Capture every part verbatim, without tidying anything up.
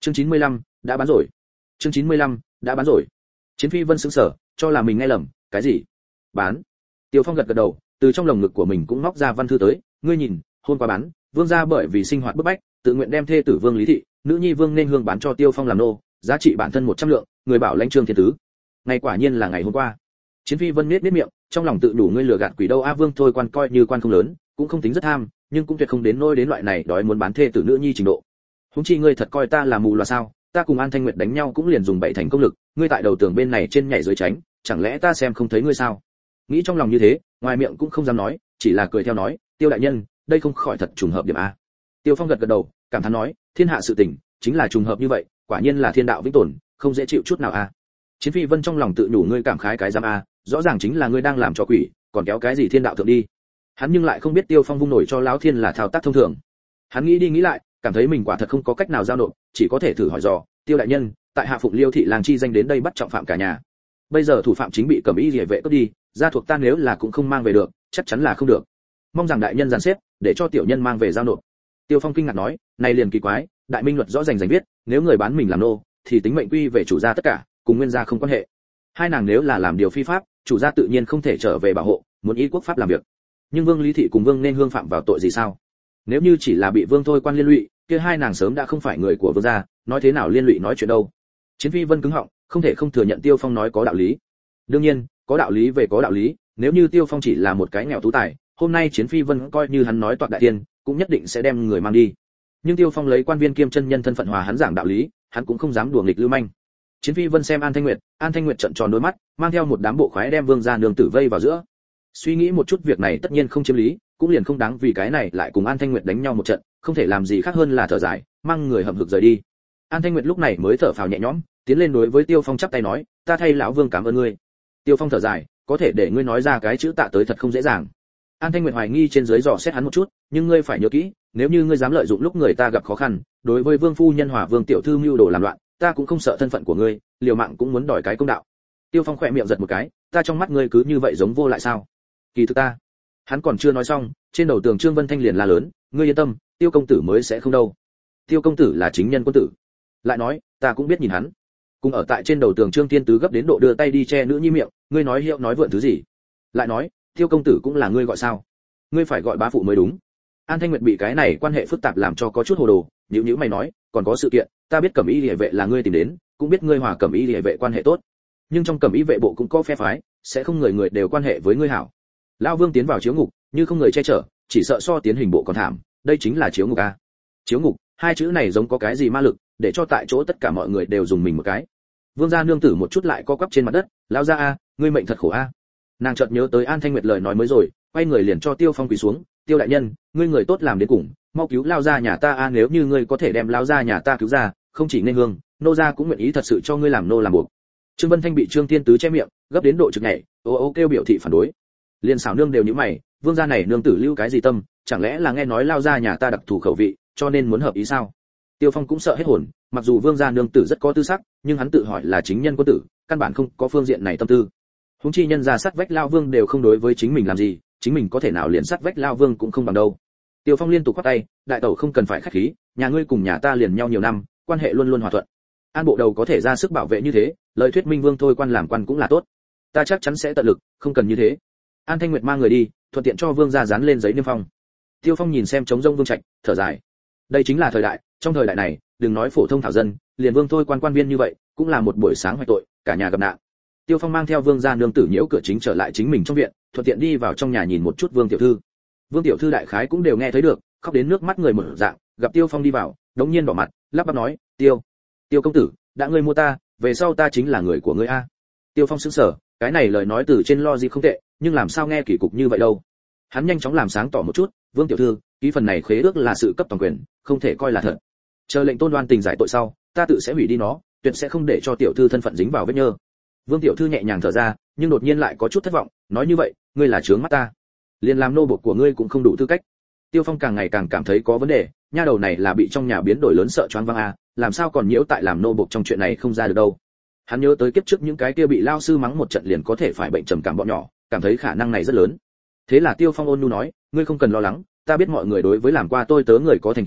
Chương chín mươi lăm, đã bán rồi. Chương chín mươi lăm, đã bán rồi. Chiến Phi Vân sững sờ, cho là mình nghe lầm, cái gì? Bán? Tiêu Phong gật gật đầu, từ trong lồng ngực của mình cũng móc ra văn thư tới, ngươi nhìn, hôm qua bán, Vương gia bởi vì sinh hoạt bức bách, tự nguyện đem thê tử Vương Lý thị, nữ nhi Vương Nên Hương bán cho Tiêu Phong làm nô, giá trị bản thân một trăm lượng, người bảo lãnh Trương Thiên Tứ. Ngày quả nhiên là ngày hôm qua. Chiến Phi Vân nhếch nhếch miệng, trong lòng tự đủ ngươi lừa gạt quỷ đâu a, Vương thôi quan coi như quan không lớn, cũng không tính rất tham, nhưng cũng tuyệt không đến nỗi đến loại này đói muốn bán thê tử nữ nhi trình độ. Huống chi ngươi thật coi ta là mù loà sao? Ta cùng An Thanh Nguyệt đánh nhau cũng liền dùng bảy thành công lực, ngươi tại đầu tường bên này trên nhảy dưới tránh, chẳng lẽ ta xem không thấy ngươi sao? Nghĩ trong lòng như thế, ngoài miệng cũng không dám nói, chỉ là cười theo nói, Tiêu đại nhân, đây không khỏi thật trùng hợp điểm a. Tiêu Phong gật gật đầu, cảm thán nói, thiên hạ sự tình, chính là trùng hợp như vậy, quả nhiên là thiên đạo vĩnh tồn, không dễ chịu chút nào a. Chiến Phi Vân trong lòng tự nhủ ngươi cảm khái cái giám a, rõ ràng chính là ngươi đang làm cho quỷ, còn kéo cái gì thiên đạo thượng đi. Hắn nhưng lại không biết Tiêu Phong vung nổi cho lão thiên là thao tác thông thường. Hắn nghĩ đi nghĩ lại, cảm thấy mình quả thật không có cách nào giao nộp, chỉ có thể thử hỏi dò, Tiêu đại nhân, tại hạ Phụng Liêu thị làng chi danh đến đây bắt trọng phạm cả nhà. Bây giờ thủ phạm chính bị Cẩm Y Liễu vệ cướp đi, gia thuộc ta nếu là cũng không mang về được, chắc chắn là không được. Mong rằng đại nhân giàn xếp, để cho tiểu nhân mang về giao nộp. Tiêu Phong kinh ngạc nói, này liền kỳ quái, đại minh luật rõ rành rành viết, nếu người bán mình làm nô, thì tính mệnh quy về chủ gia tất cả, cùng nguyên gia không quan hệ. Hai nàng nếu là làm điều phi pháp, chủ gia tự nhiên không thể trở về bảo hộ, muốn ý quốc pháp làm việc. Nhưng Vương Lý thị cùng Vương Nên Hương phạm vào tội gì sao? Nếu như chỉ là bị Vương thôi quan liên lụy, kia hai nàng sớm đã không phải người của Vương gia, nói thế nào liên lụy nói chuyện đâu. Chiến Phi Vân cứng họng, không thể không thừa nhận Tiêu Phong nói có đạo lý. Đương nhiên, có đạo lý về có đạo lý, nếu như Tiêu Phong chỉ là một cái nghèo tú tài, hôm nay Chiến Phi Vân coi như hắn nói toạc đại tiên, cũng nhất định sẽ đem người mang đi. Nhưng Tiêu Phong lấy quan viên kiêm chân nhân thân phận hòa hắn giảng đạo lý, hắn cũng không dám đùa nghịch lưu manh. Chiến Phi Vân xem An Thanh Nguyệt, An Thanh Nguyệt trợn tròn đôi mắt, mang theo một đám bộ khoái đem Vương gia nương tử vây vào giữa. Suy nghĩ một chút việc này tất nhiên không chiếm lý, cũng liền không đáng vì cái này lại cùng An Thanh Nguyệt đánh nhau một trận, không thể làm gì khác hơn là thở dài, mang người hậm hực rời đi. An Thanh Nguyệt lúc này mới thở phào nhẹ nhõm, tiến lên đối với Tiêu Phong chắp tay nói, ta thay lão Vương cảm ơn ngươi. Tiêu Phong thở dài, có thể để ngươi nói ra cái chữ tạ tới thật không dễ dàng. An Thanh Nguyệt hoài nghi trên dưới dò xét hắn một chút, nhưng ngươi phải nhớ kỹ, nếu như ngươi dám lợi dụng lúc người ta gặp khó khăn, đối với Vương phu nhân hòa Vương tiểu thư mưu đồ làm loạn, ta cũng không sợ thân phận của ngươi, liều mạng cũng muốn đòi cái công đạo. Tiêu Phong khẽ miệng giật một cái, ta trong mắt ngươi cứ như vậy giống vô lại sao? Kỳ thực ta. Hắn còn chưa nói xong, trên đầu tường Trương Vân Thanh liền la lớn, ngươi yên tâm, Tiêu công tử mới sẽ không đâu. Tiêu công tử là chính nhân quân tử. Lại nói, ta cũng biết nhìn hắn. Cùng ở tại trên đầu tường Trương Thiên Tứ gấp đến độ đưa tay đi che nữ nhi miệng, ngươi nói hiệu nói vượn thứ gì? Lại nói, Tiêu công tử cũng là ngươi gọi sao? Ngươi phải gọi bá phụ mới đúng. An Thanh Nguyệt bị cái này quan hệ phức tạp làm cho có chút hồ đồ, nhíu nhíu mày nói, còn có sự kiện, ta biết Cẩm Y Liễu vệ là ngươi tìm đến, cũng biết ngươi hòa Cẩm Y Liễu vệ quan hệ tốt, nhưng trong Cẩm Y vệ bộ cũng có phe phái, sẽ không người người đều quan hệ với ngươi hảo. Lão Vương tiến vào chiếu ngục, như không người che chở, chỉ sợ so tiến hình bộ còn thảm, đây chính là chiếu ngục a. Chiếu ngục, hai chữ này giống có cái gì ma lực, để cho tại chỗ tất cả mọi người đều dùng mình một cái. Vương gia nương tử một chút lại co quắp trên mặt đất, lão gia a, ngươi mệnh thật khổ a. Nàng chợt nhớ tới An Thanh Nguyệt lời nói mới rồi, quay người liền cho Tiêu Phong quỳ xuống, Tiêu đại nhân, ngươi người tốt làm đến cùng, mau cứu lão gia nhà ta a, nếu như ngươi có thể đem lão gia nhà ta cứu ra, không chỉ nên hương, nô gia cũng nguyện ý thật sự cho ngươi làm nô làm buộc. Trương Vân Thanh bị Trương Thiên Tứ che miệng, gấp đến độ trực nhảy, ô ô kêu biểu thị phản đối. Liên xảo nương đều nhíu mày, Vương gia này nương tử lưu cái gì tâm, chẳng lẽ là nghe nói lão gia nhà ta đặc thù khẩu vị, cho nên muốn hợp ý sao? Tiêu Phong cũng sợ hết hồn, mặc dù Vương gia nương tử rất có tư sắc, nhưng hắn tự hỏi là chính nhân quân tử, căn bản không có phương diện này tâm tư. Huống chi nhân gia sát vách lão Vương đều không đối với chính mình làm gì, chính mình có thể nào liền sát vách lão Vương cũng không bằng đâu. Tiêu Phong liên tục quát tay, đại tẩu không cần phải khách khí, nhà ngươi cùng nhà ta liền nhau nhiều năm, quan hệ luôn luôn hòa thuận. An bộ đầu có thể ra sức bảo vệ như thế, lời thuyết minh Vương thôi quan làm quan cũng là tốt. Ta chắc chắn sẽ tận lực, không cần như thế. An Thanh Nguyệt mang người đi, thuận tiện cho Vương gia dán lên giấy niêm phong. Tiêu Phong nhìn xem trống rông Vương trạch, thở dài. Đây chính là thời đại, trong thời đại này, đừng nói phổ thông thảo dân, liền Vương thôi quan quan viên như vậy, cũng là một buổi sáng hoại tội, cả nhà gặp nạn. Tiêu Phong mang theo Vương gia nương tử nhiễu cửa chính trở lại chính mình trong viện, thuận tiện đi vào trong nhà nhìn một chút Vương tiểu thư. Vương tiểu thư đại khái cũng đều nghe thấy được, khóc đến nước mắt người mở dạng, gặp Tiêu Phong đi vào, đống nhiên đỏ mặt, lắp bắp nói, "Tiêu, Tiêu công tử, đã ngươi mua ta, về sau ta chính là người của ngươi a." Tiêu Phong sững sờ, cái này lời nói từ trên lo gì không tệ, nhưng làm sao nghe kỳ cục như vậy đâu. Hắn nhanh chóng làm sáng tỏ một chút, "Vương tiểu thư, ký phần này khế ước là sự cấp toàn quyền, không thể coi là thật. Chờ lệnh tôn đoan tình giải tội sau, ta tự sẽ hủy đi nó, tuyệt sẽ không để cho tiểu thư thân phận dính vào vết nhơ." Vương tiểu thư nhẹ nhàng thở ra, nhưng đột nhiên lại có chút thất vọng, nói như vậy, ngươi là trướng mắt ta, liền làm nô bộc của ngươi cũng không đủ tư cách. Tiêu Phong càng ngày càng cảm thấy có vấn đề, nha đầu này là bị trong nhà biến đổi lớn sợ choáng váng a, làm sao còn nhiễu tại làm nô bộc trong chuyện này không ra được đâu. Hắn nhớ tới kiếp trước những cái kia bị lao sư mắng một trận liền có thể phải bệnh trầm cảm bọn nhỏ, cảm thấy khả năng này rất lớn. Thế là Tiêu Phong ôn nhu nói, ngươi không cần lo lắng, ta biết mọi người đối với làm qua tôi tớ người có thành kiến,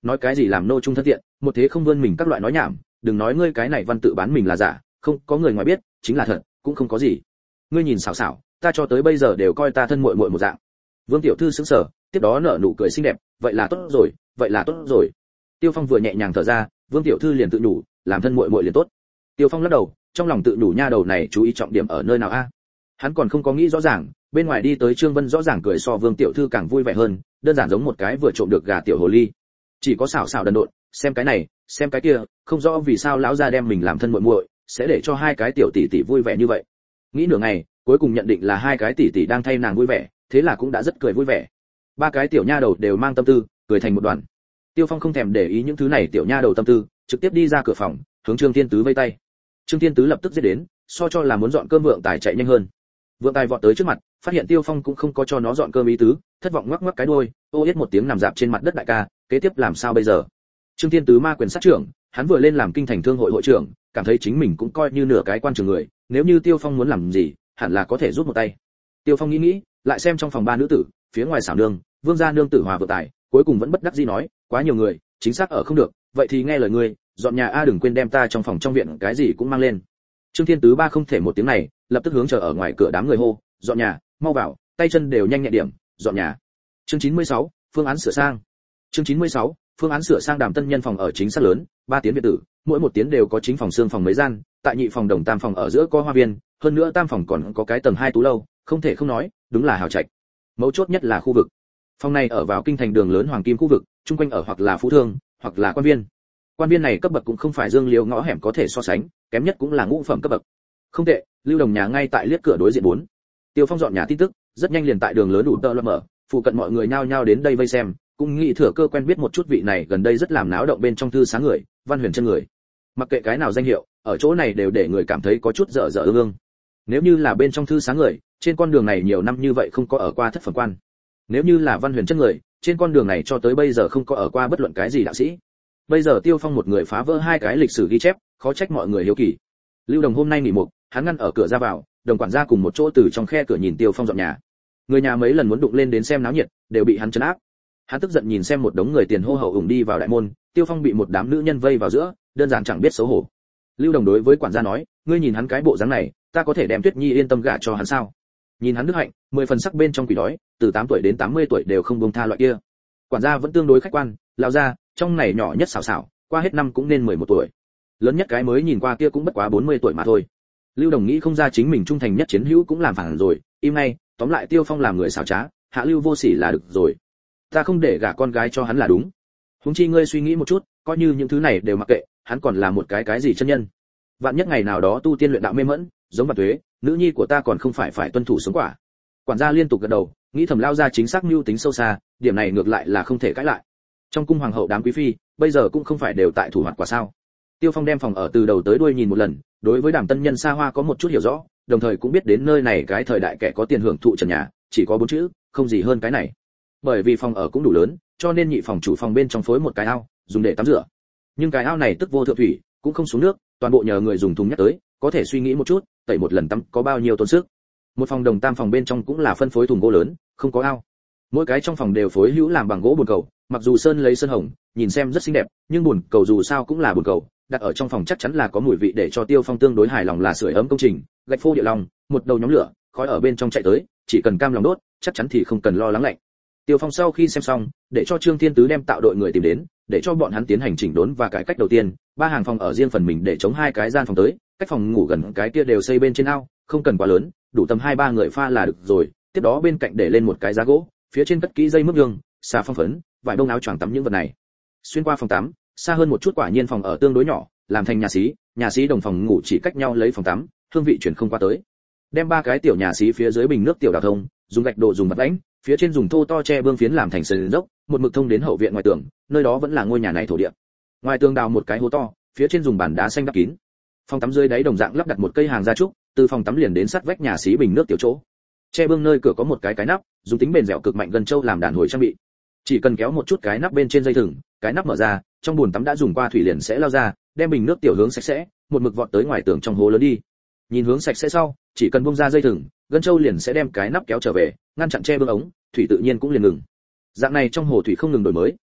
nói cái gì làm nô trung thân tiện, một thế không vươn mình các loại nói nhảm, đừng nói ngươi cái này văn tự bán mình là giả, không có người ngoài biết, chính là thật, cũng không có gì. Ngươi nhìn xảo xảo, ta cho tới bây giờ đều coi ta thân muội muội một dạng. Vương tiểu thư sững sờ, tiếp đó nở nụ cười xinh đẹp, vậy là tốt rồi, vậy là tốt rồi. Tiêu Phong vừa nhẹ nhàng thở ra, Vương tiểu thư liền tự nhủ, làm thân muội muội liền tốt. Tiêu Phong lắc đầu, trong lòng tự nhủ nha đầu này chú ý trọng điểm ở nơi nào a? Hắn còn không có nghĩ rõ ràng, bên ngoài đi tới Trương Vân rõ ràng cười so Vương tiểu thư càng vui vẻ hơn, đơn giản giống một cái vừa trộm được gà tiểu hồ ly. Chỉ có xảo xảo đần độn, xem cái này, xem cái kia, không rõ vì sao lão gia đem mình làm thân muội muội, sẽ để cho hai cái tiểu tỷ tỷ vui vẻ như vậy. Nghĩ nửa ngày, cuối cùng nhận định là hai cái tỷ tỷ đang thay nàng vui vẻ, thế là cũng đã rất cười vui vẻ. Ba cái tiểu nha đầu đều mang tâm tư, cười thành một đoàn. Tiêu Phong không thèm để ý những thứ này tiểu nha đầu tâm tư, trực tiếp đi ra cửa phòng, hướng Trương Thiên Tứ vây tay. Trương Thiên Tứ lập tức giết đến, so cho là muốn dọn cơm Vượng Tài chạy nhanh hơn. Vượng Tài vọt tới trước mặt, phát hiện Tiêu Phong cũng không có cho nó dọn cơm ý tứ, thất vọng ngoắc ngoắc cái đuôi, ô yết một tiếng nằm dạp trên mặt đất đại ca, kế tiếp làm sao bây giờ? Trương Thiên Tứ ma quyền sát trưởng, hắn vừa lên làm kinh thành thương hội hội trưởng, cảm thấy chính mình cũng coi như nửa cái quan trường người, nếu như Tiêu Phong muốn làm gì, hẳn là có thể giúp một tay. Tiêu Phong nghĩ nghĩ, lại xem trong phòng ba nữ tử, phía ngoài xảo nương, Vương gia nương tử hòa Vượng Tài, cuối cùng vẫn bất đắc dĩ nói, quá nhiều người, chính xác ở không được, vậy thì nghe lời ngươi, dọn nhà a, đừng quên đem ta trong phòng trong viện cái gì cũng mang lên. Trương Thiên Tứ ba không thể một tiếng này, lập tức hướng chờ ở ngoài cửa đám người hô, dọn nhà, mau vào, tay chân đều nhanh nhẹ điểm, dọn nhà. Chương chín mươi sáu, phương án sửa sang. Chương chín mươi sáu, phương án sửa sang Đàm Tân Nhân phòng ở chính xác lớn, ba tiến biệt tử, mỗi một tiến đều có chính phòng xương phòng mấy gian, tại nhị phòng đồng tam phòng ở giữa có hoa viên, hơn nữa tam phòng còn có cái tầng hai tú lâu, không thể không nói, đúng là hào trạch. Mấu chốt nhất là khu vực. Phòng này ở vào kinh thành đường lớn Hoàng Kim khu vực, chung quanh ở hoặc là phú thương, hoặc là quan viên. Quan viên này cấp bậc cũng không phải dương liếu ngõ hẻm có thể so sánh, kém nhất cũng là ngũ phẩm cấp bậc. Không tệ, Lưu Đồng nhà ngay tại liếc cửa đối diện bốn. Tiêu Phong dọn nhà tin tức, rất nhanh liền tại đường lớn đủ tơ loạn mở, phụ cận mọi người nhao nhao đến đây vây xem, cũng nghĩ thừa cơ quen biết một chút vị này gần đây rất làm náo động bên trong thư sáng người, Văn Huyền chân người. Mặc kệ cái nào danh hiệu, ở chỗ này đều để người cảm thấy có chút dở dở ương ương. Nếu như là bên trong thư sáng người, trên con đường này nhiều năm như vậy không có ở qua thất phẩm quan. Nếu như là Văn Huyền chân người, trên con đường này cho tới bây giờ không có ở qua bất luận cái gì đạo sĩ. Bây giờ Tiêu Phong một người phá vỡ hai cái lịch sử ghi chép, khó trách mọi người hiếu kỳ. Lưu Đồng hôm nay nghỉ mục, hắn ngăn ở cửa ra vào, đồng quản gia cùng một chỗ từ trong khe cửa nhìn Tiêu Phong dọn nhà. Người nhà mấy lần muốn đụng lên đến xem náo nhiệt, đều bị hắn trấn áp. Hắn tức giận nhìn xem một đống người tiền hô hậu ủng đi vào đại môn, Tiêu Phong bị một đám nữ nhân vây vào giữa, đơn giản chẳng biết xấu hổ. Lưu Đồng đối với quản gia nói, ngươi nhìn hắn cái bộ dáng này, ta có thể đem Tuyết Nhi yên tâm gả cho hắn sao? Nhìn hắn đức hạnh, mười phần sắc bên trong quỷ đói, từ tám tuổi đến tám mươi tuổi đều không buông tha loại kia. Quản gia vẫn tương đối khách quan, lão gia, trong này nhỏ nhất xảo xảo, qua hết năm cũng nên mười một tuổi. Lớn nhất cái mới nhìn qua kia cũng bất quá bốn mươi tuổi mà thôi. Lưu Đồng nghĩ không ra chính mình trung thành nhất chiến hữu cũng làm phản rồi, im ngay, tóm lại Tiêu Phong làm người xảo trá, hạ lưu vô sỉ là được rồi. Ta không để gả con gái cho hắn là đúng. Huống chi ngươi suy nghĩ một chút, coi như những thứ này đều mặc kệ, hắn còn là một cái cái gì chân nhân. Vạn nhất ngày nào đó tu tiên luyện đạo mê mẫn, giống Vạn Tuế, nữ nhi của ta còn không phải phải tuân thủ sống quả. Quản gia liên tục gật đầu, nghĩ thầm lao ra chính xác mưu tính sâu xa, điểm này ngược lại là không thể cãi lại. Trong cung hoàng hậu đám quý phi, bây giờ cũng không phải đều tại thủ hoạt quả sao? Tiêu Phong đem phòng ở từ đầu tới đuôi nhìn một lần, đối với Đàm Tân Nhân xa hoa có một chút hiểu rõ, đồng thời cũng biết đến nơi này cái thời đại kẻ có tiền hưởng thụ trần nhà, chỉ có bốn chữ, không gì hơn cái này. Bởi vì phòng ở cũng đủ lớn, cho nên nhị phòng chủ phòng bên trong phối một cái ao, dùng để tắm rửa. Nhưng cái ao này tức vô thượng thủy, cũng không xuống nước, toàn bộ nhờ người dùng thùng nhắc tới, có thể suy nghĩ một chút, tẩy một lần tắm có bao nhiêu tốn sức. Một phòng đồng tam phòng bên trong cũng là phân phối thùng gỗ lớn, không có ao. Mỗi cái trong phòng đều phối hữu làm bằng gỗ bồn cầu, mặc dù sơn lấy sơn hồng, nhìn xem rất xinh đẹp, nhưng bồn cầu dù sao cũng là bồn cầu, đặt ở trong phòng chắc chắn là có mùi vị để cho Tiêu Phong tương đối hài lòng là sưởi ấm công trình, gạch phô địa lòng, một đầu nhóm lửa, khói ở bên trong chạy tới, chỉ cần cam lòng đốt, chắc chắn thì không cần lo lắng lạnh. Tiêu Phong sau khi xem xong, để cho Trương Thiên Tứ đem tạo đội người tìm đến, để cho bọn hắn tiến hành chỉnh đốn và cải cách đầu tiên, ba hàng phòng ở riêng phần mình để chống hai cái gian phòng tới, cách phòng ngủ gần cái kia đều xây bên trên ao, không cần quá lớn, đủ tầm hai ba người pha là được rồi. Tiếp đó bên cạnh để lên một cái giá gỗ, phía trên cất kỹ dây mướp gương, xà phong phấn, vải bông áo choàng tắm những vật này. Xuyên qua phòng tắm, xa hơn một chút quả nhiên phòng ở tương đối nhỏ, làm thành nhà xí, nhà xí đồng phòng ngủ chỉ cách nhau lấy phòng tắm, hương vị chuyển không qua tới. Đem ba cái tiểu nhà xí phía dưới bình nước tiểu đào thông, dùng gạch đồ dùng mặt đánh, phía trên dùng thô to che bương phiến làm thành sườn dốc, một mực thông đến hậu viện ngoài tường, nơi đó vẫn là ngôi nhà này thổ địa. Ngoài tường đào một cái hố to, phía trên dùng bàn đá xanh đắp kín. Phòng tắm dưới đáy đồng dạng lắp đặt một cây hàng gia trúc, từ phòng tắm liền đến sát vách nhà xí bình nước tiểu chỗ. Che bương nơi cửa có một cái cái nắp, dùng tính bền dẻo cực mạnh gân châu làm đàn hồi trang bị. Chỉ cần kéo một chút cái nắp bên trên dây thừng, cái nắp mở ra, trong bồn tắm đã dùng qua thủy liền sẽ lao ra, đem bình nước tiểu hướng sạch sẽ, một mực vọt tới ngoài tường trong hố lớn đi. Nhìn hướng sạch sẽ sau, chỉ cần buông ra dây thừng, gân châu liền sẽ đem cái nắp kéo trở về, ngăn chặn che bương ống, thủy tự nhiên cũng liền ngừng. Dạng này trong hồ thủy không ngừng đổi mới,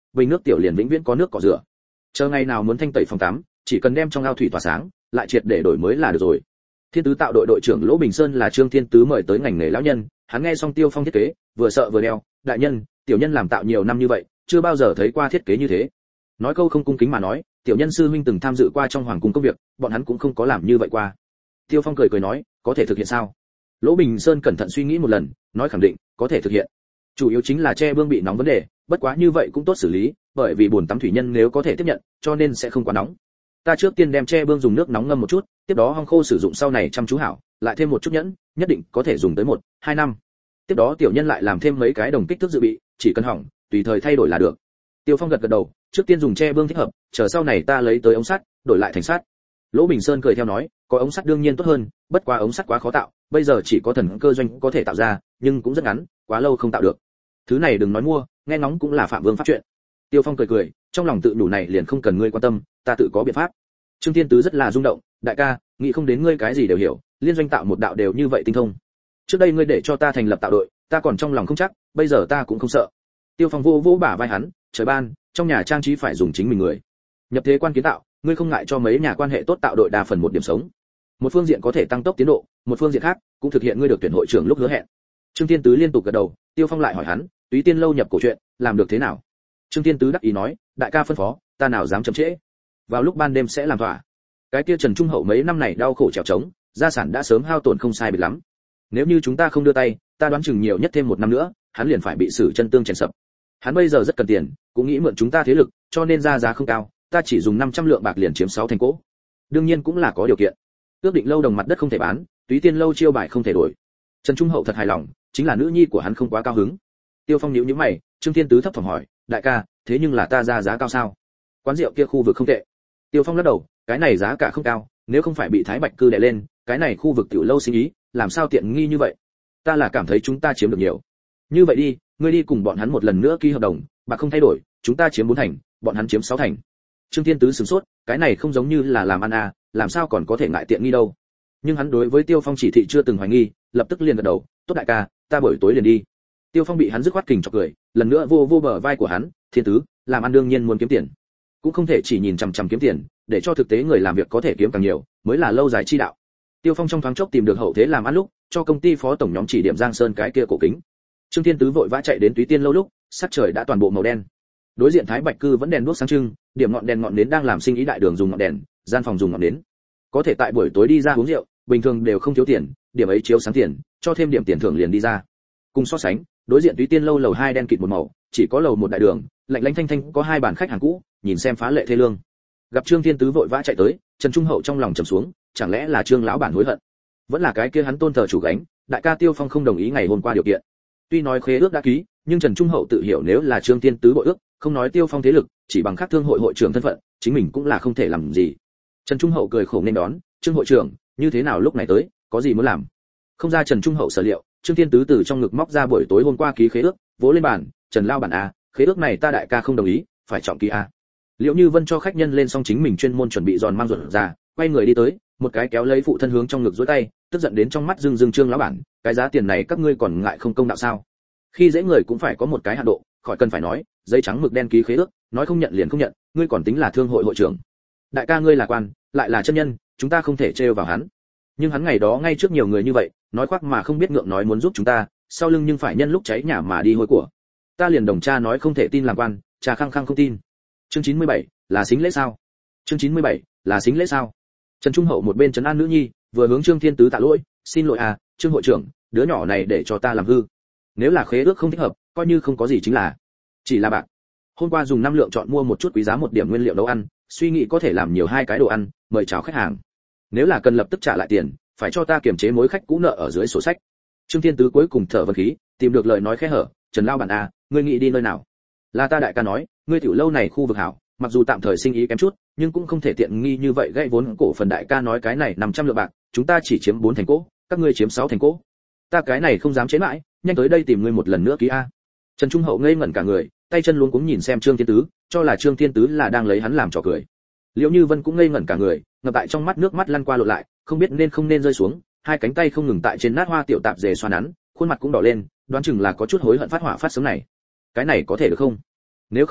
bình nước tiểu liền vĩnh viễn có nước cọ rửa. Chờ ngày nào muốn thanh tẩy phòng tắm, chỉ cần đem trong ao thủy tỏa sáng, lại triệt để đổi mới là được rồi. Thiên Tứ tạo đội đội trưởng Lỗ Bình Sơn là Trương Thiên Tứ mời tới ngành nghề lão nhân, hắn nghe xong Tiêu Phong thiết kế, vừa sợ vừa đeo, đại nhân, tiểu nhân làm tạo nhiều năm như vậy, chưa bao giờ thấy qua thiết kế như thế. Nói câu không cung kính mà nói, tiểu nhân sư huynh từng tham dự qua trong hoàng cung công việc, bọn hắn cũng không có làm như vậy qua. Tiêu Phong cười cười nói, có thể thực hiện sao? Lỗ Bình Sơn cẩn thận suy nghĩ một lần, nói khẳng định, có thể thực hiện. Chủ yếu chính là che bương bị nóng vấn đề, bất quá như vậy cũng tốt xử lý, bởi vì bồn tắm thủy nhân nếu có thể tiếp nhận, cho nên sẽ không quá nóng. Ta trước tiên đem che bương dùng nước nóng ngâm một chút, tiếp đó hong khô sử dụng sau này chăm chú hảo, lại thêm một chút nhẫn, nhất định có thể dùng tới một, hai năm. Tiếp đó tiểu nhân lại làm thêm mấy cái đồng kích thước dự bị, chỉ cần hỏng, tùy thời thay đổi là được. Tiêu Phong gật gật đầu, trước tiên dùng che bương thích hợp, chờ sau này ta lấy tới ống sắt, đổi lại thành sắt. Lỗ Bình Sơn cười theo nói, có ống sắt đương nhiên tốt hơn, bất quá ống sắt quá khó tạo, bây giờ chỉ có thần cơ doanh có thể tạo ra, nhưng cũng rất ngắn, quá lâu không tạo được. Thứ này đừng nói mua, nghe ngóng cũng là phạm vương pháp chuyện. Tiêu Phong cười cười, trong lòng tự nhủ này liền không cần ngươi quan tâm, ta tự có biện pháp. Trương Thiên Tứ rất là rung động, đại ca, nghĩ không đến ngươi cái gì đều hiểu, liên doanh tạo một đạo đều như vậy tinh thông. Trước đây ngươi để cho ta thành lập tạo đội, ta còn trong lòng không chắc, bây giờ ta cũng không sợ. Tiêu Phong vô vỗ bả vai hắn, trời ban, trong nhà trang trí phải dùng chính mình người. Nhập thế quan kiến tạo, ngươi không ngại cho mấy nhà quan hệ tốt tạo đội đa phần một điểm sống. Một phương diện có thể tăng tốc tiến độ, một phương diện khác cũng thực hiện ngươi được tuyển hội trưởng lúc hứa hẹn. Trương Thiên Tứ liên tục gật đầu, Tiêu Phong lại hỏi hắn, Túy Tiên lâu nhập cổ truyện, làm được thế nào? Trương Thiên Tứ đắc ý nói, đại ca phân phó, ta nào dám chậm trễ. Vào lúc ban đêm sẽ làm thỏa. Cái kia Trần Trung Hậu mấy năm này đau khổ trèo trống, gia sản đã sớm hao tổn không sai biệt lắm. Nếu như chúng ta không đưa tay, ta đoán chừng nhiều nhất thêm một năm nữa, hắn liền phải bị xử chân tương chèn sập. Hắn bây giờ rất cần tiền, cũng nghĩ mượn chúng ta thế lực, cho nên ra giá không cao, ta chỉ dùng năm trăm lượng bạc liền chiếm sáu thành cỗ. Đương nhiên cũng là có điều kiện. Ước định lâu đồng mặt đất không thể bán, Túy Tiên lâu chiêu bài không thể đổi. Trần Trung Hậu thật hài lòng, chính là nữ nhi của hắn không quá cao hứng. Tiêu Phong nhíu nhíu mày, Trương Thiên Tứ thấp thỏm hỏi, đại ca, thế nhưng là ta ra giá cao sao? Quán rượu kia khu vực không tệ. Tiêu Phong lắc đầu, cái này giá cả không cao, nếu không phải bị Thái Bạch cư đè lên, cái này khu vực tiểu lâu sinh ý, làm sao tiện nghi như vậy? Ta là cảm thấy chúng ta chiếm được nhiều. Như vậy đi, ngươi đi cùng bọn hắn một lần nữa ký hợp đồng, bạc không thay đổi, chúng ta chiếm bốn thành, bọn hắn chiếm sáu thành. Trương Thiên Tứ sửng sốt, cái này không giống như là làm ăn à, làm sao còn có thể ngại tiện nghi đâu? Nhưng hắn đối với Tiêu Phong chỉ thị chưa từng hoài nghi, lập tức liền gật đầu, tốt đại ca, ta buổi tối liền đi. Tiêu Phong bị hắn dứt khoát kình chọc cười, lần nữa vô vô bờ vai của hắn, Thiên Tứ, làm ăn đương nhiên muốn kiếm tiền, cũng không thể chỉ nhìn chằm chằm kiếm tiền, để cho thực tế người làm việc có thể kiếm càng nhiều, mới là lâu dài chi đạo. Tiêu Phong trong thoáng chốc tìm được hậu thế làm ăn lúc, cho công ty phó tổng nhóm chỉ điểm Giang Sơn cái kia cổ kính. Trương Thiên Tứ vội vã chạy đến Túy Tiên lâu lúc, sắc trời đã toàn bộ màu đen. Đối diện Thái Bạch cư vẫn đèn đuốc sáng trưng, điểm ngọn đèn ngọn nến đang làm sinh ý, đại đường dùng ngọn đèn, gian phòng dùng ngọn nến. Có thể tại buổi tối đi ra uống rượu, bình thường đều không thiếu tiền, điểm ấy chiếu sáng tiền, cho thêm điểm tiền thưởng liền đi ra. Cùng so sánh, đối diện Túy Tiên lâu lầu hai đen kịt một màu, chỉ có lầu một đại đường, lạnh lẽo thanh thanh có hai bàn khách hàng cũ, nhìn xem phá lệ thê lương. Gặp Trương Thiên Tứ vội vã chạy tới, Trần Trung Hậu trong lòng trầm xuống, chẳng lẽ là Trương lão bản hối hận? Vẫn là cái kia hắn tôn thờ chủ gánh, đại ca Tiêu Phong không đồng ý ngày hôm qua điều kiện. Tuy nói khế ước đã ký, nhưng Trần Trung Hậu tự hiểu nếu là Trương Thiên Tứ bội ước, không nói Tiêu Phong thế lực, chỉ bằng khác thương hội hội trưởng thân phận, chính mình cũng là không thể làm gì. Trần Trung Hậu cười khổ nên đón, Trương hội trưởng, như thế nào lúc này tới, có gì muốn làm? Không ra Trần Trung Hậu sở liệu, Trương Thiên Tứ từ trong ngực móc ra buổi tối hôm qua ký khế ước, vỗ lên bàn, Trần lao bản a, khế ước này ta đại ca không đồng ý, phải trọng ký a. Liệu Như Vân cho khách nhân lên xong chính mình chuyên môn chuẩn bị giòn mang ruột ra, quay người đi tới, một cái kéo lấy phụ thân hướng trong ngực duỗi tay, tức giận đến trong mắt rưng rưng Trương lão bản, cái giá tiền này các ngươi còn ngại không công đạo sao? Khi dễ người cũng phải có một cái hạn độ, khỏi cần phải nói, giấy trắng mực đen ký khế ước, nói không nhận liền không nhận, ngươi còn tính là thương hội hội trưởng. Đại ca ngươi là quan, lại là chân nhân, chúng ta không thể trêu vào hắn. Nhưng hắn ngày đó ngay trước nhiều người như vậy, nói khoác mà không biết ngượng nói muốn giúp chúng ta, sau lưng nhưng phải nhân lúc cháy nhà mà đi hôi của. Ta liền đồng cha nói không thể tin làm quan, cha khăng khăng không tin. Chương chín mươi bảy, là xính lễ sao? Chương chín mươi bảy, là xính lễ sao? Trần Trung Hậu một bên trấn an nữ nhi, vừa hướng Trương Thiên Tứ tạ lỗi, xin lỗi à, Trương hội trưởng, đứa nhỏ này để cho ta làm hư. Nếu là khế ước không thích hợp, coi như không có gì chính là. Chỉ là bạc. Hôm qua dùng năm lượng chọn mua một chút quý giá một điểm nguyên liệu nấu ăn, suy nghĩ có thể làm nhiều hai cái đồ ăn, mời chào khách hàng. Nếu là cần lập tức trả lại tiền, phải cho ta kiểm chế mối khách cũ nợ ở dưới sổ sách. Trương Thiên Tứ cuối cùng thở vân khí, tìm được lời nói khẽ hở, Trần lao bản à, ngươi nghĩ đi nơi nào? Là ta đại ca nói, ngươi tiểu lâu này khu vực hảo, mặc dù tạm thời sinh ý kém chút, nhưng cũng không thể tiện nghi như vậy gãy vốn cổ phần. Đại ca nói cái này năm trăm lượng bạc, chúng ta chỉ chiếm bốn thành cỗ, các ngươi chiếm sáu thành cỗ. Ta cái này không dám chế mãi, nhanh tới đây tìm ngươi một lần nữa ký a. Trần Trung Hậu ngây ngẩn cả người, tay chân luống cuống nhìn xem Trương Thiên Tứ, cho là Trương Thiên Tứ là đang lấy hắn làm trò cười. Liễu Như Vân cũng ngây ngẩn cả người, ngập tại trong mắt nước mắt lăn qua lộn lại, không biết nên không nên rơi xuống, hai cánh tay không ngừng tại trên nát hoa tiểu tạp dề xoa nắn, khuôn mặt cũng đỏ lên, đoán chừng là có chút hối hận phát hỏa phát sớm này. Cái này có thể được không? Nếu không thì,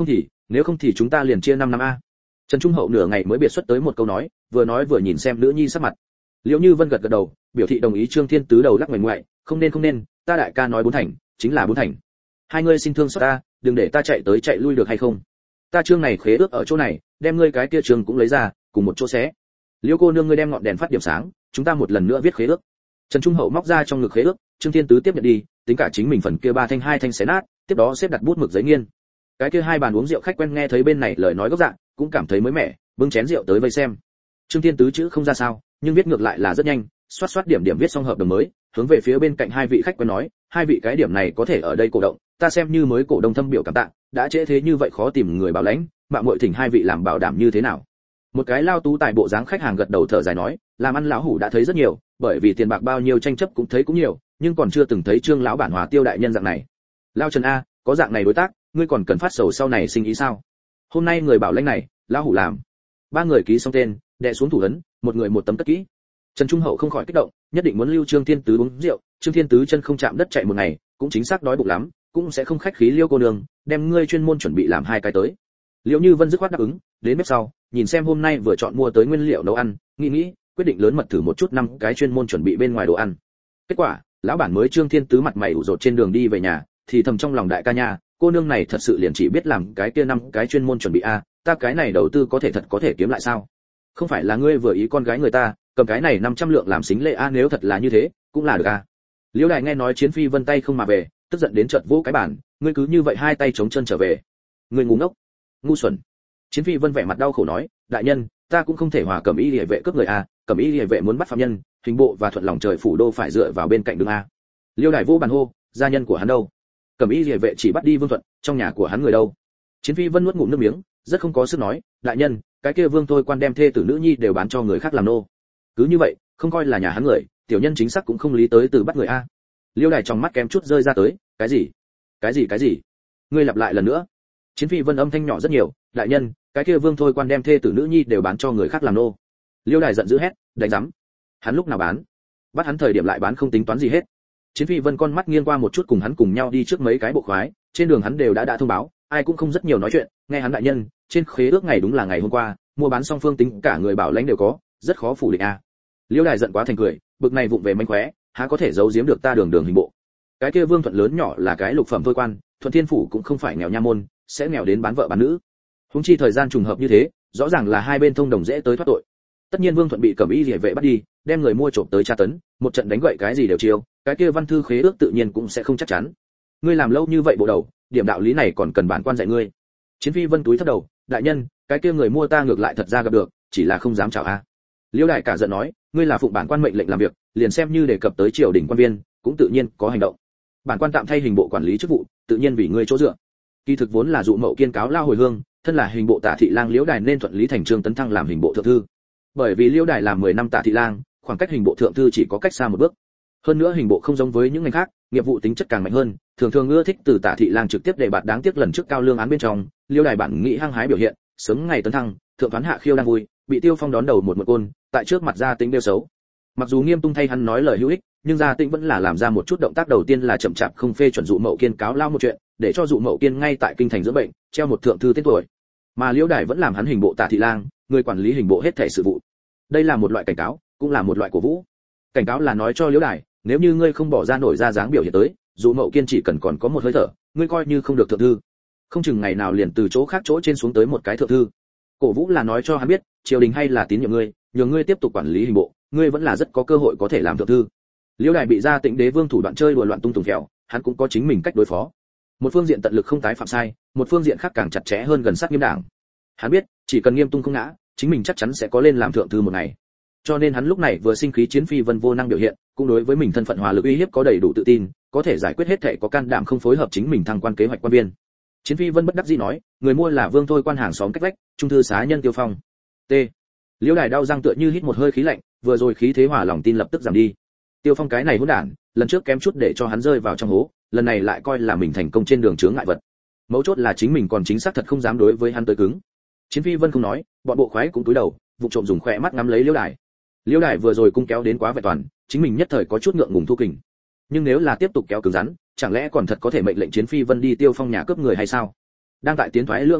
nếu không thì chúng ta liền chia năm năm a. Trần Trung Hậu nửa ngày mới biệt xuất tới một câu nói, vừa nói vừa nhìn xem nữ nhi sắc mặt. Liễu Như Vân gật gật đầu, biểu thị đồng ý. Trương Thiên Tứ đầu lắc ngoảnh ngoại, không nên không nên, ta đại ca nói bốn thành, chính là bốn thành. Hai ngươi xin thương xót ta, đừng để ta chạy tới chạy lui được hay không? Ta trương này khế ước ở chỗ này, đem ngươi cái kia trường cũng lấy ra, cùng một chỗ xé. Liễu cô nương ngươi đem ngọn đèn phát điểm sáng, chúng ta một lần nữa viết khế ước. Trần Trung Hậu móc ra trong ngực khế ước, Trương Thiên Tứ tiếp nhận đi, tính cả chính mình phần kia ba thanh hai thanh xé nát, tiếp đó xếp đặt bút mực giấy nghiên. Cái kia hai bàn uống rượu khách quen nghe thấy bên này lời nói gốc dạng, cũng cảm thấy mới mẻ, bưng chén rượu tới vây xem. Trương Thiên Tứ chữ không ra sao, nhưng viết ngược lại là rất nhanh, xoát xoát điểm điểm viết xong hợp đồng mới, hướng về phía bên cạnh hai vị khách quen nói, hai vị cái điểm này có thể ở đây cổ động, ta xem như mới cổ đông thâm biểu cảm tạ, đã trễ thế như vậy khó tìm người bảo lãnh, mạo muội thỉnh hai vị làm bảo đảm như thế nào? Một cái lao tú tài bộ dáng khách hàng gật đầu thở dài nói, làm ăn lão hủ đã thấy rất nhiều, bởi vì tiền bạc bao nhiêu tranh chấp cũng thấy cũng nhiều, nhưng còn chưa từng thấy Trương lão bản Hòa Tiêu đại nhân dạng này. Lao Trần a, có dạng này đối tác, ngươi còn cần phát sầu sau này sinh ý sao? Hôm nay người bảo lãnh này, lão hủ làm. Ba người ký xong tên, đè xuống thủ ấn, một người một tấm cất kỹ. Trần Trung Hậu không khỏi kích động, nhất định muốn lưu Trương Thiên Tứ uống rượu, Trương Thiên Tứ chân không chạm đất chạy một ngày, cũng chính xác đói bụng lắm, cũng sẽ không khách khí Liêu cô nương, đem ngươi chuyên môn chuẩn bị làm hai cái tới. Liễu Như Vân dứt khoát đáp ứng, đến bếp sau, nhìn xem hôm nay vừa chọn mua tới nguyên liệu nấu ăn, nghĩ nghĩ, quyết định lớn mật thử một chút năm cái chuyên môn chuẩn bị bên ngoài đồ ăn. Kết quả, lão bản mới Trương Thiên Tứ mặt mày ủ rột trên đường đi về nhà, thì thầm trong lòng đại ca nha, cô nương này thật sự liền chỉ biết làm cái kia năm cái chuyên môn chuẩn bị a, ta cái này đầu tư có thể thật có thể kiếm lại sao? Không phải là ngươi vừa ý con gái người ta, cầm cái này năm trăm lượng làm xính lễ a, nếu thật là như thế, cũng là được a. Liễu Đại nghe nói Chiến Phi Vân tay không mà về, tức giận đến chợt vỗ cái bàn, ngươi cứ như vậy hai tay chống chân trở về. Ngươi ngu ngốc, ngu xuẩn. Chiến Phi Vân vẻ mặt đau khổ nói, đại nhân, ta cũng không thể hòa Cẩm Y Liễu vệ cướp người a, Cẩm Y Liễu vệ muốn bắt phạm nhân, hình bộ và thuận lòng trời phủ đô phải dựa vào bên cạnh đường a. Liêu Đại vô bàn hô, gia nhân của hắn đâu? Cẩm Y Liễu vệ chỉ bắt đi Vương Thuận, trong nhà của hắn người đâu? Chiến Phi Vân nuốt ngụm nước miếng, rất không có sức nói, đại nhân, cái kia Vương Thôi quan đem thê tử nữ nhi đều bán cho người khác làm nô. Cứ như vậy, không coi là nhà hắn người, tiểu nhân chính xác cũng không lý tới từ bắt người a. Liêu Đại trong mắt kém chút rơi ra tới, cái gì? Cái gì cái gì? Ngươi lặp lại lần nữa. Chiến Phi Vân âm thanh nhỏ rất nhiều, đại nhân, cái kia Vương Thôi quan đem thê tử nữ nhi đều bán cho người khác làm nô. Liêu Đại giận dữ hét, đánh rắm. Hắn lúc nào bán? Bắt hắn thời điểm lại bán không tính toán gì hết. Chiến Phi Vân con mắt nghiêng qua một chút cùng hắn cùng nhau đi trước mấy cái bộ khoái, trên đường hắn đều đã đã thông báo, ai cũng không rất nhiều nói chuyện, nghe hắn đại nhân, trên khế ước ngày đúng là ngày hôm qua, mua bán song phương tính cả người bảo lãnh đều có, rất khó phủ định a. Liêu Đại giận quá thành cười, bực này vụng về manh khóe, há có thể giấu giếm được ta đường đường hình bộ. Cái kia Vương Thuận lớn nhỏ là cái lục phẩm thôi quan, Thuận Thiên phủ cũng không phải nghèo nha môn, sẽ nghèo đến bán vợ bán nữ. Huống chi thời gian trùng hợp như thế, rõ ràng là hai bên thông đồng dễ tới thoát tội. Tất nhiên Vương Thuận bị Cẩm Y Liễu vệ bắt đi, đem người mua trộm tới tra tấn, một trận đánh gậy cái gì đều chiêu, cái kia văn thư khế ước tự nhiên cũng sẽ không chắc chắn. Ngươi làm lâu như vậy bộ đầu, điểm đạo lý này còn cần bản quan dạy ngươi. Chiến Phi Vân túi thấp đầu, đại nhân, cái kia người mua ta ngược lại thật ra gặp được, chỉ là không dám chào a. Liêu Đại cả giận nói, ngươi là phụng bản quan mệnh lệnh làm việc, liền xem như đề cập tới triều đình quan viên, cũng tự nhiên có hành động. Bản quan tạm thay hình bộ quản lý chức vụ, tự nhiên vì ngươi chỗ dựa. Kỳ thực vốn là dụ mậu kiên cáo lao hồi hương, thân là hình bộ tả thị lang Liễu Đài nên thuận lý thành trương tấn thăng làm hình bộ thượng thư. Bởi vì Liễu Đài làm mười năm tả thị lang, khoảng cách hình bộ thượng thư chỉ có cách xa một bước. Hơn nữa hình bộ không giống với những ngành khác, nghiệp vụ tính chất càng mạnh hơn, thường thường ưa thích từ tả thị lang trực tiếp đề bạt, đáng tiếc lần trước cao lương án bên trong, Liễu Đài bản nghĩ hăng hái biểu hiện, sớm ngày tấn thăng, thượng toán hạ khiêu đang vui, bị Tiêu Phong đón đầu một một côn, tại trước mặt gia tính đều xấu. Mặc dù Nghiêm Tung thay hắn nói lời hữu ích, nhưng gia tĩnh vẫn là làm ra một chút động tác, đầu tiên là chậm chạp không phê chuẩn dụ mậu kiên cáo lao một chuyện, để cho dụ mậu kiên ngay tại kinh thành dưỡng bệnh, treo một thượng thư tên tuổi. Mà Liễu Đài vẫn làm hắn hình bộ tả thị lang, người quản lý hình bộ hết thảy sự vụ. Đây là một loại cảnh cáo, cũng là một loại cổ vũ. Cảnh cáo là nói cho Liễu Đài, nếu như ngươi không bỏ ra nổi ra dáng biểu hiện tới, dụ mậu kiên chỉ cần còn có một hơi thở, ngươi coi như không được thượng thư, không chừng ngày nào liền từ chỗ khác chỗ trên xuống tới một cái thượng thư. Cổ vũ là nói cho hắn biết, triều đình hay là tín nhiệm ngươi, nhường ngươi tiếp tục quản lý hình bộ, ngươi vẫn là rất có cơ hội có thể làm thượng thư. Liễu Đài bị gia Tĩnh đế vương thủ đoạn chơi đùa loạn tung tùng phèo, hắn cũng có chính mình cách đối phó. Một phương diện tận lực không tái phạm sai, một phương diện khác càng chặt chẽ hơn gần sát Nghiêm đảng. Hắn biết, chỉ cần Nghiêm Tung không ngã, chính mình chắc chắn sẽ có lên làm thượng thư một ngày. Cho nên hắn lúc này vừa sinh khí Chiến Phi Vân vô năng biểu hiện, cũng đối với mình thân phận hòa lực uy hiếp có đầy đủ tự tin, có thể giải quyết hết thảy, có can đảm không phối hợp chính mình thăng quan kế hoạch quan viên. Chiến Phi Vân bất đắc dĩ nói, người mua là Vương Thôi quan hàng xóm cách vách, trung thư xá nhân Tiêu Phong. T. Liễu Đài đau răng tựa như hít một hơi khí lạnh, vừa rồi khí thế hỏa lòng tin lập tức giảm đi. Tiêu Phong cái này hỗn đản, lần trước kém chút để cho hắn rơi vào trong hố, lần này lại coi là mình thành công trên đường chướng ngại vật. Mấu chốt là chính mình còn chính xác thật không dám đối với hắn tới cứng. Chiến Phi Vân không nói, bọn bộ khoái cũng cúi đầu, vụ trộm dùng khỏe mắt ngắm lấy Liễu Đài. Liễu Đài vừa rồi cung kéo đến quá vẹn toàn, chính mình nhất thời có chút ngượng ngùng thu kình. Nhưng nếu là tiếp tục kéo cứng rắn, chẳng lẽ còn thật có thể mệnh lệnh Chiến Phi Vân đi Tiêu Phong nhà cướp người hay sao? Đang tại tiến thoái lưỡng nan lúc,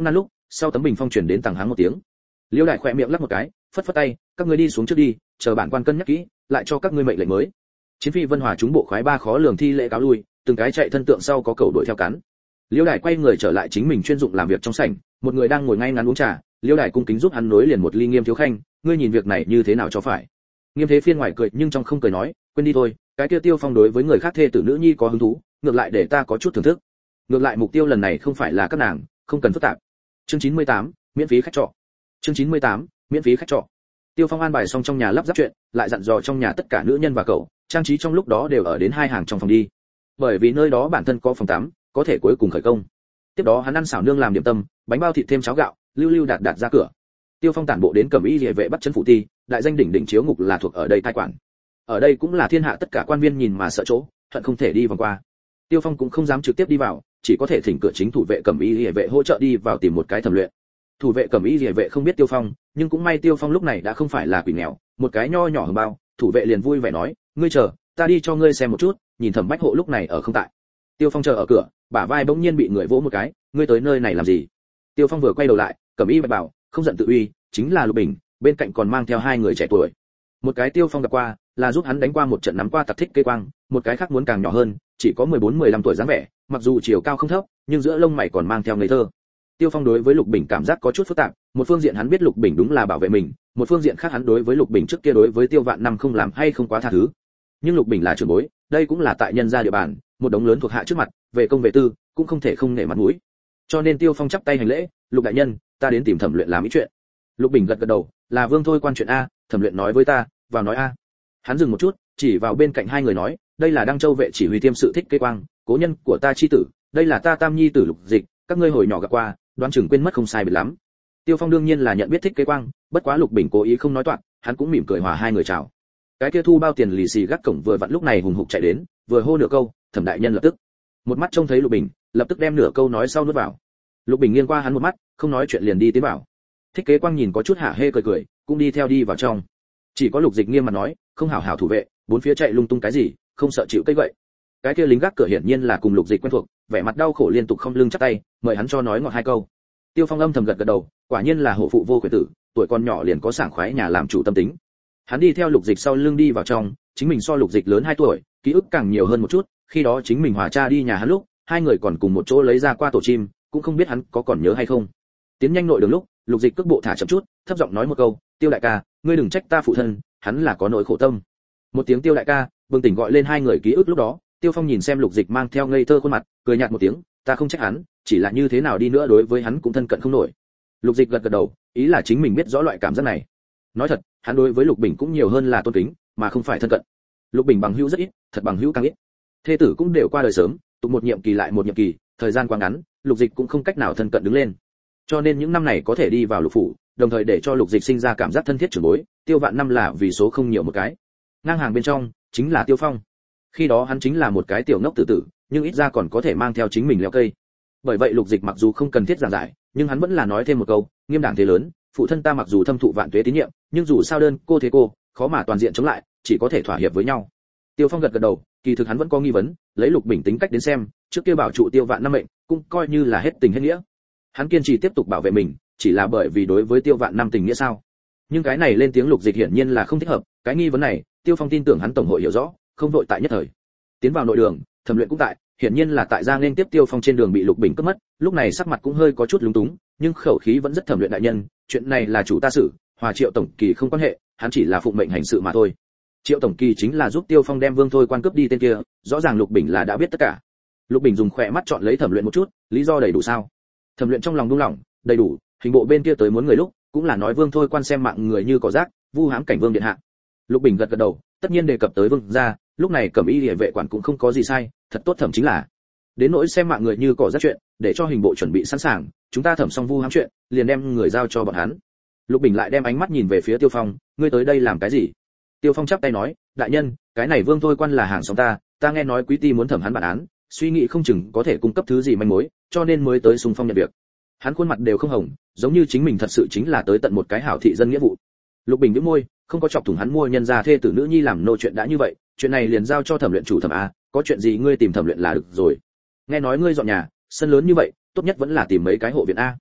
sau tấm bình phong truyền đến tàng háng một tiếng. Liêu Đại khỏe miệng lắc một cái, phất phất tay, các ngươi đi xuống trước đi, chờ bản quan cân nhắc kỹ, lại cho các ngươi mệnh lệnh mới. Chiến phi Vân Hòa chúng bộ khoái ba khó lường thi lễ cáo lui, từng cái chạy thân tượng sau có cầu đuổi theo cắn. Liêu Đại quay người trở lại chính mình chuyên dụng làm việc trong sảnh, một người đang ngồi ngay ngắn uống trà, Liêu Đại cung kính giúp hắn nối liền một ly Nghiêm thiếu khanh, ngươi nhìn việc này như thế nào cho phải. Nghiêm Thế Phiên ngoài cười nhưng trong không cười nói, quên đi thôi, cái kia Tiêu Phong đối với người khác thê tử nữ nhi có hứng thú, ngược lại để ta có chút thưởng thức. Ngược lại mục tiêu lần này không phải là các nàng, không cần phức tạp. Chương chín mươi tám, miễn phí khách trọ. Chương chín mươi tám, miễn phí khách trọ. Tiêu Phong an bài xong trong nhà lắp ráp chuyện, lại dặn dò trong nhà tất cả nữ nhân và cậu, trang trí trong lúc đó đều ở đến hai hàng trong phòng đi. Bởi vì nơi đó bản thân có phòng tắm, có thể cuối cùng khởi công. Tiếp đó hắn ăn xào nương làm điểm tâm, bánh bao thịt thêm cháo gạo, lưu lưu đạt đạt ra cửa. Tiêu Phong tản bộ đến Cẩm Y Liễu vệ bắt chân phủ ti, đại danh đỉnh đỉnh chiếu ngục là thuộc ở đây cai quản. Ở đây cũng là thiên hạ tất cả quan viên nhìn mà sợ chỗ, hận không thể đi vòng qua. Tiêu Phong cũng không dám trực tiếp đi vào, chỉ có thể thỉnh cửa chính thủ vệ Cẩm Y Liễu vệ hỗ trợ đi vào tìm một cái thẩm luyện. Thủ vệ Cẩm Y Liễu vệ không biết Tiêu Phong, nhưng cũng may Tiêu Phong lúc này đã không phải là quỷ nghèo, một cái nho nhỏ hờ bao, thủ vệ liền vui vẻ nói, ngươi chờ, ta đi cho ngươi xem một chút, nhìn Thẩm Bách hộ lúc này ở không tại. Tiêu Phong chờ ở cửa, bả vai bỗng nhiên bị người vỗ một cái, ngươi tới nơi này làm gì? Tiêu Phong vừa quay đầu lại, Cẩm Y bạch bảo, không giận tự uy, chính là Lục Bình, bên cạnh còn mang theo hai người trẻ tuổi. Một cái Tiêu Phong gặp qua, là giúp hắn đánh qua một trận nắm qua tặc thích cây quang, một cái khác muốn càng nhỏ hơn, chỉ có mười bốn mười lăm tuổi dáng vẻ, mặc dù chiều cao không thấp, nhưng giữa lông mày còn mang theo ngây thơ. Tiêu Phong đối với Lục Bình cảm giác có chút phức tạp, một phương diện hắn biết Lục Bình đúng là bảo vệ mình, một phương diện khác hắn đối với Lục Bình trước kia đối với Tiêu Vạn Năm không làm hay không quá tha thứ. Nhưng Lục Bình là trưởng bối, đây cũng là tại nhân gia địa bàn, một đống lớn thuộc hạ trước mặt, về công về tư, cũng không thể không nể mặt mũi. Cho nên Tiêu Phong chắp tay hành lễ, "Lục đại nhân, ta đến tìm thẩm luyện làm ý chuyện." Lục Bình gật gật đầu, "Là Vương thôi quan chuyện a, thẩm luyện nói với ta, vào nói a." Hắn dừng một chút, chỉ vào bên cạnh hai người nói, "Đây là Đăng Châu vệ chỉ huy tiêm sự thích kế quang, cố nhân của ta chi tử, đây là ta tam nhi tử Lục Dịch, các ngươi hồi nhỏ gặp qua, đoán chừng quên mất không sai biệt lắm." Tiêu Phong đương nhiên là nhận biết thích kế quang, bất quá Lục Bình cố ý không nói toạc, hắn cũng mỉm cười hòa hai người chào. Cái kia thu bao tiền lì xì gác cổng vừa vặn lúc này hùng hục chạy đến, vừa hô nửa câu, Thẩm đại nhân lập tức một mắt trông thấy Lục Bình, lập tức đem nửa câu nói sau nuốt vào. Lục Bình nghiêng qua hắn một mắt, không nói chuyện liền đi tiến vào. Thích kế quang nhìn có chút hả hê cười cười, cũng đi theo đi vào trong. Chỉ có Lục Dịch nghiêm mặt nói, không hảo hảo thủ vệ, bốn phía chạy lung tung cái gì, không sợ chịu cây gậy. Cái kia lính gác cửa hiển nhiên là cùng Lục Dịch quen thuộc, vẻ mặt đau khổ liên tục không lưng chắp tay, mời hắn cho nói ngọt hai câu. Tiêu Phong âm thầm gật gật đầu, quả nhiên là hổ phụ vô khuyển tử, tuổi còn nhỏ liền có sảng khoái nhà làm chủ tâm tính. Hắn đi theo Lục Dịch sau lưng đi vào trong, chính mình so Lục Dịch lớn hai tuổi, ký ức càng nhiều hơn một chút, khi đó chính mình hòa cha đi nhà hắn lúc, hai người còn cùng một chỗ lấy ra qua tổ chim, cũng không biết hắn có còn nhớ hay không. Tiến nhanh nội đường lúc, Lục Dịch cước bộ thả chậm chút, thấp giọng nói một câu, "Tiêu đại ca, ngươi đừng trách ta phụ thân, hắn là có nỗi khổ tâm." Một tiếng Tiêu đại ca, bừng tỉnh gọi lên hai người ký ức lúc đó. Tiêu Phong nhìn xem Lục Dịch mang theo ngây thơ khuôn mặt, cười nhạt một tiếng, "Ta không trách hắn, chỉ là như thế nào đi nữa đối với hắn cũng thân cận không nổi." Lục Dịch gật gật đầu, ý là chính mình biết rõ loại cảm giác này. Nói thật, hắn đối với Lục Bình cũng nhiều hơn là tôn kính, mà không phải thân cận. Lục Bình bằng hữu rất ít, thật bằng hữu càng ít. Thê tử cũng đều qua đời sớm, tục một nhiệm kỳ lại một nhiệm kỳ, thời gian quá ngắn, Lục Dịch cũng không cách nào thân cận đứng lên. Cho nên những năm này có thể đi vào Lục phủ, đồng thời để cho Lục Dịch sinh ra cảm giác thân thiết trưởng bối, Tiêu Vạn Năm là vì số không nhiều một cái. Ngang hàng bên trong chính là Tiêu Phong. Khi đó hắn chính là một cái tiểu ngốc tử tử, nhưng ít ra còn có thể mang theo chính mình leo cây. Bởi vậy Lục Dịch mặc dù không cần thiết giảng giải, nhưng hắn vẫn là nói thêm một câu, "Nghiêm đảng thế lớn, phụ thân ta mặc dù thâm thụ vạn tuế tín nhiệm, nhưng dù sao đơn cô thế cô, khó mà toàn diện chống lại, chỉ có thể thỏa hiệp với nhau." Tiêu Phong gật gật đầu, kỳ thực hắn vẫn có nghi vấn, lấy Lục Bình tính cách đến xem, trước kia bảo trụ Tiêu Vạn Năm mệnh, cũng coi như là hết tình hết nghĩa. Hắn kiên trì tiếp tục bảo vệ mình, chỉ là bởi vì đối với Tiêu Vạn Năm tình nghĩa sao? Nhưng cái này lên tiếng Lục Dịch hiển nhiên là không thích hợp, cái nghi vấn này, Tiêu Phong tin tưởng hắn tổng hội hiểu rõ, không vội tại nhất thời. Tiến vào nội đường, Thẩm Luyện cũng tại, hiển nhiên là tại ra nên tiếp Tiêu Phong trên đường bị Lục Bình cướp mất, lúc này sắc mặt cũng hơi có chút lúng túng, nhưng khẩu khí vẫn rất Thẩm Luyện đại nhân, chuyện này là chủ ta xử, hòa Triệu tổng kỳ không quan hệ, hắn chỉ là phụng mệnh hành sự mà thôi. Triệu tổng kỳ chính là giúp Tiêu Phong đem Vương thôi quan cướp đi tên kia, rõ ràng Lục Bình là đã biết tất cả. Lục Bình dùng khỏe mắt chọn lấy Thẩm Luyện một chút, lý do đầy đủ sao? Thẩm Luyện trong lòng buông lỏng, đầy đủ, hình bộ bên kia tới muốn người lúc, cũng là nói Vương thôi quan xem mạng người như cỏ rác, vu hãm cảnh Vương điện hạ. Lục Bình gật gật đầu, tất nhiên đề cập tới Vương gia, lúc này Cẩm Y Liễu vệ quản cũng không có gì sai, thật tốt thẩm chính là. Đến nỗi xem mạng người như cỏ rác chuyện, để cho hình bộ chuẩn bị sẵn sàng, chúng ta thẩm xong vu hãm chuyện, liền đem người giao cho bọn hắn. Lục Bình lại đem ánh mắt nhìn về phía Tiêu Phong, ngươi tới đây làm cái gì? Tiêu Phong chắp tay nói, đại nhân, cái này Vương thôi quan là hàng xóm ta, ta nghe nói quý ty muốn thẩm hắn bản án, suy nghĩ không chừng có thể cung cấp thứ gì manh mối, cho nên mới tới xung phong nhận việc. Hắn khuôn mặt đều không hồng, giống như chính mình thật sự chính là tới tận một cái hảo thị dân nghĩa vụ. Lục Bình nhếch môi, không có chọc thủng hắn mua nhân gia thê tử nữ nhi làm nô chuyện đã như vậy, chuyện này liền giao cho thẩm luyện chủ thẩm a, có chuyện gì ngươi tìm thẩm luyện là được rồi. Nghe nói ngươi dọn nhà, sân lớn như vậy, tốt nhất vẫn là tìm mấy cái hộ viện a.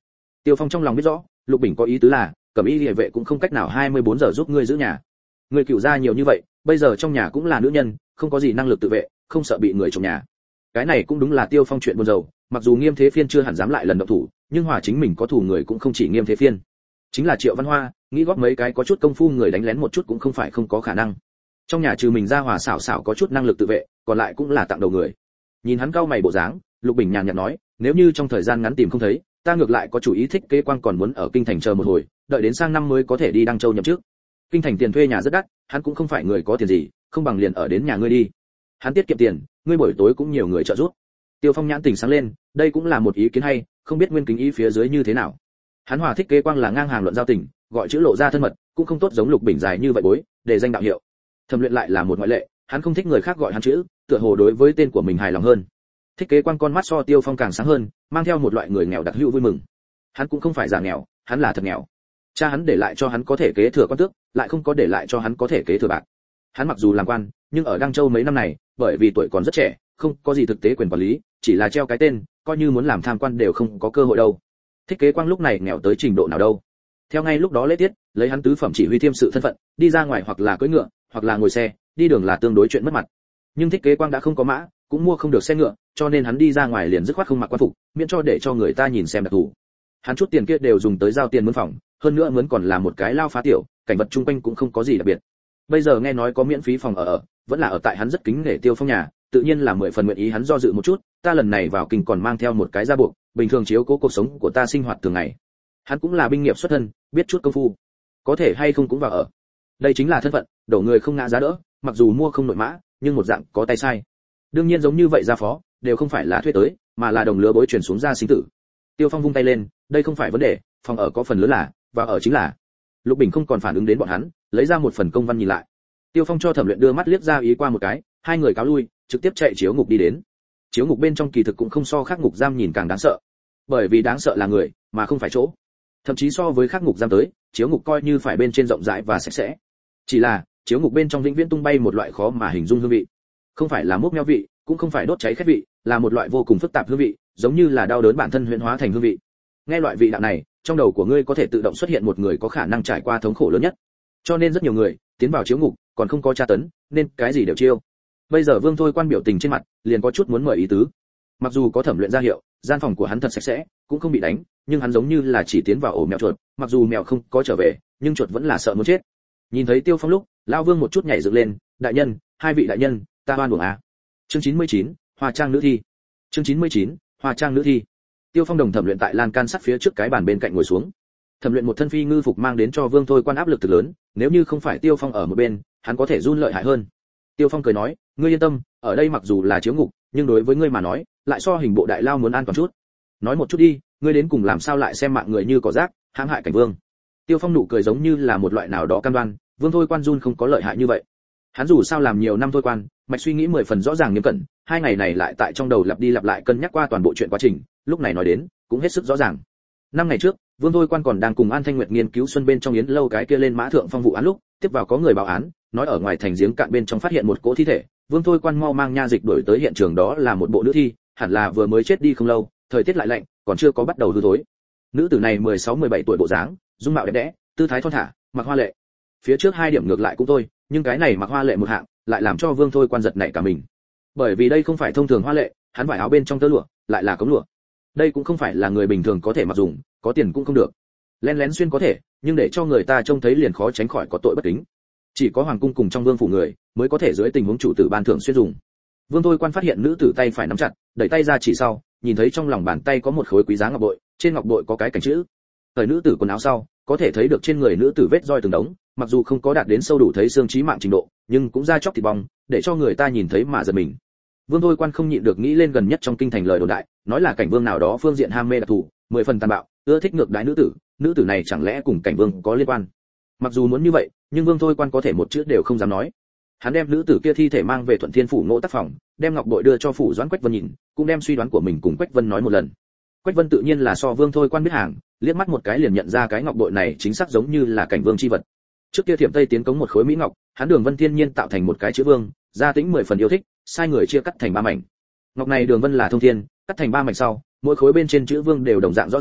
Tiêu Phong trong lòng biết rõ, Lục Bình có ý tứ là, Cẩm Y Liễu vệ cũng không cách nào hai mươi bốn giờ giúp ngươi giữ nhà. Người cựu gia nhiều như vậy, bây giờ trong nhà cũng là nữ nhân, không có gì năng lực tự vệ, không sợ bị người trộm nhà. Cái này cũng đúng là Tiêu Phong chuyện buồn rầu, mặc dù Nghiêm Thế Phiên chưa hẳn dám lại lần động thủ, nhưng hòa chính mình có thủ người cũng không chỉ Nghiêm Thế Phiên. Chính là Triệu Văn Hoa, nghĩ góp mấy cái có chút công phu người đánh lén một chút cũng không phải không có khả năng. Trong nhà trừ mình ra hòa xảo xảo có chút năng lực tự vệ, còn lại cũng là tặng đầu người. Nhìn hắn cau mày bộ dáng, Lục Bình nhàn nhạt nói, nếu như trong thời gian ngắn tìm không thấy, ta ngược lại có chủ ý thích kế quan còn muốn ở kinh thành chờ một hồi, đợi đến sang năm mới có thể đi Đăng Châu nhậm chức. Kinh thành tiền thuê nhà rất đắt, hắn cũng không phải người có tiền gì, không bằng liền ở đến nhà ngươi đi. Hắn tiết kiệm tiền, ngươi buổi tối cũng nhiều người trợ giúp. Tiêu Phong nhãn tình sáng lên, đây cũng là một ý kiến hay, không biết Nguyên Kính ý phía dưới như thế nào. Hắn hòa thích kế quang là ngang hàng luận giao tình, gọi chữ lộ ra thân mật, cũng không tốt giống Lục Bình dài như vậy bối, để danh đạo hiệu. Thẩm Luyện lại là một ngoại lệ, hắn không thích người khác gọi hắn chữ, tựa hồ đối với tên của mình hài lòng hơn. Thích kế quang con mắt so Tiêu Phong càng sáng hơn, mang theo một loại người nghèo đặc hữu vui mừng. Hắn cũng không phải giả nghèo, hắn là thật nghèo. Cha hắn để lại cho hắn có thể kế thừa quan tước, lại không có để lại cho hắn có thể kế thừa bạc. Hắn mặc dù làm quan, nhưng ở Đăng Châu mấy năm này, bởi vì tuổi còn rất trẻ, không có gì thực tế quyền quản lý, chỉ là treo cái tên, coi như muốn làm tham quan đều không có cơ hội đâu. Thích kế quang lúc này nghèo tới trình độ nào đâu? Theo ngay lúc đó lễ tiết, lấy hắn tứ phẩm chỉ huy thiêm sự thân phận, đi ra ngoài hoặc là cưỡi ngựa, hoặc là ngồi xe, đi đường là tương đối chuyện mất mặt. Nhưng thích kế quang đã không có mã, cũng mua không được xe ngựa, cho nên hắn đi ra ngoài liền dứt khoát không mặc quan phục, miễn cho để cho người ta nhìn xem đặc thù. Hắn chút tiền kia đều dùng tới giao tiền mướn phòng, hơn nữa mướn còn là một cái lao phá tiểu, cảnh vật chung quanh cũng không có gì đặc biệt. Bây giờ nghe nói có miễn phí phòng ở ở, vẫn là ở tại hắn rất kính nể Tiêu Phong nhà, tự nhiên là mười phần nguyện ý hắn do dự một chút, ta lần này vào kinh còn mang theo một cái gia buộc, bình thường chiếu cố cuộc sống của ta sinh hoạt thường ngày. Hắn cũng là binh nghiệp xuất thân, biết chút công phu, có thể hay không cũng vào ở. Đây chính là thân phận, đổ người không ngã giá đỡ, mặc dù mua không nội mã, nhưng một dạng có tay sai. Đương nhiên giống như vậy gia phó, đều không phải là thuê tới, mà là đồng lứa bối chuyển xuống ra sinh tử. Tiêu Phong vung tay lên, đây không phải vấn đề, phòng ở có phần lớn là, và ở chính là. Lục Bình không còn phản ứng đến bọn hắn, lấy ra một phần công văn nhìn lại. Tiêu Phong cho Thẩm Luyện đưa mắt liếc ra ý qua một cái, hai người cáo lui, trực tiếp chạy chiếu ngục đi đến. Chiếu ngục bên trong kỳ thực cũng không so khác ngục giam nhìn càng đáng sợ, bởi vì đáng sợ là người, mà không phải chỗ. Thậm chí so với khác ngục giam tới, chiếu ngục coi như phải bên trên rộng rãi và sạch sẽ. Chỉ là, chiếu ngục bên trong vĩnh viễn tung bay một loại khó mà hình dung hương vị. Không phải là mốc meo vị, cũng không phải đốt cháy khét vị, là một loại vô cùng phức tạp hương vị, giống như là đau đớn bản thân huyễn hóa thành hương vị. Nghe loại vị đạo này, trong đầu của ngươi có thể tự động xuất hiện một người có khả năng trải qua thống khổ lớn nhất. Cho nên rất nhiều người tiến vào chiếu ngục, còn không có tra tấn, nên cái gì đều chiêu. Bây giờ Vương Thôi Quan biểu tình trên mặt, liền có chút muốn mời ý tứ. Mặc dù có Thẩm Luyện ra hiệu, gian phòng của hắn thật sạch sẽ, cũng không bị đánh, nhưng hắn giống như là chỉ tiến vào ổ mèo chuột, mặc dù mèo không có trở về, nhưng chuột vẫn là sợ muốn chết. Nhìn thấy Tiêu Phong lúc, lão Vương một chút nhảy dựng lên, đại nhân, hai vị đại nhân, ta oan uổng à. Chương chín mươi chín, Hoa Trang nữ thi. Chương chín mươi chín, Hoa Trang nữ thi. Tiêu Phong đồng Thẩm Luyện tại lan can sắt phía trước cái bàn bên cạnh ngồi xuống. Thẩm Luyện một thân phi ngư phục mang đến cho Vương Thôi Quan áp lực thực lớn, nếu như không phải Tiêu Phong ở một bên, hắn có thể run lợi hại hơn. Tiêu Phong cười nói, ngươi yên tâm, ở đây mặc dù là chiếu ngục, nhưng đối với ngươi mà nói, lại so hình bộ đại lao muốn an toàn chút. Nói một chút đi, ngươi đến cùng làm sao lại xem mạng người như cỏ rác, hãm hại cảnh vương. Tiêu Phong nụ cười giống như là một loại nào đó cam đoan, Vương Thôi Quan run không có lợi hại như vậy. Hắn dù sao làm nhiều năm thôi quan, mạch suy nghĩ mười phần rõ ràng nghiêm cẩn, hai ngày này lại tại trong đầu lặp đi lặp lại cân nhắc qua toàn bộ chuyện quá trình, lúc này nói đến cũng hết sức rõ ràng. Năm ngày trước, Vương Thôi Quan còn đang cùng An Thanh Nguyệt nghiên cứu xuân bên trong yến lâu cái kia lên mã thượng phong vụ án lúc, tiếp vào có người báo án, nói ở ngoài thành giếng cạn bên trong phát hiện một cỗ thi thể, Vương Thôi Quan mau mang nha dịch đuổi tới hiện trường, đó là một bộ nữ thi, hẳn là vừa mới chết đi không lâu, thời tiết lại lạnh, còn chưa có bắt đầu hư thối. Nữ tử này mười sáu mười bảy tuổi bộ dáng, dung mạo đẹp đẽ, tư thái thon thả, mặc hoa lệ. Phía trước hai điểm ngược lại cũng thôi, nhưng cái này mặc hoa lệ một hạng, lại làm cho Vương Thôi Quan giật nảy cả mình. Bởi vì đây không phải thông thường hoa lệ, hắn vải áo bên trong tơ lụa, lại là cống lụa. Đây cũng không phải là người bình thường có thể mặc dùng, có tiền cũng không được. Lén lén xuyên có thể, nhưng để cho người ta trông thấy liền khó tránh khỏi có tội bất kính. Chỉ có hoàng cung cùng trong vương phủ người mới có thể dưới tình huống chủ tử ban thưởng xuyên dùng. Vương Thôi Quan phát hiện nữ tử tay phải nắm chặt, đẩy tay ra chỉ sau, nhìn thấy trong lòng bàn tay có một khối quý giá ngọc bội, trên ngọc bội có cái cảnh chữ. Thời nữ tử quần áo sau, có thể thấy được trên người nữ tử vết roi từng đống, mặc dù không có đạt đến sâu đủ thấy xương chí mạng trình độ, nhưng cũng da chóc thịt bong, để cho người ta nhìn thấy mà giật mình. Vương Thôi Quan không nhịn được nghĩ lên gần nhất trong kinh thành lời đồn đại, nói là cảnh vương nào đó phương diện ham mê đặc thù, mười phần tàn bạo, ưa thích ngược đãi nữ tử, nữ tử này chẳng lẽ cùng cảnh vương có liên quan? Mặc dù muốn như vậy, nhưng Vương Thôi Quan có thể một chữ đều không dám nói. Hắn đem nữ tử kia thi thể mang về Thuận Thiên phủ Ngộ Tác phòng, đem ngọc bội đưa cho phủ Doãn Quách Vân nhìn, cũng đem suy đoán của mình cùng Quách Vân nói một lần. Quách Vân tự nhiên là so Vương Thôi Quan biết hàng, liếc mắt một cái liền nhận ra cái ngọc bội này chính xác giống như là cảnh vương chi vật. Trước kia Thiểm Tây tiến cống một khối mỹ ngọc, hắn Đường Vân thiên nhiên tạo thành một cái chữ vương, gia tính mười phần yêu thích, sai người chia cắt thành ba mảnh. Ngọc này Đường Vân là thông thiên, cắt thành ba mảnh sau, mỗi khối bên trên chữ vương đều đồng dạng rõ ràng,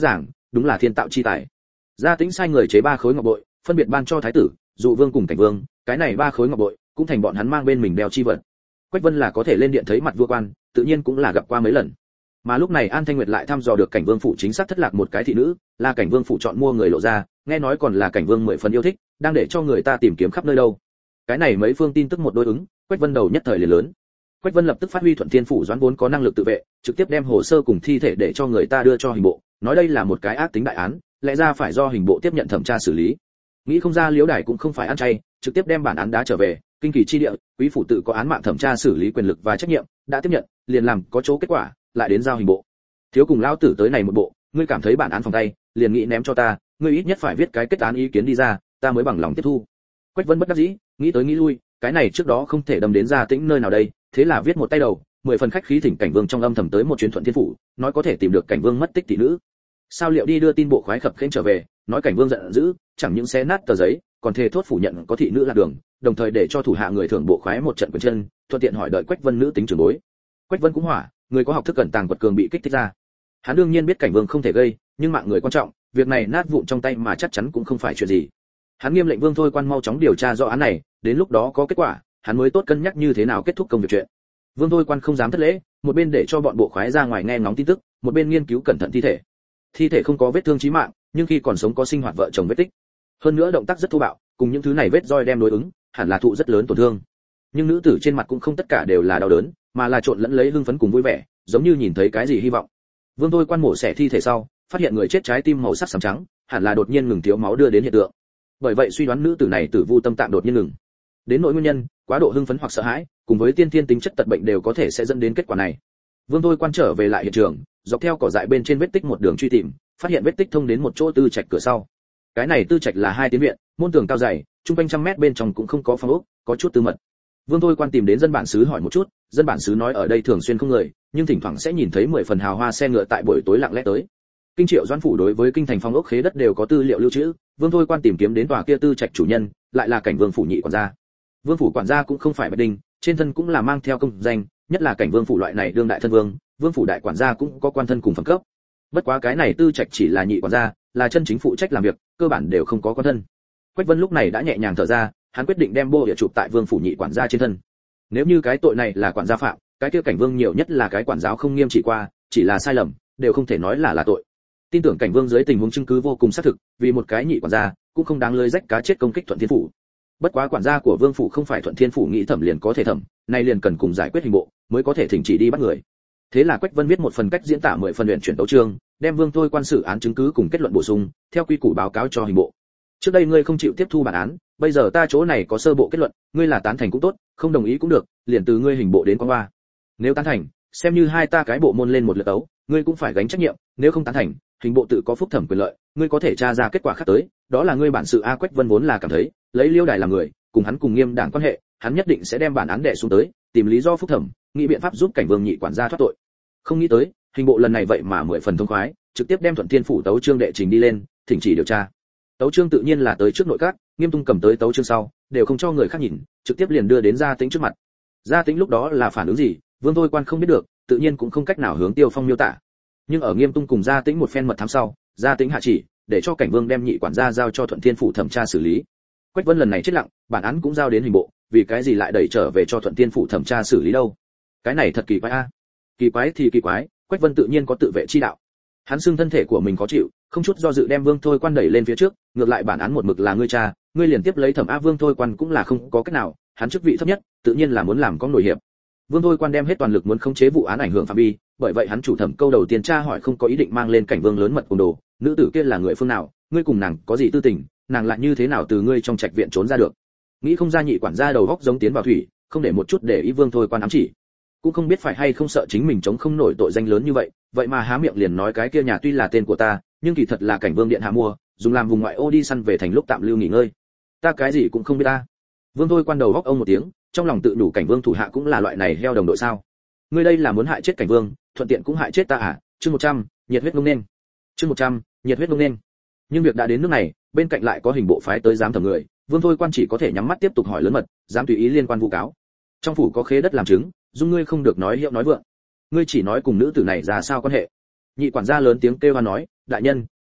đúng là thiên tạo chi tài. Gia Tĩnh sai người chế ba khối ngọc bội, phân biệt ban cho thái tử, dụ vương cùng cảnh vương, cái này ba khối ngọc bội cũng thành bọn hắn mang bên mình đeo chi vật. Quách Vân là có thể lên điện thấy mặt vua quan, tự nhiên cũng là gặp qua mấy lần. Mà lúc này An Thanh Nguyệt lại thăm dò được cảnh vương phủ chính xác thất lạc một cái thị nữ, là cảnh vương phủ chọn mua người lộ ra, nghe nói còn là cảnh vương mười phần yêu thích, đang để cho người ta tìm kiếm khắp nơi đâu. Cái này mấy phương tin tức một đối ứng, Quách Vân đầu nhất thời liền lớn. Quách Vân lập tức phát huy Thuận Thiên phủ Doãn vốn có năng lực tự vệ, trực tiếp đem hồ sơ cùng thi thể để cho người ta đưa cho hình bộ, nói đây là một cái ác tính đại án, lẽ ra phải do hình bộ tiếp nhận thẩm tra xử lý. Nghĩ không ra Liễu Đài cũng không phải ăn chay, trực tiếp đem bản án đá trở về, kinh kỳ chi địa, quý phủ tự có án mạng thẩm tra xử lý quyền lực và trách nhiệm, đã tiếp nhận, liền làm có chỗ kết quả, lại đến giao hình bộ. Thiếu cùng lão tử tới này một bộ, ngươi cảm thấy bản án phòng tay, liền nghĩ ném cho ta, ngươi ít nhất phải viết cái kết án ý kiến đi ra, ta mới bằng lòng tiếp thu. Quách Vân bất đắc dĩ, nghĩ tới nghĩ lui, cái này trước đó không thể đâm đến Gia Tĩnh nơi nào đây, thế là viết một tay đầu, mười phần khách khí thỉnh cảnh vương trong âm thầm tới một chuyến Thuận Thiên phủ, nói có thể tìm được cảnh vương mất tích tỷ nữ. Sao Liệu đi đưa tin bộ khoái khập khiễng trở về, nói cảnh vương giận dữ, chẳng những xé nát tờ giấy, còn thề thốt phủ nhận có thị nữ lạc đường, đồng thời để cho thủ hạ người thưởng bộ khoái một trận quyền chân, thuận tiện hỏi đợi Quách Vân nữ tính trưởng bối. Quách Vân cũng hỏa, người có học thức cẩn tàng quật cường bị kích thích ra. Hắn đương nhiên biết cảnh vương không thể gây, nhưng mạng người quan trọng, việc này nát vụn trong tay mà chắc chắn cũng không phải chuyện gì. Hắn nghiêm lệnh Vương Thôi Quan mau chóng điều tra rõ án này, đến lúc đó có kết quả, hắn mới tốt cân nhắc như thế nào kết thúc công việc chuyện. Vương Thôi Quan không dám thất lễ, một bên để cho bọn bộ khoái ra ngoài nghe ngóng tin tức, một bên nghiên cứu cẩn thận thi thể. Thi thể không có vết thương chí mạng, nhưng khi còn sống có sinh hoạt vợ chồng vết tích. Hơn nữa động tác rất thô bạo, cùng những thứ này vết roi đem đối ứng, hẳn là thụ rất lớn tổn thương. Nhưng nữ tử trên mặt cũng không tất cả đều là đau đớn, mà là trộn lẫn lấy hưng phấn cùng vui vẻ, giống như nhìn thấy cái gì hy vọng. Vương Thôi Quan mổ xẻ thi thể sau, phát hiện người chết trái tim màu sắc sẫm trắng, hẳn là đột nhiên ngừng thiếu máu đưa đến hiện tượng. Bởi vậy suy đoán nữ tử này tử vu tâm tạng đột nhiên ngừng. Đến nỗi nguyên nhân, quá độ hưng phấn hoặc sợ hãi, cùng với tiên tiên tính chất tật bệnh đều có thể sẽ dẫn đến kết quả này. Vương Thôi Quan trở về lại hiện trường, dọc theo cỏ dại bên trên vết tích một đường truy tìm, phát hiện vết tích thông đến một chỗ tư trạch cửa sau. Cái này tư trạch là hai tiến viện, môn tường cao dày, trung quanh trăm mét bên trong cũng không có phòng ốc, có chút tư mật. Vương Thôi Quan tìm đến dân bản xứ hỏi một chút, dân bản xứ nói ở đây thường xuyên không người, nhưng thỉnh thoảng sẽ nhìn thấy mười phần hào hoa xe ngựa tại buổi tối lặng lẽ tới. Kinh Triệu Doãn phủ đối với kinh thành phong ốc khế đất đều có tư liệu lưu trữ, Vương Thôi Quan tìm kiếm đến tòa kia tư trạch chủ nhân, lại là cảnh vương phủ nhị quản gia. Vương phủ quản gia cũng không phải bạch đinh, trên thân cũng là mang theo công danh, nhất là cảnh vương phủ loại này đương đại thân vương, vương phủ đại quản gia cũng có quan thân cùng phẩm cấp. Bất quá cái này tư trạch chỉ là nhị quản gia, là chân chính phụ trách làm việc, cơ bản đều không có quan thân. Quách Vân lúc này đã nhẹ nhàng thở ra, hắn quyết định đem bô địa chụp tại vương phủ nhị quản gia trên thân. Nếu như cái tội này là quản gia phạm, cái kia cảnh vương nhiều nhất là cái quản giáo không nghiêm chỉ qua, chỉ là sai lầm, đều không thể nói là là tội. Tin tưởng cảnh vương dưới tình huống chứng cứ vô cùng xác thực, vì một cái nhị quản gia cũng không đáng lưới rách cá chết công kích Thuận Thiên phủ. Bất quá quản gia của vương phủ không phải Thuận Thiên phủ nghĩ thẩm liền có thể thẩm, nay liền cần cùng giải quyết hình bộ, mới có thể thỉnh chỉ đi bắt người. Thế là Quách Vân viết một phần cách diễn tả mười phần luyện chuyển tấu chương, đem Vương Thôi Quan xử án chứng cứ cùng kết luận bổ sung, theo quy củ báo cáo cho hình bộ. Trước đây ngươi không chịu tiếp thu bản án, bây giờ ta chỗ này có sơ bộ kết luận, ngươi là tán thành cũng tốt, không đồng ý cũng được, liền từ ngươi hình bộ đến quan qua. Nếu tán thành, xem như hai ta cái bộ môn lên một lượt ấu, ngươi cũng phải gánh trách nhiệm, nếu không tán thành, hình bộ tự có phúc thẩm quyền lợi, ngươi có thể tra ra kết quả khác tới, đó là ngươi bản sự. A Quách Vân vốn là cảm thấy, lấy Liêu Đài làm người, cùng hắn cùng nghiêm đảng quan hệ, hắn nhất định sẽ đem bản án đè xuống tới, tìm lý do phúc thẩm, nghĩ biện pháp giúp cảnh vương nhị quản gia thoát tội. Không nghĩ tới, hình bộ lần này vậy mà mười phần thông khoái, trực tiếp đem Thuận Thiên phủ tấu chương đệ trình đi lên, thỉnh chỉ điều tra. Tấu chương tự nhiên là tới trước nội các, Nghiêm Tung cầm tới tấu chương sau, đều không cho người khác nhìn, trực tiếp liền đưa đến Gia Tĩnh trước mặt. Gia Tĩnh lúc đó là phản ứng gì, Vương Thôi Quan không biết được, tự nhiên cũng không cách nào hướng Tiêu Phong miêu tả. Nhưng ở Nghiêm Tung cùng Gia Tĩnh một phen mật thám sau, Gia Tĩnh hạ chỉ, để cho cảnh vương đem nhị quản gia giao cho Thuận Thiên phủ thẩm tra xử lý. Quách Vân lần này chết lặng, bản án cũng giao đến hình bộ, vì cái gì lại đẩy trở về cho Thuận Thiên phủ thẩm tra xử lý đâu? Cái này thật kỳ quái a. À. Kỳ quái thì kỳ quái, Quách Vân tự nhiên có tự vệ chi đạo. Hắn xưng thân thể của mình khó chịu, không chút do dự đem Vương Thôi Quan đẩy lên phía trước, ngược lại bản án một mực là ngươi cha, ngươi liền tiếp lấy thẩm áp. Vương Thôi Quan cũng là không có cách nào, hắn chức vị thấp nhất, tự nhiên là muốn làm có nổi hiệp. Vương Thôi Quan đem hết toàn lực muốn khống chế vụ án ảnh hưởng phạm vi, bởi vậy hắn chủ thẩm câu đầu tiên tra hỏi không có ý định mang lên cảnh vương lớn mật cùng đồ, nữ tử kia là người phương nào, ngươi cùng nàng có gì tư tình, nàng lại như thế nào từ ngươi trong trạch viện trốn ra được. Nghĩ không ra nhị quản gia đầu góc giống tiến vào thủy, không để một chút để ý Vương Thôi Quan ám chỉ. Cũng không biết phải hay không sợ chính mình chống không nổi tội danh lớn như vậy, vậy mà há miệng liền nói cái kia nhà tuy là tên của ta, nhưng kỳ thật là cảnh vương điện hạ mua, dùng làm vùng ngoại ô đi săn về thành lúc tạm lưu nghỉ ngơi. Ta cái gì cũng không biết ta. Vương Thôi Quan đầu góc ông một tiếng, trong lòng tự nhủ cảnh vương thủ hạ cũng là loại này heo đồng đội sao? Ngươi đây là muốn hại chết cảnh vương, thuận tiện cũng hại chết ta à? Chương một trăm, nhiệt huyết ngông nên. Chương một trăm, nhiệt huyết ngông nên. Nhưng việc đã đến nước này, bên cạnh lại có hình bộ phái tới giám thẩm người, Vương Thôi Quan chỉ có thể nhắm mắt tiếp tục hỏi lớn mật, dám tùy ý liên quan vụ cáo. Trong phủ có khế đất làm chứng, dung ngươi không được nói hiệu nói vượng. Ngươi chỉ nói cùng nữ tử này ra sao quan hệ? Nhị quản gia lớn tiếng kêu oan nói, đại nhân,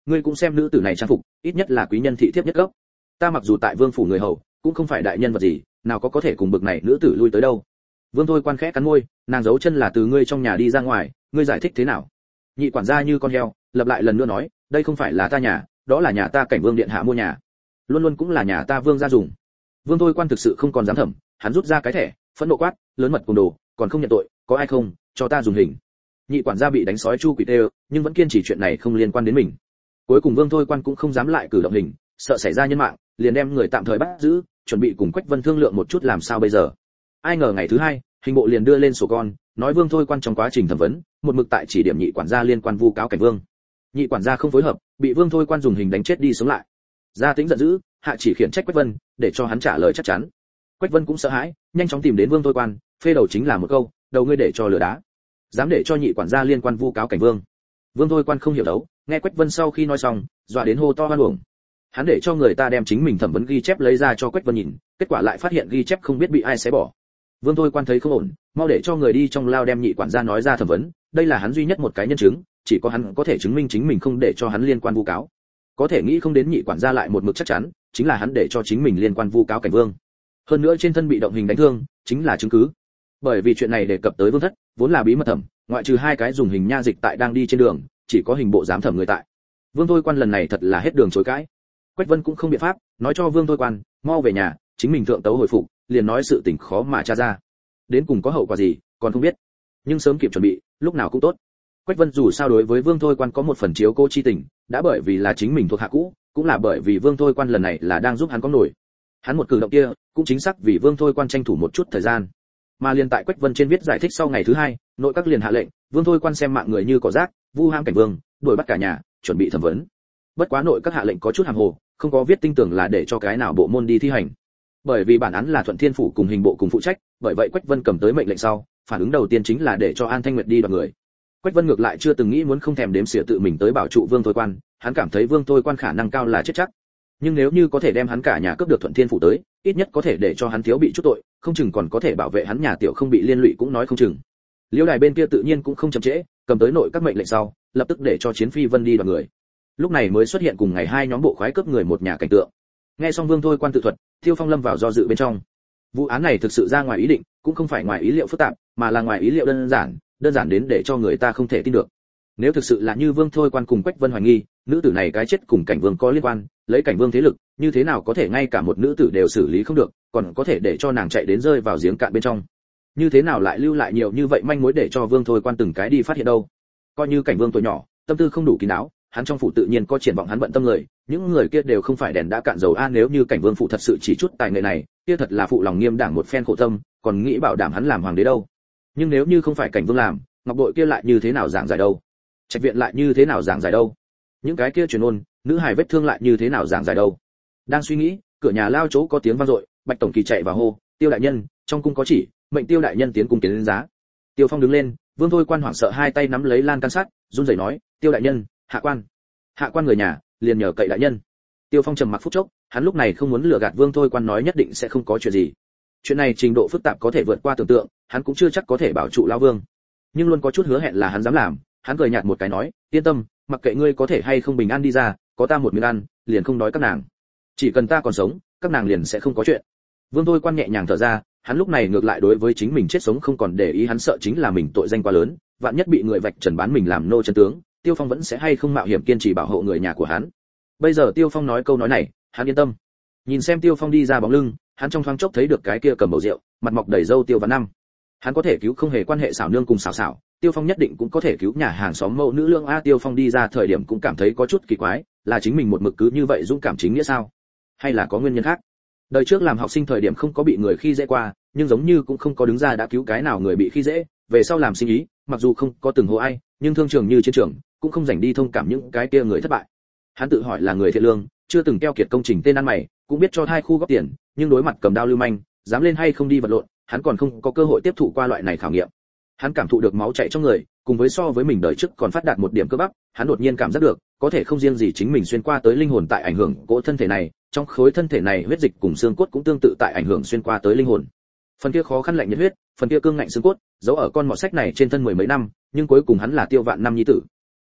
ngươi cũng xem nữ tử này trang phục, ít nhất là quý nhân thị thiếp nhất gốc. Ta mặc dù tại vương phủ người hầu, cũng không phải đại nhân vật gì, nào có có thể cùng bực này nữ tử lui tới đâu. Vương Thôi Quan khẽ cắn môi, nàng giấu chân là từ ngươi trong nhà đi ra ngoài, ngươi giải thích thế nào? Nhị quản gia như con heo, lặp lại lần nữa nói, đây không phải là ta nhà, đó là nhà ta Cảnh Vương điện hạ mua nhà, luôn luôn cũng là nhà ta Vương gia dùng. Vương Thôi Quan thực sự không còn dám thẩm, hắn rút ra cái thẻ, phẫn nộ quát, lớn mật cùng đồ, còn không nhận tội, có ai không, cho ta dùng hình. Nhị quản gia bị đánh sói chu quỷ tê, nhưng vẫn kiên trì chuyện này không liên quan đến mình. Cuối cùng Vương Thôi Quan cũng không dám lại cử động hình, sợ xảy ra nhân mạng, liền đem người tạm thời bắt giữ, chuẩn bị cùng Quách Vân thương lượng một chút làm sao bây giờ. Ai ngờ ngày thứ hai, hình bộ liền đưa lên sổ con, nói Vương Thôi Quan trong quá trình thẩm vấn, một mực tại chỉ điểm nhị quản gia liên quan vu cáo Cảnh Vương. Nhị quản gia không phối hợp, bị Vương Thôi Quan dùng hình đánh chết đi sống lại. Gia Tĩnh giận dữ, hạ chỉ khiển trách Quách Vân, để cho hắn trả lời chắc chắn. Quách Vân cũng sợ hãi, nhanh chóng tìm đến Vương Thôi Quan, phê đầu chính là một câu, đầu ngươi để cho lửa đá, dám để cho nhị quản gia liên quan vu cáo Cảnh Vương. Vương Thôi Quan không hiểu đấu, nghe Quách Vân sau khi nói xong, dọa đến hô to hoan uổng. Hắn để cho người ta đem chính mình thẩm vấn ghi chép lấy ra cho Quách Vân nhìn, kết quả lại phát hiện ghi chép không biết bị ai xé bỏ. Vương Thôi Quan thấy không ổn, mau để cho người đi trong lao đem nhị quản gia nói ra thẩm vấn, đây là hắn duy nhất một cái nhân chứng, chỉ có hắn có thể chứng minh chính mình không để cho hắn liên quan vu cáo. Có thể nghĩ không đến nhị quản gia lại một mực chắc chắn, chính là hắn để cho chính mình liên quan vu cáo Cảnh Vương. Hơn nữa trên thân bị động hình đánh thương, chính là chứng cứ. Bởi vì chuyện này đề cập tới Vương thất, vốn là bí mật thẩm, ngoại trừ hai cái dùng hình nha dịch tại đang đi trên đường, chỉ có hình bộ giám thẩm người tại. Vương Thôi Quan lần này thật là hết đường chối cãi. Quách Vân cũng không biện pháp, nói cho Vương Thôi Quan, mau về nhà, chính mình thượng tấu hồi phục, liền nói sự tình khó mà tra ra. Đến cùng có hậu quả gì, còn không biết. Nhưng sớm kịp chuẩn bị, lúc nào cũng tốt. Quách Vân dù sao đối với Vương Thôi Quan có một phần chiếu cố chi tình, đã bởi vì là chính mình thuộc hạ cũ, cũng là bởi vì Vương Thôi Quan lần này là đang giúp hắn có nổi. Hắn một cử động kia, cũng chính xác vì Vương Thôi Quan tranh thủ một chút thời gian. Mà liền tại Quách Vân trên viết giải thích sau ngày thứ hai, nội các liền hạ lệnh, Vương Thôi Quan xem mạng người như cỏ rác, vu ham Cảnh Vương, đuổi bắt cả nhà, chuẩn bị thẩm vấn. Bất quá nội các hạ lệnh có chút hàm hồ, không có viết tinh tưởng là để cho cái nào bộ môn đi thi hành. Bởi vì bản án là Thuận Thiên phủ cùng hình bộ cùng phụ trách, bởi vậy Quách Vân cầm tới mệnh lệnh sau, phản ứng đầu tiên chính là để cho An Thanh Nguyệt đi đoạt người. Quách Vân ngược lại chưa từng nghĩ muốn không thèm đếm xỉa tự mình tới bảo trụ Vương Thôi Quan, hắn cảm thấy Vương Thôi Quan khả năng cao là chết chắc. Nhưng nếu như có thể đem hắn cả nhà cướp được Thuận Thiên phủ tới, ít nhất có thể để cho hắn thiếu bị chút tội, không chừng còn có thể bảo vệ hắn nhà tiểu không bị liên lụy cũng nói không chừng. Liễu Đài bên kia tự nhiên cũng không chậm trễ, cầm tới nội các mệnh lệnh sau, lập tức để cho Chiến Phi Vân đi đoạt người. Lúc này mới xuất hiện cùng ngày hai nhóm bộ khoái cướp người một nhà cảnh tượng. Nghe xong Vương Thôi Quan tự thuật, Tiêu Phong lâm vào do dự bên trong. Vụ án này thực sự ra ngoài ý định, cũng không phải ngoài ý liệu phức tạp, mà là ngoài ý liệu đơn giản, đơn giản đến để cho người ta không thể tin được. Nếu thực sự là như Vương Thôi Quan cùng Quách Vân hoài nghi, nữ tử này cái chết cùng Cảnh Vương có liên quan, lấy Cảnh Vương thế lực, như thế nào có thể ngay cả một nữ tử đều xử lý không được, còn có thể để cho nàng chạy đến rơi vào giếng cạn bên trong. Như thế nào lại lưu lại nhiều như vậy manh mối để cho Vương Thôi Quan từng cái đi phát hiện đâu? Coi như Cảnh Vương tuổi nhỏ, tâm tư không đủ kín đáo, hắn trong phủ tự nhiên có triển vọng hắn bận tâm người, những người kia đều không phải đèn đã cạn dầu a, nếu như Cảnh Vương phụ thật sự chỉ chút tài nghệ này, kia thật là phụ lòng nghiêm đảng một phen khổ tâm, còn nghĩ bảo đảm hắn làm hoàng đế đâu. Nhưng nếu như không phải Cảnh Vương làm, ngọc bội kia lại như thế nào giảng giải đâu? Trạch viện lại như thế nào giảng giải đâu? Những cái kia truyền ôn, nữ hài vết thương lại như thế nào giảng giải đâu? Đang suy nghĩ, cửa nhà lao chỗ có tiếng vang dội, Bạch tổng kỳ chạy vào hô, Tiêu đại nhân, trong cung có chỉ, mệnh Tiêu đại nhân tiến cung kiến đến giá. Tiêu Phong đứng lên, Vương Thôi Quan hoảng sợ hai tay nắm lấy lan can sắt, run rẩy nói, Tiêu đại nhân, hạ quan. Hạ quan người nhà, liền nhờ cậy đại nhân. Tiêu Phong trầm mặc phút chốc, hắn lúc này không muốn lừa gạt Vương Thôi Quan nói nhất định sẽ không có chuyện gì. Chuyện này trình độ phức tạp có thể vượt qua tưởng tượng, hắn cũng chưa chắc có thể bảo trụ lão Vương. Nhưng luôn có chút hứa hẹn là hắn dám làm, hắn cười nhạt một cái nói, yên tâm, mặc kệ ngươi có thể hay không bình an đi ra, có ta một miếng ăn, liền không đói các nàng. Chỉ cần ta còn sống, các nàng liền sẽ không có chuyện. Vương Thôi Quan nhẹ nhàng thở ra, hắn lúc này ngược lại đối với chính mình chết sống không còn để ý, hắn sợ chính là mình tội danh quá lớn, vạn nhất bị người vạch trần bán mình làm nô chân tướng, Tiêu Phong vẫn sẽ hay không mạo hiểm kiên trì bảo hộ người nhà của hắn. Bây giờ Tiêu Phong nói câu nói này, hắn yên tâm. Nhìn xem Tiêu Phong đi ra bóng lưng, hắn trong thoáng chốc thấy được cái kia cầm bầu rượu, mặt mọc đầy râu Tiêu Văn Năm. Hắn có thể cứu không hề quan hệ xảo nương cùng xảo xảo, Tiêu Phong nhất định cũng có thể cứu nhà hàng xóm mẫu nữ lương a. Tiêu Phong đi ra thời điểm cũng cảm thấy có chút kỳ quái, là chính mình một mực cứ như vậy dũng cảm chính nghĩa sao? Hay là có nguyên nhân khác? Đời trước làm học sinh thời điểm không có bị người khi dễ qua, nhưng giống như cũng không có đứng ra đã cứu cái nào người bị khi dễ, về sau làm sinh ý, mặc dù không có từng hô ai, nhưng thương trường như chiến trường, cũng không rảnh đi thông cảm những cái kia người thất bại. Hắn tự hỏi là người thiện lương, chưa từng keo kiệt công trình tên ăn mày, cũng biết cho thai khu góp tiền, nhưng đối mặt cầm đao lưu manh, dám lên hay không đi vật lộn, hắn còn không có cơ hội tiếp thụ qua loại này khảo nghiệm. Hắn cảm thụ được máu chảy trong người, cùng với so với mình đời trước còn phát đạt một điểm cơ bắp, hắn đột nhiên cảm giác được, có thể không riêng gì chính mình xuyên qua tới linh hồn tại ảnh hưởng cỗ thân thể này, trong khối thân thể này huyết dịch cùng xương cốt cũng tương tự tại ảnh hưởng xuyên qua tới linh hồn. Phần kia khó khăn lạnh nhiệt huyết, phần kia cương ngạnh xương cốt, giấu ở con mọt sách này trên thân mười mấy năm, nhưng cuối cùng hắn là Tiêu Vạn Năm nhi tử.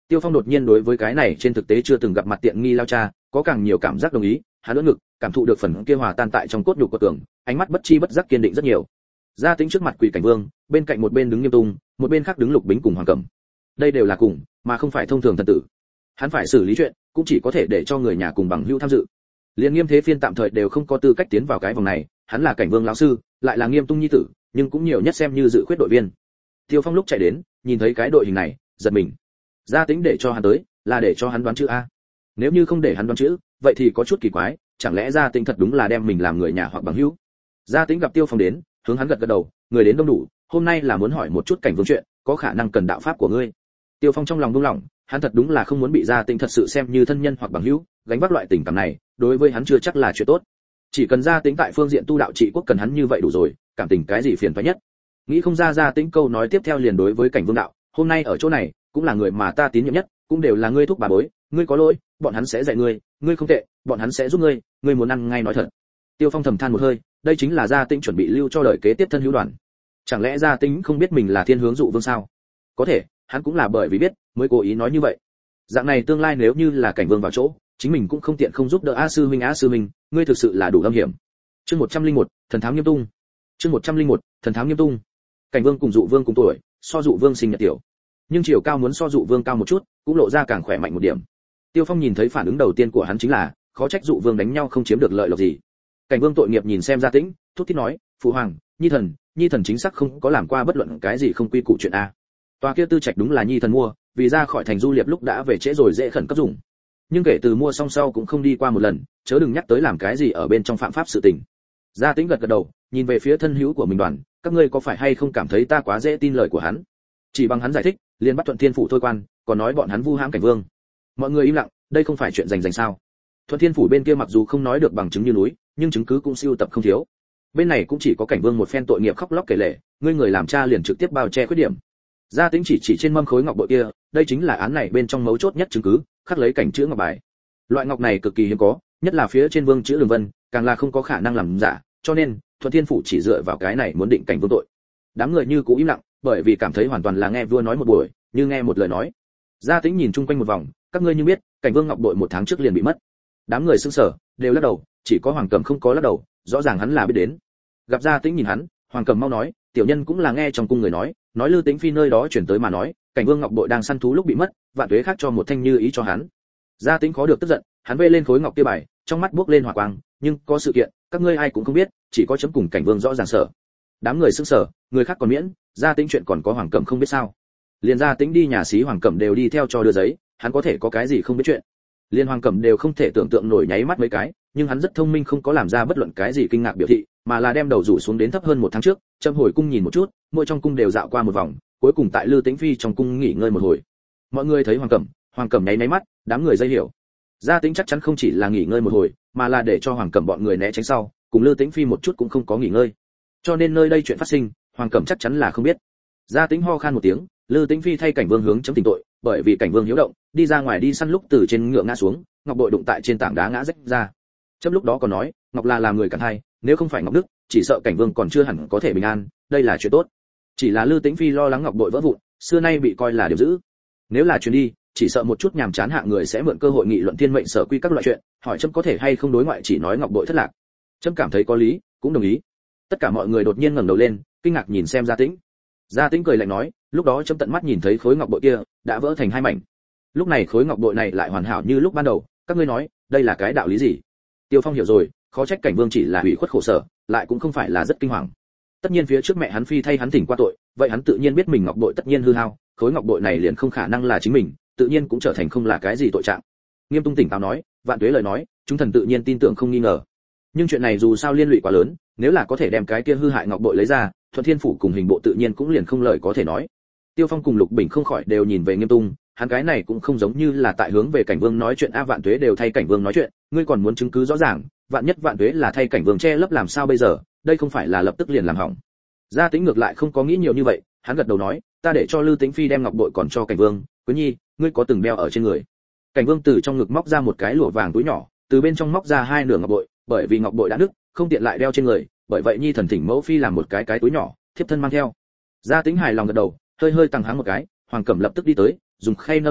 Tiêu Phong đột nhiên đối với cái này trên thực tế chưa từng gặp mặt tiện nghi lao cha, có càng nhiều cảm giác đồng ý, hắn ưỡn ngực, cảm thụ được phần kia hòa tan tại trong cốt nhục của tưởng, ánh mắt bất chi bất giác kiên định rất nhiều. Gia Tĩnh trước mặt Quỷ Cảnh Vương, bên cạnh một bên đứng Nghiêm Tung, một bên khác đứng Lục Bính cùng Hoàng Cẩm. Đây đều là cùng, mà không phải thông thường thần tử. Hắn phải xử lý chuyện, cũng chỉ có thể để cho người nhà cùng bằng hữu tham dự. Liên Nghiêm Thế Phiên tạm thời đều không có tư cách tiến vào cái vòng này, hắn là Cảnh Vương lão sư, lại là Nghiêm Tung nhi tử, nhưng cũng nhiều nhất xem như dự khuyết đội viên. Tiêu Phong lúc chạy đến, nhìn thấy cái đội hình này, giật mình. Gia Tĩnh để cho hắn tới, là để cho hắn đoán chữ a. Nếu như không để hắn đoán chữ, vậy thì có chút kỳ quái, chẳng lẽ Gia Tĩnh thật đúng là đem mình làm người nhà hoặc bằng hữu. Gia Tĩnh gặp Tiêu Phong đến, hướng hắn gật gật đầu, người đến đông đủ, hôm nay là muốn hỏi một chút Cảnh Vương chuyện, có khả năng cần đạo pháp của ngươi. Tiêu Phong trong lòng buông lỏng, hắn thật đúng là không muốn bị Gia Tĩnh thật sự xem như thân nhân hoặc bằng hữu, gánh vác loại tình cảm này, đối với hắn chưa chắc là chuyện tốt. Chỉ cần Gia Tĩnh tại phương diện tu đạo trị quốc cần hắn như vậy đủ rồi, cảm tình cái gì phiền toái nhất. Nghĩ không ra Gia Tĩnh câu nói tiếp theo liền đối với Cảnh Vương đạo, hôm nay ở chỗ này, cũng là người mà ta tín nhiệm nhất, cũng đều là ngươi thúc bà bối, ngươi có lỗi, bọn hắn sẽ dạy ngươi, ngươi không tệ, bọn hắn sẽ giúp ngươi, ngươi muốn ăn ngay nói thật. Tiêu Phong thầm than một hơi, đây chính là Gia Tĩnh chuẩn bị lưu cho đời kế tiếp thân hữu đoàn. Chẳng lẽ Gia Tĩnh không biết mình là thiên hướng dụ vương sao? Có thể, hắn cũng là bởi vì biết, mới cố ý nói như vậy. Dạng này tương lai nếu như là Cảnh Vương vào chỗ, chính mình cũng không tiện không giúp đỡ A sư huynh A sư huynh, ngươi thực sự là đủ âm hiểm. Chương một trăm lẻ một, thần thám Nghiêm Tung. Chương một trăm lẻ một, thần thám Nghiêm Tung. Cảnh Vương cùng dụ vương cùng tuổi, so dụ vương sinh nhật tiểu, nhưng chiều cao muốn so dụ vương cao một chút, cũng lộ ra càng khỏe mạnh một điểm. Tiêu Phong nhìn thấy phản ứng đầu tiên của hắn chính là, khó trách dụ vương đánh nhau không chiếm được lợi lộc gì. Cảnh Vương tội nghiệp nhìn xem Gia Tĩnh, thúc thiết nói, phụ hoàng, nhi thần, nhi thần chính xác không có làm qua bất luận cái gì không quy củ chuyện a. Tòa kia tư trạch đúng là nhi thần mua, vì ra khỏi thành du liệp lúc đã về trễ rồi dễ khẩn cấp dùng. Nhưng kể từ mua xong sau cũng không đi qua một lần, chớ đừng nhắc tới làm cái gì ở bên trong phạm pháp sự tình. Gia Tĩnh gật gật đầu, nhìn về phía thân hữu của mình đoàn, các ngươi có phải hay không cảm thấy ta quá dễ tin lời của hắn? Chỉ bằng hắn giải thích, liền bắt Thuận Thiên phủ thôi quan, còn nói bọn hắn vu hãm Cảnh Vương. Mọi người im lặng, đây không phải chuyện rành rành sao? Thuận Thiên phủ bên kia mặc dù không nói được bằng chứng như núi, nhưng chứng cứ cũng siêu tập không thiếu. Bên này cũng chỉ có Cảnh Vương một phen tội nghiệp khóc lóc kể lể, ngươi người làm cha liền trực tiếp bao che khuyết điểm. Gia Tĩnh chỉ chỉ trên mâm khối ngọc bội kia, đây chính là án này bên trong mấu chốt nhất chứng cứ, khắc lấy cảnh chữ ngọc bài. Loại ngọc này cực kỳ hiếm có, nhất là phía trên vương chữ đường vân, càng là không có khả năng làm giả, cho nên Thuận Thiên phủ chỉ dựa vào cái này muốn định Cảnh Vương tội. Đám người như cũ im lặng, bởi vì cảm thấy hoàn toàn là nghe vua nói một buổi, như nghe một lời nói. Gia Tĩnh nhìn chung quanh một vòng, các ngươi như biết, Cảnh Vương ngọc bội một tháng trước liền bị mất. Đám người sững sờ, đều lắc đầu, chỉ có Hoàng Cẩm không có lắc đầu, rõ ràng hắn là biết đến. Gặp Gia Tĩnh nhìn hắn, Hoàng Cẩm mau nói, tiểu nhân cũng là nghe trong cung người nói, nói Lư Tĩnh phi nơi đó chuyển tới mà nói, Cảnh Vương ngọc bội đang săn thú lúc bị mất, vạn tuế khác cho một thanh như ý cho hắn. Gia Tĩnh khó được tức giận, hắn vê lên khối ngọc kia bài, trong mắt bước lên hỏa quang, nhưng có sự kiện, các ngươi ai cũng không biết, chỉ có chấm cùng Cảnh Vương rõ ràng sợ. Đám người sững sờ, người khác còn miễn, Gia Tĩnh chuyện còn có Hoàng Cẩm không biết sao? Liên Gia Tĩnh đi nhà xí Hoàng Cẩm đều đi theo cho đưa giấy, hắn có thể có cái gì không biết chuyện? Liên Hoàng Cẩm đều không thể tưởng tượng nổi nháy mắt mấy cái, nhưng hắn rất thông minh không có làm ra bất luận cái gì kinh ngạc biểu thị, mà là đem đầu rủ xuống đến thấp hơn một tháng trước, châm hồi cung nhìn một chút, mỗi trong cung đều dạo qua một vòng, cuối cùng tại Lư Tĩnh phi trong cung nghỉ ngơi một hồi. Mọi người thấy Hoàng Cẩm, Hoàng Cẩm nháy nháy mắt, đám người dây hiểu. Gia Tĩnh chắc chắn không chỉ là nghỉ ngơi một hồi, mà là để cho Hoàng Cẩm bọn người né tránh sau, cùng Lư Tĩnh phi một chút cũng không có nghỉ ngơi. Cho nên nơi đây chuyện phát sinh, Hoàng Cẩm chắc chắn là không biết. Gia Tĩnh ho khan một tiếng, Lư Tĩnh phi thay Cảnh Vương hướng chấm tỉnh tội, bởi vì Cảnh Vương hiếu động, đi ra ngoài đi săn lúc từ trên ngựa ngã xuống, ngọc bội đụng tại trên tảng đá ngã rách ra. Chấm lúc đó còn nói, ngọc là làm người cản hay, nếu không phải ngọc đức, chỉ sợ Cảnh Vương còn chưa hẳn có thể bình an, đây là chuyện tốt. Chỉ là Lư Tĩnh phi lo lắng ngọc bội vỡ vụn, xưa nay bị coi là điều dữ. Nếu là chuyến đi, chỉ sợ một chút nhàm chán hạ người sẽ mượn cơ hội nghị luận thiên mệnh sở quy các loại chuyện, hỏi chấm có thể hay không đối ngoại chỉ nói ngọc bội thất lạc. Chấm cảm thấy có lý, cũng đồng ý. Tất cả mọi người đột nhiên ngẩng đầu lên, kinh ngạc nhìn xem Gia Tĩnh. Gia Tĩnh cười lạnh nói, lúc đó chấm tận mắt nhìn thấy khối ngọc bội kia đã vỡ thành hai mảnh. Lúc này khối ngọc bội này lại hoàn hảo như lúc ban đầu, các ngươi nói, đây là cái đạo lý gì? Tiêu Phong hiểu rồi, khó trách Cảnh Vương chỉ là hủy khuất khổ sở, lại cũng không phải là rất kinh hoàng. Tất nhiên phía trước mẹ hắn phi thay hắn thỉnh qua tội, vậy hắn tự nhiên biết mình ngọc bội tất nhiên hư hao, khối ngọc bội này liền không khả năng là chính mình, tự nhiên cũng trở thành không là cái gì tội trạng. Nghiêm Tung tỉnh táo nói, vạn tuế lời nói, chúng thần tự nhiên tin tưởng không nghi ngờ. Nhưng chuyện này dù sao liên lụy quá lớn, nếu là có thể đem cái kia hư hại ngọc bội lấy ra, Thuận Thiên phủ cùng hình bộ tự nhiên cũng liền không lời có thể nói. Tiêu Phong cùng Lục Bình không khỏi đều nhìn về Nghiêm Tung, hắn cái này cũng không giống như là tại hướng về Cảnh Vương nói chuyện a, vạn tuế đều thay Cảnh Vương nói chuyện, ngươi còn muốn chứng cứ rõ ràng, vạn nhất vạn tuế là thay Cảnh Vương che lấp làm sao bây giờ, đây không phải là lập tức liền làm hỏng. Gia Tĩnh ngược lại không có nghĩ nhiều như vậy, hắn gật đầu nói, ta để cho Lư Tĩnh phi đem ngọc bội còn cho Cảnh Vương, Quý nhi, ngươi có từng đeo ở trên người. Cảnh Vương từ trong ngực móc ra một cái lụa vàng túi nhỏ, từ bên trong móc ra hai nửa ngọc bội, bởi vì ngọc bội đã nứt, không tiện lại đeo trên người, bởi vậy nhi thần thỉnh mẫu phi làm một cái cái túi nhỏ, thiếp thân mang theo. Gia Tĩnh hài lòng gật đầu, hơi hơi tăng háng một cái, Hoàng Cẩm lập tức đi tới, dùng khay nâng ngọc bội,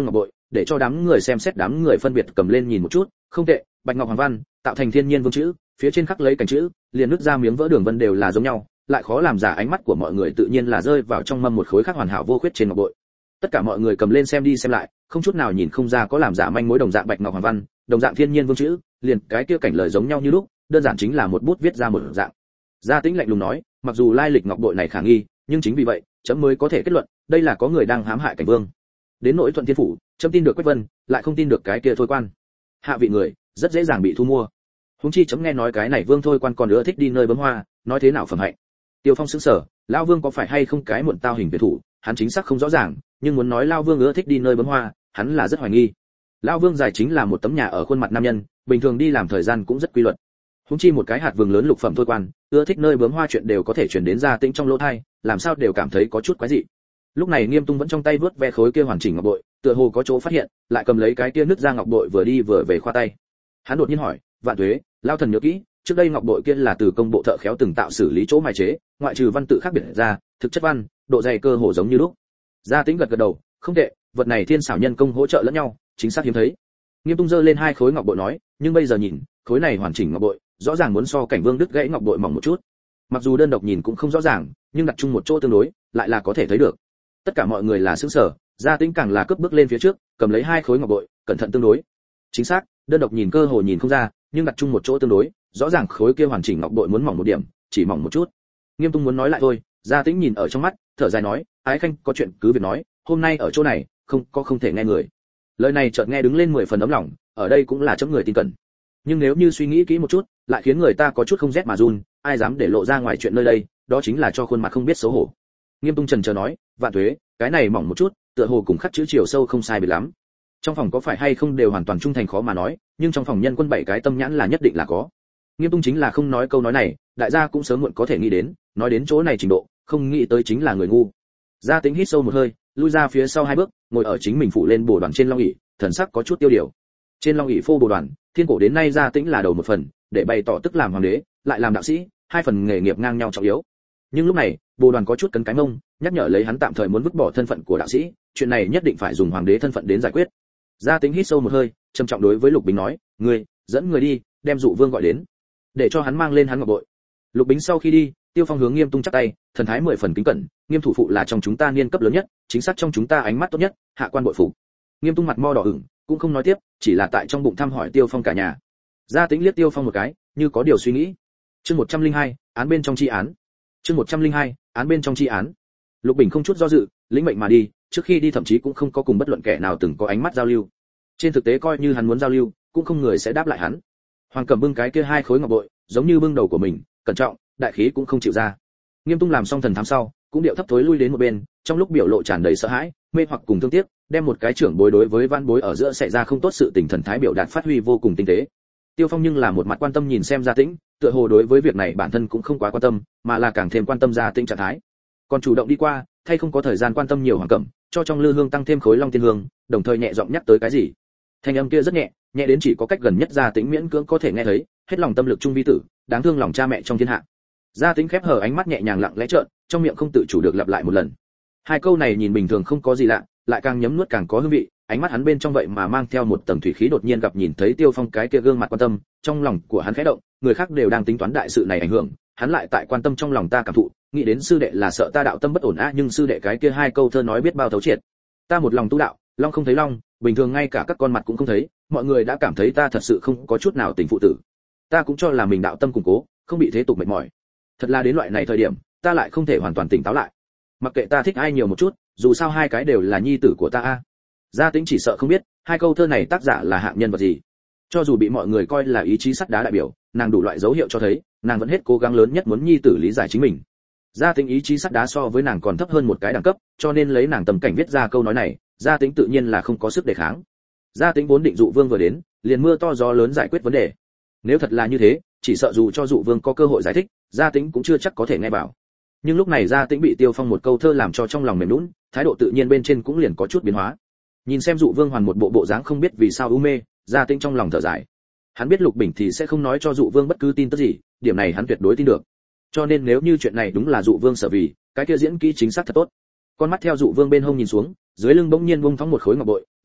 để cho đám người xem xét, đám người phân biệt cầm lên nhìn một chút, không tệ, bạch ngọc hoàng văn, tạo thành thiên nhiên vương chữ, phía trên khắc lấy cảnh chữ, liền nứt ra miếng vỡ đường vân đều là giống nhau, lại khó làm giả. Ánh mắt của mọi người tự nhiên là rơi vào trong mâm một khối khác hoàn hảo vô khuyết trên ngọc bội. Tất cả mọi người cầm lên xem đi xem lại, không chút nào nhìn không ra có làm giả manh mối, đồng dạng bạch ngọc hoàng văn, đồng dạng thiên nhiên vương chữ, liền cái kia cảnh lời giống nhau như lúc, đơn giản chính là một bút viết ra một dạng. Gia Tĩnh lạnh lùng nói, mặc dù lai lịch ngọc bội này khả nghi, nhưng chính vì vậy, chấm mới có thể kết luận, đây là có người đang hãm hại cảnh vương. Đến nỗi Thuận Thiên phủ, chấm tin được Quách Vân, lại không tin được cái kia Thôi Quan. Hạ vị người, rất dễ dàng bị thu mua. Huống chi chấm nghe nói cái này Vương Thôi Quan còn nữa thích đi nơi bấm hoa, nói thế nào phẩm hạnh. Tiêu Phong sững sờ, lão Vương có phải hay không cái muộn tao hình biệt thủ, hắn chính xác không rõ ràng, nhưng muốn nói lão Vương ưa thích đi nơi bấm hoa, hắn là rất hoài nghi. Lão Vương dài chính là một tấm nhà ở khuôn mặt nam nhân, bình thường đi làm thời gian cũng rất quy luật. Huống chi một cái hạt vừng lớn lục phẩm Thôi Quan, ưa thích nơi bướm hoa chuyện đều có thể truyền đến Gia Tĩnh trong lỗ tai, làm sao đều cảm thấy có chút quái dị. Lúc này Nghiêm Tung vẫn trong tay vớt ve khối kia hoàn chỉnh ngọc bội, tựa hồ có chỗ phát hiện, lại cầm lấy cái kia nứt ra ngọc bội vừa đi vừa về khoa tay. Hắn đột nhiên hỏi, Vạn Tuế, lao thần nhớ kỹ, trước đây ngọc bội kia là từ công bộ thợ khéo từng tạo xử lý chỗ mài chế, ngoại trừ văn tự khác biệt ra, thực chất văn, độ dày cơ hồ giống như lúc. Gia Tĩnh gật gật đầu, không tệ, vật này thiên xảo nhân công hỗ trợ lẫn nhau, chính xác hiếm thấy. Nghiêm Tung giơ lên hai khối ngọc bội nói, nhưng bây giờ nhìn, khối này hoàn chỉnh ngọc bội, rõ ràng muốn so cảnh vương đứt gãy ngọc bội mỏng một chút. Mặc dù đơn độc nhìn cũng không rõ ràng, nhưng đặt chung một chỗ tương đối, lại là có thể thấy được. Tất cả mọi người là sửng sở, Gia Tĩnh càng là cướp bước lên phía trước, cầm lấy hai khối ngọc bội, cẩn thận tương đối. Chính xác, đơn độc nhìn cơ hồ nhìn không ra, nhưng đặt chung một chỗ tương đối, rõ ràng khối kia hoàn chỉnh ngọc bội muốn mỏng một điểm, chỉ mỏng một chút. Nghiêm Tung muốn nói lại thôi, Gia Tĩnh nhìn ở trong mắt, thở dài nói, Ái Khanh có chuyện cứ việc nói, hôm nay ở chỗ này, không có không thể nghe người. Lời này chợt nghe đứng lên mười phần ấm lòng, ở đây cũng là chấm người tin cẩn. Nhưng nếu như suy nghĩ kỹ một chút, lại khiến người ta có chút không rét mà run, ai dám để lộ ra ngoài chuyện nơi đây, đó chính là cho khuôn mặt không biết xấu hổ. Nghiêm Tung trần chờ nói, Vạn Tuế, cái này mỏng một chút, tựa hồ cùng khắc chữ chiều sâu không sai biệt lắm. Trong phòng có phải hay không đều hoàn toàn trung thành khó mà nói, nhưng trong phòng nhân quân bảy cái tâm nhãn là nhất định là có. Nghiêm Tung chính là không nói câu nói này, đại gia cũng sớm muộn có thể nghĩ đến, nói đến chỗ này trình độ, không nghĩ tới chính là người ngu. Gia Tĩnh hít sâu một hơi, lui ra phía sau hai bước, ngồi ở chính mình phủ lên bồ đoàn trên long ỷ, thần sắc có chút tiêu điều. Trên long ỷ phô bồ đoàn, thiên cổ đến nay Gia Tĩnh là đầu một phần, để bày tỏ tức làm hoàng đế, lại làm đạo sĩ, hai phần nghề nghiệp ngang nhau trọng yếu. Nhưng lúc này, bồ đoàn có chút cấn cái mông, nhắc nhở lấy hắn tạm thời muốn vứt bỏ thân phận của đạo sĩ, chuyện này nhất định phải dùng hoàng đế thân phận đến giải quyết. Gia Tĩnh hít sâu một hơi, trầm trọng đối với Lục Bính nói, "Ngươi, dẫn người đi, đem Dụ Vương gọi đến, để cho hắn mang lên hắn ngọc bội." Lục Bính sau khi đi, Tiêu Phong hướng Nghiêm Tung chắp tay, thần thái mười phần kính cẩn, Nghiêm thủ phụ là trong chúng ta niên cấp lớn nhất, chính xác trong chúng ta ánh mắt tốt nhất, hạ quan bội phục. Nghiêm Tung mặt mo đỏ ửng, cũng không nói tiếp, chỉ là tại trong bụng thăm hỏi Tiêu Phong cả nhà. Gia Tĩnh liếc Tiêu Phong một cái, như có điều suy nghĩ. Chương một trăm lẻ hai, án bên trong chi án. Chương một trăm lẻ hai, án bên trong chi án. Lục Bình không chút do dự, lĩnh mệnh mà đi, trước khi đi thậm chí cũng không có cùng bất luận kẻ nào từng có ánh mắt giao lưu. Trên thực tế coi như hắn muốn giao lưu, cũng không người sẽ đáp lại hắn. Hoàng Cẩm bưng cái kia hai khối ngọc bội, giống như bưng đầu của mình, cẩn trọng, đại khí cũng không chịu ra. Nghiêm Tung làm xong thần thám sau, cũng điệu thấp thối lui đến một bên, trong lúc biểu lộ tràn đầy sợ hãi, mê hoặc cùng thương tiếc, đem một cái trưởng bối đối với văn bối ở giữa xảy ra không tốt sự tình thần thái biểu đạt phát huy vô cùng tinh tế. Tiêu Phong nhưng là một mặt quan tâm nhìn xem Gia Tĩnh, tựa hồ đối với việc này bản thân cũng không quá quan tâm, mà là càng thêm quan tâm Gia Tĩnh trạng thái. Còn chủ động đi qua, thay không có thời gian quan tâm nhiều Hoàng Cẩm, cho trong lư hương tăng thêm khối long tiên hương, đồng thời nhẹ giọng nhắc tới cái gì. Thanh âm kia rất nhẹ, nhẹ đến chỉ có cách gần nhất Gia Tĩnh miễn cưỡng có thể nghe thấy, hết lòng tâm lực trung vi tử, đáng thương lòng cha mẹ trong thiên hạ. Gia Tĩnh khép hờ ánh mắt nhẹ nhàng lặng lẽ trợn, trong miệng không tự chủ được lặp lại một lần. Hai câu này nhìn bình thường không có gì lạ, lại càng nhấm nuốt càng có hương vị, ánh mắt hắn bên trong vậy mà mang theo một tầng thủy khí, đột nhiên gặp nhìn thấy Tiêu Phong cái kia gương mặt quan tâm, trong lòng của hắn khẽ động, người khác đều đang tính toán đại sự này ảnh hưởng, hắn lại tại quan tâm trong lòng ta cảm thụ, nghĩ đến sư đệ là sợ ta đạo tâm bất ổn a, nhưng sư đệ cái kia hai câu thơ nói biết bao thấu triệt. Ta một lòng tu đạo, long không thấy long, bình thường ngay cả các con mặt cũng không thấy, mọi người đã cảm thấy ta thật sự không có chút nào tình phụ tử. Ta cũng cho là mình đạo tâm củng cố, không bị thế tục mệt mỏi. Thật là đến loại này thời điểm, ta lại không thể hoàn toàn tỉnh táo lại. Mặc kệ ta thích ai nhiều một chút, dù sao hai cái đều là nhi tử của ta a. Gia Tĩnh chỉ sợ không biết, hai câu thơ này tác giả là hạng nhân vật gì. Cho dù bị mọi người coi là ý chí sắt đá đại biểu, nàng đủ loại dấu hiệu cho thấy, nàng vẫn hết cố gắng lớn nhất muốn nhi tử lý giải chính mình. Gia Tĩnh ý chí sắt đá so với nàng còn thấp hơn một cái đẳng cấp, cho nên lấy nàng tầm cảnh viết ra câu nói này, Gia Tĩnh tự nhiên là không có sức đề kháng. Gia Tĩnh vốn định Dụ Vương vừa đến, liền mưa to gió lớn giải quyết vấn đề. Nếu thật là như thế, chỉ sợ dù cho Dụ Vương có cơ hội giải thích, Gia Tĩnh cũng chưa chắc có thể nghe bảo. Nhưng lúc này Gia Tĩnh bị Tiêu Phong một câu thơ làm cho trong lòng mềm nhũn, thái độ tự nhiên bên trên cũng liền có chút biến hóa. Nhìn xem Dụ Vương hoàn một bộ bộ dáng không biết vì sao u mê, Gia Tĩnh trong lòng thở dài. Hắn biết Lục Bình thì sẽ không nói cho Dụ Vương bất cứ tin tức gì, điểm này hắn tuyệt đối tin được. Cho nên nếu như chuyện này đúng là Dụ Vương sở vì, cái kia diễn kỹ chính xác thật tốt. Con mắt theo Dụ Vương bên hông nhìn xuống, dưới lưng bỗng nhiên vung phóng một khối ngọc bội,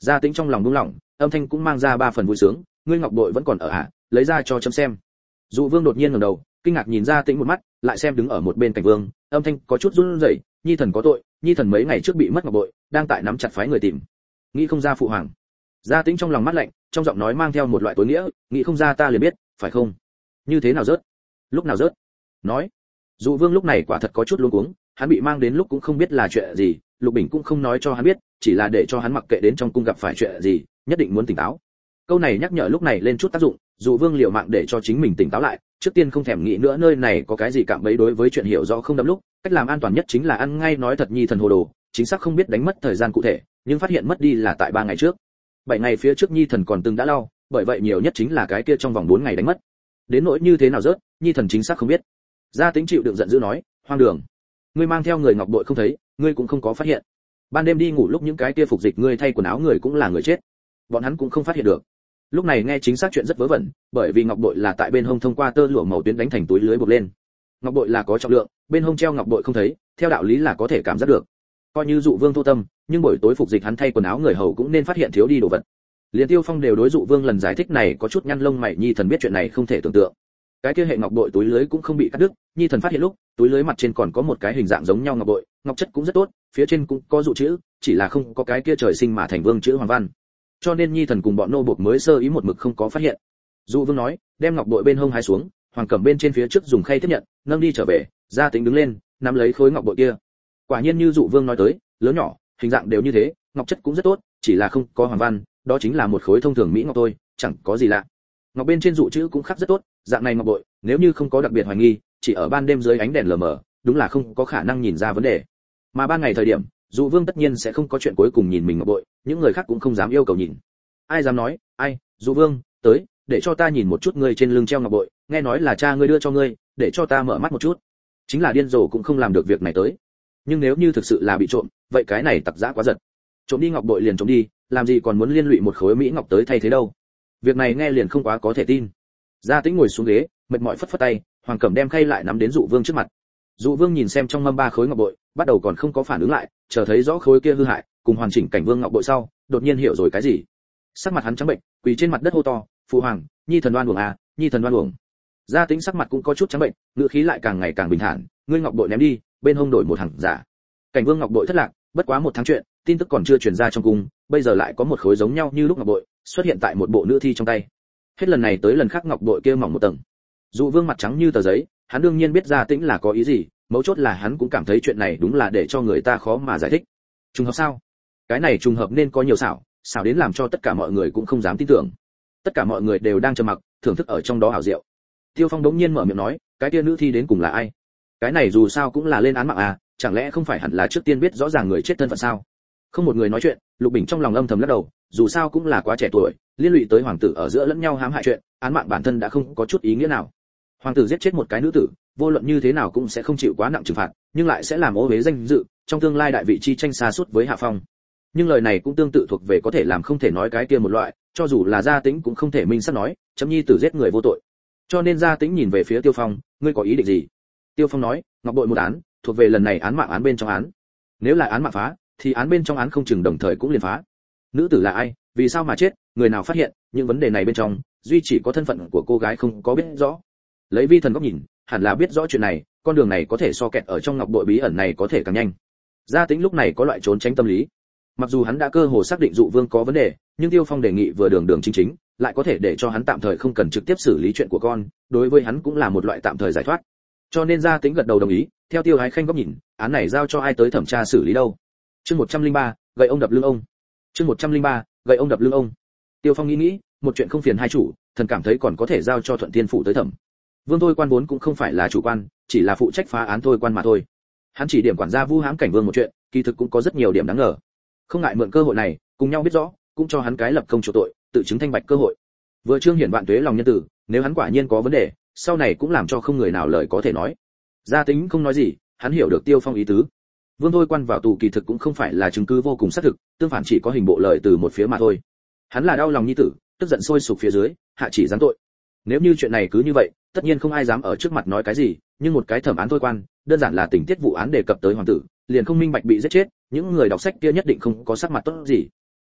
Gia Tĩnh trong lòng buông lỏng, âm thanh cũng mang ra ba phần vui sướng, ngươi ngọc bội vẫn còn ở hả? Lấy ra cho chấm xem. Dụ Vương đột nhiên ngẩng đầu, kinh ngạc nhìn Gia Tĩnh một mắt, lại xem đứng ở một bên Cảnh Vương, âm thanh có chút run rẩy, nhi thần có tội, nhi thần mấy ngày trước bị mất ngọc bội, đang tại nắm chặt phái người tìm. Nghĩ không ra phụ hoàng. Gia Tĩnh trong lòng mắt lạnh, trong giọng nói mang theo một loại tối nghĩa, nghĩ không ra ta liền biết, phải không? Như thế nào rớt? Lúc nào rớt? Nói. Dụ Vương lúc này quả thật có chút luống cuống, hắn bị mang đến lúc cũng không biết là chuyện gì, Lục Bình cũng không nói cho hắn biết, chỉ là để cho hắn mặc kệ đến trong cung gặp phải chuyện gì, nhất định muốn tỉnh táo. Câu này nhắc nhở lúc này lên chút tác dụng, Dụ Vương liều mạng để cho chính mình tỉnh táo lại, trước tiên không thèm nghĩ nữa nơi này có cái gì cạm bẫy đối với chuyện hiểu rõ không đâm lúc, cách làm an toàn nhất chính là ăn ngay nói thật nhi thần hồ đồ, chính xác không biết đánh mất thời gian cụ thể, nhưng phát hiện mất đi là tại ba ngày trước. Bảy ngày phía trước nhi thần còn từng đã lau, bởi vậy nhiều nhất chính là cái kia trong vòng bốn ngày đánh mất. Đến nỗi như thế nào rớt, nhi thần chính xác không biết. Gia Tĩnh chịu đựng giận dữ nói, hoang đường. Ngươi mang theo người ngọc bội không thấy, ngươi cũng không có phát hiện. Ban đêm đi ngủ lúc những cái kia phục dịch ngươi thay quần áo người cũng là người chết. Bọn hắn cũng không phát hiện được. Lúc này nghe chính xác chuyện rất vớ vẩn, bởi vì ngọc bội là tại bên hông thông qua tơ lụa màu tuyến đánh thành túi lưới buộc lên. Ngọc bội là có trọng lượng, bên hông treo ngọc bội không thấy, theo đạo lý là có thể cảm giác được. Coi như Dụ Vương thô tâm, nhưng buổi tối phục dịch hắn thay quần áo người hầu cũng nên phát hiện thiếu đi đồ vật. Liên Tiêu Phong đều đối Dụ Vương lần giải thích này có chút nhăn lông mày, nhi thần biết chuyện này không thể tưởng tượng. Cái kia hệ ngọc bội túi lưới cũng không bị cắt đứt, nhi thần phát hiện lúc, túi lưới mặt trên còn có một cái hình dạng giống nhau ngọc bội, ngọc chất cũng rất tốt, phía trên cũng có dụ chữ, chỉ là không có cái kia trời sinh mà thành vương chữ hoàng văn. Cho nên nhi thần cùng bọn nô buộc mới sơ ý một mực không có phát hiện. Dụ Vương nói, đem ngọc bội bên hông hái xuống, hoàng cẩm bên trên phía trước dùng khay tiếp nhận, nâng đi trở về, Gia Tĩnh đứng lên, nắm lấy khối ngọc bội kia. Quả nhiên như Dụ Vương nói tới, lớn nhỏ, hình dạng đều như thế, ngọc chất cũng rất tốt, chỉ là không có hoàng văn, đó chính là một khối thông thường mỹ ngọc thôi, chẳng có gì lạ. Ngọc bên trên dụ chữ cũng khắc rất tốt, dạng này ngọc bội, nếu như không có đặc biệt hoài nghi, chỉ ở ban đêm dưới ánh đèn lờ mờ, đúng là không có khả năng nhìn ra vấn đề. Mà ban ngày thời điểm, Dụ Vương tất nhiên sẽ không có chuyện cuối cùng nhìn mình ngọc bội, những người khác cũng không dám yêu cầu nhìn. Ai dám nói, ai, Dụ Vương, tới, để cho ta nhìn một chút ngươi trên lưng treo ngọc bội, nghe nói là cha ngươi đưa cho ngươi, để cho ta mở mắt một chút. Chính là điên rồ cũng không làm được việc này tới. Nhưng nếu như thực sự là bị trộm, vậy cái này tặc dã quá giật. Trộm đi ngọc bội liền trộm đi, làm gì còn muốn liên lụy một khối mỹ ngọc tới thay thế đâu. Việc này nghe liền không quá có thể tin. Gia Tĩnh ngồi xuống ghế, mệt mỏi phất phất tay, Hoàng Cẩm đem khay lại nắm đến Dụ Vương trước mặt. Dụ Vương nhìn xem trong mâm ba khối ngọc bội, bắt đầu còn không có phản ứng lại, chờ thấy rõ khối kia hư hại, cùng hoàn chỉnh cảnh vương ngọc bội sau, đột nhiên hiểu rồi cái gì. Sắc mặt hắn trắng bệnh, quỳ trên mặt đất hô to, "Phụ hoàng, nhi thần oan uổng à, nhi thần oan uổng." Gia Tĩnh sắc mặt cũng có chút trắng bệnh, ngữ khí lại càng ngày càng bình thản, "Ngươi ngọc bội ném đi, bên hông đổi một hàng giả." Cảnh vương ngọc bội thất lạc, bất quá một tháng chuyện, tin tức còn chưa truyền ra trong cung, bây giờ lại có một khối giống nhau như lúc ngọc bội xuất hiện tại một bộ nữ thi trong tay. Hết lần này tới lần khác ngọc bội kia mỏng một tầng. Dụ Vương mặt trắng như tờ giấy, hắn đương nhiên biết Gia Tĩnh là có ý gì, mấu chốt là hắn cũng cảm thấy chuyện này đúng là để cho người ta khó mà giải thích. Trùng hợp sao? Cái này trùng hợp nên có nhiều xảo, xảo đến làm cho tất cả mọi người cũng không dám tin tưởng. Tất cả mọi người đều đang trầm mặc, thưởng thức ở trong đó ảo diệu. Tiêu Phong đống nhiên mở miệng nói, cái kia nữ thi đến cùng là ai? Cái này dù sao cũng là lên án mạng à, chẳng lẽ không phải hẳn là trước tiên biết rõ ràng người chết thân phận sao? Không một người nói chuyện, Lục Bình trong lòng âm thầm lắc đầu, dù sao cũng là quá trẻ tuổi, liên lụy tới hoàng tử ở giữa lẫn nhau hãm hại chuyện, án mạng bản thân đã không có chút ý nghĩa nào. Hoàng tử giết chết một cái nữ tử, vô luận như thế nào cũng sẽ không chịu quá nặng trừng phạt, nhưng lại sẽ làm ô uế danh dự, trong tương lai đại vị chi tranh xa suốt với Hạ Phong. Nhưng lời này cũng tương tự thuộc về có thể làm không thể nói cái kia một loại, cho dù là Gia Tĩnh cũng không thể minh xác nói, chấm nhi tử giết người vô tội. Cho nên Gia Tĩnh nhìn về phía Tiêu Phong, ngươi có ý định gì? Tiêu Phong nói, ngọc bội một án, thuộc về lần này án mạng án bên trong án. Nếu là án mạng phá, thì án bên trong án không chừng đồng thời cũng liền phá. Nữ tử là ai, vì sao mà chết, người nào phát hiện, những vấn đề này bên trong, duy chỉ có thân phận của cô gái không có biết rõ. Lấy vi thần góc nhìn, hẳn là biết rõ chuyện này, con đường này có thể so kẹt ở trong ngọc bội bí ẩn này có thể càng nhanh. Gia Tĩnh lúc này có loại trốn tránh tâm lý. Mặc dù hắn đã cơ hồ xác định Dụ Vương có vấn đề, nhưng Tiêu Phong đề nghị vừa đường đường chính chính, lại có thể để cho hắn tạm thời không cần trực tiếp xử lý chuyện của con, đối với hắn cũng là một loại tạm thời giải thoát. Cho nên Gia Tĩnh gật đầu đồng ý, theo Tiêu Ái Khanh góc nhìn, án này giao cho ai tới thẩm tra xử lý đâu. Chương một trăm lẻ ba, gậy ông đập lưng ông. Chương một trăm lẻ ba, gậy ông đập lưng ông. Tiêu Phong nghĩ nghĩ, một chuyện không phiền hai chủ, thần cảm thấy còn có thể giao cho Thuận Thiên phủ tới thẩm. Vương Thôi Quan vốn cũng không phải là chủ quan, chỉ là phụ trách phá án thôi quan mà thôi. Hắn chỉ điểm quản gia Vu hãm Cảnh Vương một chuyện, kỳ thực cũng có rất nhiều điểm đáng ngờ. Không ngại mượn cơ hội này, cùng nhau biết rõ, cũng cho hắn cái lập công chủ tội, tự chứng thanh bạch cơ hội. Vừa trương hiển vạn tuế lòng nhân tử, nếu hắn quả nhiên có vấn đề, sau này cũng làm cho không người nào lời có thể nói. Gia Tĩnh không nói gì, hắn hiểu được Tiêu Phong ý tứ. Vương Thôi Quan vào tù kỳ thực cũng không phải là chứng cứ vô cùng xác thực, tương phản chỉ có hình bộ lời từ một phía mà thôi. Hắn là đau lòng nhi tử, tức giận sôi sục phía dưới, hạ chỉ giáng tội. Nếu như chuyện này cứ như vậy, tất nhiên không ai dám ở trước mặt nói cái gì, nhưng một cái thẩm án Thôi Quan, đơn giản là tình tiết vụ án đề cập tới hoàng tử, liền không minh bạch bị giết chết, những người đọc sách kia nhất định không có sắc mặt tốt gì.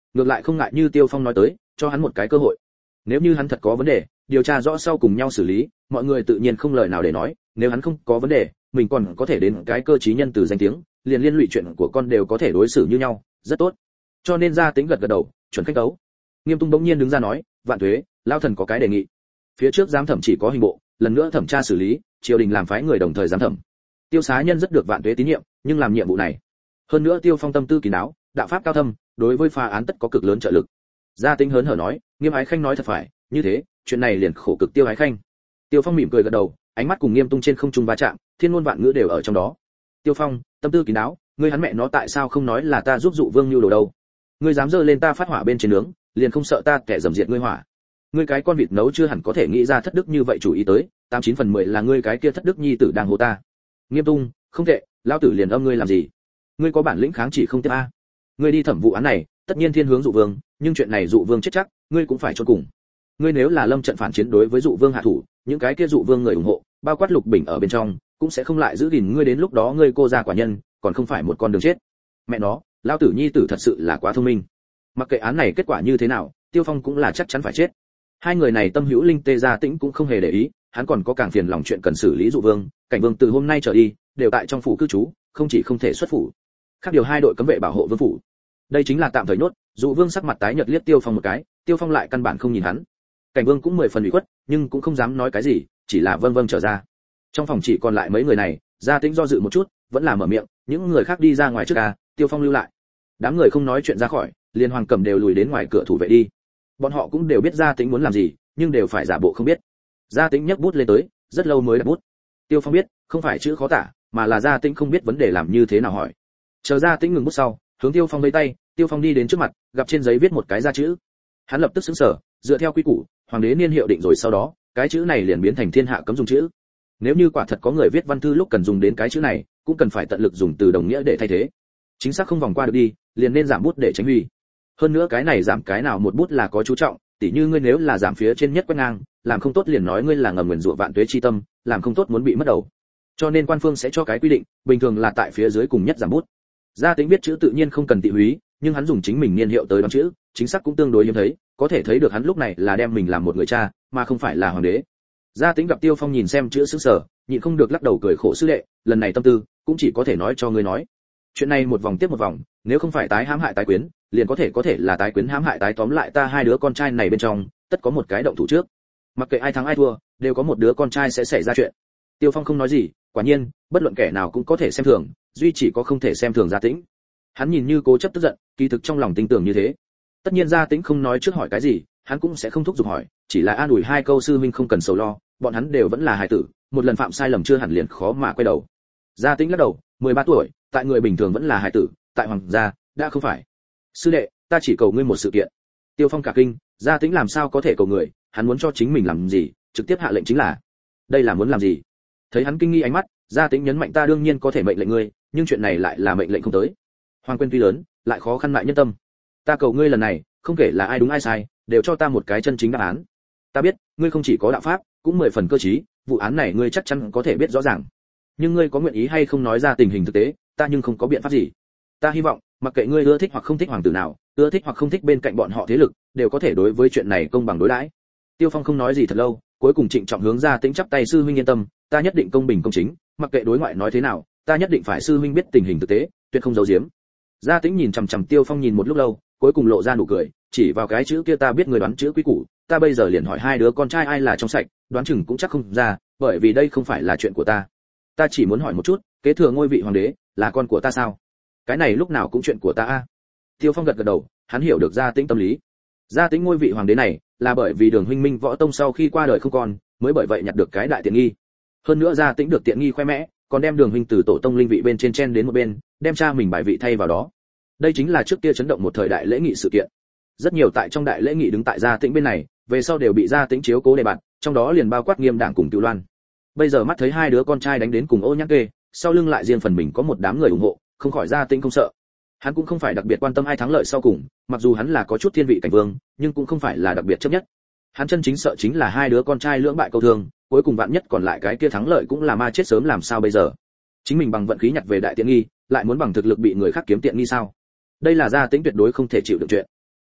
ngược lại không ngại như Tiêu Phong nói tới, cho hắn một cái cơ hội. Nếu như hắn thật có vấn đề, điều tra rõ sau cùng nhau xử lý, mọi người tự nhiên không lời nào để nói, nếu hắn không có vấn đề, mình còn có thể đến cái cơ trí nhân từ danh tiếng, liền liên lụy chuyện của con đều có thể đối xử như nhau, rất tốt. Cho nên Gia Tĩnh gật gật đầu, chuẩn khách đấu. Nghiêm Tung bỗng nhiên đứng ra nói, "Vạn Tuế, lão thần có cái đề nghị. Phía trước giám thẩm chỉ có hình bộ, lần nữa thẩm tra xử lý, triều đình làm phái người đồng thời giám thẩm. Tiêu Xá Nhân rất được Vạn Tuế tín nhiệm, nhưng làm nhiệm vụ này, hơn nữa Tiêu Phong tâm tư kín đáo, đạo pháp cao thâm, đối với phá án tất có cực lớn trợ lực." Gia Tĩnh hớn hở nói, "Nghiêm Ái Khanh nói thật phải, như thế, chuyện này liền khổ cực Tiêu Ái Khanh." Tiêu Phong mỉm cười gật đầu, ánh mắt cùng Nghiêm Tung trên không trung va chạm, thiên ngôn vạn ngữ đều ở trong đó. "Tiêu Phong, tâm tư kín đáo, ngươi hắn mẹ nó tại sao không nói là ta giúp dụ Vương Nưu đồ đâu? Ngươi dám dơ lên ta phát hỏa bên trên nướng, liền không sợ ta kẻ dầm diệt ngươi hỏa? Ngươi cái con vịt nấu chưa hẳn có thể nghĩ ra thất đức như vậy chủ ý tới, tám chín phần mười là ngươi cái kia thất đức nhi tử đang hô ta." Nghiêm Tung, "Không tệ, lão tử liền âm ngươi làm gì? Ngươi có bản lĩnh kháng chỉ không tiếp a? Ngươi đi thẩm vụ án này, tất nhiên thiên hướng dụ Vương, nhưng chuyện này dụ Vương chết chắc, ngươi cũng phải chôn cùng. Ngươi nếu là lâm trận phản chiến đối với dụ Vương hạ thủ, những cái kia dụ Vương người ủng hộ, bao quát Lục Bình ở bên trong, cũng sẽ không lại giữ gìn ngươi, đến lúc đó ngươi cô gia quả nhân, còn không phải một con đường chết." Mẹ nó, lão tử nhi tử thật sự là quá thông minh. Mặc kệ án này kết quả như thế nào, Tiêu Phong cũng là chắc chắn phải chết. Hai người này tâm hữu linh tê, Gia Tĩnh cũng không hề để ý, hắn còn có càng phiền lòng chuyện cần xử lý dụ Vương, Cảnh Vương từ hôm nay trở đi đều tại trong phủ cư trú, không chỉ không thể xuất phủ. Khác điều hai đội cấm vệ bảo hộ vương phủ. Đây chính là tạm thời nhốt. Dụ Vương sắc mặt tái nhợt liếc Tiêu Phong một cái, Tiêu Phong lại căn bản không nhìn hắn. Cảnh Vương cũng mười phần ủy khuất, nhưng cũng không dám nói cái gì, chỉ là vâng vâng trở ra. Trong phòng chỉ còn lại mấy người này, Gia Tĩnh do dự một chút, vẫn là mở miệng, "Những người khác đi ra ngoài trước à, Tiêu Phong lưu lại." Đám người không nói chuyện ra khỏi, liên Hoàng Cẩm đều lùi đến ngoài cửa thủ vệ đi. Bọn họ cũng đều biết Gia Tĩnh muốn làm gì, nhưng đều phải giả bộ không biết. Gia Tĩnh nhấc bút lên tới, rất lâu mới đặt bút. Tiêu Phong biết, không phải chữ khó tả, mà là Gia Tĩnh không biết vấn đề làm như thế nào hỏi. Chờ Gia Tĩnh ngừng bút sau, hướng Tiêu Phong vẫy tay, Tiêu Phong đi đến trước mặt, gặp trên giấy viết một cái ra chữ. Hắn lập tức sững sờ, dựa theo quy củ, hoàng đế niên hiệu định rồi sau đó, cái chữ này liền biến thành thiên hạ cấm dùng chữ. Nếu như quả thật có người viết văn thư lúc cần dùng đến cái chữ này, cũng cần phải tận lực dùng từ đồng nghĩa để thay thế. Chính xác không vòng qua được đi, liền nên giảm bút để tránh huy. Hơn nữa cái này giảm cái nào một bút là có chú trọng, tỉ như ngươi nếu là giảm phía trên nhất quét ngang, làm không tốt liền nói ngươi là ngầm nguyền rủa Vạn Tuế chi tâm, làm không tốt muốn bị mất đầu. Cho nên quan phương sẽ cho cái quy định, bình thường là tại phía dưới cùng nhất giảm bút. Gia Tĩnh biết chữ tự nhiên không cần tị húy, nhưng hắn dùng chính mình niên hiệu tới đoán chữ, chính xác cũng tương đối hiếm thấy, có thể thấy được hắn lúc này là đem mình làm một người cha, mà không phải là hoàng đế. Gia Tĩnh gặp Tiêu Phong nhìn xem chữ sững sờ, nhịn không được lắc đầu cười khổ, "Sư đệ, lần này tâm tư cũng chỉ có thể nói cho ngươi nói. Chuyện này một vòng tiếp một vòng, nếu không phải tái hãm hại tái quyến, liền có thể có thể là tái quyến hãm hại tái, tóm lại ta hai đứa con trai này bên trong, tất có một cái động thủ trước. Mặc kệ ai thắng ai thua, đều có một đứa con trai sẽ xảy ra chuyện." Tiêu Phong không nói gì, quả nhiên, bất luận kẻ nào cũng có thể xem thường, duy chỉ có không thể xem thường Gia Tĩnh. Hắn nhìn như cố chấp tức giận, kỳ thực trong lòng tin tưởng như thế. Tất nhiên Gia Tĩnh không nói trước hỏi cái gì, hắn cũng sẽ không thúc giục hỏi, chỉ là an ủi hai câu, "Sư huynh không cần sầu lo, bọn hắn đều vẫn là hài tử, một lần phạm sai lầm chưa hẳn liền khó mà quay đầu." Gia Tĩnh lắc đầu, mười ba tuổi, tại người bình thường vẫn là hài tử, tại hoàng gia đã không phải. "Sư đệ, ta chỉ cầu ngươi một sự kiện." Tiêu Phong cả kinh, Gia Tĩnh làm sao có thể cầu người, hắn muốn cho chính mình làm gì, trực tiếp hạ lệnh chính là. Đây là muốn làm gì? Thấy hắn kinh nghi ánh mắt, Gia Tĩnh nhấn mạnh, "Ta đương nhiên có thể mệnh lệnh ngươi, nhưng chuyện này lại là mệnh lệnh không tới. Hoàng quyền tuy lớn, lại khó khăn mại nhân tâm. Ta cầu ngươi lần này, không kể là ai đúng ai sai, đều cho ta một cái chân chính đáp án. Ta biết, ngươi không chỉ có đạo pháp, cũng mười phần cơ trí, vụ án này ngươi chắc chắn có thể biết rõ ràng. Nhưng ngươi có nguyện ý hay không nói ra tình hình thực tế, ta nhưng không có biện pháp gì. Ta hy vọng, mặc kệ ngươi ưa thích hoặc không thích hoàng tử nào, ưa thích hoặc không thích bên cạnh bọn họ thế lực, đều có thể đối với chuyện này công bằng đối đãi." Tiêu Phong không nói gì thật lâu, cuối cùng trịnh trọng hướng Gia Tĩnh chắp tay, "Sư huynh yên tâm, ta nhất định công bình công chính, mặc kệ đối ngoại nói thế nào, ta nhất định phải sư huynh biết tình hình thực tế, tuyệt không giấu giếm." Gia Tĩnh nhìn chằm chằm Tiêu Phong nhìn một lúc lâu, cuối cùng lộ ra nụ cười, chỉ vào cái chữ kia, "Ta biết người đoán chữ quý củ, ta bây giờ liền hỏi hai đứa con trai ai là trong sạch, đoán chừng cũng chắc không ra, bởi vì đây không phải là chuyện của ta. Ta chỉ muốn hỏi một chút, kế thừa ngôi vị hoàng đế là con của ta sao? Cái này lúc nào cũng chuyện của ta a." Tiêu Phong gật gật đầu, hắn hiểu được Gia Tĩnh tâm lý. Gia Tĩnh ngôi vị hoàng đế này là bởi vì Đường huynh Minh Võ Tông sau khi qua đời không còn, mới bởi vậy nhặt được cái đại tiện nghi. Hơn nữa Gia Tĩnh được tiện nghi khoe mẽ, còn đem Đường huynh từ tổ tông linh vị bên trên chen đến một bên, đem cha mình bài vị thay vào đó. Đây chính là trước kia chấn động một thời đại lễ nghị sự kiện. Rất nhiều tại trong đại lễ nghị đứng tại Gia Tĩnh bên này, về sau đều bị Gia Tĩnh chiếu cố đề bạt, trong đó liền bao quát Nghiêm Đảng cùng Cửu Loan. Bây giờ mắt thấy hai đứa con trai đánh đến cùng Ô Nhắc Kê, sau lưng lại riêng phần mình có một đám người ủng hộ, không khỏi Gia Tĩnh không sợ. Hắn cũng không phải đặc biệt quan tâm ai thắng lợi sau cùng, mặc dù hắn là có chút thiên vị cảnh vương, nhưng cũng không phải là đặc biệt chấp nhất. Hắn chân chính sợ chính là hai đứa con trai lưỡng bại câu thương, cuối cùng vạn nhất còn lại cái kia thắng lợi cũng là ma chết sớm làm sao bây giờ? Chính mình bằng vận khí nhặt về đại tiện nghi, lại muốn bằng thực lực bị người khác kiếm tiện nghi sao? Đây là Gia Tĩnh tuyệt đối không thể chịu được chuyện.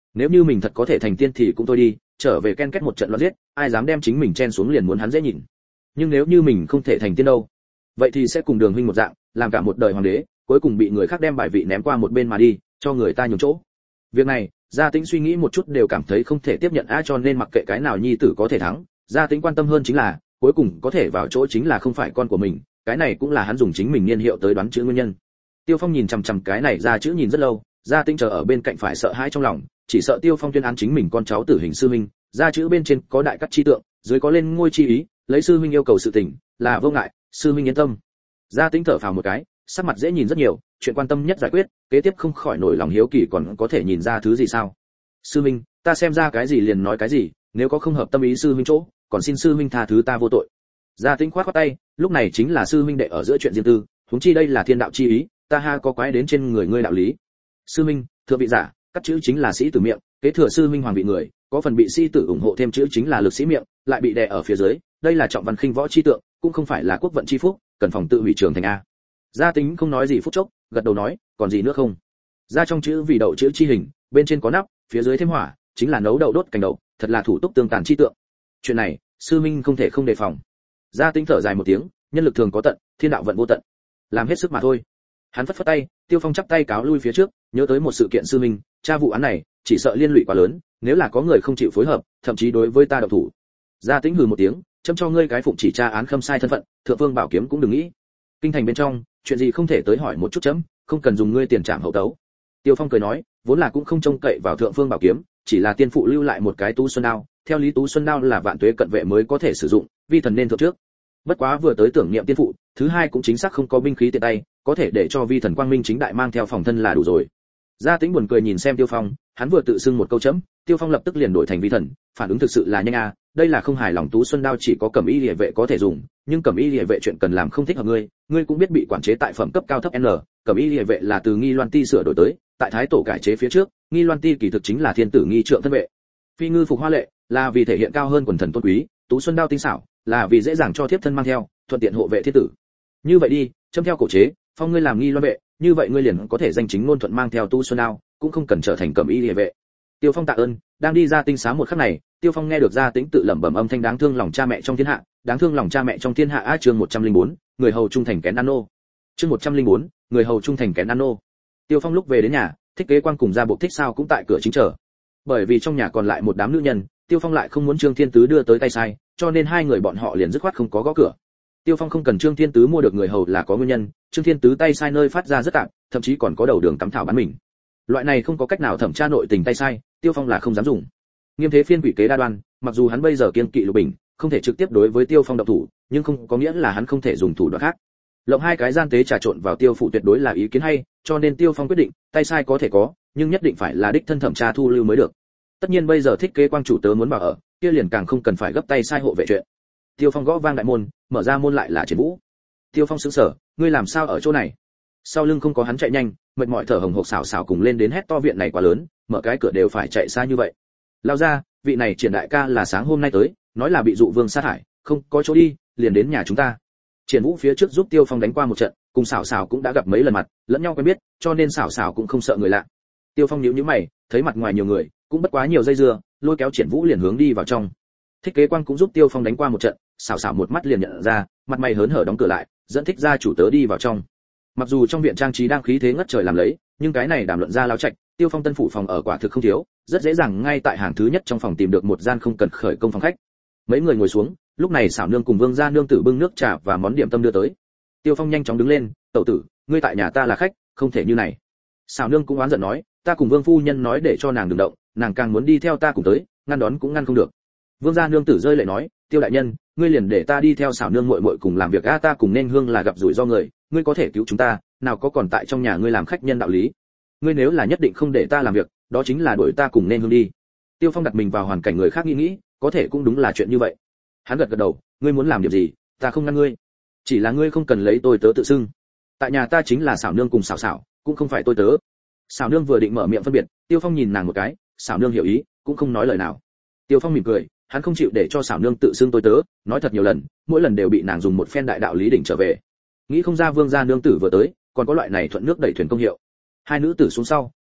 Nếu như mình thật có thể thành tiên thì cũng thôi đi, trở về ken kết một trận loạn giết, ai dám đem chính mình chen xuống liền muốn hắn dễ nhìn. Nhưng nếu như mình không thể thành tiên đâu, vậy thì sẽ cùng Đường huynh một dạng, làm cả một đời hoàng đế, cuối cùng bị người khác đem bài vị ném qua một bên mà đi, cho người ta nhường chỗ. Việc này, Gia Tĩnh suy nghĩ một chút đều cảm thấy không thể tiếp nhận a, cho nên mặc kệ cái nào nhi tử có thể thắng, Gia Tĩnh quan tâm hơn chính là, cuối cùng có thể vào chỗ chính là không phải con của mình, cái này cũng là hắn dùng chính mình niên hiệu tới đoán chữ nguyên nhân. Tiêu Phong nhìn chằm chằm cái này ra chữ nhìn rất lâu, Gia Tĩnh chờ ở bên cạnh phải sợ hãi trong lòng, chỉ sợ Tiêu Phong tuyên án chính mình con cháu tử hình sư huynh, ra chữ bên trên có đại cắt chi tượng, dưới có lên ngôi chi ý, lấy sư huynh yêu cầu sự tình, là vô ngại, sư huynh yên tâm. Gia Tĩnh thở phào một cái, sắc mặt dễ nhìn rất nhiều, chuyện quan tâm nhất giải quyết, kế tiếp không khỏi nổi lòng hiếu kỳ còn có thể nhìn ra thứ gì sao? Sư huynh, ta xem ra cái gì liền nói cái gì, nếu có không hợp tâm ý sư huynh chỗ, còn xin sư huynh tha thứ ta vô tội. Gia Tĩnh khoát khoát tay, lúc này chính là sư huynh đệ ở giữa chuyện riêng tư, huống chi đây là thiên đạo chi ý, ta ha có quái đến trên người ngươi đạo lý. Sư huynh, thượng vị giả, cắt chữ chính là sĩ tử miệng, kế thừa sư huynh hoàng vị người, có phần bị sĩ tử ủng hộ thêm chữ chính là lực sĩ miệng, lại bị đè ở phía dưới, đây là trọng văn khinh võ chi tượng, cũng không phải là quốc vận chi phúc, cần phòng tự hủy trường thành a. Gia Tĩnh không nói gì phút chốc, gật đầu nói, còn gì nữa không? Ra trong chữ vì đậu chữ chi hình, bên trên có nắp, phía dưới thêm hỏa, chính là nấu đậu đốt cành đậu, thật là thủ túc tương tàn chi tượng. Chuyện này, sư minh không thể không đề phòng. Gia Tĩnh thở dài một tiếng, nhân lực thường có tận, thiên đạo vận vô tận, làm hết sức mà thôi. Hắn phất phất tay, Tiêu Phong chắp tay cáo lui phía trước, nhớ tới một sự kiện sư minh, tra vụ án này, chỉ sợ liên lụy quá lớn, nếu là có người không chịu phối hợp, thậm chí đối với ta động thủ. Gia Tĩnh hừ một tiếng, châm cho ngươi cái phụng chỉ tra án khâm sai thân phận, thượng vương bảo kiếm cũng đừng nghĩ. Kinh thành bên trong, chuyện gì không thể tới hỏi một chút chấm, không cần dùng ngươi tiền trảm hậu tấu. Tiêu Phong cười nói, vốn là cũng không trông cậy vào thượng phương bảo kiếm, chỉ là tiên phụ lưu lại một cái Tú Xuân đao, theo lý Tú Xuân đao là vạn tuế cận vệ mới có thể sử dụng, vi thần nên thượng trước. Bất quá vừa tới tưởng niệm tiên phụ, thứ hai cũng chính xác không có binh khí tiện tay, có thể để cho vi thần quang minh chính đại mang theo phòng thân là đủ rồi. Gia Tĩnh buồn cười nhìn xem Tiêu Phong, hắn vừa tự xưng một câu chấm, Tiêu Phong lập tức liền đổi thành vi thần, phản ứng thực sự là nhanh a, đây là không hài lòng Tú Xuân đao chỉ có cẩm y liề vệ có thể dùng, nhưng cẩm y liề vệ chuyện cần làm không thích hợp ngươi, ngươi cũng biết bị quản chế tại phẩm cấp cao thấp N, cẩm y liề vệ là từ Nghi Loan Ti sửa đổi tới, tại thái tổ cải chế phía trước, Nghi Loan Ti kỳ thực chính là thiên tử nghi trượng thân vệ. Phi ngư phục hoa lệ, là vì thể hiện cao hơn quần thần tôn quý, Tú Xuân đao tinh xảo, là vì dễ dàng cho thiếp thân mang theo, thuận tiện hộ vệ thiên tử. Như vậy đi, châm theo cổ chế, phong ngươi làm Nghi Loan vệ, như vậy ngươi liền có thể danh chính ngôn thuận mang theo Tú Xuân đao, cũng không cần trở thành cẩm y liề vệ. Tiêu Phong tạ ơn, đang đi ra tinh xá một khắc này, Tiêu Phong nghe được Gia Tĩnh tự lẩm bẩm âm thanh đáng thương lòng cha mẹ trong thiên hạ, đáng thương lòng cha mẹ trong thiên hạ a. Chương một trăm lẻ bốn, người hầu trung thành kén ăn nô. Chương một trăm lẻ bốn, người hầu trung thành kén ăn nô. Tiêu Phong lúc về đến nhà, Thích Kế Quan cùng Gia Bộ Thích Sao cũng tại cửa chính chờ. Bởi vì trong nhà còn lại một đám nữ nhân, Tiêu Phong lại không muốn Trương Thiên Tứ đưa tới tay sai, cho nên hai người bọn họ liền dứt khoát không có gõ cửa. Tiêu Phong không cần Trương Thiên Tứ mua được người hầu là có nguyên nhân, Trương Thiên Tứ tay sai nơi phát ra rất tạm, thậm chí còn có đầu đường cắm thảo bán mình. Loại này không có cách nào thẩm tra nội tình tay sai, Tiêu Phong là không dám dùng. Nghiêm Thế Phiên quỷ kế đa đoan, mặc dù hắn bây giờ kiên kỵ Lục Bình, không thể trực tiếp đối với Tiêu Phong động thủ, nhưng không có nghĩa là hắn không thể dùng thủ đoạn khác. Lộng hai cái gian tế trà trộn vào Tiêu phủ tuyệt đối là ý kiến hay, cho nên Tiêu Phong quyết định, tay sai có thể có, nhưng nhất định phải là đích thân thẩm tra thu lưu mới được. Tất nhiên bây giờ Thích Kế Quang chủ tớ muốn bảo ở, kia liền càng không cần phải gấp tay sai hộ vệ chuyện. Tiêu Phong gõ vang đại môn, mở ra môn lại là Triển Vũ. Tiêu Phong sững sờ, ngươi làm sao ở chỗ này? Sau lưng không có hắn chạy nhanh, mệt mỏi thở hồng hộc xảo xảo cùng lên đến hét to viện này quá lớn, mở cái cửa đều phải chạy xa như vậy. Lao ra, vị này Triển đại ca là sáng hôm nay tới, nói là bị dụ vương sát hại, không có chỗ đi, liền đến nhà chúng ta. Triển Vũ phía trước giúp Tiêu Phong đánh qua một trận, cùng xảo xảo cũng đã gặp mấy lần mặt, lẫn nhau quen biết, cho nên xảo xảo cũng không sợ người lạ. Tiêu Phong nhíu nhíu mày, thấy mặt ngoài nhiều người, cũng bất quá nhiều dây dưa, lôi kéo Triển Vũ liền hướng đi vào trong. Thích Kế Quang cũng giúp Tiêu Phong đánh qua một trận, xảo xảo một mắt liền nhận ra, mặt mày hớn hở đóng cửa lại, dẫn Thích gia chủ tớ đi vào trong. Mặc dù trong viện trang trí đang khí thế ngất trời làm lấy, nhưng cái này đàm luận ra lao trạch, Tiêu Phong tân phủ phòng ở quả thực không thiếu, rất dễ dàng ngay tại hàng thứ nhất trong phòng tìm được một gian không cần khởi công phòng khách. Mấy người ngồi xuống, lúc này xảo nương cùng Vương gia nương tử bưng nước trà và món điểm tâm đưa tới. Tiêu Phong nhanh chóng đứng lên, "Tẩu tử, ngươi tại nhà ta là khách, không thể như này." Xảo nương cũng oán giận nói, "Ta cùng Vương phu nhân nói để cho nàng đừng động, nàng càng muốn đi theo ta cùng tới, ngăn đón cũng ngăn không được." Vương gia nương tử rơi lệ nói, "Tiêu đại nhân, ngươi liền để ta đi theo xảo nương muội muội cùng làm việc a, ta cùng nên hương là gặp rủi ro người, ngươi có thể cứu chúng ta, nào có còn tại trong nhà ngươi làm khách nhân đạo lý. Ngươi nếu là nhất định không để ta làm việc, đó chính là đuổi ta cùng nên hương đi." Tiêu Phong đặt mình vào hoàn cảnh người khác nghĩ nghĩ, có thể cũng đúng là chuyện như vậy. Hắn gật gật đầu, "Ngươi muốn làm điểm gì, ta không ngăn ngươi, chỉ là ngươi không cần lấy tôi tớ tự xưng. Tại nhà ta chính là xảo nương cùng xảo xảo, cũng không phải tôi tớ." Xảo nương vừa định mở miệng phân biệt, Tiêu Phong nhìn nàng một cái, xảo nương hiểu ý, cũng không nói lời nào. Tiêu Phong mỉm cười, hắn không chịu để cho xảo nương tự xưng tôi tớ, nói thật nhiều lần, mỗi lần đều bị nàng dùng một phen đại đạo lý đỉnh trở về. Nghĩ không ra Vương gia nương tử vừa tới, còn có loại này thuận nước đẩy thuyền công hiệu. Hai nữ tử xuống sau,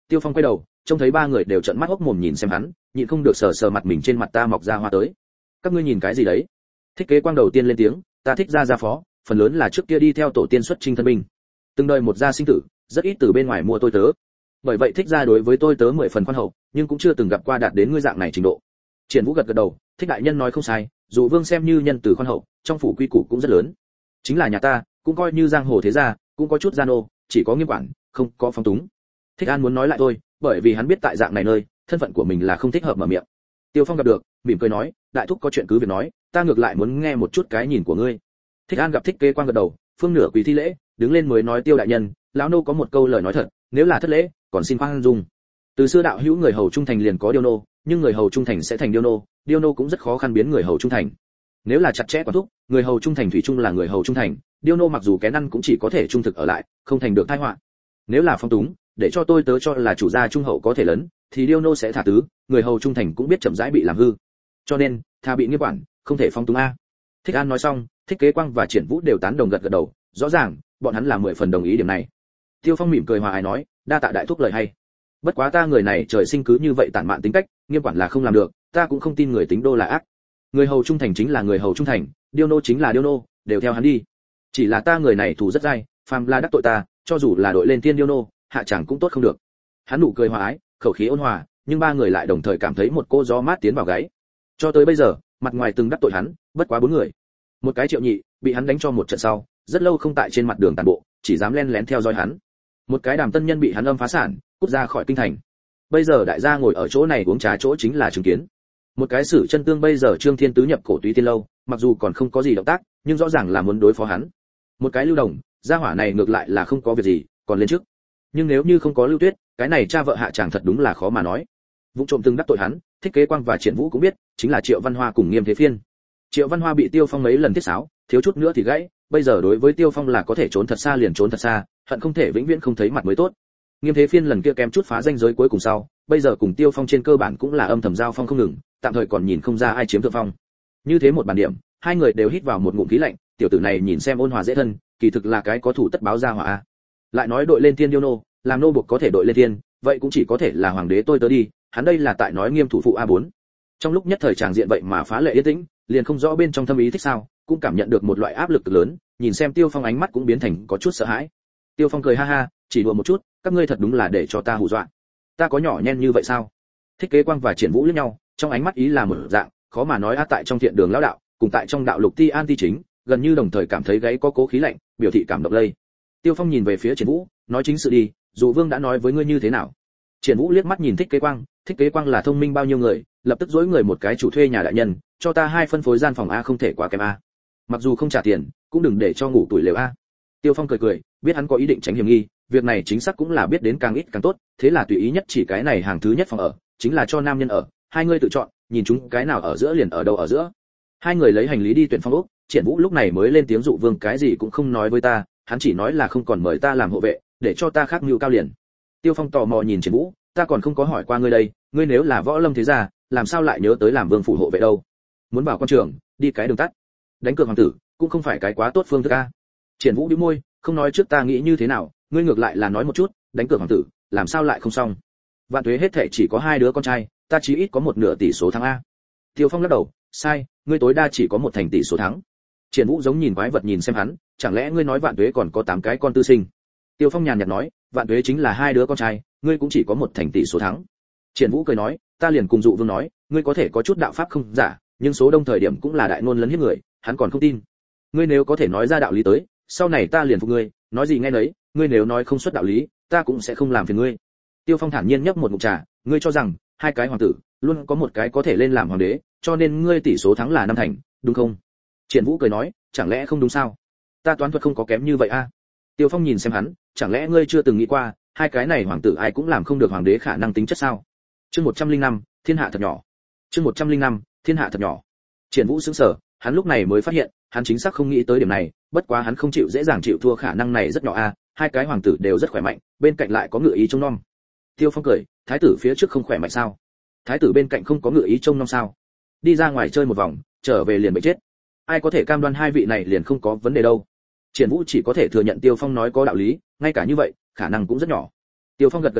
Tiêu Phong quay đầu, trông thấy ba người đều trợn mắt hốc mồm nhìn xem hắn, nhịn không được sờ sờ mặt mình, trên mặt ta mọc ra hoa tới. Các ngươi nhìn cái gì đấy? Thích Kế Quang đầu tiên lên tiếng, ta thích gia gia phó, phần lớn là trước kia đi theo tổ tiên xuất chinh thân binh, từng đời một gia sinh tử, rất ít từ bên ngoài mua tôi tớ. Bởi vậy thích gia đối với tôi tớ mười phần khoan hậu, nhưng cũng chưa từng gặp qua đạt đến ngươi dạng này trình độ. Triển Vũ gật gật đầu, thích đại nhân nói không sai, dù Vương xem như nhân từ khoan hậu, trong phủ quy củ cũng rất lớn. Chính là nhà ta, cũng coi như giang hồ thế gia, cũng có chút gian ô, chỉ có nghiêm quản, không có phong túng. Thích An muốn nói lại thôi, bởi vì hắn biết tại dạng này nơi, thân phận của mình là không thích hợp mở miệng. Tiêu Phong gặp được, mỉm cười nói, đại thúc có chuyện cứ việc nói, ta ngược lại muốn nghe một chút cái nhìn của ngươi. Thích An gặp Thích Kế Quang gật đầu, phương nửa quỳ thi lễ, đứng lên mới nói, Tiêu đại nhân, lão nô có một câu lời nói thật, nếu là thất lễ, còn xin khoan dung. Từ xưa đạo hữu người hầu trung thành liền có điêu nô, nhưng người hầu trung thành sẽ thành điêu nô, điêu nô cũng rất khó khăn biến người hầu trung thành. Nếu là chặt chẽ quản thúc, người hầu trung thành thủy chung là người hầu trung thành, điêu nô mặc dù kén ăn cũng chỉ có thể trung thực ở lại, không thành được tai họa. Nếu là phong túng, để cho tôi tớ cho là chủ gia trung hậu có thể lớn, thì điêu nô sẽ thả tứ, người hầu trung thành cũng biết chậm rãi bị làm hư. Cho nên, tha bị nghiêm quản, không thể phong túng a. Thích An nói xong, Thích Kế Quang và Triển Vũ đều tán đồng gật gật đầu, rõ ràng, bọn hắn là mười phần đồng ý điểm này. Tiêu Phong mỉm cười hòa ái nói, đa tạ đại thúc lời hay. Bất quá ta người này trời sinh cứ như vậy tản mạn tính cách, nghiêm quản là không làm được, ta cũng không tin người tính đô là ác. Người hầu trung thành chính là người hầu trung thành, điêu nô chính là điêu nô, đều theo hắn đi. Chỉ là ta người này thù rất dai, phàm là đắc tội ta, cho dù là đội lên tiên điêu nô, hạ chẳng cũng tốt không được. Hắn nụ cười hòa ái, khẩu khí ôn hòa, nhưng ba người lại đồng thời cảm thấy một cô gió mát tiến vào gáy. Cho tới bây giờ, mặt ngoài từng đắc tội hắn, bất quá bốn người. Một cái Triệu Nhị, bị hắn đánh cho một trận sau, rất lâu không tại trên mặt đường tàn bộ, chỉ dám len lén theo dõi hắn. Một cái Đàm Tân Nhân bị hắn âm phá sản, cút ra khỏi kinh thành. Bây giờ đại gia ngồi ở chỗ này uống trà chỗ chính là chứng kiến. Một cái Sử Chân Tương bây giờ Trương Thiên Tứ nhập cổ túy tiên lâu, mặc dù còn không có gì động tác, nhưng rõ ràng là muốn đối phó hắn. Một cái Lưu Đồng, gia hỏa này ngược lại là không có việc gì, còn lên trước. Nhưng nếu như không có Lưu Tuyết, cái này cha vợ hạ chàng thật đúng là khó mà nói. Vụ trộm từng đắc tội hắn, Thích Kế Quang và Triển Vũ cũng biết, chính là Triệu Văn Hoa cùng Nghiêm Thế Phiên. Triệu Văn Hoa bị Tiêu Phong mấy lần thiết sáo, thiếu chút nữa thì gãy, bây giờ đối với Tiêu Phong là có thể trốn thật xa liền trốn thật xa, hận không thể vĩnh viễn không thấy mặt mới tốt. Nghiêm Thế Phiên lần kia kém chút phá ranh giới cuối cùng sau, bây giờ cùng Tiêu Phong trên cơ bản cũng là âm thầm giao phong không ngừng, tạm thời còn nhìn không ra ai chiếm thượng phong. Như thế một bàn điểm, hai người đều hít vào một ngụm khí lạnh, tiểu tử này nhìn xem ôn hòa dễ thân, kỳ thực là cái có thủ tất báo ra hỏa a. Lại nói đội lên tiên điêu nô, làm nô buộc có thể đội lên tiên, vậy cũng chỉ có thể là hoàng đế tôi tớ đi, hắn đây là tại nói Nghiêm thủ phụ a bốn. Trong lúc nhất thời tràng diện vậy mà phá lệ yên tĩnh, liền không rõ bên trong thâm ý thích sao, cũng cảm nhận được một loại áp lực lớn, nhìn xem Tiêu Phong ánh mắt cũng biến thành có chút sợ hãi. Tiêu Phong cười ha ha, chỉ đùa một chút, các ngươi thật đúng là để cho ta hù dọa. Ta có nhỏ nhen như vậy sao? Thích Kế Quang và Triển Vũ liếc nhau, trong ánh mắt ý là một dạng, khó mà nói a. Tại trong thiện đường lão đạo, cùng tại trong đạo lục ti an ti chính, gần như đồng thời cảm thấy gáy có cố khí lạnh, biểu thị cảm động lây. Tiêu Phong nhìn về phía Triển Vũ, nói chính sự đi, dù Vương đã nói với ngươi như thế nào. Triển Vũ liếc mắt nhìn Thích Kế Quang, Thích Kế Quang là thông minh bao nhiêu người, lập tức dối người một cái, chủ thuê nhà đại nhân, cho ta hai phân phối gian phòng a, không thể quá kém a. Mặc dù không trả tiền, cũng đừng để cho ngủ tuổi lều a. Tiêu Phong cười cười, biết hắn có ý định tránh hiểm nghi, việc này chính xác cũng là biết đến càng ít càng tốt, thế là tùy ý nhất chỉ cái này hàng thứ nhất phòng ở, chính là cho nam nhân ở, hai người tự chọn, nhìn chúng cái nào ở giữa liền ở đâu ở giữa. Hai người lấy hành lý đi tuyển phòng ốc, Triển Vũ lúc này mới lên tiếng, dụ Vương cái gì cũng không nói với ta, hắn chỉ nói là không còn mời ta làm hộ vệ, để cho ta khác mưu cao liền. Tiêu Phong tò mò nhìn Triển Vũ, ta còn không có hỏi qua ngươi đây, ngươi nếu là võ lâm thế gia, làm sao lại nhớ tới làm vương phủ hộ vệ đâu? Muốn vào quan trường, đi cái đường tắt, đánh cược hoàng tử, cũng không phải cái quá tốt phương thức a. Triển Vũ bĩu môi, không nói trước ta nghĩ như thế nào, ngươi ngược lại là nói một chút, đánh cược hoàng tử, làm sao lại không xong? Vạn Tuế hết thảy chỉ có hai đứa con trai, ta chí ít có một nửa tỷ số thắng a. Tiêu Phong lắc đầu, sai, ngươi tối đa chỉ có một thành tỷ số thắng. Triển Vũ giống nhìn quái vật nhìn xem hắn, chẳng lẽ ngươi nói Vạn Tuế còn có tám cái con tư sinh? Tiêu Phong nhàn nhạt nói, Vạn Tuế chính là hai đứa con trai, ngươi cũng chỉ có một thành tỷ số thắng. Triển Vũ cười nói, ta liền cùng dụ Vương nói, ngươi có thể có chút đạo pháp không giả, nhưng số đông thời điểm cũng là đại ngôn lấn hiếp người, hắn còn không tin. Ngươi nếu có thể nói ra đạo lý tới, sau này ta liền phục ngươi, nói gì nghe nấy, ngươi nếu nói không xuất đạo lý, ta cũng sẽ không làm phiền ngươi. Tiêu Phong thản nhiên nhấp một ngụm trà, ngươi cho rằng hai cái hoàng tử luôn có một cái có thể lên làm hoàng đế, cho nên ngươi tỷ số thắng là năm thành, đúng không? Triển Vũ cười nói, chẳng lẽ không đúng sao? Ta toán thuật không có kém như vậy a. Tiêu Phong nhìn xem hắn, chẳng lẽ ngươi chưa từng nghĩ qua, hai cái này hoàng tử ai cũng làm không được hoàng đế khả năng tính chất sao? Chương một trăm linh năm, thiên hạ thật nhỏ. Chương một trăm linh năm, thiên hạ thật nhỏ. Triển Vũ sững sờ, hắn lúc này mới phát hiện, hắn chính xác không nghĩ tới điểm này, bất quá hắn không chịu dễ dàng chịu thua khả năng này rất nhỏ a, hai cái hoàng tử đều rất khỏe mạnh, bên cạnh lại có ngựa ý trông nom. Tiêu Phong cười, thái tử phía trước không khỏe mạnh sao? Thái tử bên cạnh không có ngựa ý trông nom sao? Đi ra ngoài chơi một vòng, trở về liền bị chết. Ai có thể cam đoan hai vị này liền không có vấn đề đâu? Triển Vũ chỉ có thể thừa nhận Tiêu Phong nói có đạo lý, ngay cả như vậy, khả năng cũng rất nhỏ. Tiêu Phong gật gật đầu,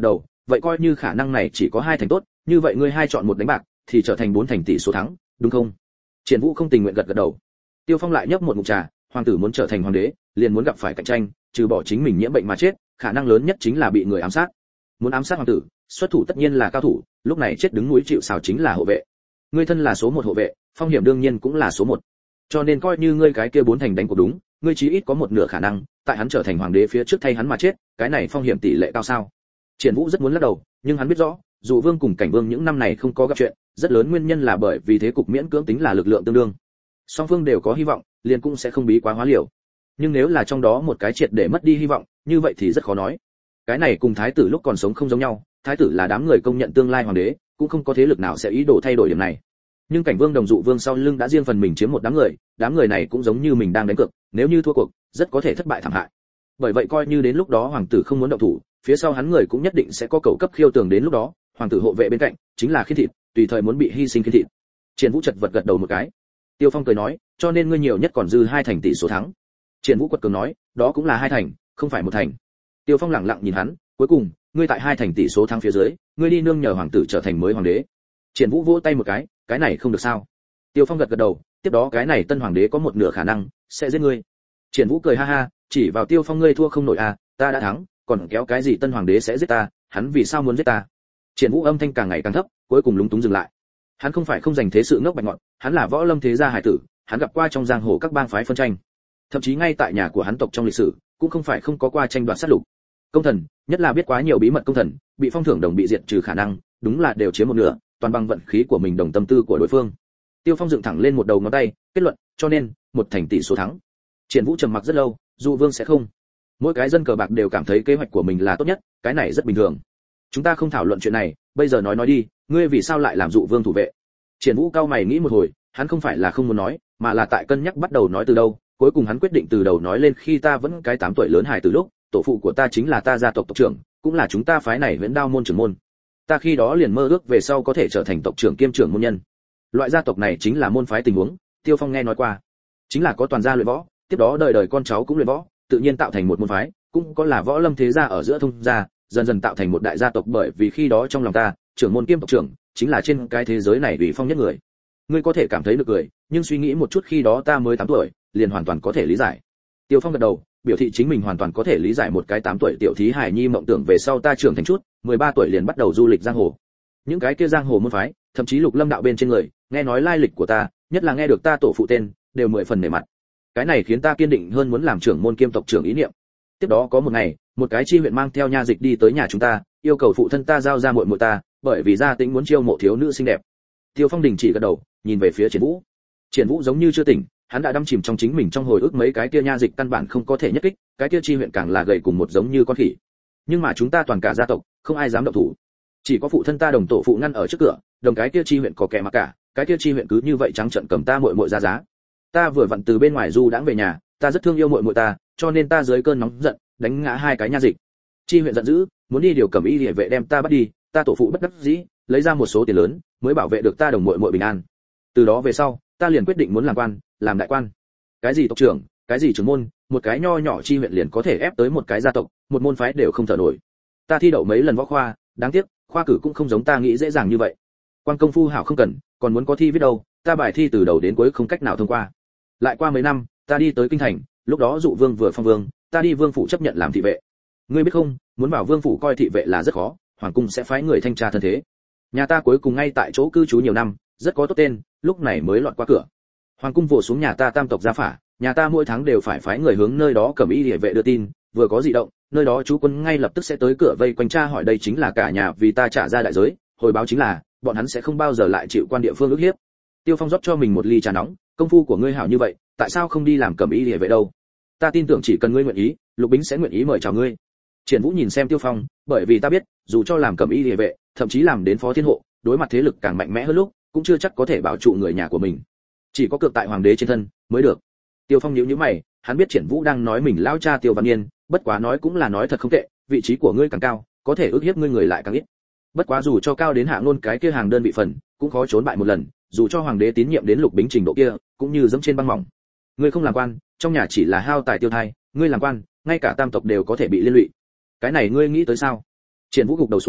vậy coi như khả năng này chỉ có hai thành tốt, như vậy ngươi hai chọn một đánh bạc thì trở thành bốn thành tỷ số thắng, đúng không? Triển Vũ không tình nguyện gật gật đầu. Tiêu Phong lại nhấp một ngụm trà, hoàng tử muốn trở thành hoàng đế, liền muốn gặp phải cạnh tranh, trừ bỏ chính mình nhiễm bệnh mà chết, khả năng lớn nhất chính là bị người ám sát. Muốn ám sát hoàng tử, xuất thủ tất nhiên là cao thủ, lúc này chết đứng núi chịu sào chính là hộ vệ. Ngươi thân là số một hộ vệ, phong hiểm đương nhiên cũng là số một. Cho nên coi như ngươi cái kia bốn thành đánh cuộc đúng, ngươi chí ít có một nửa khả năng, tại hắn trở thành hoàng đế phía trước thay hắn mà chết, cái này phong hiểm tỷ lệ cao sao? Triển Vũ rất muốn lắc đầu, nhưng hắn biết rõ, dù Vương cùng Cảnh Vương những năm này không có gặp chuyện, rất lớn nguyên nhân là bởi vì thế cục miễn cưỡng tính là lực lượng tương đương. Song phương đều có hy vọng, liền cũng sẽ không bí quá hóa liều. Nhưng nếu là trong đó một cái triệt để mất đi hy vọng, như vậy thì rất khó nói. Cái này cùng thái tử lúc còn sống không giống nhau, thái tử là đám người công nhận tương lai hoàng đế, cũng không có thế lực nào sẽ ý đồ thay đổi điểm này. Nhưng Cảnh Vương đồng dụ Vương sau lưng đã riêng phần mình chiếm một đám người, đám người này cũng giống như mình đang đánh cược, nếu như thua cuộc, rất có thể thất bại thảm hại. Bởi vậy coi như đến lúc đó hoàng tử không muốn động thủ, phía sau hắn người cũng nhất định sẽ có cầu cấp khiêu tường, đến lúc đó, hoàng tử hộ vệ bên cạnh chính là khiên thịt, tùy thời muốn bị hy sinh khiên thịt. Triển Vũ chật vật gật đầu một cái. Tiêu Phong cười nói, cho nên ngươi nhiều nhất còn dư hai thành tỷ số thắng. Triển Vũ quật cường nói, đó cũng là hai thành, không phải một thành. Tiêu Phong lẳng lặng nhìn hắn, cuối cùng, ngươi tại hai thành tỷ số thắng phía dưới, ngươi đi nương nhờ hoàng tử trở thành mới hoàng đế. Triển Vũ vỗ tay một cái, cái này không được sao? Tiêu Phong gật gật đầu, tiếp đó cái này tân hoàng đế có một nửa khả năng sẽ giết ngươi. Triển Vũ cười ha ha, chỉ vào Tiêu Phong, ngươi thua không nổi à, ta đã thắng, còn kéo cái gì tân hoàng đế sẽ giết ta, hắn vì sao muốn giết ta? Triển Vũ âm thanh càng ngày càng thấp, cuối cùng lúng túng dừng lại. Hắn không phải không dành thế sự ngốc bạch ngọn, hắn là võ lâm thế gia hải tử, hắn gặp qua trong giang hồ các bang phái phân tranh, thậm chí ngay tại nhà của hắn tộc trong lịch sử cũng không phải không có qua tranh đoạt sát lục. Công thần, nhất là biết quá nhiều bí mật công thần, bị phong thưởng đồng bị diệt trừ khả năng, đúng là đều chiếm một nửa, toàn bằng vận khí của mình đồng tâm tư của đối phương. Tiêu Phong dựng thẳng lên một đầu ngón tay, kết luận, cho nên, một thành tỷ số thắng. Triển Vũ trầm mặc rất lâu, dụ Vương sẽ không. Mỗi cái dân cờ bạc đều cảm thấy kế hoạch của mình là tốt nhất, cái này rất bình thường. Chúng ta không thảo luận chuyện này, bây giờ nói nói đi, ngươi vì sao lại làm dụ Vương thủ vệ? Triển Vũ cao mày nghĩ một hồi, hắn không phải là không muốn nói, mà là tại cân nhắc bắt đầu nói từ đâu, cuối cùng hắn quyết định từ đầu nói lên. Khi ta vẫn cái tám tuổi lớn hài từ lúc, tổ phụ của ta chính là ta gia tộc tộc trưởng, cũng là chúng ta phái này Huyễn Đao môn trưởng môn. Ta khi đó liền mơ ước về sau có thể trở thành tộc trưởng kiêm trưởng môn nhân. Loại gia tộc này chính là môn phái tình huống, Tiêu Phong nghe nói qua, chính là có toàn gia luyện võ, tiếp đó đời đời con cháu cũng luyện võ, tự nhiên tạo thành một môn phái, cũng có là võ lâm thế gia ở giữa thông gia, dần dần tạo thành một đại gia tộc. Bởi vì khi đó trong lòng ta, trưởng môn kiêm tộc trưởng chính là trên cái thế giới này ủy phong nhất người. Ngươi có thể cảm thấy được cười, nhưng suy nghĩ một chút, khi đó ta mới tám tuổi, liền hoàn toàn có thể lý giải. Tiêu Phong gật đầu, biểu thị chính mình hoàn toàn có thể lý giải một cái tám tuổi tiểu thí hài nhi mộng tưởng về sau ta trưởng thành chút, mười ba tuổi liền bắt đầu du lịch giang hồ. Những cái kia giang hồ môn phái, thậm chí lục lâm đạo bên trên người, nghe nói lai lịch của ta, nhất là nghe được ta tổ phụ tên, đều mười phần nể mặt. Cái này khiến ta kiên định hơn muốn làm trưởng môn kiêm tộc trưởng ý niệm. Tiếp đó có một ngày, một cái chi huyện mang theo nha dịch đi tới nhà chúng ta, yêu cầu phụ thân ta giao ra muội muội ta, bởi vì gia tính muốn chiêu mộ thiếu nữ xinh đẹp. Tiêu Phong đình chỉ gật đầu, nhìn về phía Triển Vũ. Triển Vũ giống như chưa tỉnh, hắn đã đắm chìm trong chính mình trong hồi ức, mấy cái kia nha dịch căn bản không có thể nhất kích, cái kia chi huyện càng là gầy cùng một giống như con khỉ. Nhưng mà chúng ta toàn cả gia tộc, không ai dám động thủ. Chỉ có phụ thân ta đồng tổ phụ ngăn ở trước cửa, đồng cái kia chi huyện có kẻ mà cả, cái kia chi huyện cứ như vậy trắng trợn cầm ta muội muội ra giá. Ta vừa vặn từ bên ngoài du đãng về nhà, ta rất thương yêu muội muội ta, cho nên ta dưới cơn nóng giận, đánh ngã hai cái nha dịch. Chi huyện giận dữ, muốn đi điều cầm y liễu vệ đem ta bắt đi, ta tổ phụ bất đắc dĩ, lấy ra một số tiền lớn, mới bảo vệ được ta đồng muội muội bình an. Từ đó về sau, ta liền quyết định muốn làm quan, làm đại quan. Cái gì tộc trưởng, cái gì trưởng môn, một cái nho nhỏ chi huyện liền có thể ép tới một cái gia tộc, một môn phái đều không thở nổi. Ta thi đậu mấy lần võ khoa, đáng tiếc, khoa cử cũng không giống ta nghĩ dễ dàng như vậy. Quan công phu hảo không cần, còn muốn có thi viết đâu, ta bài thi từ đầu đến cuối không cách nào thông qua. Lại qua mấy năm, ta đi tới kinh thành, lúc đó dụ Vương vừa phong vương, ta đi vương phủ chấp nhận làm thị vệ. Ngươi biết không, muốn vào vương phủ coi thị vệ là rất khó, hoàng cung sẽ phái người thanh tra thân thế. Nhà ta cuối cùng ngay tại chỗ cư trú nhiều năm, rất có tốt tên, lúc này mới lọt qua cửa. Hoàng cung vồ xuống nhà ta tam tộc gia phả, nhà ta mỗi tháng đều phải phái người hướng nơi đó cầm y liễu vệ đưa tin, vừa có dị động, nơi đó chú quân ngay lập tức sẽ tới cửa vây quanh tra hỏi, đây chính là cả nhà vì ta trả ra đại giới, hồi báo chính là bọn hắn sẽ không bao giờ lại chịu quan địa phương ức hiếp. Tiêu Phong rót cho mình một ly trà nóng, công phu của ngươi hảo như vậy, tại sao không đi làm cầm y liễu vệ đâu? Ta tin tưởng chỉ cần ngươi nguyện ý, Lục Bính sẽ nguyện ý mời chào ngươi. Triển Vũ nhìn xem Tiêu Phong, bởi vì ta biết, dù cho làm cầm y liễu vệ, thậm chí làm đến phó thiên hộ, đối mặt thế lực càng mạnh mẽ hơn lúc, cũng chưa chắc có thể bảo trụ người nhà của mình. Chỉ có cược tại hoàng đế trên thân mới được. Tiêu Phong nhíu nhíu mày, hắn biết Triển Vũ đang nói mình lão cha Tiêu Văn Nghiên, bất quá nói cũng là nói thật không tệ, vị trí của ngươi càng cao, có thể ức hiếp ngươi người lại càng ít. Bất quá dù cho cao đến hạ ngôn cái kia hàng đơn vị phần, cũng khó trốn bại một lần, dù cho hoàng đế tín nhiệm đến Lục Bính trình độ kia, cũng như dẫm trên băng mỏng. Ngươi không làm quan, trong nhà chỉ là hao tài tiêu thai, ngươi làm quan, ngay cả tam tộc đều có thể bị liên lụy. Cái này ngươi nghĩ tới sao? Triển Vũ gục đầu xuống,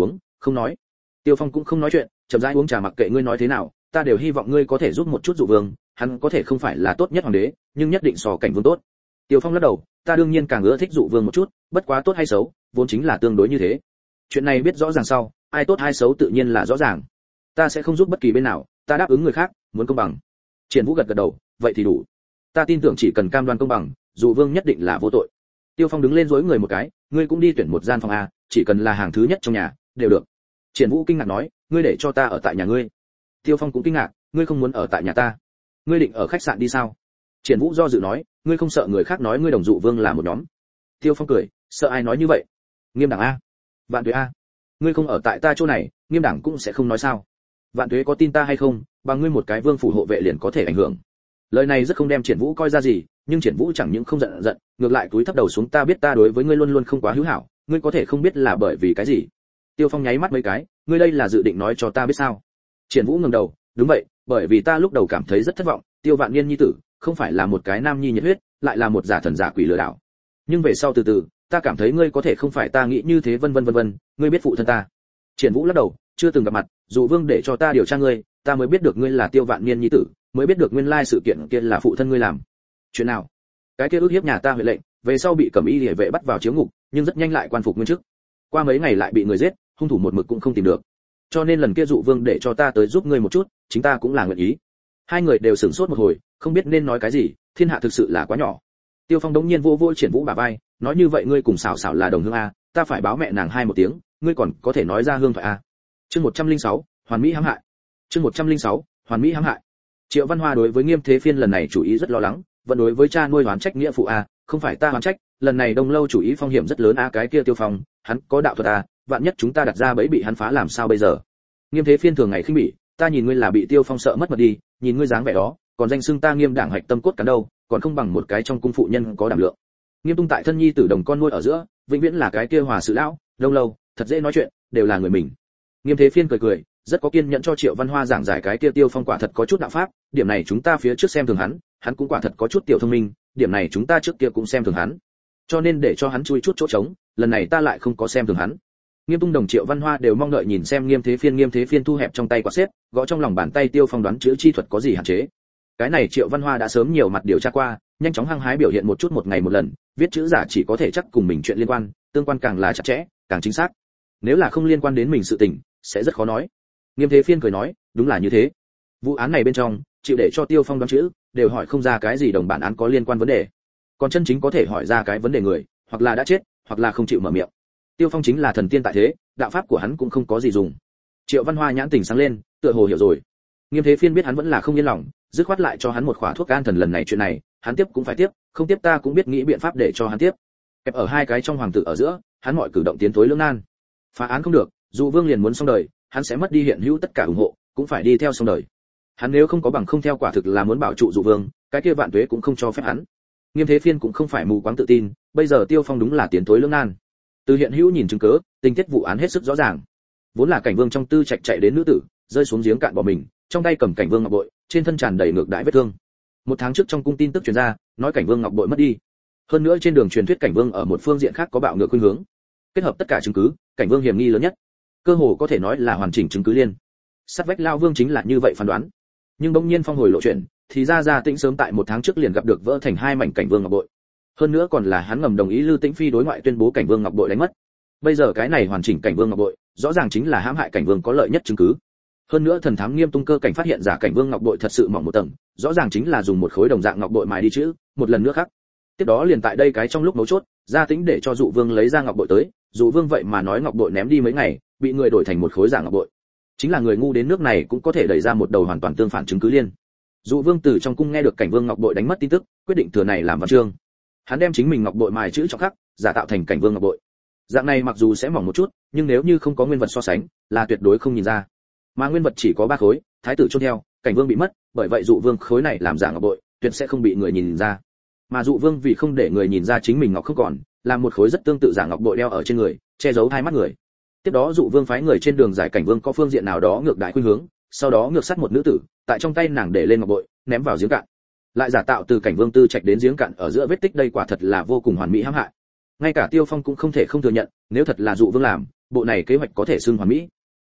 không nói. Tiêu Phong cũng không nói chuyện, chậm rãi uống trà, mặc kệ ngươi nói thế nào, ta đều hy vọng ngươi có thể giúp một chút dụ vương, hắn có thể không phải là tốt nhất hoàng đế, nhưng nhất định so cảnh vương tốt. Tiêu Phong lắc đầu, ta đương nhiên càng ưa thích dụ vương một chút, bất quá tốt hay xấu, vốn chính là tương đối như thế. Chuyện này biết rõ ràng sau, ai tốt ai xấu tự nhiên là rõ ràng. Ta sẽ không giúp bất kỳ bên nào, ta đáp ứng người khác, muốn công bằng. Triển Vũ gật gật đầu, vậy thì đủ. Ta tin tưởng chỉ cần cam đoan công bằng, dụ vương nhất định là vô tội. Tiêu Phong đứng lên dối người một cái, ngươi cũng đi tuyển một gian phòng a, chỉ cần là hàng thứ nhất trong nhà, đều được. Triển Vũ kinh ngạc nói, ngươi để cho ta ở tại nhà ngươi. Tiêu Phong cũng kinh ngạc, ngươi không muốn ở tại nhà ta? Ngươi định ở khách sạn đi sao? Triển Vũ do dự nói, ngươi không sợ người khác nói ngươi đồng dụ vương là một nhóm? Tiêu Phong cười, sợ ai nói như vậy? Nghiêm Đảng a, Vạn Tuế a, ngươi không ở tại ta chỗ này, Nghiêm Đảng cũng sẽ không nói sao? Vạn Tuế có tin ta hay không, bằng ngươi một cái vương phủ hộ vệ liền có thể ảnh hưởng. Lời này rất không đem Triển Vũ coi ra gì, nhưng Triển Vũ chẳng những không giận giận, ngược lại cúi thấp đầu xuống, ta biết ta đối với ngươi luôn luôn không quá hữu hảo, ngươi có thể không biết là bởi vì cái gì? Tiêu Phong nháy mắt mấy cái, ngươi đây là dự định nói cho ta biết sao? Triển Vũ ngẩng đầu, đúng vậy, bởi vì ta lúc đầu cảm thấy rất thất vọng, Tiêu Vạn Niên nhi tử, không phải là một cái nam nhi nhiệt huyết, lại là một giả thần giả quỷ lừa đảo. Nhưng về sau từ từ, ta cảm thấy ngươi có thể không phải ta nghĩ như thế vân vân vân vân, ngươi biết phụ thân ta. Triển Vũ lắc đầu, chưa từng gặp mặt, dụ vương để cho ta điều tra ngươi, ta mới biết được ngươi là Tiêu Vạn Niên nhi tử, mới biết được nguyên lai sự kiện kia là phụ thân ngươi làm. Chuyện nào? Cái kia ước hiếp nhà ta huệ lệnh, về sau bị Cẩm Y Liễu vệ bắt vào chiếu ngục, nhưng rất nhanh lại quan phục nguyên chức. Qua mấy ngày lại bị người giết, hung thủ một mực cũng không tìm được. Cho nên lần kia dụ vương để cho ta tới giúp ngươi một chút, chính ta cũng là nguyện ý. Hai người đều sửng sốt một hồi, không biết nên nói cái gì, thiên hạ thực sự là quá nhỏ. Tiêu Phong đống nhiên vô vô Triển Vũ bả vai, nói như vậy ngươi cùng xảo xảo là đồng hương a, ta phải báo mẹ nàng hai một tiếng, ngươi còn có thể nói ra hương thoại a. Chương một trăm lẻ sáu, hoàn mỹ hãm hại. Chương một trăm lẻ sáu, hoàn mỹ hãm hại. Triệu Văn Hoa đối với Nghiêm Thế Phiên lần này chủ ý rất lo lắng, vẫn đối với cha nuôi oán trách nghĩa phụ a, không phải ta oán trách, lần này Đông Lâu chủ ý phong hiểm rất lớn a, cái kia Tiêu Phong, hắn có đạo thuật a, vạn nhất chúng ta đặt ra bẫy bị hắn phá làm sao bây giờ? Nghiêm Thế Phiên thường ngày khinh bỉ, ta nhìn ngươi là bị Tiêu Phong sợ mất mật đi, nhìn ngươi dáng vẻ đó, còn danh xưng ta Nghiêm Đảng hạch tâm cốt cán đâu, còn không bằng một cái trong cung phụ nhân có đảm lượng. Nghiêm Tung tại thân nhi tử đồng con nuôi ở giữa, vĩnh viễn là cái kia hòa sự lão, Đông Lâu, thật dễ nói chuyện, đều là người mình. Nghiêm Thế Phiên cười cười, rất có kiên nhẫn cho Triệu Văn Hoa giảng giải cái kia Tiêu Phong quả thật có chút đạo pháp, điểm này chúng ta phía trước xem thường hắn, hắn cũng quả thật có chút tiểu thông minh, điểm này chúng ta trước kia cũng xem thường hắn. Cho nên để cho hắn chui chút chỗ trống, lần này ta lại không có xem thường hắn. Nghiêm Tung đồng Triệu Văn Hoa đều mong đợi nhìn xem Nghiêm Thế Phiên, Nghiêm Thế Phiên thu hẹp trong tay quạt xếp, gõ trong lòng bàn tay Tiêu Phong đoán chữ chi thuật có gì hạn chế. Cái này Triệu Văn Hoa đã sớm nhiều mặt điều tra qua, nhanh chóng hăng hái biểu hiện một chút một ngày một lần, viết chữ giả chỉ có thể chắc cùng mình chuyện liên quan, tương quan càng là chặt chẽ, càng chính xác. Nếu là không liên quan đến mình sự tình, sẽ rất khó nói. Nghiêm Thế Phiên cười nói, đúng là như thế. Vụ án này bên trong, chịu để cho Tiêu Phong đoán chữ, đều hỏi không ra cái gì đồng bản án có liên quan vấn đề. Còn chân chính có thể hỏi ra cái vấn đề người, hoặc là đã chết, hoặc là không chịu mở miệng. Tiêu Phong chính là thần tiên tại thế, đạo pháp của hắn cũng không có gì dùng. Triệu Văn Hoa nhãn tình sáng lên, tựa hồ hiểu rồi. Nghiêm Thế Phiên biết hắn vẫn là không yên lòng, dứt khoát lại cho hắn một khỏa thuốc an thần, lần này chuyện này, hắn tiếp cũng phải tiếp, không tiếp ta cũng biết nghĩ biện pháp để cho hắn tiếp. Kẹp ở hai cái trong hoàng tử ở giữa, hắn mọi cử động tiến thối lưỡng nan. Phá án không được, dù Vương liền muốn xong đời, hắn sẽ mất đi hiện hữu tất cả ủng hộ, cũng phải đi theo xong đời. Hắn nếu không có bằng không theo quả thực là muốn bảo trụ dụ Vương, cái kia Vạn Tuế cũng không cho phép hắn. Nghiêm Thế Phiên cũng không phải mù quáng tự tin, bây giờ Tiêu Phong đúng là tiến thối lưỡng nan. Từ hiện hữu nhìn chứng cứ, tình tiết vụ án hết sức rõ ràng. Vốn là Cảnh Vương trong tư trạch chạy đến nữ tử, rơi xuống giếng cạn bỏ mình, trong tay cầm Cảnh Vương ngọc bội, trên thân tràn đầy ngược đãi vết thương. Một tháng trước trong cung tin tức truyền ra, nói Cảnh Vương ngọc bội mất đi. Hơn nữa trên đường truyền thuyết Cảnh Vương ở một phương diện khác có bạo ngược khuynh hướng. Kết hợp tất cả chứng cứ, Cảnh Vương hiểm nghi lớn nhất, cơ hồ có thể nói là hoàn chỉnh chứng cứ liên. Sát vách lao vương chính là như vậy phán đoán. Nhưng bỗng nhiên phong hồi lộ chuyện, thì ra ra Tĩnh sớm tại một tháng trước liền gặp được vỡ thành hai mảnh Cảnh Vương ngọc bội. Hơn nữa còn là hắn ngầm đồng ý Lư Tĩnh Phi đối ngoại tuyên bố Cảnh Vương ngọc bội đánh mất. Bây giờ cái này hoàn chỉnh Cảnh Vương ngọc bội, rõ ràng chính là hãm hại Cảnh Vương có lợi nhất chứng cứ. Hơn nữa thần thám Nghiêm Tung cơ cảnh phát hiện giả Cảnh Vương ngọc bội thật sự mỏng một tầng, rõ ràng chính là dùng một khối đồng dạng ngọc bội mài đi chữ, một lần nữa khác. Tiếp đó liền tại đây cái trong lúc mấu chốt, gia Tĩnh để cho dụ Vương lấy ra ngọc bội tới, dụ Vương vậy mà nói ngọc bội ném đi mấy ngày, bị người đổi thành một khối giả ngọc bội. Chính là người ngu đến nước này cũng có thể đẩy ra một đầu hoàn toàn tương phản chứng cứ liên. Dụ Vương từ trong cung nghe được Cảnh Vương ngọc bội đánh mất tin tức, quyết định thừa này làm văn chương. Hắn đem chính mình ngọc bội mài chữ trọng khắc, giả tạo thành Cảnh Vương ngọc bội. Dạng này mặc dù sẽ mỏng một chút, nhưng nếu như không có nguyên vật so sánh, là tuyệt đối không nhìn ra. Mà nguyên vật chỉ có ba khối, thái tử chôn theo, Cảnh Vương bị mất, bởi vậy dụ Vương khối này làm giả ngọc bội, tuyệt sẽ không bị người nhìn ra. Mà dụ Vương vì không để người nhìn ra chính mình ngọc không còn, làm một khối rất tương tự giả ngọc bội đeo ở trên người, che giấu hai mắt người. Tiếp đó dụ Vương phái người trên đường giải Cảnh Vương có phương diện nào đó ngược đại khuynh hướng, sau đó ngược sát một nữ tử, tại trong tay nàng để lên ngọc bội, ném vào giếng cạn. Lại giả tạo từ Cảnh Vương tư trạch đến giếng cạn ở giữa vết tích, đây quả thật là vô cùng hoàn mỹ hãm hại. Ngay cả Tiêu Phong cũng không thể không thừa nhận, nếu thật là dụ Vương làm, bộ này kế hoạch có thể xưng hoàn mỹ.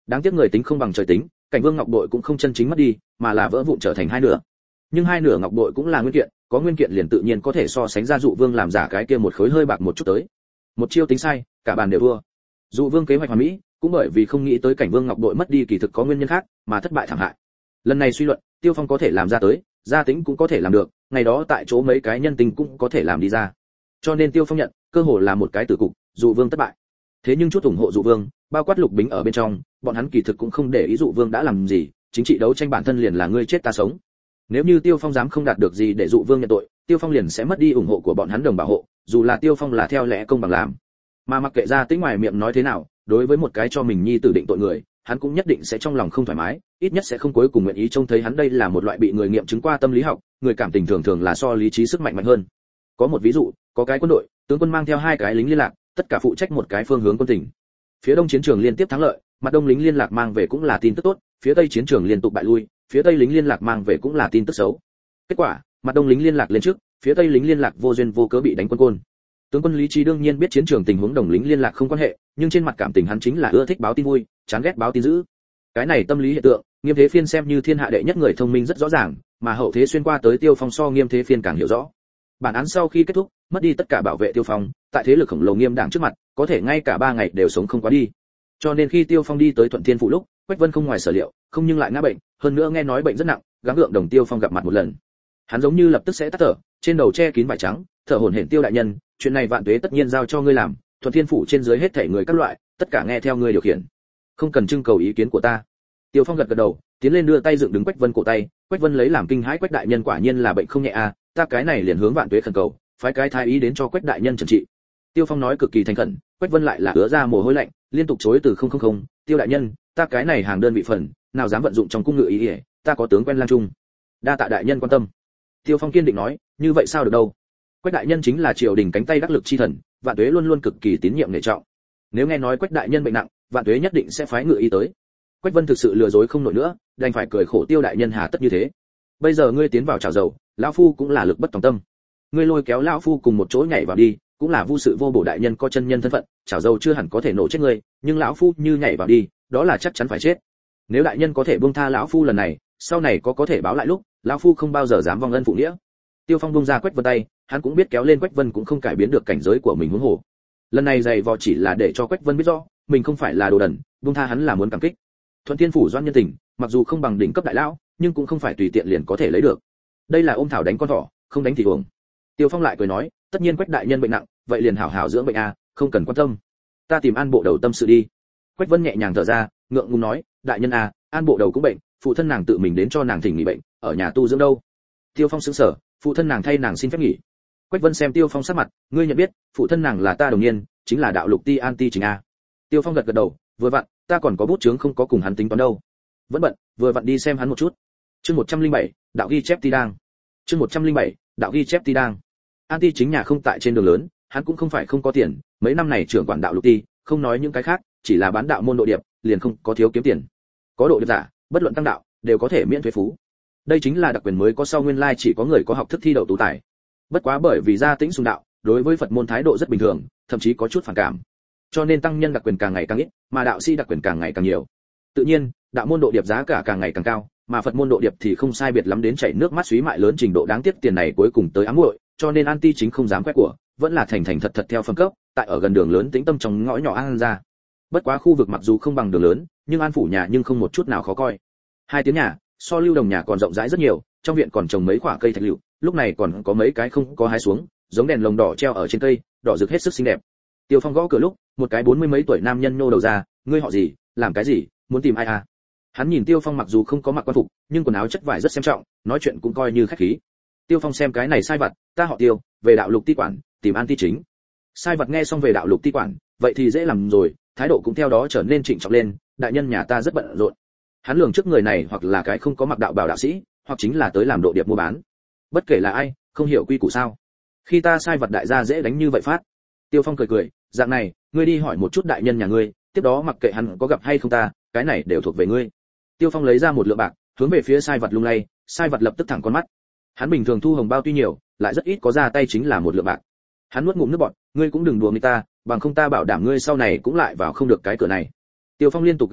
Đáng tiếc người tính không bằng trời tính, Cảnh Vương ngọc bội cũng không chân chính mất đi, mà là vỡ vụn trở thành hai nửa. Nhưng hai nửa ngọc bội cũng là nguyên kiện, có nguyên kiện liền tự nhiên có thể so sánh ra Dụ Vương làm giả cái kia một khối hơi bạc một chút tới. Một chiêu tính sai, cả bàn đều thua. Dụ Vương kế hoạch hoàn mỹ, cũng bởi vì không nghĩ tới Cảnh Vương ngọc bội mất đi kỳ thực có nguyên nhân khác, mà thất bại thảm hại. Lần này suy luận, Tiêu Phong có thể làm ra tới, Gia Tĩnh cũng có thể làm được, ngày đó tại chỗ mấy cái nhân tình cũng có thể làm đi ra. Cho nên Tiêu Phong nhận, cơ hội là một cái tử cục, Dụ Vương thất bại. Thế nhưng chút ủng hộ Dụ Vương, bao quát Lục Bính ở bên trong, bọn hắn kỳ thực cũng không để ý Dụ Vương đã làm gì, chính trị đấu tranh bản thân liền là ngươi chết ta sống. Nếu như Tiêu Phong dám không đạt được gì để Dụ Vương nhận tội, Tiêu Phong liền sẽ mất đi ủng hộ của bọn hắn đồng bảo hộ, dù là Tiêu Phong là theo lẽ công bằng làm. Mà mặc kệ Gia Tĩnh ngoài miệng nói thế nào, đối với một cái cho mình nhi tử định tội người, hắn cũng nhất định sẽ trong lòng không thoải mái, ít nhất sẽ không cuối cùng nguyện ý trông thấy hắn. Đây là một loại bị người nghiệm chứng qua tâm lý học, người cảm tình thường thường là so lý trí sức mạnh mạnh hơn. Có một ví dụ, có cái quân đội, tướng quân mang theo hai cái lính liên lạc, tất cả phụ trách một cái phương hướng quân tình. Phía đông chiến trường liên tiếp thắng lợi, mặt đông lính liên lạc mang về cũng là tin tức tốt, phía tây chiến trường liên tục bại lui, phía tây lính liên lạc mang về cũng là tin tức xấu. Kết quả, mặt đông lính liên lạc lên trước, phía tây lính liên lạc vô duyên vô cớ bị đánh quân côn. Tướng quân Lý Trí đương nhiên biết chiến trường tình huống đồng lính liên lạc không quan hệ, nhưng trên mặt cảm tình hắn chính là ưa thích báo tin vui, chán ghét báo tin dữ. Cái này tâm lý hiện tượng, Nghiêm Thế Phiên xem như thiên hạ đệ nhất người thông minh rất rõ ràng, mà hậu thế xuyên qua tới Tiêu Phong so Nghiêm Thế Phiên càng hiểu rõ. Bản án sau khi kết thúc, mất đi tất cả bảo vệ Tiêu Phong, tại thế lực khổng lồ Nghiêm Đảng trước mặt, có thể ngay cả ba ngày đều sống không qua đi. Cho nên khi Tiêu Phong đi tới Thuận Thiên phủ lúc, Quách Vân không ngoài sở liệu, không nhưng lại ngã bệnh, hơn nữa nghe nói bệnh rất nặng, gắng gượng đồng Tiêu Phong gặp mặt một lần. Hắn giống như lập tức sẽ tắt thở, trên đầu che kín vải trắng, thở hổn hển: Tiêu đại nhân, chuyện này vạn tuế tất nhiên giao cho ngươi làm, Thuận Thiên phủ trên dưới hết thảy người các loại, tất cả nghe theo ngươi điều khiển, không cần trưng cầu ý kiến của ta. Tiêu Phong gật gật đầu, tiến lên đưa tay dựng đứng Quách Vân cổ tay. Quách Vân lấy làm kinh hãi: Quách đại nhân quả nhiên là bệnh không nhẹ à, ta cái này liền hướng vạn tuế khẩn cầu, phái cái thái ý đến cho Quách đại nhân trần trị. Tiêu Phong nói cực kỳ thành khẩn, Quách Vân lại là ứa ra mồ hôi lạnh, liên tục chối từ: không không không, Tiêu đại nhân, ta cái này hàng đơn vị phần, nào dám vận dụng trong cung ngự ý, ý ta có tướng quen lang trung. Đa tạ đại nhân quan tâm. Tiêu Phong kiên định nói: như vậy sao được đâu, Quách đại nhân chính là triều đình cánh tay đắc lực chi thần, vạn tuế luôn luôn cực kỳ tín nhiệm nể trọng. Nếu nghe nói Quách đại nhân bệnh nặng, vạn tuế nhất định sẽ phái ngự y tới. Quách Vân thực sự lừa dối không nổi nữa, đành phải cười khổ: Tiêu đại nhân hà tất như thế, bây giờ ngươi tiến vào chảo dầu, lão phu cũng là lực bất tòng tâm, ngươi lôi kéo lão phu cùng một chỗ nhảy vào đi, cũng là vu sự vô bổ. Đại nhân có chân nhân thân phận, chảo dầu chưa hẳn có thể nổ chết ngươi, nhưng lão phu như nhảy vào đi, đó là chắc chắn phải chết. Nếu đại nhân có thể buông tha lão phu lần này, sau này có có thể báo lại lúc, lão phu không bao giờ dám vong ân phụ nghĩa. Tiêu Phong buông ra Quách Vân tay, hắn cũng biết kéo lên Quách Vân cũng không cải biến được cảnh giới của mình huống hồ. Lần này dày vò chỉ là để cho Quách Vân biết rõ, mình không phải là đồ đần, buông tha hắn là muốn cảm kích. Thuận Thiên phủ doan nhân tình, mặc dù không bằng đỉnh cấp đại lão, nhưng cũng không phải tùy tiện liền có thể lấy được. Đây là ôm thảo đánh con thỏ, không đánh thì uổng. Tiêu Phong lại cười nói: tất nhiên Quách đại nhân bệnh nặng, vậy liền hảo hảo dưỡng bệnh a, không cần quan tâm. Ta tìm An bộ đầu tâm sự đi. Quách Vân nhẹ nhàng thở ra, ngượng ngùng nói: đại nhân a, An bộ đầu cũng bệnh, phụ thân nàng tự mình đến cho nàng thỉnh nghỉ bệnh, ở nhà tu dưỡng đâu. Tiêu Phong sững sờ, phụ thân nàng thay nàng xin phép nghỉ. Quách Vân xem Tiêu Phong sắc mặt: ngươi nhận biết, phụ thân nàng là ta đồng niên, chính là đạo lục ti An ti Trình a. Tiêu Phong gật gật đầu: vừa vặn, ta còn có bút chướng không có cùng hắn tính toán đâu. Vẫn bận, vừa vặn đi xem hắn một chút. Chương một trăm lẻ bảy, đạo ghi chép ti đang. Chương một trăm lẻ bảy, đạo ghi chép ti đang. An ti Chính nhà không tại trên đường lớn, hắn cũng không phải không có tiền, mấy năm này trưởng quản đạo lục ti, không nói những cái khác, chỉ là bán đạo môn độ điệp, liền không có thiếu kiếm tiền. Có độ điệp giả, bất luận tăng đạo, đều có thể miễn thuế phú. Đây chính là đặc quyền mới có, sau nguyên lai chỉ có người có học thức thi đậu tú tài. Bất quá bởi vì Gia Tĩnh xung đạo, đối với Phật môn thái độ rất bình thường, thậm chí có chút phản cảm. Cho nên tăng nhân đặc quyền càng ngày càng ít, mà đạo sĩ đặc quyền càng ngày càng nhiều. Tự nhiên, đạo môn độ điệp giá cả càng ngày càng cao, mà Phật môn độ điệp thì không sai biệt lắm đến chảy nước mắt suý mại lớn trình độ. Đáng tiếc tiền này cuối cùng tới ám muội, cho nên An ti Chính không dám quét của, vẫn là thành thành thật thật theo phẩm cấp, tại ở gần đường lớn Tĩnh Tâm trong ngõ nhỏ An ra. Bất quá khu vực mặc dù không bằng đường lớn, nhưng An phủ nhà nhưng không một chút nào khó coi. Hai tiếng nhà, so Lưu Đồng nhà còn rộng rãi rất nhiều, trong viện còn trồng mấy quả cây thạch lựu, lúc này còn có mấy cái không có hái xuống, giống đèn lồng đỏ treo ở trên cây, đỏ rực hết sức xinh đẹp. Tiêu Phong gõ cửa lúc, một cái bốn mươi mấy tuổi nam nhân nhô đầu ra: ngươi họ gì, làm cái gì, muốn tìm ai à? Hắn nhìn Tiêu Phong mặc dù không có mặc quan phục, nhưng quần áo chất vải rất xem trọng, nói chuyện cũng coi như khách khí. Tiêu Phong xem cái này sai vặt: ta họ Tiêu, về đạo lục ti quản, tìm An ti Chính. Sai vặt nghe xong về đạo lục ti quản, vậy thì dễ làm rồi, thái độ cũng theo đó trở nên trịnh trọng lên: đại nhân nhà ta rất bận rộn. Hắn lường trước người này hoặc là cái không có mặc đạo bào đạo sĩ, hoặc chính là tới làm độ điệp mua bán. Bất kể là ai, không hiểu quy củ sao? Khi ta sai vật đại gia dễ đánh như vậy phát. Tiêu Phong cười cười: dạng này, ngươi đi hỏi một chút đại nhân nhà ngươi, tiếp đó mặc kệ hắn có gặp hay không ta, cái này đều thuộc về ngươi. Tiêu Phong lấy ra một lượng bạc, hướng về phía sai vật lung lay, sai vật lập tức thẳng con mắt. Hắn bình thường thu hồng bao tuy nhiều, lại rất ít có ra tay chính là một lượng bạc. Hắn nuốt ngụm nước bọt: ngươi cũng đừng đùa người ta, bằng không ta bảo đảm ngươi sau này cũng lại vào không được cái cửa này. Tiêu Phong liên tục gật đầu,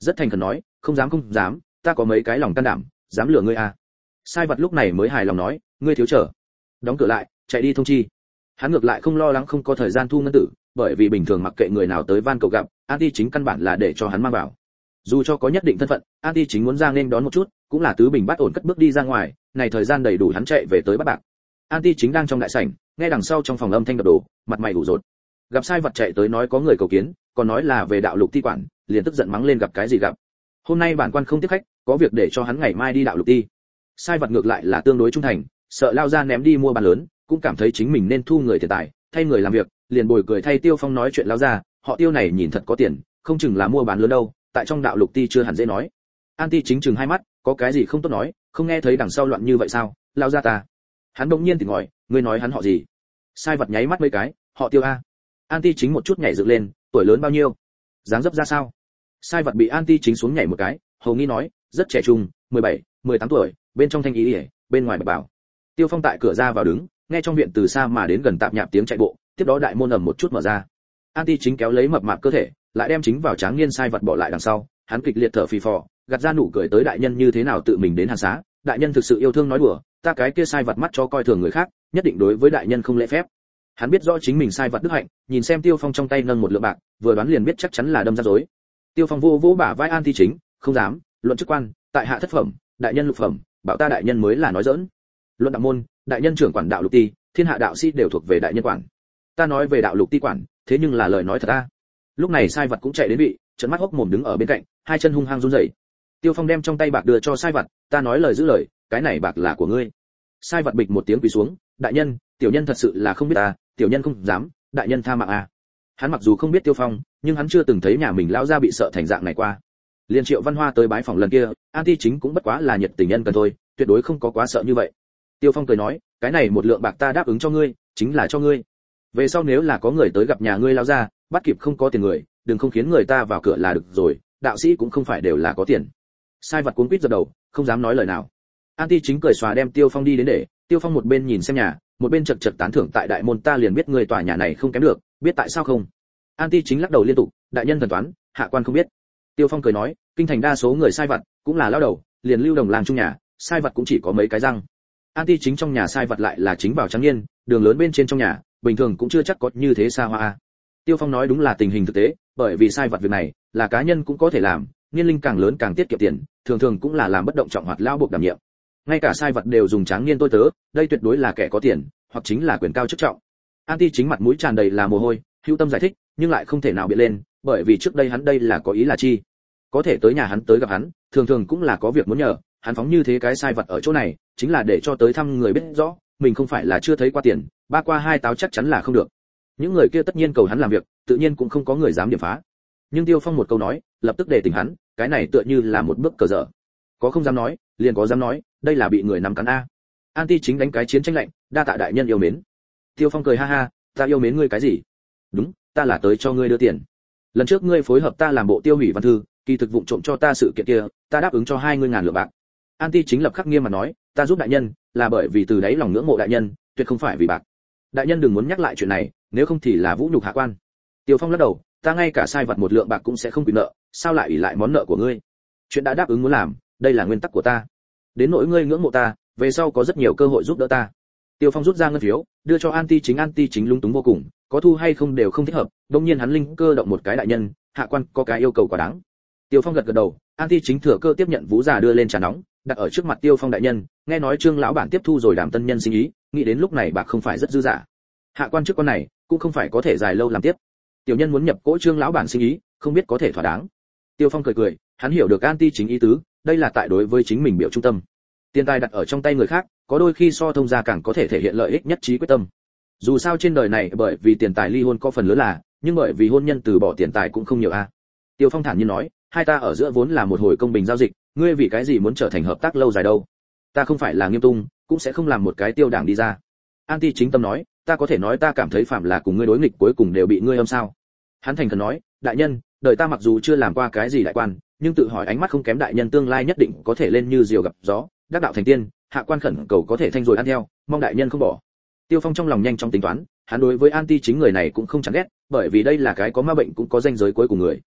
rất thành khẩn nói, không dám không dám, ta có mấy cái lòng can đảm, dám lừa ngươi à. Sai vật lúc này mới hài lòng nói, ngươi thiếu chờ. Đóng cửa lại, chạy đi thông chi. Hắn ngược lại không lo lắng không có thời gian thu ngân tử, bởi vì bình thường mặc kệ người nào tới van cầu gặp, An Ti Chính căn bản là để cho hắn mang vào. Dù cho có nhất định thân phận, An Ti Chính muốn ra nên đón một chút, cũng là tứ bình bát ổn cất bước đi ra ngoài, này thời gian đầy đủ hắn chạy về tới bắt bạc. An Ti Chính đang trong đại sảnh, nghe đằng sau trong phòng âm thanh đập đổ, mặt mày ủ rột. Gặp sai vật chạy tới nói có người cầu kiến, còn nói là về đạo lục ti quản, liền tức giận mắng lên gặp cái gì gặp. Hôm nay bản quan không tiếp khách, có việc để cho hắn ngày mai đi đạo lục ti. Sai vật ngược lại là tương đối trung thành, sợ lao ra ném đi mua bán lớn, cũng cảm thấy chính mình nên thu người tiền tài, thay người làm việc, liền bồi cười thay Tiêu Phong nói chuyện lao ra, họ Tiêu này nhìn thật có tiền, không chừng là mua bán lớn đâu, tại trong đạo lục ti chưa hẳn dễ nói. An Ti Chính chừng hai mắt, có cái gì không tốt nói, không nghe thấy đằng sau loạn như vậy sao? Lao ra ta. Hắn đột nhiên tỉnh ngồi, ngươi nói hắn họ gì? Sai vật nháy mắt mấy cái, họ Tiêu a. An Ti Chính một chút nhảy dựng lên, tuổi lớn bao nhiêu? Dáng dấp ra sao? Sai vật bị An Ti Chính xuống nhảy một cái, hầu nghi nói, rất trẻ trung, mười bảy, mười tám tuổi, bên trong thanh ý ỉa, bên ngoài bạch bảo. Tiêu Phong tại cửa ra vào đứng, nghe trong viện từ xa mà đến gần tạp nhạp tiếng chạy bộ, tiếp đó đại môn ầm một chút mở ra. An Ti Chính kéo lấy mập mạp cơ thể, lại đem chính vào tráng niên sai vật bỏ lại đằng sau, hắn kịch liệt thở phì phò, gạt ra nụ cười tới đại nhân như thế nào tự mình đến hàn xá, đại nhân thực sự yêu thương nói đùa, ta cái kia sai vật mắt cho coi thường người khác, nhất định đối với đại nhân không lễ phép. Hắn biết rõ chính mình sai vật đức hạnh, nhìn xem Tiêu Phong trong tay nâng một lượng bạc, vừa đoán liền biết chắc chắn là đâm ra dối. Tiêu Phong vô vỗ bả vai An Ti Chính, không dám, luận chức quan, tại hạ thất phẩm, đại nhân lục phẩm, bảo ta đại nhân mới là nói giỡn. Luận đạo môn, đại nhân trưởng quản đạo lục ti, thiên hạ đạo sĩ đều thuộc về đại nhân quản. Ta nói về đạo lục ti quản, thế nhưng là lời nói thật ta. Lúc này sai vật cũng chạy đến vị, trợn mắt hốc mồm đứng ở bên cạnh, hai chân hung hăng run rẩy. Tiêu Phong đem trong tay bạc đưa cho sai vật, ta nói lời giữ lời, cái này bạc là của ngươi. Sai vật bịch một tiếng quỳ xuống, đại nhân, tiểu nhân thật sự là không biết ta, tiểu nhân không dám, đại nhân tha mạng à. Hắn mặc dù không biết Tiêu Phong, nhưng hắn chưa từng thấy nhà mình lão gia bị sợ thành dạng này qua. Liên Triệu Văn Hoa tới bái phòng lần kia, An Ti Chính cũng bất quá là nhiệt tình nhân cần thôi, tuyệt đối không có quá sợ như vậy. Tiêu Phong cười nói, cái này một lượng bạc ta đáp ứng cho ngươi, chính là cho ngươi. Về sau nếu là có người tới gặp nhà ngươi lão gia, bắt kịp không có tiền người, đừng không khiến người ta vào cửa là được rồi, đạo sĩ cũng không phải đều là có tiền. Sai vật cuống quýt giật đầu, không dám nói lời nào. An Ti Chính cười xòa đem Tiêu Phong đi đến để, Tiêu Phong một bên nhìn xem nhà, một bên chật chật tán thưởng tại đại môn ta liền biết người tòa nhà này không kém được, biết tại sao không? An Ti Chính lắc đầu liên tục, đại nhân thần toán, hạ quan không biết. Tiêu Phong cười nói, kinh thành đa số người sai vật cũng là lão đầu, liền lưu đồng làng chung nhà, sai vật cũng chỉ có mấy cái răng. An Ti Chính trong nhà sai vật lại là chính vào trắng niên, đường lớn bên trên trong nhà, bình thường cũng chưa chắc có như thế xa hoa. Tiêu Phong nói đúng là tình hình thực tế, bởi vì sai vật việc này là cá nhân cũng có thể làm, niên linh càng lớn càng tiết kiệm tiền, thường thường cũng là làm bất động trọng hoạt lao buộc đảm nhiệm. Ngay cả sai vật đều dùng tráng niên tôi tớ, đây tuyệt đối là kẻ có tiền, hoặc chính là quyền cao chức trọng. An Ti Chính mặt mũi tràn đầy là mồ hôi, hữu tâm giải thích, nhưng lại không thể nào biện lên, bởi vì trước đây hắn đây là có ý là chi? Có thể tới nhà hắn tới gặp hắn, thường thường cũng là có việc muốn nhờ, hắn phóng như thế cái sai vật ở chỗ này, chính là để cho tới thăm người biết rõ, mình không phải là chưa thấy qua tiền, ba qua hai táo chắc chắn là không được. Những người kia tất nhiên cầu hắn làm việc, tự nhiên cũng không có người dám điểm phá. Nhưng Tiêu Phong một câu nói, lập tức để tỉnh hắn, cái này tựa như là một bước cờ dở. Có không dám nói, liền có dám nói, đây là bị người nắm cắn a. An Ti Chính đánh cái chiến tranh lạnh, đa tạ đại nhân yêu mến. Tiêu Phong cười ha ha, ta yêu mến ngươi cái gì? Đúng, ta là tới cho ngươi đưa tiền. Lần trước ngươi phối hợp ta làm bộ tiêu hủy văn thư, kỳ thực vụng trộm cho ta sự kiện kia, ta đáp ứng cho hai ngươi ngàn lượng bạc. An Ti Chính lập khắc nghiêm mà nói, ta giúp đại nhân, là bởi vì từ đáy lòng ngưỡng mộ đại nhân, tuyệt không phải vì bạc. Đại nhân đừng muốn nhắc lại chuyện này, nếu không thì là vũ nhục hạ quan. Tiêu Phong lắc đầu, ta ngay cả sai vật một lượng bạc cũng sẽ không quy nợ, sao lại ủy lại món nợ của ngươi? Chuyện đã đáp ứng muốn làm, đây là nguyên tắc của ta. Đến nỗi ngươi ngưỡng mộ ta, về sau có rất nhiều cơ hội giúp đỡ ta. Tiêu Phong rút ra ngân phiếu, đưa cho An Ti Chính, An Ti Chính lung túng vô cùng, có thu hay không đều không thích hợp, đương nhiên hắn linh cơ động một cái đại nhân, hạ quan có cái yêu cầu quá đáng. Tiêu Phong gật gật đầu, An Ti Chính thừa cơ tiếp nhận vũ già đưa lên trà nóng, đặt ở trước mặt Tiêu Phong đại nhân, nghe nói Trương lão bản tiếp thu rồi Đàm tân nhân sinh ý, nghĩ đến lúc này bạc không phải rất dư dả. Hạ quan trước con này, cũng không phải có thể dài lâu làm tiếp. Tiểu nhân muốn nhập cỗ Trương lão bản sinh ý, không biết có thể thỏa đáng. Tiêu Phong cười cười, hắn hiểu được An Ti Chính ý tứ, đây là tại đối với chính mình biểu trung tâm. Tiền tài đặt ở trong tay người khác, có đôi khi so thông gia càng có thể thể hiện lợi ích nhất trí quyết tâm. Dù sao trên đời này bởi vì tiền tài ly hôn có phần lớn là, nhưng bởi vì hôn nhân từ bỏ tiền tài cũng không nhiều a. Tiêu Phong thản nhiên nói, hai ta ở giữa vốn là một hồi công bình giao dịch, ngươi vì cái gì muốn trở thành hợp tác lâu dài đâu? Ta không phải là Nghiêm Tung, cũng sẽ không làm một cái tiêu đảng đi ra. An Ti Chính tâm nói, ta có thể nói ta cảm thấy phạm là cùng ngươi đối nghịch cuối cùng đều bị ngươi âm sao? Hắn thành khẩn nói, đại nhân, đời ta mặc dù chưa làm qua cái gì đại quan, nhưng tự hỏi ánh mắt không kém đại nhân tương lai nhất định có thể lên như diều gặp gió, đắc đạo thành tiên, hạ quan khẩn cầu có thể thanh rồi ăn theo, mong đại nhân không bỏ. Tiêu Phong trong lòng nhanh chóng tính toán, hắn đối với An Ti Chính người này cũng không chán ghét, bởi vì đây là cái có ma bệnh cũng có danh giới cuối cùng người.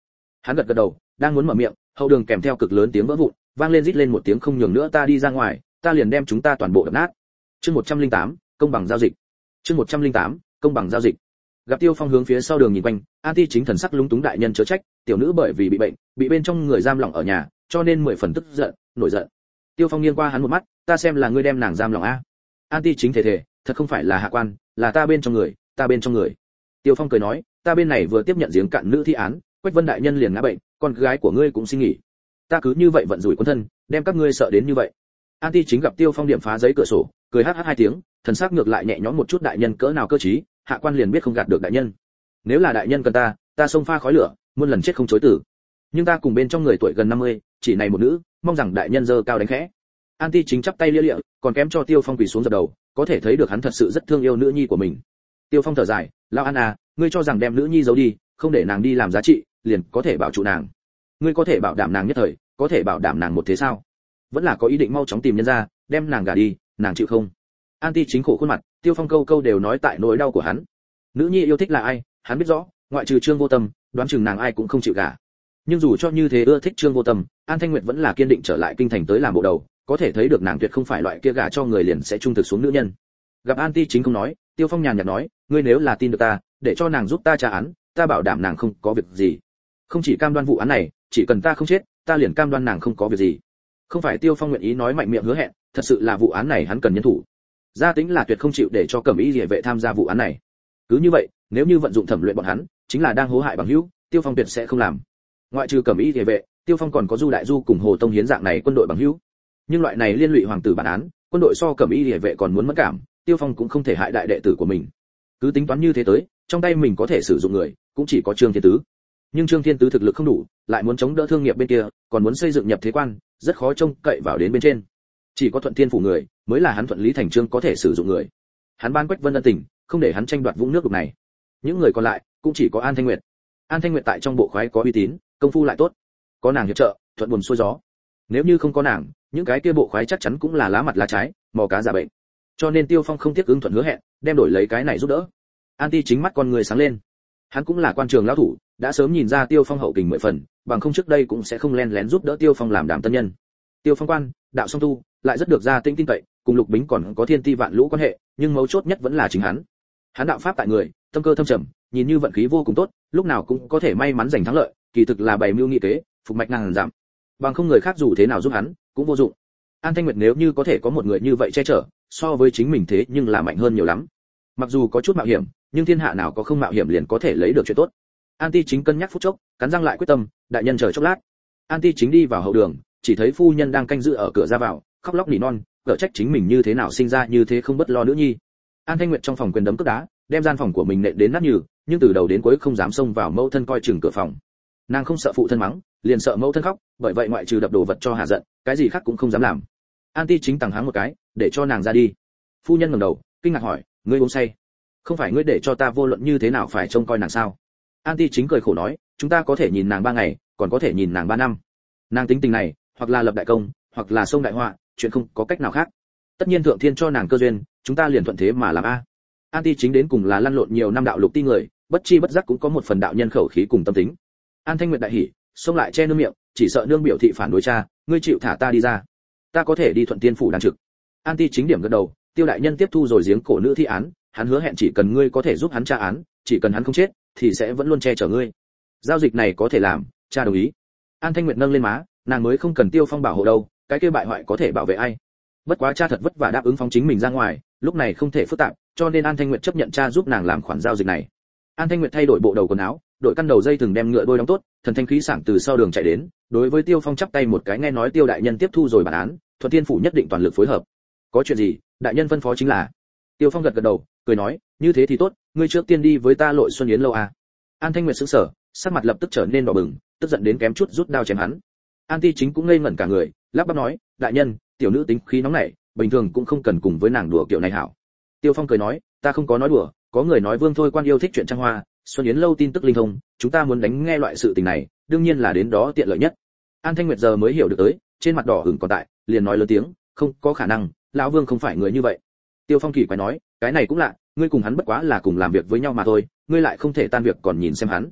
Hắn gật gật đầu, đang muốn mở miệng, hậu đường kèm theo cực lớn tiếng vỡ vụn, vang lên rít lên một tiếng không nhường nữa ta đi ra ngoài, ta liền đem chúng ta toàn bộ đập nát. Chương một trăm lẻ tám, công bằng giao dịch. Chương một trăm lẻ tám, công bằng giao dịch. Gặp Tiêu Phong hướng phía sau đường nhìn quanh, An Ti chính thần sắc lúng túng đại nhân chớ trách, tiểu nữ bởi vì bị bệnh, bị bên trong người giam lỏng ở nhà, cho nên mười phần tức giận, nổi giận. Tiêu Phong nghiêng qua hắn một mắt, ta xem là ngươi đem nàng giam lỏng a. An Ti chính thể thể, thật không phải là hạ quan, là ta bên trong người, ta bên trong người. Tiêu Phong cười nói, ta bên này vừa tiếp nhận giếng cạn nữ thi án, Quách Vân đại nhân liền ngã bệnh, con gái của ngươi cũng xin nghỉ. Ta cứ như vậy vận rủi quân thân, đem các ngươi sợ đến như vậy. An Ti chính gặp Tiêu Phong điểm phá giấy cửa sổ, cười hắc hắc hai tiếng, thần sắc ngược lại nhẹ nhõm một chút đại nhân cỡ nào cơ trí, hạ quan liền biết không gạt được đại nhân. Nếu là đại nhân cần ta, ta xông pha khói lửa, muôn lần chết không chối từ. Nhưng ta cùng bên trong người tuổi gần năm mươi, chỉ này một nữ, mong rằng đại nhân giơ cao đánh khẽ. An Ti chính chắp tay lia lịa, còn kém cho Tiêu Phong quỳ xuống dập đầu, có thể thấy được hắn thật sự rất thương yêu nữ nhi của mình. Tiêu Phong thở dài, lão An à, ngươi cho rằng đem nữ nhi giấu đi, không để nàng đi làm giá trị, liền có thể bảo trụ nàng. Ngươi có thể bảo đảm nàng nhất thời, có thể bảo đảm nàng một thế sao? Vẫn là có ý định mau chóng tìm nhân ra, đem nàng gả đi, nàng chịu không? An Ti chính khổ khuôn mặt, Tiêu Phong câu câu đều nói tại nỗi đau của hắn. Nữ nhi yêu thích là ai, hắn biết rõ, ngoại trừ Trương Vô Tâm, đoán chừng nàng ai cũng không chịu gả. Nhưng dù cho như thế ưa thích Trương Vô Tâm, An Thanh Nguyệt vẫn là kiên định trở lại kinh thành tới làm bộ đầu, có thể thấy được nàng tuyệt không phải loại kia gả cho người liền sẽ trung thực xuống nữ nhân. Gặp An Ti chính không nói, Tiêu Phong nhàn nhạt nói, ngươi nếu là tin được ta, để cho nàng giúp ta tra án, ta bảo đảm nàng không có việc gì. Không chỉ cam đoan vụ án này, chỉ cần ta không chết, ta liền cam đoan nàng không có việc gì. Không phải Tiêu Phong nguyện ý nói mạnh miệng hứa hẹn, thật sự là vụ án này hắn cần nhân thủ. Gia Tính là tuyệt không chịu để cho Cẩm Y Liễu vệ tham gia vụ án này. Cứ như vậy, nếu như vận dụng thẩm luyện bọn hắn, chính là đang hố hại bằng hữu, Tiêu Phong tuyệt sẽ không làm. Ngoại trừ Cẩm Y Liễu vệ, Tiêu Phong còn có Du Đại Du cùng Hồ Tông Hiến dạng này quân đội bằng hữu. Nhưng loại này liên lụy hoàng tử bản án, quân đội so Cẩm Y Liễu vệ còn muốn mất cảm, Tiêu Phong cũng không thể hại đại đệ tử của mình. Cứ tính toán như thế tới, trong tay mình có thể sử dụng người, cũng chỉ có Trương Thiên Tứ. Nhưng Trương Thiên Tứ thực lực không đủ, lại muốn chống đỡ thương nghiệp bên kia, còn muốn xây dựng nhập thế quan, rất khó trông cậy vào đến bên trên. Chỉ có Thuận Thiên phủ người, mới là hắn thuận lý thành trương có thể sử dụng người. Hắn ban Quách Vân ân tình, không để hắn tranh đoạt vũng nước đục này. Những người còn lại, cũng chỉ có An Thanh Nguyệt. An Thanh Nguyệt tại trong bộ khoái có uy tín, công phu lại tốt, có nàng hiệp trợ, thuận buồm xuôi gió. Nếu như không có nàng, những cái kia bộ khoái chắc chắn cũng là lá mặt lá trái, mò cá giả bệnh. Cho nên Tiêu Phong không tiếc ứng thuận hứa hẹn, đem đổi lấy cái này giúp đỡ. An Ti chính mắt con người sáng lên. Hắn cũng là quan trường lão thủ, đã sớm nhìn ra Tiêu Phong hậu kình mười phần, bằng không trước đây cũng sẽ không len lén giúp đỡ Tiêu Phong làm đảm tân nhân. Tiêu Phong quan, đạo song tu, lại rất được Gia Tĩnh tin cậy, cùng Lục Bính còn có thiên ti vạn lũ quan hệ, nhưng mấu chốt nhất vẫn là chính hắn. Hắn đạo pháp tại người, tâm cơ thâm trầm, nhìn như vận khí vô cùng tốt, lúc nào cũng có thể may mắn giành thắng lợi, kỳ thực là bày mưu nghị kế, phục mạch ngàn giảm. Bằng không người khác dù thế nào giúp hắn, cũng vô dụng. An Thanh Nguyệt nếu như có thể có một người như vậy che chở, so với chính mình thế nhưng là mạnh hơn nhiều lắm. Mặc dù có chút mạo hiểm, nhưng thiên hạ nào có không mạo hiểm liền có thể lấy được chuyện tốt. An Ti chính cân nhắc phút chốc, cắn răng lại quyết tâm, đại nhân chờ chốc lát. An Ti chính đi vào hậu đường, chỉ thấy phu nhân đang canh giữ ở cửa ra vào, khóc lóc nỉ non, gỡ trách chính mình như thế nào sinh ra như thế không bất lo nữ nhi. An Thanh Nguyệt trong phòng quyền đấm cước đá, đem gian phòng của mình nện đến nát nhừ, nhưng từ đầu đến cuối không dám xông vào mẫu thân coi chừng cửa phòng. Nàng không sợ phụ thân mắng, liền sợ mẫu thân khóc, bởi vậy ngoại trừ đập đồ vật cho hạ giận, cái gì khác cũng không dám làm. An Ti chính tằng háng một cái, để cho nàng ra đi. Phu nhân ngẩng đầu, kinh ngạc hỏi, ngươi uống say? Không phải ngươi để cho ta vô luận như thế nào phải trông coi nàng sao? An Ti chính cười khổ nói, chúng ta có thể nhìn nàng ba ngày, còn có thể nhìn nàng ba năm. Nàng tính tình này, hoặc là lập đại công, hoặc là sông đại họa, chuyện không có cách nào khác. Tất nhiên thượng thiên cho nàng cơ duyên, chúng ta liền thuận thế mà làm a. An Ti chính đến cùng là lăn lộn nhiều năm đạo lục ti người, bất chi bất giác cũng có một phần đạo nhân khẩu khí cùng tâm tính. An Thanh Nguyệt đại hỉ, xông lại che nương miệng, chỉ sợ nương biểu thị phản đối cha, ngươi chịu thả ta đi ra, ta có thể đi thuận tiên phủ đàn trực. An Ti chính điểm gật đầu, Tiêu đại nhân tiếp thu rồi giếng cổ nữ thi án, hắn hứa hẹn chỉ cần ngươi có thể giúp hắn tra án, chỉ cần hắn không chết, thì sẽ vẫn luôn che chở ngươi. Giao dịch này có thể làm, cha đồng ý. An Thanh Nguyệt nâng lên má, nàng mới không cần Tiêu Phong bảo hộ đâu, cái kia bại hoại có thể bảo vệ ai? Bất quá cha thật vất vả đáp ứng phóng chính mình ra ngoài, lúc này không thể phức tạp, cho nên An Thanh Nguyệt chấp nhận cha giúp nàng làm khoản giao dịch này. An Thanh Nguyệt thay đổi bộ đầu quần áo, đội căn đầu dây thừng đem ngựa đôi đóng tốt, thần thanh khí sảng từ sau đường chạy đến, đối với Tiêu Phong chắp tay một cái, nghe nói Tiêu đại nhân tiếp thu rồi bản án, Thuận Thiên phủ nhất định toàn lực phối hợp. Có chuyện gì, đại nhân phân phó chính là. Tiêu Phong gật gật đầu, cười nói, như thế thì tốt, ngươi trước tiên đi với ta Lội Xuân Yến lâu à. An Thanh Nguyệt sững sờ, sắc mặt lập tức trở nên đỏ bừng, tức giận đến kém chút rút đao chém hắn. An Ti chính cũng ngây ngẩn cả người, lắp bắp nói, đại nhân, tiểu nữ tính khí nóng nảy, bình thường cũng không cần cùng với nàng đùa kiểu này hảo. Tiêu Phong cười nói, ta không có nói đùa, có người nói Vương Thôi Quan yêu thích chuyện trang hoa, Xuân Yến lâu tin tức linh thông, chúng ta muốn đánh nghe loại sự tình này, đương nhiên là đến đó tiện lợi nhất. An Thanh Nguyệt giờ mới hiểu được tới, trên mặt đỏ ửng còn tại, liền nói lớn tiếng, không có khả năng, lão Vương không phải người như vậy. Tiêu Phong kỳ quái nói, cái này cũng lạ, ngươi cùng hắn bất quá là cùng làm việc với nhau mà thôi, ngươi lại không thể tan việc còn nhìn xem hắn.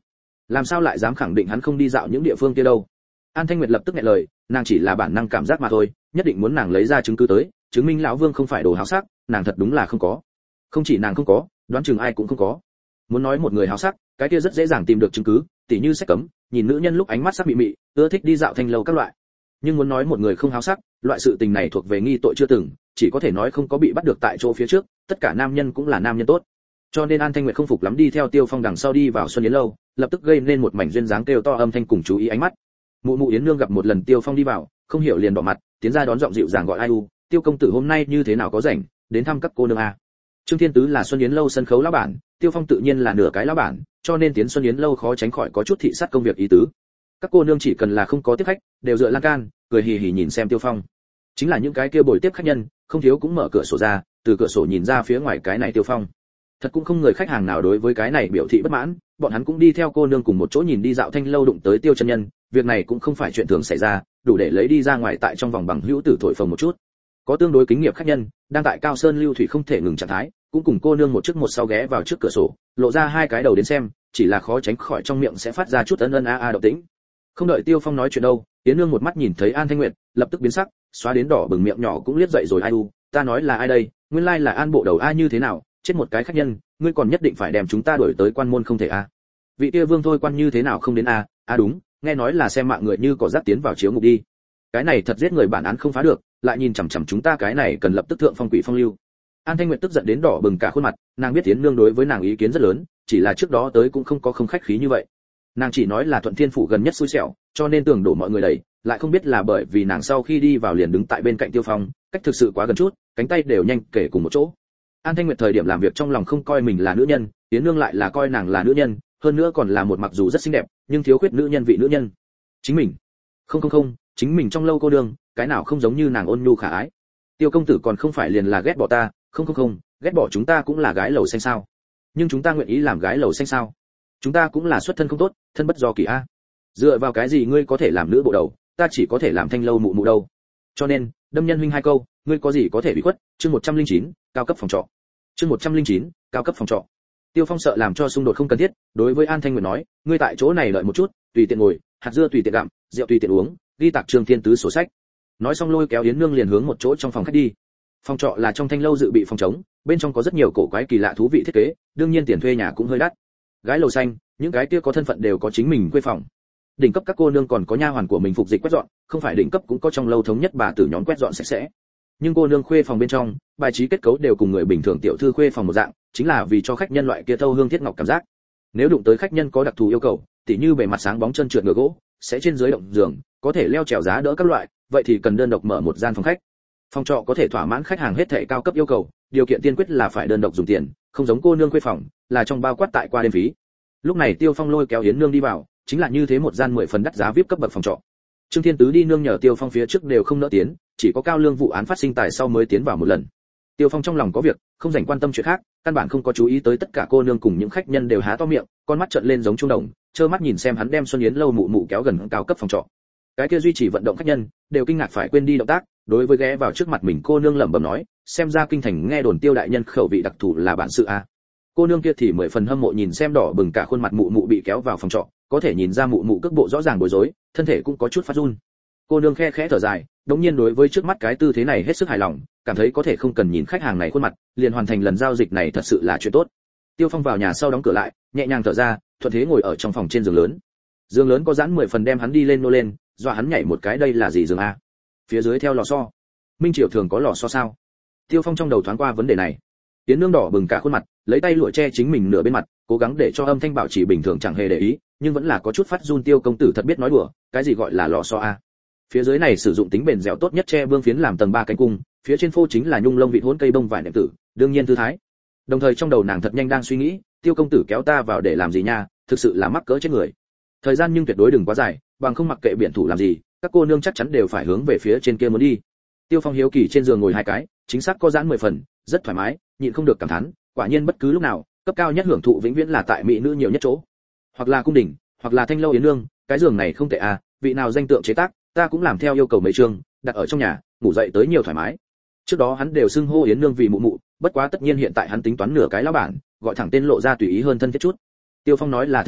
làm sao lại dám khẳng định hắn không đi dạo những địa phương kia đâu? An Thanh Nguyệt lập tức nghẹn lời, nàng chỉ là bản năng cảm giác mà thôi, nhất định muốn nàng lấy ra chứng cứ tới, chứng minh lão Vương không phải đồ háo sắc, nàng thật đúng là không có. Không chỉ nàng không có, đoán chừng ai cũng không có. Muốn nói một người háo sắc, cái kia rất dễ dàng tìm được chứng cứ, tỉ như sách cấm, nhìn nữ nhân lúc ánh mắt sắc mị mị, ưa thích đi dạo thanh lâu các loại. Nhưng muốn nói một người không háo sắc, loại sự tình này thuộc về nghi tội chưa từng, chỉ có thể nói không có bị bắt được tại chỗ phía trước, tất cả nam nhân cũng là nam nhân tốt. Cho nên An Thanh Nguyệt không phục lắm đi theo Tiêu Phong đằng sau đi vào Xuân Yến lâu, lập tức gây nên một mảnh duyên dáng kêu to âm thanh cùng chú ý ánh mắt. Mụ mụ Yến Nương gặp một lần Tiêu Phong đi vào, không hiểu liền đỏ mặt, tiến ra đón giọng dịu dàng gọi ai u, Tiêu công tử hôm nay như thế nào có rảnh, đến thăm các cô nương a. Trương Thiên Tứ là Xuân Yến lâu sân khấu lão bản, Tiêu Phong tự nhiên là nửa cái lão bản, cho nên tiến Xuân Yến lâu khó tránh khỏi có chút thị sát công việc ý tứ. Các cô nương chỉ cần là không có tiếp khách, đều dựa lan can, cười hì hì nhìn xem Tiêu Phong. Chính là những cái kia bồi tiếp khách nhân, không thiếu cũng mở cửa sổ ra, từ cửa sổ nhìn ra phía ngoài cái này Tiêu Phong. Thật cũng không người khách hàng nào đối với cái này biểu thị bất mãn, bọn hắn cũng đi theo cô nương cùng một chỗ nhìn đi dạo thanh lâu đụng tới Tiêu chân nhân, việc này cũng không phải chuyện thường xảy ra, đủ để lấy đi ra ngoài tại trong vòng bằng hữu tử thổi phồng một chút. Có tương đối kinh nghiệm khách nhân, đang tại Cao Sơn lưu thủy không thể ngừng trạng thái, cũng cùng cô nương một trước một sau ghé vào trước cửa sổ, lộ ra hai cái đầu đến xem, chỉ là khó tránh khỏi trong miệng sẽ phát ra chút ân ân a a động tĩnh. Không đợi Tiêu Phong nói chuyện đâu, Yến Nương một mắt nhìn thấy An Thanh Nguyệt, lập tức biến sắc, xóa đến đỏ bừng miệng nhỏ cũng liếc dậy rồi ai u, ta nói là ai đây, nguyên lai là An bộ đầu ai như thế nào, chết một cái khách nhân, ngươi còn nhất định phải đem chúng ta đuổi tới quan môn không thể a. Vị kia Vương thôi quan như thế nào không đến a, a đúng, nghe nói là xem mạng người như cỏ rác tiến vào chiếu ngục đi. Cái này thật giết người bản án không phá được, lại nhìn chằm chằm chúng ta cái này cần lập tức thượng phong quỷ phong lưu. An Thanh Nguyệt tức giận đến đỏ bừng cả khuôn mặt, nàng biết Yến Nương đối với nàng ý kiến rất lớn, chỉ là trước đó tới cũng không có không khách khí như vậy. Nàng chỉ nói là Thuận Thiên phủ gần nhất xui xẻo, cho nên tưởng đổ mọi người đẩy, lại không biết là bởi vì nàng sau khi đi vào liền đứng tại bên cạnh Tiêu Phong, cách thực sự quá gần chút, cánh tay đều nhanh kể cùng một chỗ. An Thanh Nguyệt thời điểm làm việc trong lòng không coi mình là nữ nhân, Yến Nương lại là coi nàng là nữ nhân, hơn nữa còn là một mặc dù rất xinh đẹp, nhưng thiếu khuyết nữ nhân vị nữ nhân. Chính mình, không không không, chính mình trong lâu cô đương, cái nào không giống như nàng ôn nhu khả ái. Tiêu công tử còn không phải liền là ghét bỏ ta, không không không, ghét bỏ chúng ta cũng là gái lầu xanh sao? Nhưng chúng ta nguyện ý làm gái lầu xanh sao? Chúng ta cũng là xuất thân không tốt, thân bất do kỳ a. Dựa vào cái gì ngươi có thể làm nữ bộ đầu, ta chỉ có thể làm thanh lâu mụ mụ đâu. Cho nên, đâm nhân huynh hai câu, ngươi có gì có thể bị khuất, chương một trăm lẻ chín, cao cấp phòng trọ. Chương một trăm lẻ chín, cao cấp phòng trọ. Tiêu Phong sợ làm cho xung đột không cần thiết, đối với An Thanh Nguyệt nói, ngươi tại chỗ này đợi một chút, tùy tiện ngồi, hạt dưa tùy tiện gặm, rượu tùy tiện uống, ghi tạc Trương Thiên Tứ sổ sách. Nói xong lôi kéo Yến Nương liền hướng một chỗ trong phòng khách đi. Phòng trọ là trong thanh lâu dự bị phòng trống, bên trong có rất nhiều cổ quái kỳ lạ thú vị thiết kế, đương nhiên tiền thuê nhà cũng hơi đắt. Gái lầu xanh, những cái kia có thân phận đều có chính mình quê phòng. Đỉnh cấp các cô nương còn có nha hoàn của mình phục dịch quét dọn, không phải đỉnh cấp cũng có trong lâu thống nhất bà tử nhóm quét dọn sạch sẽ. Nhưng cô nương khuê phòng bên trong, bài trí kết cấu đều cùng người bình thường tiểu thư khuê phòng một dạng, chính là vì cho khách nhân loại kia thâu hương thiết ngọc cảm giác. Nếu đụng tới khách nhân có đặc thù yêu cầu, tỉ như bề mặt sáng bóng chân trượt ngựa gỗ, sẽ trên dưới động giường, có thể leo trèo giá đỡ các loại, vậy thì cần đơn độc mở một gian phòng khách. Phòng trọ có thể thỏa mãn khách hàng hết thảy cao cấp yêu cầu, điều kiện tiên quyết là phải đơn độc dùng tiền, không giống cô nương khuê phòng, là trong bao quát tại qua đêm phí. Lúc này Tiêu Phong lôi kéo Yến Nương đi vào, chính là như thế một gian mười phần đắt giá vê i ai pi cấp bậc phòng trọ. Trương Thiên Tứ đi nương nhờ Tiêu Phong phía trước đều không nỡ tiến, chỉ có Cao Lương vụ án phát sinh tại sau mới tiến vào một lần. Tiêu Phong trong lòng có việc, không dành quan tâm chuyện khác, căn bản không có chú ý tới tất cả cô nương cùng những khách nhân đều há to miệng, con mắt trợn lên giống trung đồng, trơ mắt nhìn xem hắn đem Xuân Yến lâu mụ mụ kéo gần cao cấp phòng trọ. Cái kia duy trì vận động khách nhân, đều kinh ngạc phải quên đi động tác, đối với ghé vào trước mặt mình cô nương lẩm bẩm nói, xem ra kinh thành nghe đồn Tiêu đại nhân khẩu vị đặc thù là bản sự a. Cô nương kia thì mười phần hâm mộ nhìn xem đỏ bừng cả khuôn mặt mụ mụ bị kéo vào phòng trọ, có thể nhìn ra mụ mụ cước bộ rõ ràng bối rối, thân thể cũng có chút phát run. Cô nương khe khẽ thở dài, đống nhiên đối với trước mắt cái tư thế này hết sức hài lòng, cảm thấy có thể không cần nhìn khách hàng này khuôn mặt, liền hoàn thành lần giao dịch này thật sự là chuyện tốt. Tiêu Phong vào nhà sau đóng cửa lại, nhẹ nhàng thở ra, thuận thế ngồi ở trong phòng trên giường lớn. Giường lớn có giãn mười phần đem hắn đi lên nô lên, dọa hắn nhảy một cái, đây là gì giường a? Phía dưới theo lò xo. Minh Triều thường có lò xo sao? Tiêu Phong trong đầu thoáng qua vấn đề này. Tiến Nương đỏ bừng cả khuôn mặt, lấy tay lụa che chính mình nửa bên mặt, cố gắng để cho âm thanh bảo trì bình thường chẳng hề để ý, nhưng vẫn là có chút phát run. Tiêu công tử thật biết nói đùa, cái gì gọi là lò xo a? Phía dưới này sử dụng tính bền dẻo tốt nhất che bương phiến làm tầng ba cánh cung, phía trên phô chính là nhung lông vịt hỗn cây bông vải nệm tử, đương nhiên thư thái. Đồng thời trong đầu nàng thật nhanh đang suy nghĩ, Tiêu công tử kéo ta vào để làm gì nha, thực sự là mắc cỡ chết người. Thời gian nhưng tuyệt đối đừng quá dài, bằng không mặc kệ biển thủ làm gì, các cô nương chắc chắn đều phải hướng về phía trên kia muốn đi. Tiêu Phong hiếu kỳ trên giường ngồi hai cái, chính xác có giãn mười phần, rất thoải mái, nhịn không được cảm thán, quả nhiên bất cứ lúc nào, cấp cao nhất hưởng thụ vĩnh viễn là tại mỹ nữ nhiều nhất chỗ. Hoặc là cung đình, hoặc là thanh lâu Yến Nương, cái giường này không tệ à, vị nào danh tượng chế tác, ta cũng làm theo yêu cầu mấy chương, đặt ở trong nhà, ngủ dậy tới nhiều thoải mái. Trước đó hắn đều xưng hô Yến Nương vì mụ mụ, bất quá tất nhiên hiện tại hắn tính toán nửa cái lão bản, gọi thẳng tên lộ ra tùy ý hơn thân thiết chút. Tiêu Phong nói là thật sự,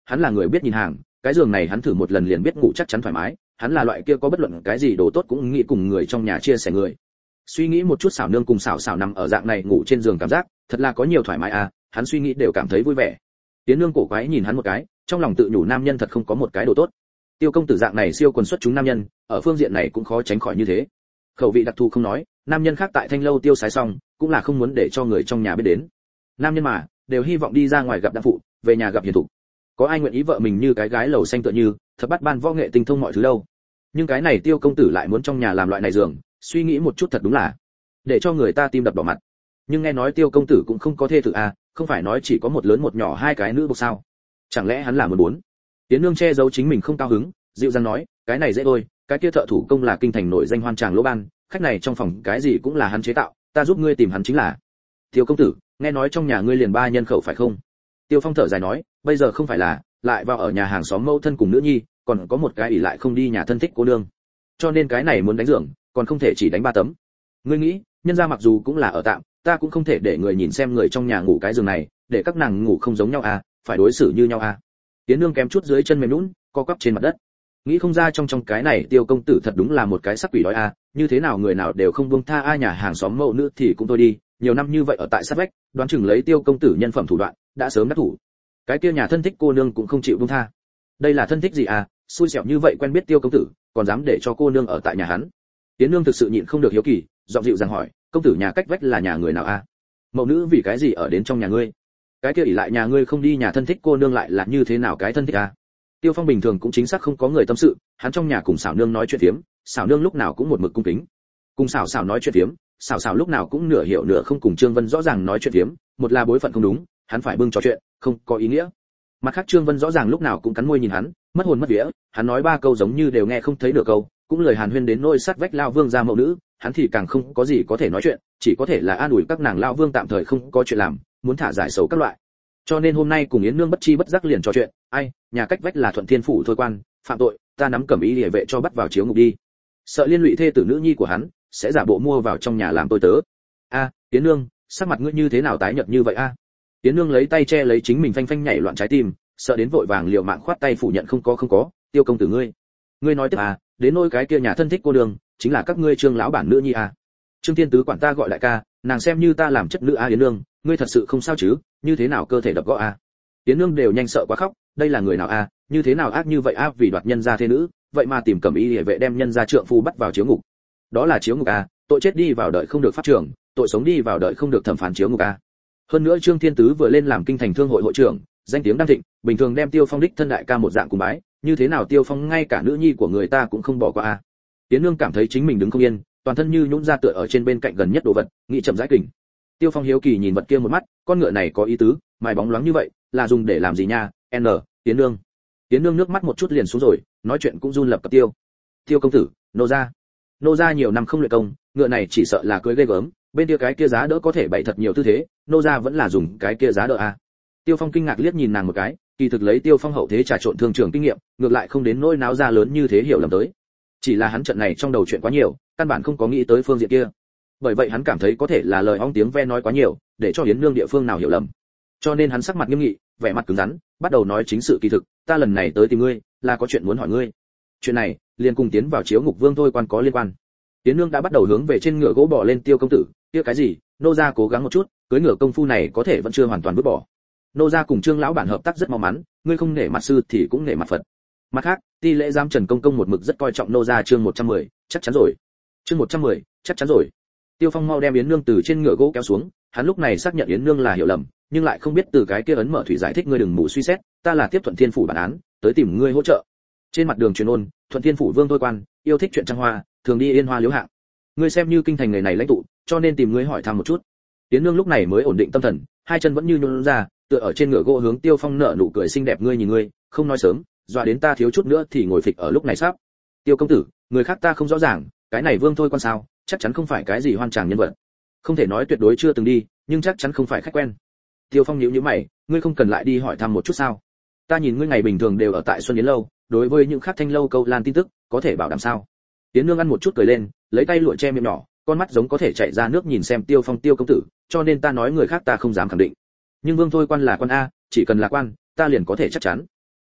hắn là người biết nhìn hàng, cái giường này hắn thử một lần liền biết ngủ chắc chắn thoải mái, hắn là loại kia có bất luận cái gì đồ tốt cũng nghĩ cùng người trong nhà chia sẻ người. Suy nghĩ một chút xảo nương cùng xảo xảo nằm ở dạng này ngủ trên giường cảm giác, thật là có nhiều thoải mái à, hắn suy nghĩ đều cảm thấy vui vẻ. Tiến nương cổ quái nhìn hắn một cái, trong lòng tự nhủ nam nhân thật không có một cái đồ tốt. Tiêu công tử dạng này siêu quần xuất chúng nam nhân, ở phương diện này cũng khó tránh khỏi như thế. Khẩu vị đặc thù không nói, nam nhân khác tại thanh lâu tiêu sái xong, cũng là không muốn để cho người trong nhà biết đến. Nam nhân mà, đều hy vọng đi ra ngoài gặp đặng phụ, về nhà gặp hiền thục. Có ai nguyện ý vợ mình như cái gái lầu xanh tựa như, thật bắt ban võ nghệ tinh thông mọi thứ đâu. Nhưng cái này Tiêu công tử lại muốn trong nhà làm loại này giường, suy nghĩ một chút thật đúng là để cho người ta tim đập đỏ mặt. Nhưng nghe nói Tiêu công tử cũng không có thê tử à, không phải nói chỉ có một lớn một nhỏ hai cái nữ buộc sao? Chẳng lẽ hắn là muốn bốn? Tiến nương che giấu chính mình không cao hứng, dịu dàng nói, cái này dễ thôi, cái kia thợ thủ công là kinh thành nổi danh hoan tràng lỗ ban, khách này trong phòng cái gì cũng là hắn chế tạo, ta giúp ngươi tìm hắn chính là. Tiêu công tử, nghe nói trong nhà ngươi liền ba nhân khẩu phải không? Tiêu Phong thở dài nói, bây giờ không phải là, lại vào ở nhà hàng xóm mẫu thân cùng nữ nhi, còn có một cái ỷ lại không đi nhà thân thích cô nương. Cho nên cái này muốn đánh giường, còn không thể chỉ đánh ba tấm. Ngươi nghĩ, nhân gia mặc dù cũng là ở tạm, ta cũng không thể để người nhìn xem người trong nhà ngủ cái giường này, để các nàng ngủ không giống nhau à, phải đối xử như nhau à. Tiến nương kém chút dưới chân mềm nhũn, co quắp trên mặt đất. Nghĩ không ra trong trong cái này Tiêu công tử thật đúng là một cái sắc quỷ đói à, như thế nào người nào đều không buông tha a, nhà hàng xóm mẫu nữ thì cũng thôi đi, nhiều năm như vậy ở tại sát vách, đoán chừng lấy Tiêu công tử nhân phẩm thủ đoạn, đã sớm đắc thủ. Cái kia nhà thân thích cô nương cũng không chịu buông tha. Đây là thân thích gì à, xui xẻo như vậy quen biết Tiêu công tử, còn dám để cho cô nương ở tại nhà hắn. Tiến nương thực sự nhịn không được hiếu kỳ, giọng dịu dàng hỏi, công tử nhà cách vách là nhà người nào a? À? Mẫu nữ vì cái gì ở đến trong nhà ngươi? Cái kia ỷ lại nhà ngươi không đi nhà thân thích cô nương lại là như thế nào cái thân thích a? À? Tiêu Phong bình thường cũng chính xác không có người tâm sự, hắn trong nhà cùng xảo nương nói chuyện phiếm, xảo nương lúc nào cũng một mực cung kính. Cùng xảo xảo nói chuyện phiếm, xảo xảo lúc nào cũng nửa hiểu nửa không cùng Trương Vân rõ ràng nói chuyện phiếm, một là bối phận không đúng, hắn phải bưng trò chuyện, không có ý nghĩa. Mặt khác Trương Vân rõ ràng lúc nào cũng cắn môi nhìn hắn, mất hồn mất vía, hắn nói ba câu giống như đều nghe không thấy nửa câu, cũng lời hàn huyên đến nỗi sát vách lao vương gia mẫu nữ, hắn thì càng không có gì có thể nói chuyện, chỉ có thể là an ủi các nàng lao vương tạm thời không có chuyện làm, muốn thả giải sầu các loại. Cho nên hôm nay cùng Yến nương bất chi bất giác liền trò chuyện, ai, nhà cách vách là Thuận Thiên phủ thôi quan, phạm tội, ta nắm cẩm ý liề vệ cho bắt vào chiếu ngục đi. Sợ liên lụy thê tử nữ nhi của hắn, sẽ giả bộ mua vào trong nhà làm tôi tớ. A, à, Yến nương, sắc mặt ngươi như thế nào tái nhợt như vậy a? À? Yến nương lấy tay che lấy chính mình phanh phanh nhảy loạn trái tim, sợ đến vội vàng liều mạng khoát tay phủ nhận không có không có, Tiêu công tử ngươi. Ngươi nói tiếp à, đến nỗi cái kia nhà thân thích cô đường, chính là các ngươi Trương lão bản nữ nhi à? Trương Thiên Tứ quản ta gọi lại ca, nàng xem như ta làm chất nữ a. Yến nương, ngươi thật sự không sao chứ? Như thế nào cơ thể đập gõ a? Yến nương đều nhanh sợ quá khóc, đây là người nào a? Như thế nào ác như vậy a, vì đoạt nhân gia thế nữ, vậy mà tìm cẩm y liề vệ đem nhân gia trượng phu bắt vào chiếu ngục. Đó là chiếu ngục a, tội chết đi vào đợi không được pháp trưởng, tội sống đi vào đợi không được thẩm phán chiếu ngục a. Hơn nữa Trương Thiên Tứ vừa lên làm kinh thành thương hội hội trưởng, danh tiếng đang thịnh, bình thường đem Tiêu Phong đích thân đại ca một dạng cùng bái, như thế nào Tiêu Phong ngay cả nữ nhi của người ta cũng không bỏ qua a. Yến nương cảm thấy chính mình đứng không yên, toàn thân như nhũn ra tựa ở trên bên cạnh gần nhất đồ vật, nghĩ chậm rãi kình. Tiêu Phong hiếu kỳ nhìn vật kia một mắt, con ngựa này có ý tứ, mài bóng loáng như vậy, là dùng để làm gì nha? N, Yến nương. Yến nương nước mắt một chút liền xuống rồi, nói chuyện cũng run lập cập tiêu. Tiêu công tử, nô gia. Nô gia nhiều năm không luyện công, ngựa này chỉ sợ là cưới ghê gớm, bên kia cái kia giá đỡ có thể bày thật nhiều tư thế, nô gia vẫn là dùng cái kia giá đỡ a. Tiêu Phong kinh ngạc liếc nhìn nàng một cái, kỳ thực lấy Tiêu Phong hậu thế trà trộn thương trường kinh nghiệm, ngược lại không đến nỗi náo ra lớn như thế hiểu lầm tới. Chỉ là hắn trận này trong đầu chuyện quá nhiều, căn bản không có nghĩ tới phương diện kia. Bởi vậy hắn cảm thấy có thể là lời ong tiếng ve nói quá nhiều, để cho Yến nương địa phương nào hiểu lầm. Cho nên hắn sắc mặt nghiêm nghị, vẻ mặt cứng rắn, bắt đầu nói chính sự kỳ thực, ta lần này tới tìm ngươi, là có chuyện muốn hỏi ngươi. Chuyện này, liền cùng tiến vào chiếu ngục vương thôi quan có liên quan. Yến nương đã bắt đầu hướng về trên ngựa gỗ bỏ lên Tiêu công tử, kia cái gì, nô gia cố gắng một chút, cưới ngựa công phu này có thể vẫn chưa hoàn toàn vứt bỏ. Nô gia cùng Trương lão bản hợp tác rất mau mắn, ngươi không nể mặt sư thì cũng nể mặt Phật. Mặt khác, ti lễ giám Trần công công một mực rất coi trọng nô gia chương một trăm mười, chắc chắn rồi. Chương một trăm mười, chắc chắn rồi. Tiêu Phong mau đem Yến nương từ trên ngựa gỗ kéo xuống, hắn lúc này xác nhận Yến nương là hiểu lầm, nhưng lại không biết từ cái kia ấn mở thủy giải thích ngươi đừng mù suy xét, ta là tiếp Thuận Thiên phủ bản án, tới tìm ngươi hỗ trợ. Trên mặt đường truyền ôn, Thuận Thiên phủ vương thôi quan, yêu thích chuyện trăng hoa, thường đi yên hoa liếu hạng. Ngươi xem như kinh thành người này lãnh tụ, cho nên tìm ngươi hỏi thăm một chút. Yến nương lúc này mới ổn định tâm thần, hai chân vẫn như nhún ra, tựa ở trên ngựa gỗ hướng Tiêu Phong nở nụ cười xinh đẹp, ngươi nhìn ngươi, không nói sớm, dọa đến ta thiếu chút nữa thì ngồi phịch ở lúc này sắp. Tiêu công tử, người khác ta không rõ ràng, cái này vương thôi quan sao, chắc chắn không phải cái gì hoan tràng nhân vật. Không thể nói tuyệt đối chưa từng đi, nhưng chắc chắn không phải khách quen. Tiêu Phong nhíu nhíu mày, ngươi không cần lại đi hỏi thăm một chút sao? Ta nhìn ngươi ngày bình thường đều ở tại Xuân Yến lâu, đối với những khác thanh lâu câu lan tin tức, có thể bảo đảm sao? Tiến nương ăn một chút cười lên, lấy tay lụa che miệng nhỏ, con mắt giống có thể chảy ra nước nhìn xem Tiêu Phong, Tiêu công tử, cho nên ta nói người khác ta không dám khẳng định. Nhưng vương thôi quan là quan a, chỉ cần là quan, ta liền có thể chắc chắn.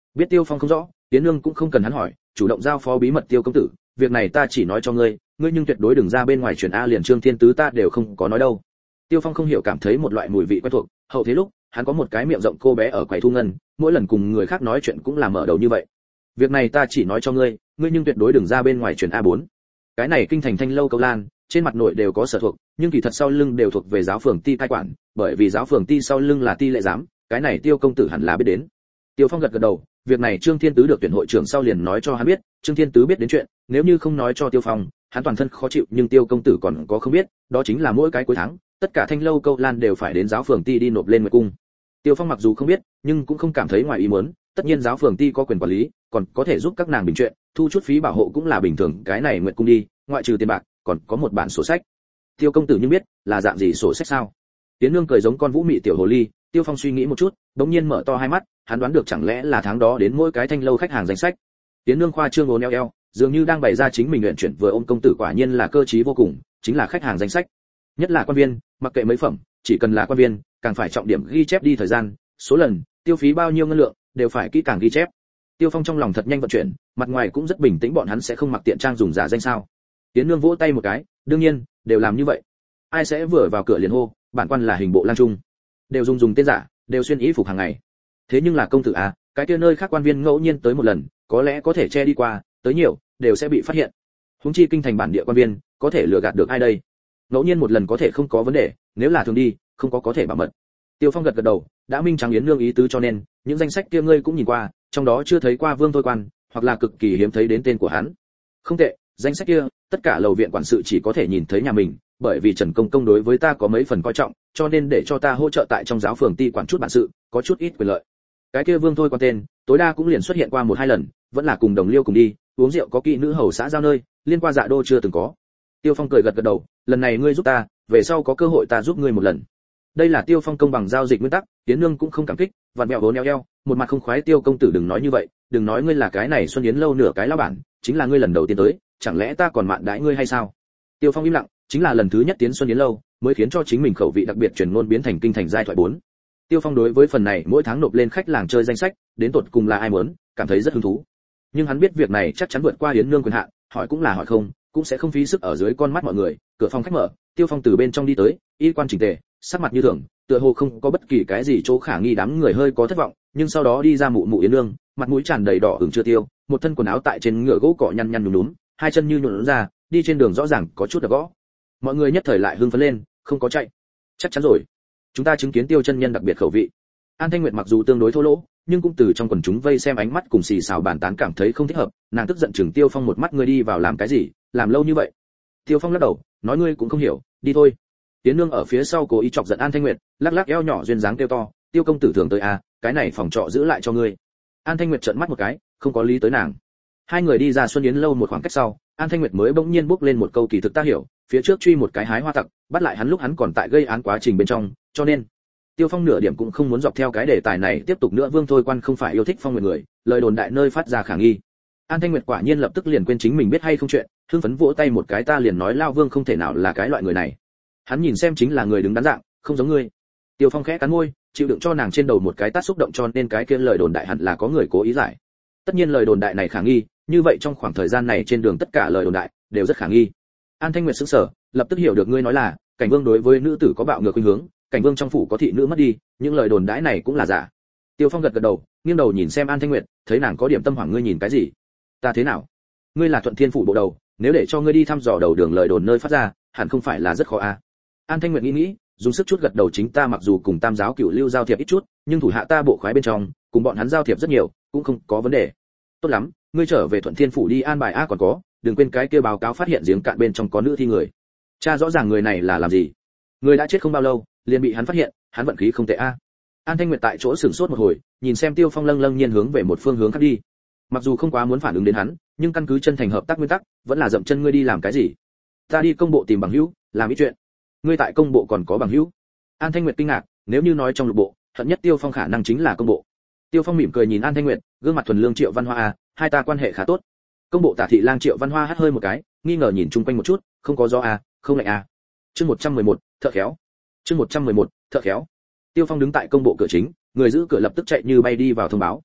Biết Tiêu Phong không rõ, Tiến Nương cũng không cần hắn hỏi, chủ động giao phó bí mật Tiêu công tử, việc này ta chỉ nói cho ngươi, ngươi nhưng tuyệt đối đừng ra bên ngoài truyền a, liền Trương Thiên Tứ ta đều không có nói đâu. Tiêu Phong không hiểu cảm thấy một loại mùi vị quen thuộc, hậu thế lúc, hắn có một cái miệng rộng cô bé ở quầy thu ngân, mỗi lần cùng người khác nói chuyện cũng là mở đầu như vậy. Việc này ta chỉ nói cho ngươi, ngươi nhưng tuyệt đối đừng ra bên ngoài truyền a bốn. Cái này kinh thành Thanh lâu Câu Lan, trên mặt nội đều có sở thuộc, nhưng kỳ thật sau lưng đều thuộc về giáo phường ti cai quản, bởi vì giáo phường ti sau lưng là ti lệ giám, cái này Tiêu công tử hẳn là biết đến. Tiêu Phong gật gật đầu, việc này Trương Thiên Tứ được tuyển hội trưởng sau liền nói cho hắn biết, Trương Thiên Tứ biết đến chuyện, nếu như không nói cho Tiêu Phong, hắn toàn thân khó chịu, nhưng Tiêu công tử còn có không biết, đó chính là mỗi cái cuối tháng, tất cả Thanh lâu Câu Lan đều phải đến giáo phường ti đi nộp lên nguyệt cung. Tiêu Phong mặc dù không biết, nhưng cũng không cảm thấy ngoài ý muốn, tất nhiên giáo phường ti có quyền quản lý, còn có thể giúp các nàng bình chuyện, thu chút phí bảo hộ cũng là bình thường, cái này nguyệt cung đi, ngoại trừ tiền bạc, còn có một bản sổ sách. Tiêu công tử nhưng biết, là dạng gì sổ sách sao? Tiến Nương cười giống con vũ mị tiểu hồ ly, Tiêu Phong suy nghĩ một chút, đống nhiên mở to hai mắt, hắn đoán được chẳng lẽ là tháng đó đến mỗi cái Thanh lâu khách hàng danh sách. Tiến Nương khoa trương ốn eo eo, dường như đang bày ra chính mình luyện chuyển vừa ôm công tử quả nhiên là cơ trí vô cùng, chính là khách hàng danh sách. Nhất là quan viên, mặc kệ mấy phẩm, chỉ cần là quan viên, càng phải trọng điểm ghi chép đi thời gian, số lần, tiêu phí bao nhiêu ngân lượng, đều phải kỹ càng ghi chép. Tiêu Phong trong lòng thật nhanh vận chuyển, mặt ngoài cũng rất bình tĩnh, bọn hắn sẽ không mặc tiện trang dùng giả danh sao? Tiến Nương vỗ tay một cái, đương nhiên, đều làm như vậy. Ai sẽ vừa vào cửa liền hô, bản quan là hình bộ lang trung, đều dùng dùng tên giả, đều xuyên y phục hàng ngày. Thế nhưng là công tử à, cái kia nơi khác quan viên ngẫu nhiên tới một lần, có lẽ có thể che đi qua, tới nhiều, đều sẽ bị phát hiện. Huống chi kinh thành bản địa quan viên, có thể lừa gạt được ai đây? Ngẫu nhiên một lần có thể không có vấn đề, nếu là thường đi, không có có thể bảo mật. Tiêu Phong gật gật đầu, đã minh trắng Yến Nương ý tứ, cho nên những danh sách kia ngươi cũng nhìn qua, trong đó chưa thấy qua Vương Thôi Quan, hoặc là cực kỳ hiếm thấy đến tên của hắn. Không tệ, danh sách kia, tất cả lầu viện quản sự chỉ có thể nhìn thấy nhà mình, bởi vì Trần Công Công đối với ta có mấy phần coi trọng, cho nên để cho ta hỗ trợ tại trong giáo phường ti quản chút bản sự, có chút ít quyền lợi. Cái kia Vương Thôi Quan tên, tối đa cũng liền xuất hiện qua một hai lần, vẫn là cùng đồng liêu cùng đi, uống rượu có kỵ nữ hầu xã giao nơi, liên quan Dạ Đô chưa từng có. Tiêu Phong cười gật gật đầu, lần này ngươi giúp ta, về sau có cơ hội ta giúp ngươi một lần. Đây là Tiêu Phong công bằng giao dịch nguyên tắc, Tiến Nương cũng không cảm kích, vặn mẹo vốn eo eo, một mặt không khoái, Tiêu công tử đừng nói như vậy, đừng nói ngươi là cái này Xuân Yến lâu nửa cái lão bản, chính là ngươi lần đầu tiên tới, chẳng lẽ ta còn mạn đãi ngươi hay sao? Tiêu Phong im lặng, chính là lần thứ nhất tiến Xuân Yến lâu, mới khiến cho chính mình khẩu vị đặc biệt truyền ngôn biến thành kinh thành giai thoại bốn. Tiêu Phong đối với phần này mỗi tháng nộp lên khách làng chơi danh sách, đến tột cùng là ai muốn, cảm thấy rất hứng thú. Nhưng hắn biết việc này chắc chắn vượt qua Yến Nương quyền hạn, hỏi cũng là hỏi không, cũng sẽ không phí sức ở dưới con mắt mọi người. Cửa phòng khách mở, Tiêu Phong từ bên trong đi tới, y quan chỉnh tề, sắc mặt như thường, tựa hồ không có bất kỳ cái gì chỗ khả nghi, đám người hơi có thất vọng, nhưng sau đó đi ra mụ mụ Yến Nương, mặt mũi tràn đầy đỏ ửng chưa tiêu, một thân quần áo tại trên ngựa gỗ cỏ nhăn nhăn nhúm nhúm, hai chân như nhũn ra, đi trên đường rõ ràng có chút đập gõ. Mọi người nhất thời lại hưng phấn lên, không có chạy. Chắc chắn rồi, chúng ta chứng kiến Tiêu chân nhân đặc biệt khẩu vị. An Thanh Nguyệt mặc dù tương đối thô lỗ, nhưng cũng từ trong quần chúng vây xem ánh mắt cùng xì xào bàn tán cảm thấy không thích hợp, nàng tức giận chừng Tiêu Phong một mắt, ngươi đi vào làm cái gì, làm lâu như vậy? Tiêu Phong lắc đầu, nói ngươi cũng không hiểu, đi thôi. Tiến Nương ở phía sau cố ý chọc giận An Thanh Nguyệt, lắc lắc eo nhỏ duyên dáng kêu to, Tiêu công tử thường tới à, cái này phòng trọ giữ lại cho ngươi. An Thanh Nguyệt trợn mắt một cái, không có lý tới nàng. Hai người đi ra Xuân Yến lâu một khoảng cách sau, An Thanh Nguyệt mới bỗng nhiên bước lên một câu, kỳ thực ta hiểu, phía trước truy một cái hái hoa tặc, bắt lại hắn lúc hắn còn tại gây án quá trình bên trong, cho nên Tiêu Phong nửa điểm cũng không muốn dọc theo cái đề tài này tiếp tục nữa. Vương Thôi Quan không phải yêu thích Phong Nguyệt người, lời đồn đại nơi phát ra khả nghi. An Thanh Nguyệt quả nhiên lập tức liền quên chính mình biết hay không chuyện, hưng phấn vỗ tay một cái, ta liền nói Lao Vương không thể nào là cái loại người này. Hắn nhìn xem chính là người đứng đắn dạng, không giống ngươi. Tiêu Phong khẽ cắn môi, chịu đựng cho nàng trên đầu một cái tát xúc động, cho nên cái kia lời đồn đại hẳn là có người cố ý giải. Tất nhiên lời đồn đại này khả nghi, như vậy trong khoảng thời gian này trên đường tất cả lời đồn đại đều rất khả nghi. An Thanh Nguyệt sững sờ, lập tức hiểu được ngươi nói là Cảnh Vương đối với nữ tử có bạo ngược khuynh hướng, Cảnh Vương trong phủ có thị nữ mất đi, những lời đồn đãi này cũng là giả. Tiêu Phong gật gật đầu, nghiêng đầu nhìn xem An Thanh Nguyệt, thấy nàng có điểm tâm hoảng, ngươi nhìn cái gì? Ta thế nào? Ngươi là Thuận Thiên phủ bộ đầu, nếu để cho ngươi đi thăm dò đầu đường lời đồn nơi phát ra, hẳn không phải là rất khó à? An Thanh Nguyệt nghĩ nghĩ, dùng sức chút gật đầu, chính ta mặc dù cùng Tam giáo Cửu Lưu giao thiệp ít chút, nhưng thủ hạ ta bộ khoái bên trong, cùng bọn hắn giao thiệp rất nhiều, cũng không có vấn đề. Tốt lắm, ngươi trở về Thuận Thiên phủ đi an bài a, còn có, đừng quên cái kia báo cáo phát hiện giếng cạn bên trong có nữ thi người. Cha rõ ràng người này là làm gì? Người đã chết không bao lâu, liền bị hắn phát hiện, hắn vận khí không tệ a. An Thanh Nguyệt tại chỗ sửng sốt một hồi, nhìn xem Tiêu Phong lâng lâng nhiên hướng về một phương hướng khác đi. Mặc dù không quá muốn phản ứng đến hắn, nhưng căn cứ chân thành hợp tác nguyên tắc, vẫn là dậm chân, ngươi đi làm cái gì? Ta đi công bộ tìm bằng hữu, làm ít chuyện. Ngươi tại công bộ còn có bằng hữu? An Thanh Nguyệt kinh ngạc, nếu như nói trong lục bộ, hận nhất Tiêu Phong khả năng chính là công bộ. Tiêu Phong mỉm cười nhìn An Thanh Nguyệt, gương mặt thuần lương Triệu Văn Hoa à, hai ta quan hệ khá tốt. Công bộ Tả thị lang Triệu Văn Hoa hắt hơi một cái, nghi ngờ nhìn chung quanh một chút, không có gió à, không lạnh à. Chương một trăm mười một, thợ khéo. Chương một trăm mười một, thợ khéo. Tiêu Phong đứng tại công bộ cửa chính, người giữ cửa lập tức chạy như bay đi vào thông báo.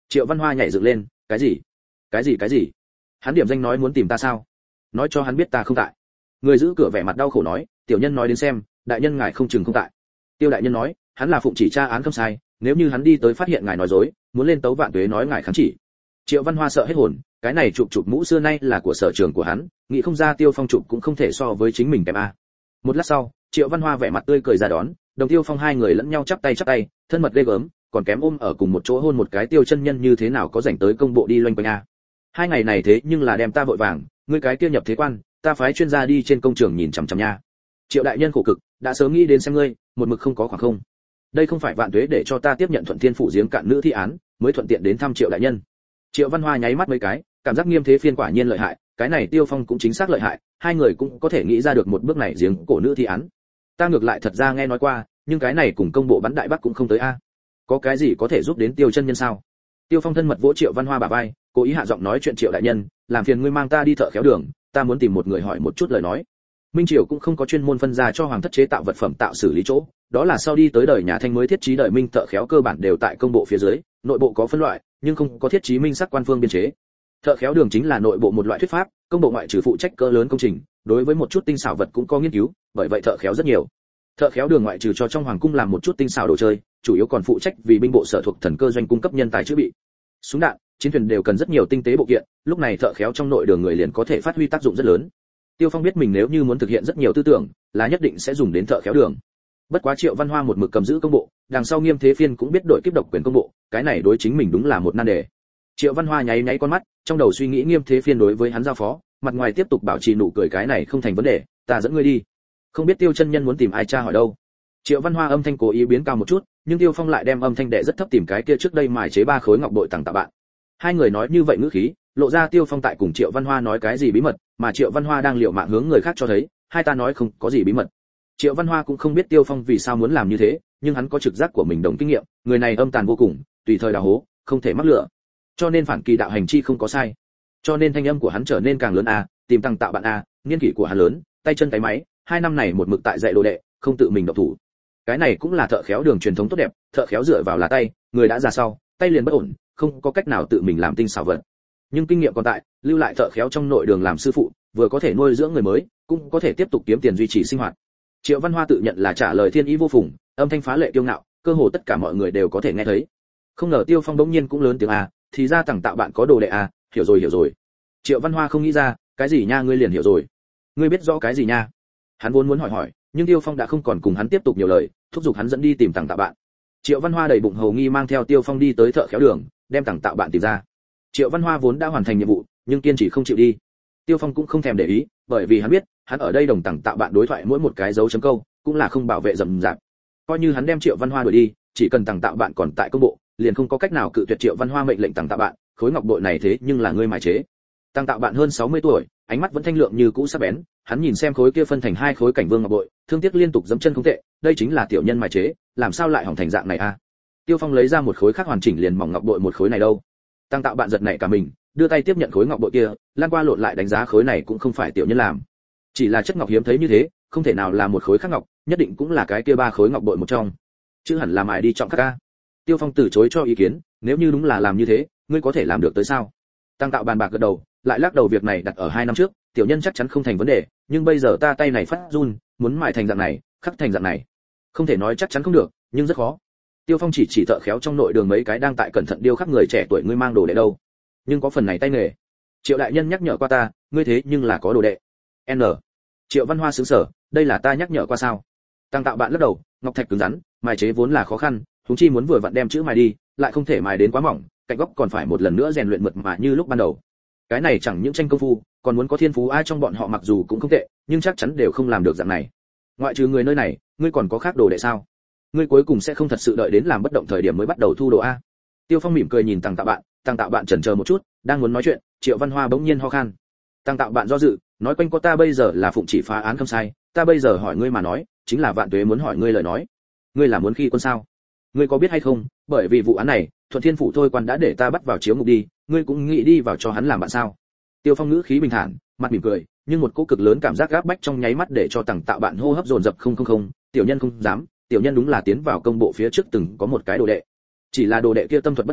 Triệu Văn Hoa nhảy dựng lên, cái gì cái gì cái gì hắn điểm danh nói muốn tìm ta sao? Nói cho hắn biết ta không tại. Người giữ cửa vẻ mặt đau khổ nói, tiểu nhân nói đến xem, đại nhân ngài không chừng không tại. Tiêu đại nhân nói, hắn là phụng chỉ tra án không sai, nếu như hắn đi tới phát hiện ngài nói dối, muốn lên tấu vạn tuế nói ngài kháng chỉ. Triệu Văn Hoa sợ hết hồn, cái này chụp chụp mũ xưa nay là của sở trường của hắn, nghĩ không ra Tiêu Phong chụp cũng không thể so với chính mình kém a. Một lát sau, Triệu Văn Hoa vẻ mặt tươi cười ra đón, Đồng Tiêu Phong hai người lẫn nhau chắp tay chắp tay, thân mật ghê gớm, còn kém ôm ở cùng một chỗ hôn một cái. Tiêu chân nhân như thế nào có rảnh tới công bộ đi loanh quanh a. Hai ngày này thế nhưng là đem ta vội vàng, ngươi cái kia nhập thế quan, ta phái chuyên gia đi trên công trường nhìn chằm chằm nha. Triệu đại nhân khổ cực, đã sớm nghĩ đến xem ngươi, một mực không có khoảng không. Đây không phải vạn tuế để cho ta tiếp nhận Thuận Thiên phủ giếng cạn nữ thi án, mới thuận tiện đến thăm Triệu đại nhân. Triệu Văn Hoa nháy mắt mấy cái, cảm giác Nghiêm Thế Phiên quả nhiên lợi hại, cái này Tiêu Phong cũng chính xác lợi hại, hai người cũng có thể nghĩ ra được một bước này giếng cổ nữ thi án. Ta ngược lại thật ra nghe nói qua, nhưng cái này cùng công bộ bắn đại bắc cũng không tới a. Có cái gì có thể giúp đến Tiêu chân nhân sao? Tiêu Phong thân mật vỗ Triệu Văn Hoa bả vai, cố ý hạ giọng nói chuyện, Triệu đại nhân, làm phiền ngươi mang ta đi thợ khéo đường, ta muốn tìm một người hỏi một chút lời nói. Minh Triều cũng không có chuyên môn phân ra cho hoàng thất chế tạo vật phẩm tạo xử lý chỗ, đó là sau đi tới đời nhà Thanh mới thiết trí đời Minh thợ khéo cơ bản đều tại công bộ phía dưới, nội bộ có phân loại, nhưng không có thiết trí minh sắc quan phương biên chế. Thợ khéo đường chính là nội bộ một loại thuyết pháp, công bộ ngoại trừ phụ trách cỡ lớn công trình, đối với một chút tinh xảo vật cũng có nghiên cứu, bởi vậy thợ khéo rất nhiều. Thợ khéo đường ngoại trừ cho trong hoàng cung làm một chút tinh xảo đồ chơi, chủ yếu còn phụ trách vì binh bộ sở thuộc thần cơ doanh cung cấp nhân tài chữa bị. Súng đạn, chiến thuyền đều cần rất nhiều tinh tế bộ kiện, lúc này thợ khéo trong nội đường người liền có thể phát huy tác dụng rất lớn. Tiêu Phong biết mình nếu như muốn thực hiện rất nhiều tư tưởng, là nhất định sẽ dùng đến thợ khéo đường. Bất quá Triệu Văn Hoa một mực cầm giữ công bộ, đằng sau Nghiêm Thế Phiên cũng biết đổi kiếp độc quyền công bộ, cái này đối chính mình đúng là một nan đề. Triệu Văn Hoa nháy nháy con mắt, trong đầu suy nghĩ Nghiêm Thế Phiên đối với hắn giao phó, mặt ngoài tiếp tục bảo trì nụ cười, cái này không thành vấn đề, ta dẫn ngươi đi. Không biết Tiêu chân nhân muốn tìm ai tra hỏi đâu. Triệu Văn Hoa âm thanh cố ý biến cao một chút, nhưng Tiêu Phong lại đem âm thanh đệ rất thấp, tìm cái kia trước đây mài chế ba khối ngọc bội tặng tạ bạn. Hai người nói như vậy ngữ khí, lộ ra Tiêu Phong tại cùng Triệu Văn Hoa nói cái gì bí mật, mà Triệu Văn Hoa đang liều mạng hướng người khác cho thấy, hai ta nói không có gì bí mật. Triệu Văn Hoa cũng không biết Tiêu Phong vì sao muốn làm như thế, nhưng hắn có trực giác của mình đồng kinh nghiệm, người này âm tàn vô cùng, tùy thời đào hố, không thể mắc lửa. Cho nên phản kỳ đạo hành chi không có sai. Cho nên thanh âm của hắn trở nên càng lớn a, tìm tăng tạo bạn a, niên kỷ của hắn lớn, tay chân cái máy, hai năm này một mực tại dạy đồ đệ, không tự mình động thủ. Cái này cũng là thợ khéo đường truyền thống tốt đẹp, thợ khéo dựa vào là tay, người đã già sau, tay liền bất ổn, không có cách nào tự mình làm tinh xảo vật. Nhưng kinh nghiệm còn tại, lưu lại thợ khéo trong nội đường làm sư phụ, vừa có thể nuôi dưỡng người mới, cũng có thể tiếp tục kiếm tiền duy trì sinh hoạt. Triệu Văn Hoa tự nhận là trả lời thiên ý vô phùng, âm thanh phá lệ kiêu ngạo, cơ hồ tất cả mọi người đều có thể nghe thấy. Không ngờ Tiêu Phong bỗng nhiên cũng lớn tiếng a, thì ra tặng tạo bạn có đồ đệ a, hiểu rồi hiểu rồi. Triệu Văn Hoa không nghĩ ra, cái gì nha, ngươi liền hiểu rồi? Ngươi biết rõ cái gì nha? Hắn vốn muốn hỏi hỏi, nhưng Tiêu Phong đã không còn cùng hắn tiếp tục nhiều lời, thúc giục hắn dẫn đi tìm tặng tạo bạn. Triệu Văn Hoa đầy bụng hầu nghi mang theo Tiêu Phong đi tới thợ khéo đường, đem tặng tạo bạn tìm ra. Triệu Văn Hoa vốn đã hoàn thành nhiệm vụ, nhưng kiên trì không chịu đi. Tiêu Phong cũng không thèm để ý, bởi vì hắn biết, hắn ở đây đồng tặng tạo bạn đối thoại mỗi một cái dấu chấm câu, cũng là không bảo vệ rầm rạp. Coi như hắn đem Triệu Văn Hoa đuổi đi, chỉ cần tặng tạo bạn còn tại công bộ, liền không có cách nào cự tuyệt Triệu Văn Hoa mệnh lệnh tặng tạo bạn, khối ngọc bội này thế nhưng là ngươi mài chế. Tặng tạo bạn hơn sáu mươi tuổi, ánh mắt vẫn thanh lượng như cũ sắc bén, hắn nhìn xem khối kia phân thành hai khối cảnh vương ngọc bội, thương tiếc liên tục giẫm chân không tệ, đây chính là tiểu nhân mài chế, làm sao lại hỏng thành dạng này a? Tiêu Phong lấy ra một khối khác hoàn chỉnh liền mỏng ngọc bội một khối này đâu. Tăng tạo bạn giật nảy cả mình, đưa tay tiếp nhận khối ngọc bội kia, lan qua lộn lại đánh giá khối này cũng không phải tiểu nhân làm, chỉ là chất ngọc hiếm thấy như thế, không thể nào là một khối khác ngọc, nhất định cũng là cái kia ba khối ngọc bội một trong, chứ hẳn là mài đi trọng khắc a. Tiêu Phong từ chối cho ý kiến, nếu như đúng là làm như thế, ngươi có thể làm được tới sao? Tăng tạo bàn bạc gật đầu, lại lắc đầu, việc này đặt ở hai năm trước, tiểu nhân chắc chắn không thành vấn đề, nhưng bây giờ ta tay này phát run, muốn mài thành dạng này, khắc thành dạng này, không thể nói chắc chắn không được, nhưng rất khó. Tiêu Phong chỉ chỉ thợ khéo trong nội đường mấy cái đang tại cẩn thận điêu khắc người trẻ tuổi, ngươi mang đồ đệ đâu? Nhưng có phần này tay nghề. Triệu đại nhân nhắc nhở qua ta, ngươi thế nhưng là có đồ đệ. N. Triệu Văn Hoa sững sờ, đây là ta nhắc nhở qua sao? Tăng tạo bạn lắc đầu, ngọc thạch cứng rắn, mài chế vốn là khó khăn, chúng chi muốn vừa vặn đem chữ mài đi, lại không thể mài đến quá mỏng, cạnh góc còn phải một lần nữa rèn luyện mượt mà như lúc ban đầu. Cái này chẳng những tranh công phu, còn muốn có thiên phú, ai trong bọn họ mặc dù cũng không tệ, nhưng chắc chắn đều không làm được dạng này. Ngoại trừ người nơi này, ngươi còn có khác đồ đệ sao? Ngươi cuối cùng sẽ không thật sự đợi đến làm bất động thời điểm mới bắt đầu thu đồ a? Tiêu Phong mỉm cười nhìn Tăng tạo bạn, Tăng tạo bạn chần chờ một chút, đang muốn nói chuyện, Triệu Văn Hoa bỗng nhiên ho khan. Tăng tạo bạn do dự, nói quanh có ta bây giờ là phụng chỉ phá án không sai, ta bây giờ hỏi ngươi mà nói, chính là Vạn Tuế muốn hỏi ngươi lời nói. Ngươi là muốn khi quân sao? Ngươi có biết hay không, bởi vì vụ án này, Thuận Thiên phủ thôi quan đã để ta bắt vào chiếu ngục đi, ngươi cũng nghĩ đi vào cho hắn làm bạn sao? Tiêu Phong ngữ khí bình thản, mặt mỉm cười, nhưng một cỗ cực lớn cảm giác gáp bách trong nháy mắt để cho Tăng tạo bạn hô hấp dồn dập, không không không, tiểu nhân không dám, tiểu nhân đúng là tiến vào công bộ phía trước từng có một cái đồ đệ, chỉ là đồ đệ kia tâm thuật bất chính,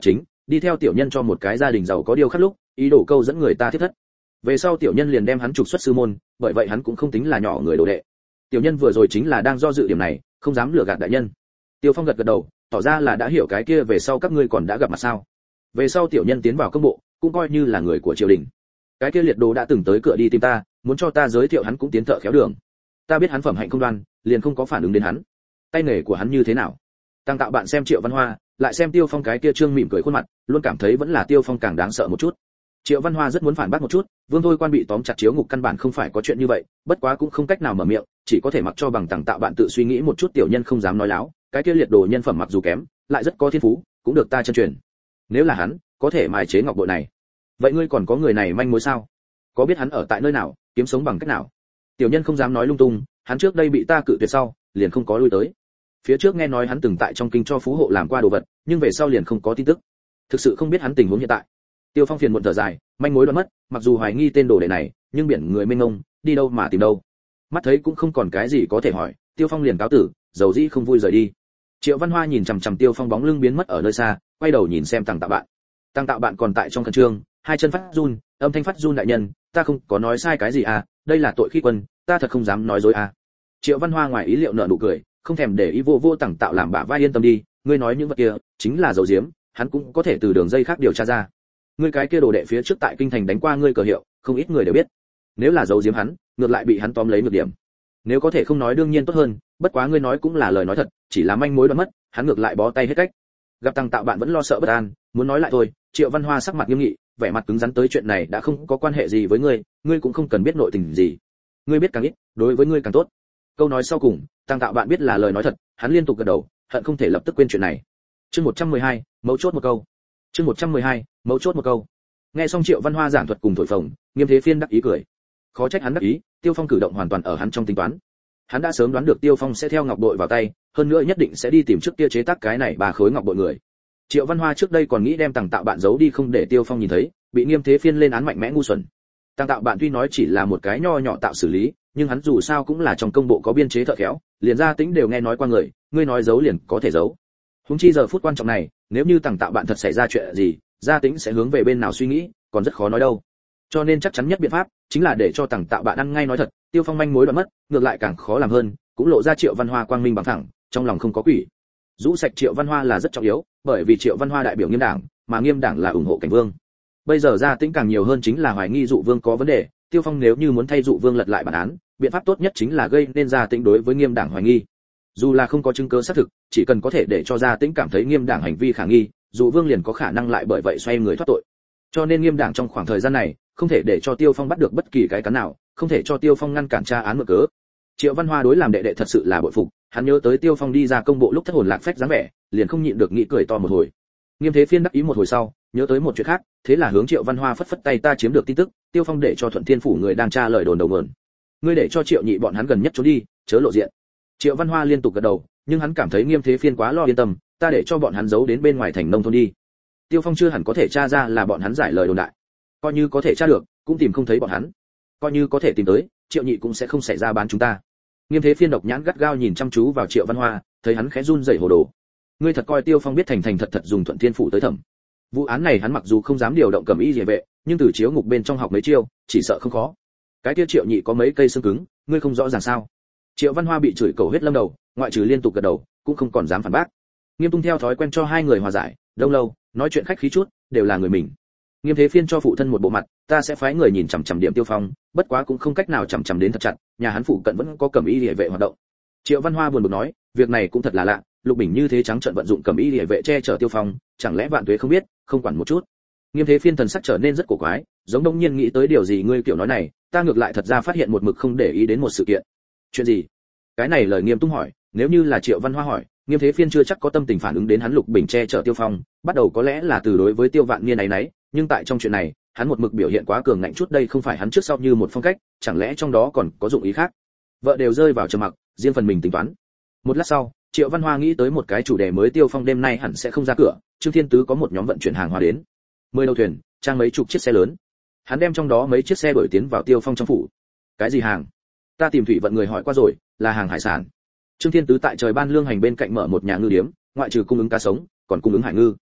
đi theo tiểu nhân cho một cái gia đình giàu có điều khắc lúc ý đồ câu dẫn người ta thiết thất. Về sau tiểu nhân liền đem hắn trục xuất sư môn, bởi vậy hắn cũng không tính là nhỏ người đồ đệ. Tiểu nhân vừa rồi chính là đang do dự điểm này, không dám lừa gạt đại nhân. Tiêu Phong gật gật đầu, tỏ ra là đã hiểu cái kia về sau các ngươi còn đã gặp mặt sao? Về sau tiểu nhân tiến vào công bộ, cũng coi như là người của triều đình. Cái kia liệt đồ đã từng tới cửa đi tìm ta, muốn cho ta giới thiệu hắn cũng tiến thợ khéo đường. Ta biết hắn phẩm hạnh không đoan, liền không có phản ứng đến hắn. Tay nghề của hắn như thế nào? Tăng Tạo bạn xem Triệu Văn Hoa, lại xem Tiêu Phong cái kia trương mỉm cười khuôn mặt, luôn cảm thấy vẫn là Tiêu Phong càng đáng sợ một chút. Triệu Văn Hoa rất muốn phản bác một chút, Vương Thôi Quan bị tóm chặt chiếu ngục căn bản không phải có chuyện như vậy, bất quá cũng không cách nào mở miệng, chỉ có thể mặc cho bằng Tăng Tạo bạn tự suy nghĩ một chút. Tiểu nhân không dám nói láo, cái kia liệt đồ nhân phẩm mặc dù kém, lại rất có thiên phú, cũng được ta chân truyền. Nếu là hắn, có thể mài chế ngọc bội này. Vậy ngươi còn có người này manh mối sao? Có biết hắn ở tại nơi nào, kiếm sống bằng cách nào? Tiểu nhân không dám nói lung tung, hắn trước đây bị ta cự tuyệt sau, liền không có lui tới. Phía trước nghe nói hắn từng tại trong kinh cho phú hộ làm qua đồ vật, nhưng về sau liền không có tin tức. Thực sự không biết hắn tình huống hiện tại. Tiêu Phong phiền muộn thở dài, manh mối đoán mất, mặc dù hoài nghi tên đồ đệ này, nhưng biển người mênh mông, đi đâu mà tìm đâu. Mắt thấy cũng không còn cái gì có thể hỏi, Tiêu Phong liền cáo tử, dầu dĩ không vui rời đi. Triệu Văn Hoa nhìn chằm chằm Tiêu Phong bóng lưng biến mất ở nơi xa, quay đầu nhìn xem Tăng Tạo bạn. Tăng Tạo bạn còn tại trong khẩn trương, hai chân phát run, âm thanh phát run. Đại nhân, ta không có nói sai cái gì à, đây là tội khi quân, ta thật không dám nói dối à. Triệu Văn Hoa ngoài ý liệu nở nụ cười, không thèm để ý vô vô Tăng Tạo làm bả vai, yên tâm đi, ngươi nói những vật kia chính là dấu diếm, hắn cũng có thể từ đường dây khác điều tra ra. Ngươi cái kia đồ đệ phía trước tại kinh thành đánh qua ngươi cờ hiệu, không ít người đều biết. Nếu là dấu diếm hắn, ngược lại bị hắn tóm lấy nhược điểm. Nếu có thể không nói đương nhiên tốt hơn, bất quá ngươi nói cũng là lời nói thật, chỉ là manh mối đoán mất, hắn ngược lại bó tay hết cách. Gặp Tăng Tạo bạn vẫn lo sợ bất an, muốn nói lại thôi. Triệu Văn Hoa sắc mặt nghiêm nghị, vẻ mặt cứng rắn, tới chuyện này đã không có quan hệ gì với ngươi, ngươi cũng không cần biết nội tình gì. Ngươi biết càng ít, đối với ngươi càng tốt. Câu nói sau cùng, Tăng Tạo bạn biết là lời nói thật, hắn liên tục gật đầu, hận không thể lập tức quên chuyện này. Chương một trăm mười hai, mấu chốt một câu. Chương một trăm mười hai, mấu chốt một câu. Nghe xong Triệu Văn Hoa giảng thuật cùng thổi phồng, Nghiêm Thế Phiên đắc ý cười. Khó trách hắn đắc ý, Tiêu Phong cử động hoàn toàn ở hắn trong tính toán. Hắn đã sớm đoán được Tiêu Phong sẽ theo ngọc bội vào tay, hơn nữa nhất định sẽ đi tìm trước kia chế tác cái này ba khối ngọc bội người. Triệu Văn Hoa trước đây còn nghĩ đem Tăng Tạo bạn giấu đi không để Tiêu Phong nhìn thấy, bị Nghiêm Thế Phiên lên án mạnh mẽ ngu xuẩn. Tăng Tạo bạn tuy nói chỉ là một cái nho nhỏ tạo xử lý, nhưng hắn dù sao cũng là trong công bộ có biên chế thợ khéo, liền gia tính đều nghe nói qua người, ngươi nói giấu liền có thể giấu. Huống chi giờ phút quan trọng này, nếu như Tăng Tạo bạn thật xảy ra chuyện gì, gia tính sẽ hướng về bên nào suy nghĩ, còn rất khó nói đâu. Cho nên chắc chắn nhất biện pháp chính là để cho Tăng Tạo bạn ăn ngay nói thật, Tiêu Phong manh mối đoán mất, ngược lại càng khó làm hơn, cũng lộ ra Triệu Văn Hoa quang minh bằng thẳng, trong lòng không có quỷ. Rũ sạch Triệu Văn Hoa là rất trọng yếu, bởi vì Triệu Văn Hoa đại biểu Nghiêm Đảng, mà Nghiêm Đảng là ủng hộ Cảnh Vương. Bây giờ gia tính càng nhiều hơn chính là hoài nghi Dụ Vương có vấn đề, Tiêu Phong nếu như muốn thay Dụ Vương lật lại bản án, biện pháp tốt nhất chính là gây nên gia tính đối với Nghiêm Đảng hoài nghi. Dù là không có chứng cứ xác thực, chỉ cần có thể để cho gia tính cảm thấy Nghiêm Đảng hành vi khả nghi, Dụ Vương liền có khả năng lại bởi vậy xoay người thoát tội. Cho nên Nghiêm Đảng trong khoảng thời gian này, không thể để cho Tiêu Phong bắt được bất kỳ cái cắn nào, không thể cho Tiêu Phong ngăn cản tra án mượn cớ. Triệu Văn Hoa đối làm đệ đệ thật sự là bội phục, hắn nhớ tới Tiêu Phong đi ra công bộ lúc thất hồn lạc phách dáng vẻ, liền không nhịn được nghĩ cười to một hồi. Nghiêm Thế Phiên đắc ý một hồi sau, nhớ tới một chuyện khác, thế là hướng Triệu Văn Hoa phất phất tay, ta chiếm được tin tức, Tiêu Phong để cho Thuận Thiên phủ người đang tra lời đồn đầu nguồn. Ngươi để cho Triệu Nhị bọn hắn gần nhất trốn đi, chớ lộ diện. Triệu Văn Hoa liên tục gật đầu, nhưng hắn cảm thấy Nghiêm Thế Phiên quá lo yên tâm, ta để cho bọn hắn giấu đến bên ngoài thành nông thôn đi. Tiêu Phong chưa hẳn có thể tra ra là bọn hắn giải lời đồn đại. Coi như có thể tra được, cũng tìm không thấy bọn hắn. Coi như có thể tìm tới, Triệu Nhị cũng sẽ không xảy ra bán chúng ta. Nghiêm Thế Phiên độc nhãn gắt gao nhìn chăm chú vào Triệu Văn Hoa, thấy hắn khẽ run rẩy hồ đồ. Ngươi thật coi Tiêu Phong biết thành thành thật thật dùng Thuận Thiên phủ tới thẩm? Vụ án này hắn mặc dù không dám điều động Cẩm Y Liề vệ, nhưng từ chiếu ngục bên trong học mấy chiêu, chỉ sợ không khó. Cái kia Triệu Nhị có mấy cây xương cứng, ngươi không rõ ràng sao? Triệu Văn Hoa bị chửi cầu hết lâm đầu, ngoại trừ liên tục gật đầu, cũng không còn dám phản bác. Nghiêm Tung theo thói quen cho hai người hòa giải, đông lâu, nói chuyện khách khí chút, đều là người mình. Nghiêm Thế Phiên cho phụ thân một bộ mặt, ta sẽ phái người nhìn chằm chằm điểm Tiêu Phong, bất quá cũng không cách nào chằm chằm đến thật chặt, nhà hắn phụ cận vẫn có Cẩm Y Liề vệ hoạt động. Triệu Văn Hoa buồn bực nói, việc này cũng thật là lạ, Lục Bình như thế trắng trợn vận dụng Cẩm Y Liề vệ che chở Tiêu Phong, chẳng lẽ Vạn Tuế không biết, không quản một chút. Nghiêm Thế Phiên thần sắc trở nên rất cổ quái, giống đông nhiên nghĩ tới điều gì, ngươi kiểu nói này, ta ngược lại thật ra phát hiện một mực không để ý đến một sự kiện. Chuyện gì? Cái này lời Nghiêm Tung hỏi, nếu như là Triệu Văn Hoa hỏi, Nghiêm Thế Phiên chưa chắc có tâm tình phản ứng đến hắn Lục Bình che chở Tiêu Phong, bắt đầu có lẽ là từ đối với Tiêu Vạn Niên ấy nấy, nhưng tại trong chuyện này, hắn một mực biểu hiện quá cường ngạnh chút, đây không phải hắn trước sau như một phong cách, chẳng lẽ trong đó còn có dụng ý khác? Vợ đều rơi vào trầm mặc, riêng phần mình tính toán. Một lát sau, Triệu Văn Hoa nghĩ tới một cái chủ đề mới, Tiêu Phong đêm nay hẳn sẽ không ra cửa, Trương Thiên Tứ có một nhóm vận chuyển hàng hóa đến, mười đầu thuyền, trang mấy chục chiếc xe lớn. Hắn đem trong đó mấy chiếc xe đổi tiến vào Tiêu Phong trong phủ. Cái gì hàng? Ta tìm thủy vận người hỏi qua rồi, là hàng hải sản. Trương Thiên Tứ tại Trời Ban Lương Hành bên cạnh mở một nhà ngư điếm, ngoại trừ cung ứng cá sống, còn cung ứng hải ngư.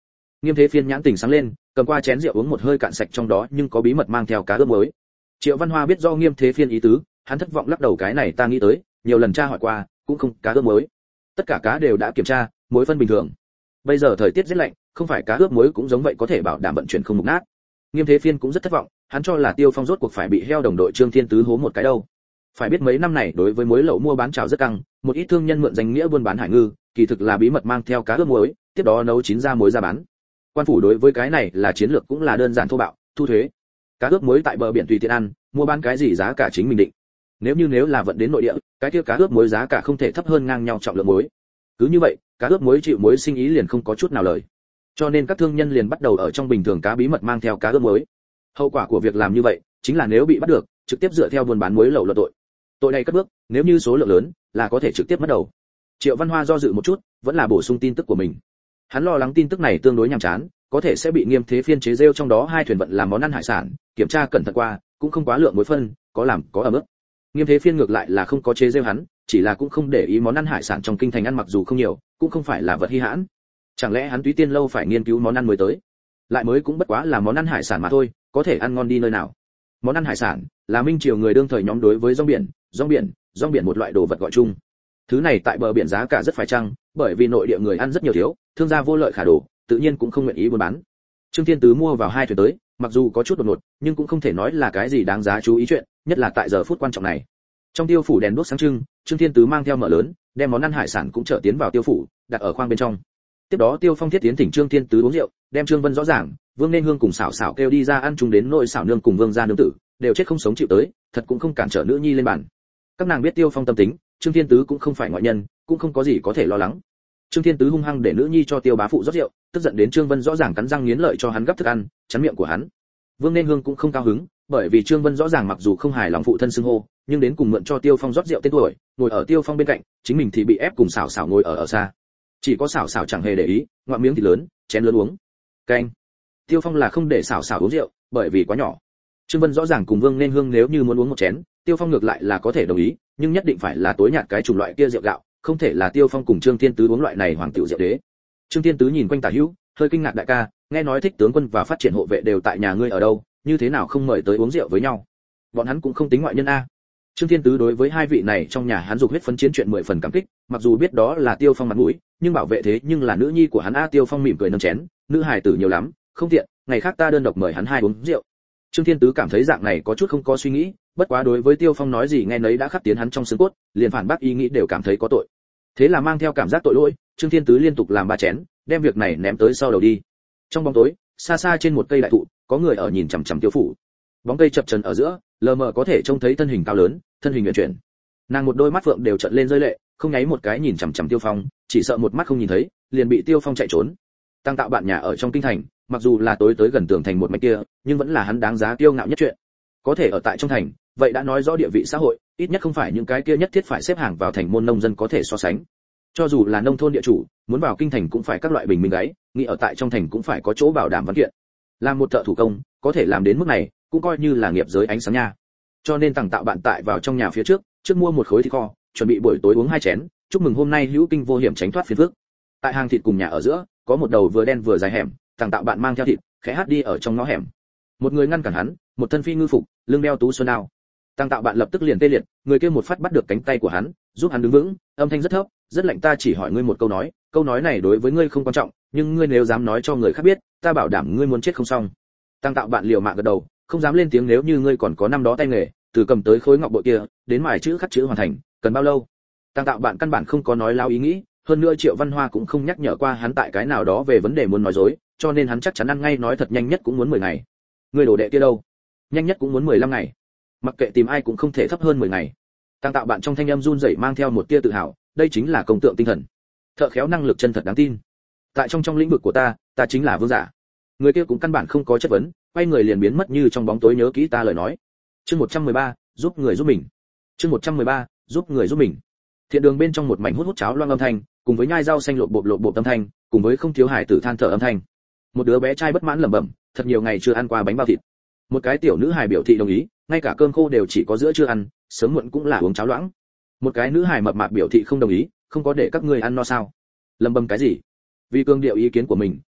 Nghiêm Thế Phiên nhãn tình sáng lên, cầm qua chén rượu uống một hơi cạn sạch, trong đó nhưng có bí mật mang theo cá ướp muối. Triệu Văn Hoa biết do Nghiêm Thế Phiên ý tứ, hắn thất vọng lắc đầu, cái này ta nghĩ tới, nhiều lần tra hỏi qua, cũng không cá ướp muối. Tất cả cá đều đã kiểm tra, muối phân bình thường. Bây giờ thời tiết rất lạnh, không phải cá ướp muối cũng giống vậy có thể bảo đảm vận chuyển không mục nát. Nghiêm Thế Phiên cũng rất thất vọng, hắn cho là Tiêu Phong rốt cuộc phải bị heo đồng đội Trương Thiên Tứ hố một cái đâu. Phải biết mấy năm này đối với muối lậu mua bán trào rất căng, một ít thương nhân mượn danh nghĩa buôn bán hải ngư, kỳ thực là bí mật mang theo cá ướp muối, tiếp đó nấu chín ra muối ra bán. Quan phủ đối với cái này là chiến lược cũng là đơn giản thô bạo, thu thuế. Cá ướp muối tại bờ biển tùy tiện ăn, mua bán cái gì giá cả chính mình định. Nếu như nếu là vận đến nội địa, cái kia cá ướp muối giá cả không thể thấp hơn ngang nhau trọng lượng muối. Cứ như vậy, cá ướp muối chịu muối sinh ý liền không có chút nào lời. Cho nên các thương nhân liền bắt đầu ở trong bình thường cá bí mật mang theo cá ướp muối. Hậu quả của việc làm như vậy, chính là nếu bị bắt được, trực tiếp dựa theo buôn bán muối lậu luận tội. Tội này cất bước, nếu như số lượng lớn, là có thể trực tiếp mất đầu. Triệu Văn Hoa do dự một chút, vẫn là bổ sung tin tức của mình. Hắn lo lắng tin tức này tương đối nhàm chán, có thể sẽ bị Nghiêm Thế Phiên chế giễu, trong đó hai thuyền vận làm món ăn hải sản, kiểm tra cẩn thận qua, cũng không quá lượng muối phân, có làm có ẩm ướt. Nghiêm Thế Phiên ngược lại là không có chế giễu hắn, chỉ là cũng không để ý món ăn hải sản trong kinh thành ăn mặc dù không nhiều, cũng không phải là vật hi hãn. Chẳng lẽ hắn Túy Tiên lâu phải nghiên cứu món ăn mới tới? Lại mới cũng bất quá là món ăn hải sản mà thôi, có thể ăn ngon đi nơi nào? Món ăn hải sản là minh triều người đương thời nhóm đối với rong biển, rong biển, rong biển một loại đồ vật gọi chung. Thứ này tại bờ biển giá cả rất phải chăng, bởi vì nội địa người ăn rất nhiều thiếu, thương gia vô lợi khả đổ, tự nhiên cũng không nguyện ý buôn bán. Trương Thiên Tứ mua vào hai thuyền tới, mặc dù có chút đột ngột, nhưng cũng không thể nói là cái gì đáng giá chú ý chuyện, nhất là tại giờ phút quan trọng này. Trong tiêu phủ đèn đuốc sáng trưng, Trương Thiên Tứ mang theo mở lớn, đem món ăn hải sản cũng chở tiến vào tiêu phủ, đặt ở khoang bên trong. Tiếp đó Tiêu Phong thiết tiến thỉnh Trương Thiên Tứ uống rượu, đem Trương Vân rõ ràng, Vương Nên Hương cùng xảo xảo kêu đi ra ăn chung, đến nội xảo nương cùng Vương gia nương tử, đều chết không sống chịu tới, thật cũng không cản trở nữ nhi lên bàn. Các nàng biết Tiêu Phong tâm tính, Trương Thiên Tứ cũng không phải ngoại nhân, cũng không có gì có thể lo lắng. Trương Thiên Tứ hung hăng để nữ nhi cho Tiêu bá phụ rót rượu, tức giận đến Trương Vân rõ ràng cắn răng nghiến lợi cho hắn gấp thức ăn, chắn miệng của hắn. Vương Nên Hương cũng không cao hứng, bởi vì Trương Vân rõ ràng mặc dù không hài lòng phụ thân xưng hô, nhưng đến cùng mượn cho Tiêu Phong rót rượu tên tuổi, ngồi ở Tiêu Phong bên cạnh, chính mình thì bị ép cùng xảo xảo ngồi ở ở xa. Chỉ có xảo xảo chẳng hề để ý, ngoạm miếng thì lớn, chén lớn uống. Canh. Tiêu Phong là không để xảo xảo uống rượu, bởi vì quá nhỏ. Trương Vân rõ ràng cùng Vương Nên Hương nếu như muốn uống một chén, Tiêu Phong ngược lại là có thể đồng ý, nhưng nhất định phải là tối nhạt cái chủng loại kia rượu gạo, không thể là Tiêu Phong cùng Trương Thiên Tứ uống loại này hoàng tiểu rượu đế. Trương Thiên Tứ nhìn quanh tả hữu, hơi kinh ngạc, đại ca, nghe nói Thích tướng quân và phát triển hộ vệ đều tại nhà ngươi ở đâu, như thế nào không mời tới uống rượu với nhau? Bọn hắn cũng không tính ngoại nhân a. Trương Thiên Tứ đối với hai vị này trong nhà hắn dục huyết phấn chiến chuyện mười phần cảm kích, mặc dù biết đó là Tiêu Phong mặt mũi, nhưng bảo vệ thế nhưng là nữ nhi của hắn a. Tiêu Phong mỉm cười nâng chén, nữ hài tử nhiều lắm, không tiện, ngày khác ta đơn độc mời hắn hai uống rượu. Trương Thiên Tứ cảm thấy dạng này có chút không có suy nghĩ, bất quá đối với Tiêu Phong nói gì nghe nấy đã khắc tiến hắn trong xương cốt, liền phản bác ý nghĩ đều cảm thấy có tội. Thế là mang theo cảm giác tội lỗi, Trương Thiên Tứ liên tục làm ba chén, đem việc này ném tới sau đầu đi. Trong bóng tối, xa xa trên một cây đại thụ, có người ở nhìn chằm chằm Tiêu phủ. Bóng cây chập chờn ở giữa, lờ mờ có thể trông thấy thân hình cao lớn, thân hình uyển chuyển. Nàng một đôi mắt phượng đều trợn lên rơi lệ, không nháy một cái nhìn chằm chằm Tiêu Phong, chỉ sợ một mắt không nhìn thấy, liền bị Tiêu Phong chạy trốn. Tăng Tạo bạn nhà ở trong kinh thành, mặc dù là tối tới gần tường thành một mạch kia, nhưng vẫn là hắn đáng giá kiêu ngạo nhất chuyện. Có thể ở tại trong thành, vậy đã nói rõ địa vị xã hội, ít nhất không phải những cái kia nhất thiết phải xếp hàng vào thành môn nông dân có thể so sánh. Cho dù là nông thôn địa chủ, muốn vào kinh thành cũng phải các loại bình minh gáy, nghĩ ở tại trong thành cũng phải có chỗ bảo đảm văn kiện. Làm một thợ thủ công, có thể làm đến mức này, cũng coi như là nghiệp giới ánh sáng nha. Cho nên Tăng Tạo bạn tại vào trong nhà phía trước, trước mua một khối thịt kho, chuẩn bị buổi tối uống hai chén, chúc mừng hôm nay hữu kinh vô hiểm tránh thoát phiền phức. Tại hàng thịt cùng nhà ở giữa, có một đầu vừa đen vừa dài hẻm, Tăng Tạo bạn mang theo thịt, khẽ hát đi ở trong ngõ hẻm. Một người ngăn cản hắn, một thân phi ngư phục, lưng đeo tú xuân đao. Tăng Tạo bạn lập tức liền tê liệt, người kia một phát bắt được cánh tay của hắn, giúp hắn đứng vững, âm thanh rất thấp, rất lạnh, ta chỉ hỏi ngươi một câu nói, câu nói này đối với ngươi không quan trọng, nhưng ngươi nếu dám nói cho người khác biết, ta bảo đảm ngươi muốn chết không xong. Tăng Tạo bạn liều mạng gật đầu, không dám lên tiếng, nếu như ngươi còn có năm đó tay nghề, từ cầm tới khối ngọc bội kia, đến mài chữ khắc chữ hoàn thành, cần bao lâu? Tăng Tạo bạn căn bản không có nói láo ý nghĩ, hơn nữa Triệu Văn Hoa cũng không nhắc nhở qua hắn tại cái nào đó về vấn đề muốn nói dối, cho nên hắn chắc chắn ăn ngay nói thật, nhanh nhất cũng muốn mười ngày. Người đồ đệ kia đâu? Nhanh nhất cũng muốn mười lăm ngày. Mặc kệ tìm ai cũng không thể thấp hơn mười ngày. Tăng Tạo bạn trong thanh âm run rẩy mang theo một tia tự hào, đây chính là công tượng tinh thần. Thợ khéo năng lực chân thật đáng tin. Tại trong trong lĩnh vực của ta, ta chính là vương giả. Người kia cũng căn bản không có chất vấn, quay người liền biến mất như trong bóng tối, nhớ kỹ ta lời nói. Chương một trăm mười ba, giúp người giúp mình. Chương một trăm mười ba, giúp người giúp mình. Thiện đường bên trong một mảnh hút hút cháo loang âm thanh, cùng với nhai rau xanh lộp bộp lộp bộp âm thanh, cùng với không thiếu hải tử than thở âm thanh. Một đứa bé trai bất mãn lẩm bẩm, thật nhiều ngày chưa ăn qua bánh bao thịt. Một cái tiểu nữ hài biểu thị đồng ý, ngay cả cơm khô đều chỉ có giữa chưa ăn, sớm muộn cũng là uống cháo loãng. Một cái nữ hài mập mạp biểu thị không đồng ý, không có để các ngươi ăn no sao? Lẩm bẩm cái gì? Vì cương điệu ý kiến của mình,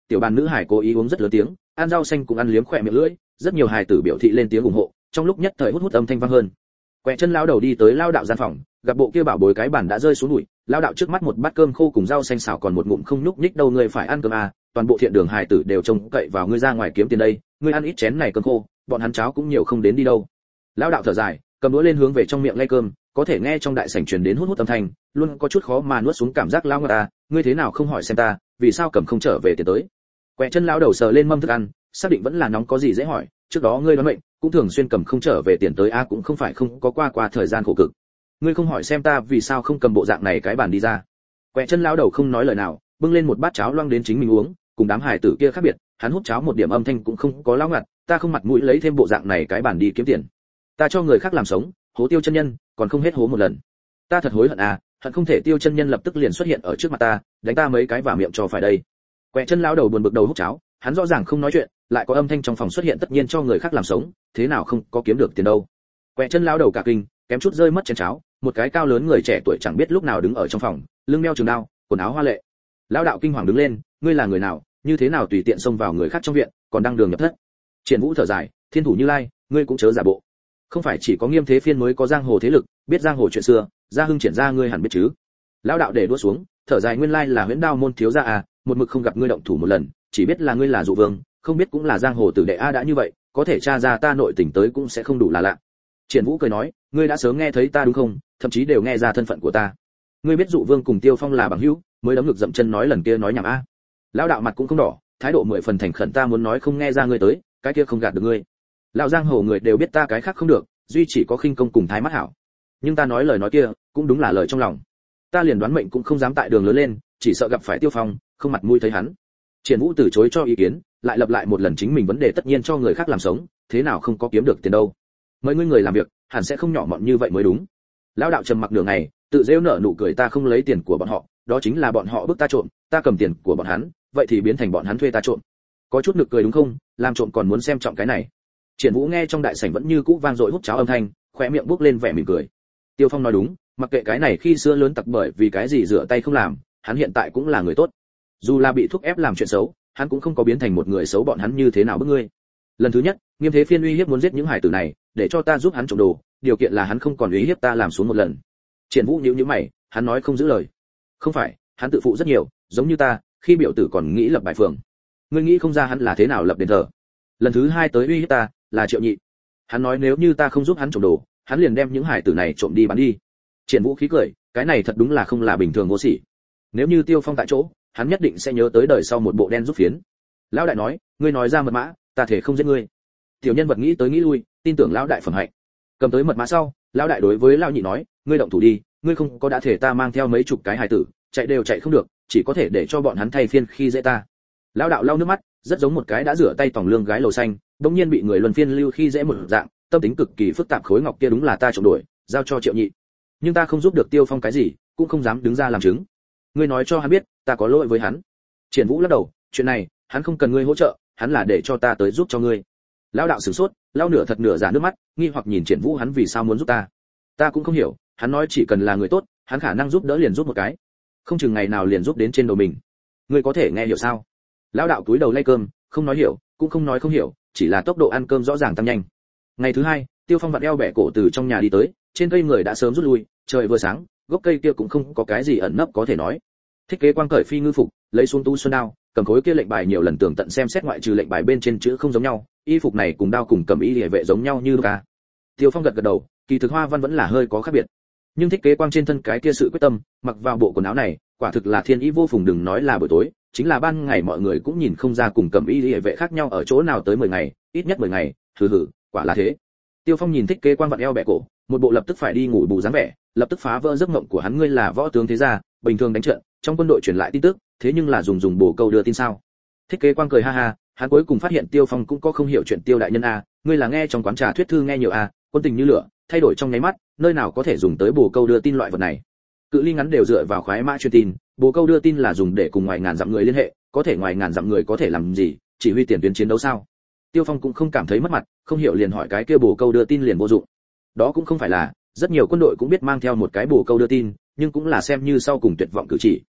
tiểu bàn nữ hải cố ý uống rất lớn tiếng, ăn rau xanh cũng ăn liếm khỏe miệng lưỡi, rất nhiều hài tử biểu thị lên tiếng ủng hộ, trong lúc nhất thời hút hút âm thanh vang hơn. Quẹ chân lão đầu đi tới lao đạo gian phòng, gặp bộ kia bảo bối cái bàn đã rơi xuống bụi, lao đạo trước mắt một bát cơm khô cùng rau xanh xào còn một ngụm không nhúc nhích đâu, ngươi phải ăn cơm à, toàn bộ thiện đường hài tử đều trông cậy vào ngươi ra ngoài kiếm tiền đây, ngươi ăn ít chén này cơm khô, bọn hắn cháo cũng nhiều không đến đi đâu. Lao đạo thở dài, cầm đũa lên hướng về trong miệng lay cơm, có thể nghe trong đại sảnh truyền đến hút hút âm thanh, luôn có chút khó mà nuốt xuống cảm giác lao ngạt ta, ngươi thế nào không hỏi xem ta, vì sao cầm không trở về tiền tới. Quẹ chân lão đầu sờ lên mâm thức ăn, xác định vẫn là nóng có gì dễ hỏi, trước đó ngươi đoán mệnh cũng thường xuyên cầm không trở về tiền tới a, cũng không phải không có qua qua thời gian khổ cực. Ngươi không hỏi xem ta vì sao không cầm bộ dạng này cái bàn đi ra. Quẹ chân lão đầu không nói lời nào, bưng lên một bát cháo loang đến chính mình uống, cùng đám hài tử kia khác biệt, hắn hút cháo một điểm âm thanh cũng không có lão ngặt, ta không mặt mũi lấy thêm bộ dạng này cái bàn đi kiếm tiền. Ta cho người khác làm sống, hố Tiêu chân nhân, còn không hết hố một lần. Ta thật hối hận à, hận không thể Tiêu chân nhân lập tức liền xuất hiện ở trước mặt ta, đánh ta mấy cái vào miệng cho phải đây. Quẹ chân lão đầu buồn bực đầu hút cháo, hắn rõ ràng không nói chuyện, lại có âm thanh trong phòng xuất hiện, tất nhiên cho người khác làm sống, thế nào không có kiếm được tiền đâu. Quẹ chân lão đầu cả kinh, kém chút rơi mất chén cháo, một cái cao lớn người trẻ tuổi chẳng biết lúc nào đứng ở trong phòng, lưng đeo trường đao, quần áo hoa lệ. Lão đạo kinh hoàng đứng lên, ngươi là người nào, như thế nào tùy tiện xông vào người khác trong viện, còn đang đường nhập thất. Triển Vũ thở dài, thiên thủ Như Lai, ngươi cũng chớ giả bộ. Không phải chỉ có Nghiêm Thế Phiên mới có giang hồ thế lực, biết giang hồ chuyện xưa, gia hưng triển ra ngươi hẳn biết chứ. Lão đạo để đũa xuống, thở dài, nguyên lai là Huyễn Đao môn thiếu gia à, một mực không gặp ngươi động thủ một lần, chỉ biết là ngươi là dụ vương, không biết cũng là giang hồ tử đệ a, đã như vậy, có thể tra ra ta nội tình tới cũng sẽ không đủ là lạ. Triển Vũ cười nói, ngươi đã sớm nghe thấy ta đúng không, thậm chí đều nghe ra thân phận của ta. Ngươi biết dụ vương cùng Tiêu Phong là bằng hữu, mới đấm ngực dậm chân nói lần kia nói nhảm a. Lão đạo mặt cũng không đỏ, thái độ mười phần thành khẩn, ta muốn nói không nghe ra ngươi tới, cái kia không gạt được ngươi. Lão giang hồ người đều biết ta cái khác không được, duy chỉ có khinh công cùng thái mắt hảo. Nhưng ta nói lời nói kia, cũng đúng là lời trong lòng. Ta liền đoán mệnh cũng không dám tại đường lớn lên, chỉ sợ gặp phải Tiêu Phong, không mặt mũi thấy hắn. Triển Vũ từ chối cho ý kiến, lại lặp lại một lần chính mình vấn đề, tất nhiên cho người khác làm sống, thế nào không có kiếm được tiền đâu. Mấy ngươi người làm việc, hẳn sẽ không nhỏ mọn như vậy mới đúng. Lão đạo trầm mặc nửa ngày, tự rêu nở nụ cười, ta không lấy tiền của bọn họ, đó chính là bọn họ bức ta trộm, ta cầm tiền của bọn hắn, vậy thì biến thành bọn hắn thuê ta trộm. Có chút nực cười đúng không, làm trộm còn muốn xem trọng cái này. Triển Vũ nghe trong đại sảnh vẫn như cũ vang dội hút cháo âm thanh, khóe miệng bước lên vẻ mỉm cười. Tiêu Phong nói đúng, mặc kệ cái này khi xưa lớn tặc bởi vì cái gì rửa tay không làm, hắn hiện tại cũng là người tốt. Dù là bị thúc ép làm chuyện xấu, hắn cũng không có biến thành một người xấu, bọn hắn như thế nào bức ngươi. Lần thứ nhất, Nghiêm Thế Phiên uy hiếp muốn giết những hải tử này, để cho ta giúp hắn trộm đồ, điều kiện là hắn không còn uy hiếp ta làm xuống một lần. Triển Vũ nhíu nhíu mày, hắn nói không giữ lời. Không phải, hắn tự phụ rất nhiều, giống như ta, khi biểu tử còn nghĩ lập bài phường. Ngươi nghĩ không ra hắn là thế nào lập đền thờ. Lần thứ hai tới uy hiếp ta, là Triệu Nhị. Hắn nói nếu như ta không giúp hắn trộm đồ, hắn liền đem những hải tử này trộm đi bán đi. Triển Vũ khí cười, cái này thật đúng là không là bình thường vô sỉ. Nếu như Tiêu Phong tại chỗ, hắn nhất định sẽ nhớ tới đời sau một bộ đen giúp phiến. Lão đại nói, ngươi nói ra mật mã, ta thể không giết ngươi. Tiểu nhân vật nghĩ tới nghĩ lui, tin tưởng lão đại phẩm hạnh. Cầm tới mật mã sau, lão đại đối với lão nhị nói, ngươi động thủ đi, ngươi không có đã thể ta mang theo mấy chục cái hài tử, chạy đều chạy không được, chỉ có thể để cho bọn hắn thay phiên khi dễ ta. Lão đạo lau nước mắt, rất giống một cái đã rửa tay tòng lương gái lầu xanh, bỗng nhiên bị người luân phiên lưu khi dễ một dạng, tâm tính cực kỳ phức tạp, khối ngọc kia đúng là ta trộm đổi, giao cho Triệu Nhị. Nhưng ta không giúp được Tiêu Phong cái gì, cũng không dám đứng ra làm chứng. Ngươi nói cho hắn biết, ta có lỗi với hắn. Triển Vũ lắc đầu, chuyện này, hắn không cần ngươi hỗ trợ, hắn là để cho ta tới giúp cho ngươi. Lão đạo sửng sốt, lau nửa thật nửa giả nước mắt, nghi hoặc nhìn Triển Vũ, hắn vì sao muốn giúp ta? Ta cũng không hiểu, hắn nói chỉ cần là người tốt, hắn khả năng giúp đỡ liền giúp một cái, không chừng ngày nào liền giúp đến trên đầu mình. Ngươi có thể nghe hiểu sao? Lão đạo cúi đầu lay cơm, không nói hiểu, cũng không nói không hiểu, chỉ là tốc độ ăn cơm rõ ràng tăng nhanh. Ngày thứ hai, Tiêu Phong vặn eo bẻ cổ từ trong nhà đi tới, trên cây người đã sớm rút lui, trời vừa sáng, gốc cây kia cũng không có cái gì ẩn nấp có thể nói. Thiết Kế Quang cởi phi ngư phục, lấy xuống tu xuân đao, cầm khối kia lệnh bài nhiều lần tường tận xem xét, ngoại trừ lệnh bài bên trên chữ không giống nhau, y phục này cùng đao cùng cầm y liễu vệ giống nhau như cả. Tiêu Phong gật gật đầu, kỳ thực hoa văn vẫn là hơi có khác biệt. Nhưng Thiết Kế Quang trên thân cái kia sự quyết tâm, mặc vào bộ quần áo này, quả thực là thiên ý vô phùng, đừng nói là buổi tối, chính là ban ngày mọi người cũng nhìn không ra cùng cầm y liễu vệ khác nhau ở chỗ nào, tới mười ngày, ít nhất mười ngày, hừ hừ, quả là thế. Tiêu Phong nhìn Thiết Kế Quang vặn eo bẻ cổ, một bộ lập tức phải đi ngủ bù dáng vẻ, lập tức phá vỡ giấc mộng của hắn, ngươi là võ tướng thế gia, bình thường đánh trận, trong quân đội truyền lại tin tức, thế nhưng là dùng dùng bổ câu đưa tin sao? Thiết Kế Quang cười ha ha, hắn cuối cùng phát hiện Tiêu Phong cũng có không hiểu chuyện. Tiêu đại nhân a, ngươi là nghe trong quán trà thuyết thư nghe nhiều a, quân tình như lửa, thay đổi trong nháy mắt, nơi nào có thể dùng tới bổ câu đưa tin loại vật này? Cự ly ngắn đều dựa vào khoái mã truyền tin, bổ câu đưa tin là dùng để cùng ngoài ngàn dặm người liên hệ, có thể ngoài ngàn dặm người có thể làm gì, chỉ huy tiền tuyến chiến đấu sao? Tiêu Phong cũng không cảm thấy mất mặt, không hiểu liền hỏi cái kia bổ câu đưa tin liền vô dụng. Đó cũng không phải là, rất nhiều quân đội cũng biết mang theo một cái bổ câu đưa tin, nhưng cũng là xem như sau cùng tuyệt vọng cử chỉ.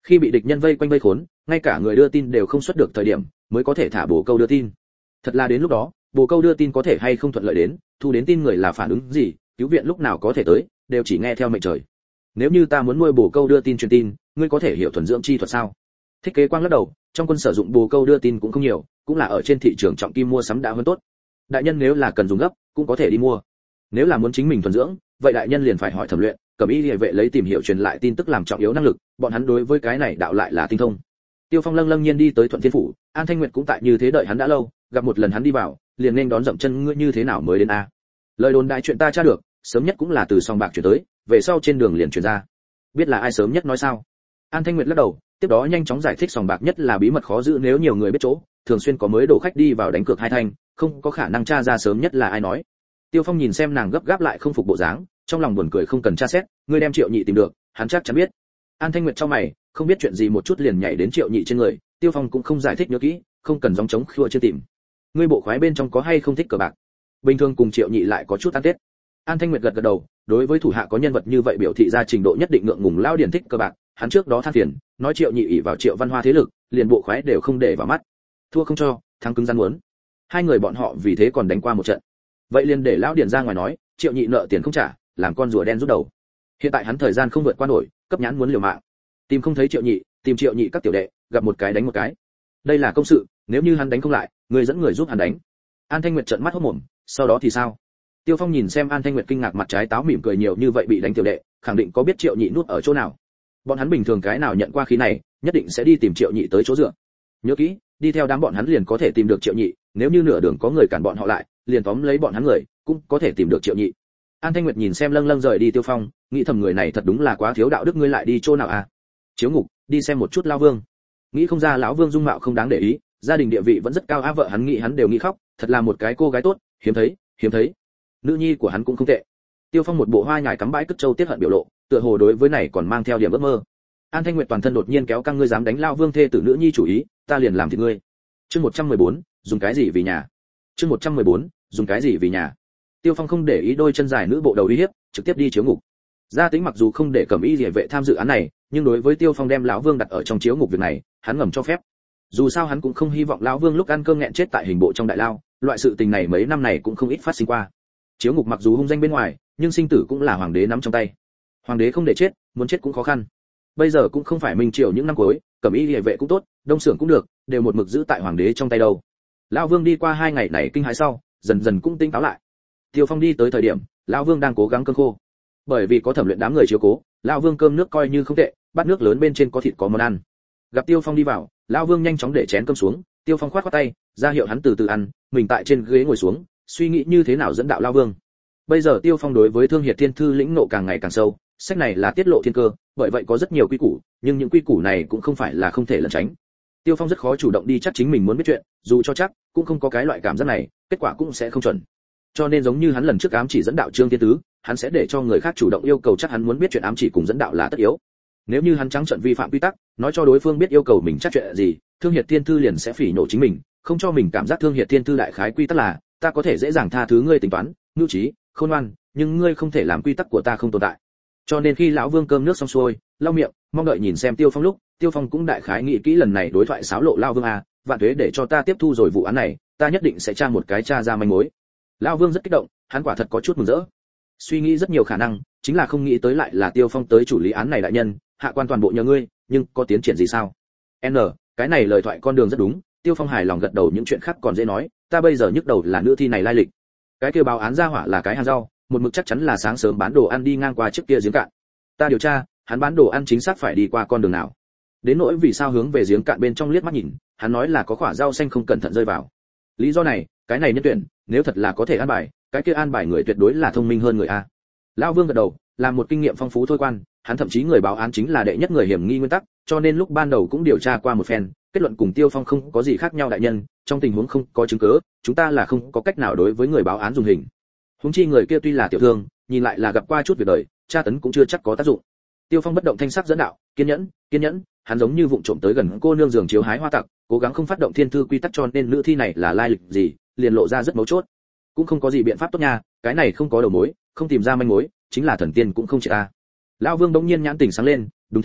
khi bị địch nhân vây quanh vây khốn, ngay cả người đưa tin đều không xuất được thời điểm mới có thể thả bồ câu đưa tin. Thật là đến lúc đó, bồ câu đưa tin có thể hay không thuận lợi đến, thu đến tin người là phản ứng gì, cứu viện lúc nào có thể tới, đều chỉ nghe theo mệnh trời. Nếu như ta muốn nuôi bồ câu đưa tin truyền tin, ngươi có thể hiểu thuần dưỡng chi thuật sao? Thích Kế Quang lắc đầu, trong quân sử dụng bồ câu đưa tin cũng không nhiều, cũng là ở trên thị trường trọng kim mua sắm đã hơn tốt. Đại nhân nếu là cần dùng gấp, cũng có thể đi mua. Nếu là muốn chính mình thuần dưỡng, vậy đại nhân liền phải hỏi thẩm luyện, Cẩm Y Liễu vệ lấy tìm hiểu truyền lại tin tức làm trọng yếu năng lực, bọn hắn đối với cái này đạo lại là tinh thông. Tiêu Phong lâng lâng nhiên đi tới Thuận Thiên phủ, An Thanh Nguyệt cũng tại như thế đợi hắn đã lâu, gặp một lần hắn đi vào, liền nên đón dậm chân, ngươi như thế nào mới đến a? Lời đồn đại chuyện ta tra được, sớm nhất cũng là từ song bạc chuyển tới, về sau trên đường liền truyền ra. Biết là ai sớm nhất nói sao? An Thanh Nguyệt lắc đầu, tiếp đó nhanh chóng giải thích sòng bạc nhất là bí mật khó giữ, nếu nhiều người biết chỗ, thường xuyên có mới đổ khách đi vào đánh cược hai thanh, không có khả năng tra ra sớm nhất là ai nói. Tiêu Phong nhìn xem nàng gấp gáp lại không phục bộ dáng, trong lòng buồn cười không cần tra xét, ngươi đem Triệu Nhị tìm được, hắn chắc chắn biết. An Thanh Nguyệt trong mày, không biết chuyện gì một chút liền nhảy đến Triệu Nhị trên người, Tiêu Phong cũng không giải thích nhớ kỹ, không cần gióng trống khua chưa tìm. Ngươi bộ khoái bên trong có hay không thích cờ bạc? Bình thường cùng Triệu Nhị lại có chút ăn tết. An Thanh Nguyệt gật gật đầu, đối với thủ hạ có nhân vật như vậy biểu thị ra trình độ nhất định ngượng ngùng, lao điển thích cờ bạc, hắn trước đó than phiền, nói Triệu Nhị ỷ vào Triệu Văn Hoa thế lực, liền bộ khoái đều không để vào mắt. Thua không cho, thắng cứng rắn muốn. Hai người bọn họ vì thế còn đánh qua một trận. Vậy liền để lão điển ra ngoài nói, Triệu Nhị nợ tiền không trả, làm con rùa đen rút đầu. Hiện tại hắn thời gian không vượt qua nổi, cấp nhãn muốn liều mạng. Tìm không thấy Triệu Nhị, tìm Triệu Nhị các tiểu đệ, gặp một cái đánh một cái. Đây là công sự, nếu như hắn đánh không lại, người dẫn người giúp hắn đánh. An Thanh Nguyệt trợn mắt hốt mồm, sau đó thì sao? Tiêu Phong nhìn xem An Thanh Nguyệt kinh ngạc mặt trái táo mỉm cười, nhiều như vậy bị đánh tiểu đệ, khẳng định có biết Triệu Nhị nút ở chỗ nào. Bọn hắn bình thường cái nào nhận qua khí này, nhất định sẽ đi tìm Triệu Nhị tới chỗ dựa. Nhớ kỹ, đi theo đám bọn hắn liền có thể tìm được Triệu Nhị, nếu như nửa đường có người cản bọn họ lại, liền tóm lấy bọn hắn người, cũng có thể tìm được Triệu Nhị. An Thanh Nguyệt nhìn xem lâng lâng rời đi Tiêu Phong, nghĩ thầm người này thật đúng là quá thiếu đạo đức, ngươi lại đi chỗ nào à? Chiếu ngục, đi xem một chút lão Vương. Nghĩ không ra lão Vương dung mạo không đáng để ý, gia đình địa vị vẫn rất cao, á vợ hắn nghĩ hắn đều nghĩ khóc, thật là một cái cô gái tốt, hiếm thấy, hiếm thấy. Nữ nhi của hắn cũng không tệ. Tiêu Phong một bộ hoa nhài cắm bãi cất châu tiết hận biểu lộ, tựa hồ đối với này còn mang theo điểm ước mơ. An Thanh Nguyệt toàn thân đột nhiên kéo căng, ngươi dám đánh lão Vương thê tử nữ nhi chủ ý, ta liền làm thịt ngươi. Chương một trăm mười bốn, dùng cái gì vì nhà? Chương một trăm mười bốn, dùng cái gì vì nhà? Tiêu Phong không để ý đôi chân dài nữ bộ đầu uy hiếp, trực tiếp đi chiếu ngục. Gia Tính mặc dù không để Cẩm Y Liễu vệ tham dự án này, nhưng đối với Tiêu Phong đem lão Vương đặt ở trong chiếu ngục việc này, hắn ngầm cho phép. Dù sao hắn cũng không hy vọng lão Vương lúc ăn cơm nghẹn chết tại hình bộ trong đại lao, loại sự tình này mấy năm này cũng không ít phát sinh qua. Chiếu ngục mặc dù hung danh bên ngoài, nhưng sinh tử cũng là hoàng đế nắm trong tay. Hoàng đế không để chết, muốn chết cũng khó khăn. Bây giờ cũng không phải Minh Triều những năm cuối, Cẩm Y Liễu vệ cũng tốt, Đông Xưởng cũng được, đều một mực giữ tại hoàng đế trong tay đâu. Lão Vương đi qua hai ngày này kinh hãi sau, dần dần cũng tinh táo lại. Tiêu Phong đi tới thời điểm, lão Vương đang cố gắng cơm khô. Bởi vì có thẩm luyện đám người chiếu cố, lão Vương cơm nước coi như không tệ, bát nước lớn bên trên có thịt có món ăn. Gặp Tiêu Phong đi vào, lão Vương nhanh chóng để chén cơm xuống, Tiêu Phong khoát khoát tay, ra hiệu hắn từ từ ăn, mình tại trên ghế ngồi xuống, suy nghĩ như thế nào dẫn đạo lão Vương. Bây giờ Tiêu Phong đối với Thương Hiệt Thiên Thư lĩnh ngộ càng ngày càng sâu, sách này là tiết lộ thiên cơ, bởi vậy có rất nhiều quy củ, nhưng những quy củ này cũng không phải là không thể lẩn tránh. Tiêu Phong rất khó chủ động đi chắc chính mình muốn biết chuyện, dù cho chắc, cũng không có cái loại cảm giác này, kết quả cũng sẽ không chuẩn. Cho nên giống như hắn lần trước ám chỉ dẫn đạo Trương Thiên Tứ, hắn sẽ để cho người khác chủ động yêu cầu chắc hắn muốn biết chuyện, ám chỉ cùng dẫn đạo là tất yếu. Nếu như hắn trắng trợn vi phạm quy tắc, nói cho đối phương biết yêu cầu mình chắc chuyện gì, Thương Hiệt Thiên Thư liền sẽ phỉ nhổ chính mình, không cho mình cảm giác Thương Hiệt Thiên Thư đại khái quy tắc là, ta có thể dễ dàng tha thứ ngươi tính toán, nhu trí, khôn ngoan, nhưng ngươi không thể làm quy tắc của ta không tồn tại. Cho nên khi lão Vương cơm nước xong xuôi, lau miệng, mong đợi nhìn xem Tiêu Phong lúc, Tiêu Phong cũng đại khái nghĩ kỹ lần này đối thoại xáo lộ lão Vương à, vạn thuế để cho ta tiếp thu rồi vụ án này, ta nhất định sẽ tra một cái tra ra manh mối. Lão Vương rất kích động, hắn quả thật có chút mừng rỡ. Suy nghĩ rất nhiều khả năng, chính là không nghĩ tới lại là Tiêu Phong tới chủ lý án này đại nhân, hạ quan toàn bộ nhờ ngươi, nhưng có tiến triển gì sao? N, cái này lời thoại con đường rất đúng, Tiêu Phong hài lòng gật đầu, những chuyện khác còn dễ nói, ta bây giờ nhức đầu là nữ thi này lai lịch. Cái kia báo án ra hỏa là cái hàng rau, một mực chắc chắn là sáng sớm bán đồ ăn đi ngang qua trước kia giếng cạn. Ta điều tra, hắn bán đồ ăn chính xác phải đi qua con đường nào. Đến nỗi vì sao hướng về giếng cạn bên trong liếc mắt nhìn, hắn nói là có quả rau xanh không cẩn thận rơi vào. Lý do này, cái này nhân tuyển, nếu thật là có thể an bài, cái kia an bài người tuyệt đối là thông minh hơn người a. Lão Vương gật đầu, làm một kinh nghiệm phong phú thôi quan, hắn thậm chí người báo án chính là đệ nhất người hiểm nghi nguyên tắc, cho nên lúc ban đầu cũng điều tra qua một phen, kết luận cùng Tiêu Phong không có gì khác nhau đại nhân, trong tình huống không có chứng cứ, chúng ta là không có cách nào đối với người báo án dùng hình. Huống chi người kia tuy là tiểu thương, nhìn lại là gặp qua chút việc đời, tra tấn cũng chưa chắc có tác dụng. Tiêu Phong bất động thanh sắc dẫn đạo, kiên nhẫn, kiên nhẫn, hắn giống như vụng trộm tới gần cô nương giường chiếu hái hoa tặc, cố gắng không phát động thiên thư quy tắc, cho nên nữ thi này là lai lịch gì, liền lộ ra rất mấu chốt. Cũng không có gì biện pháp tốt nha, cái này không có đầu mối, không tìm ra manh mối, chính là thần tiên cũng không chết a. Lão Vương bỗng nhiên nhãn tỉnh sáng lên, đúng thế,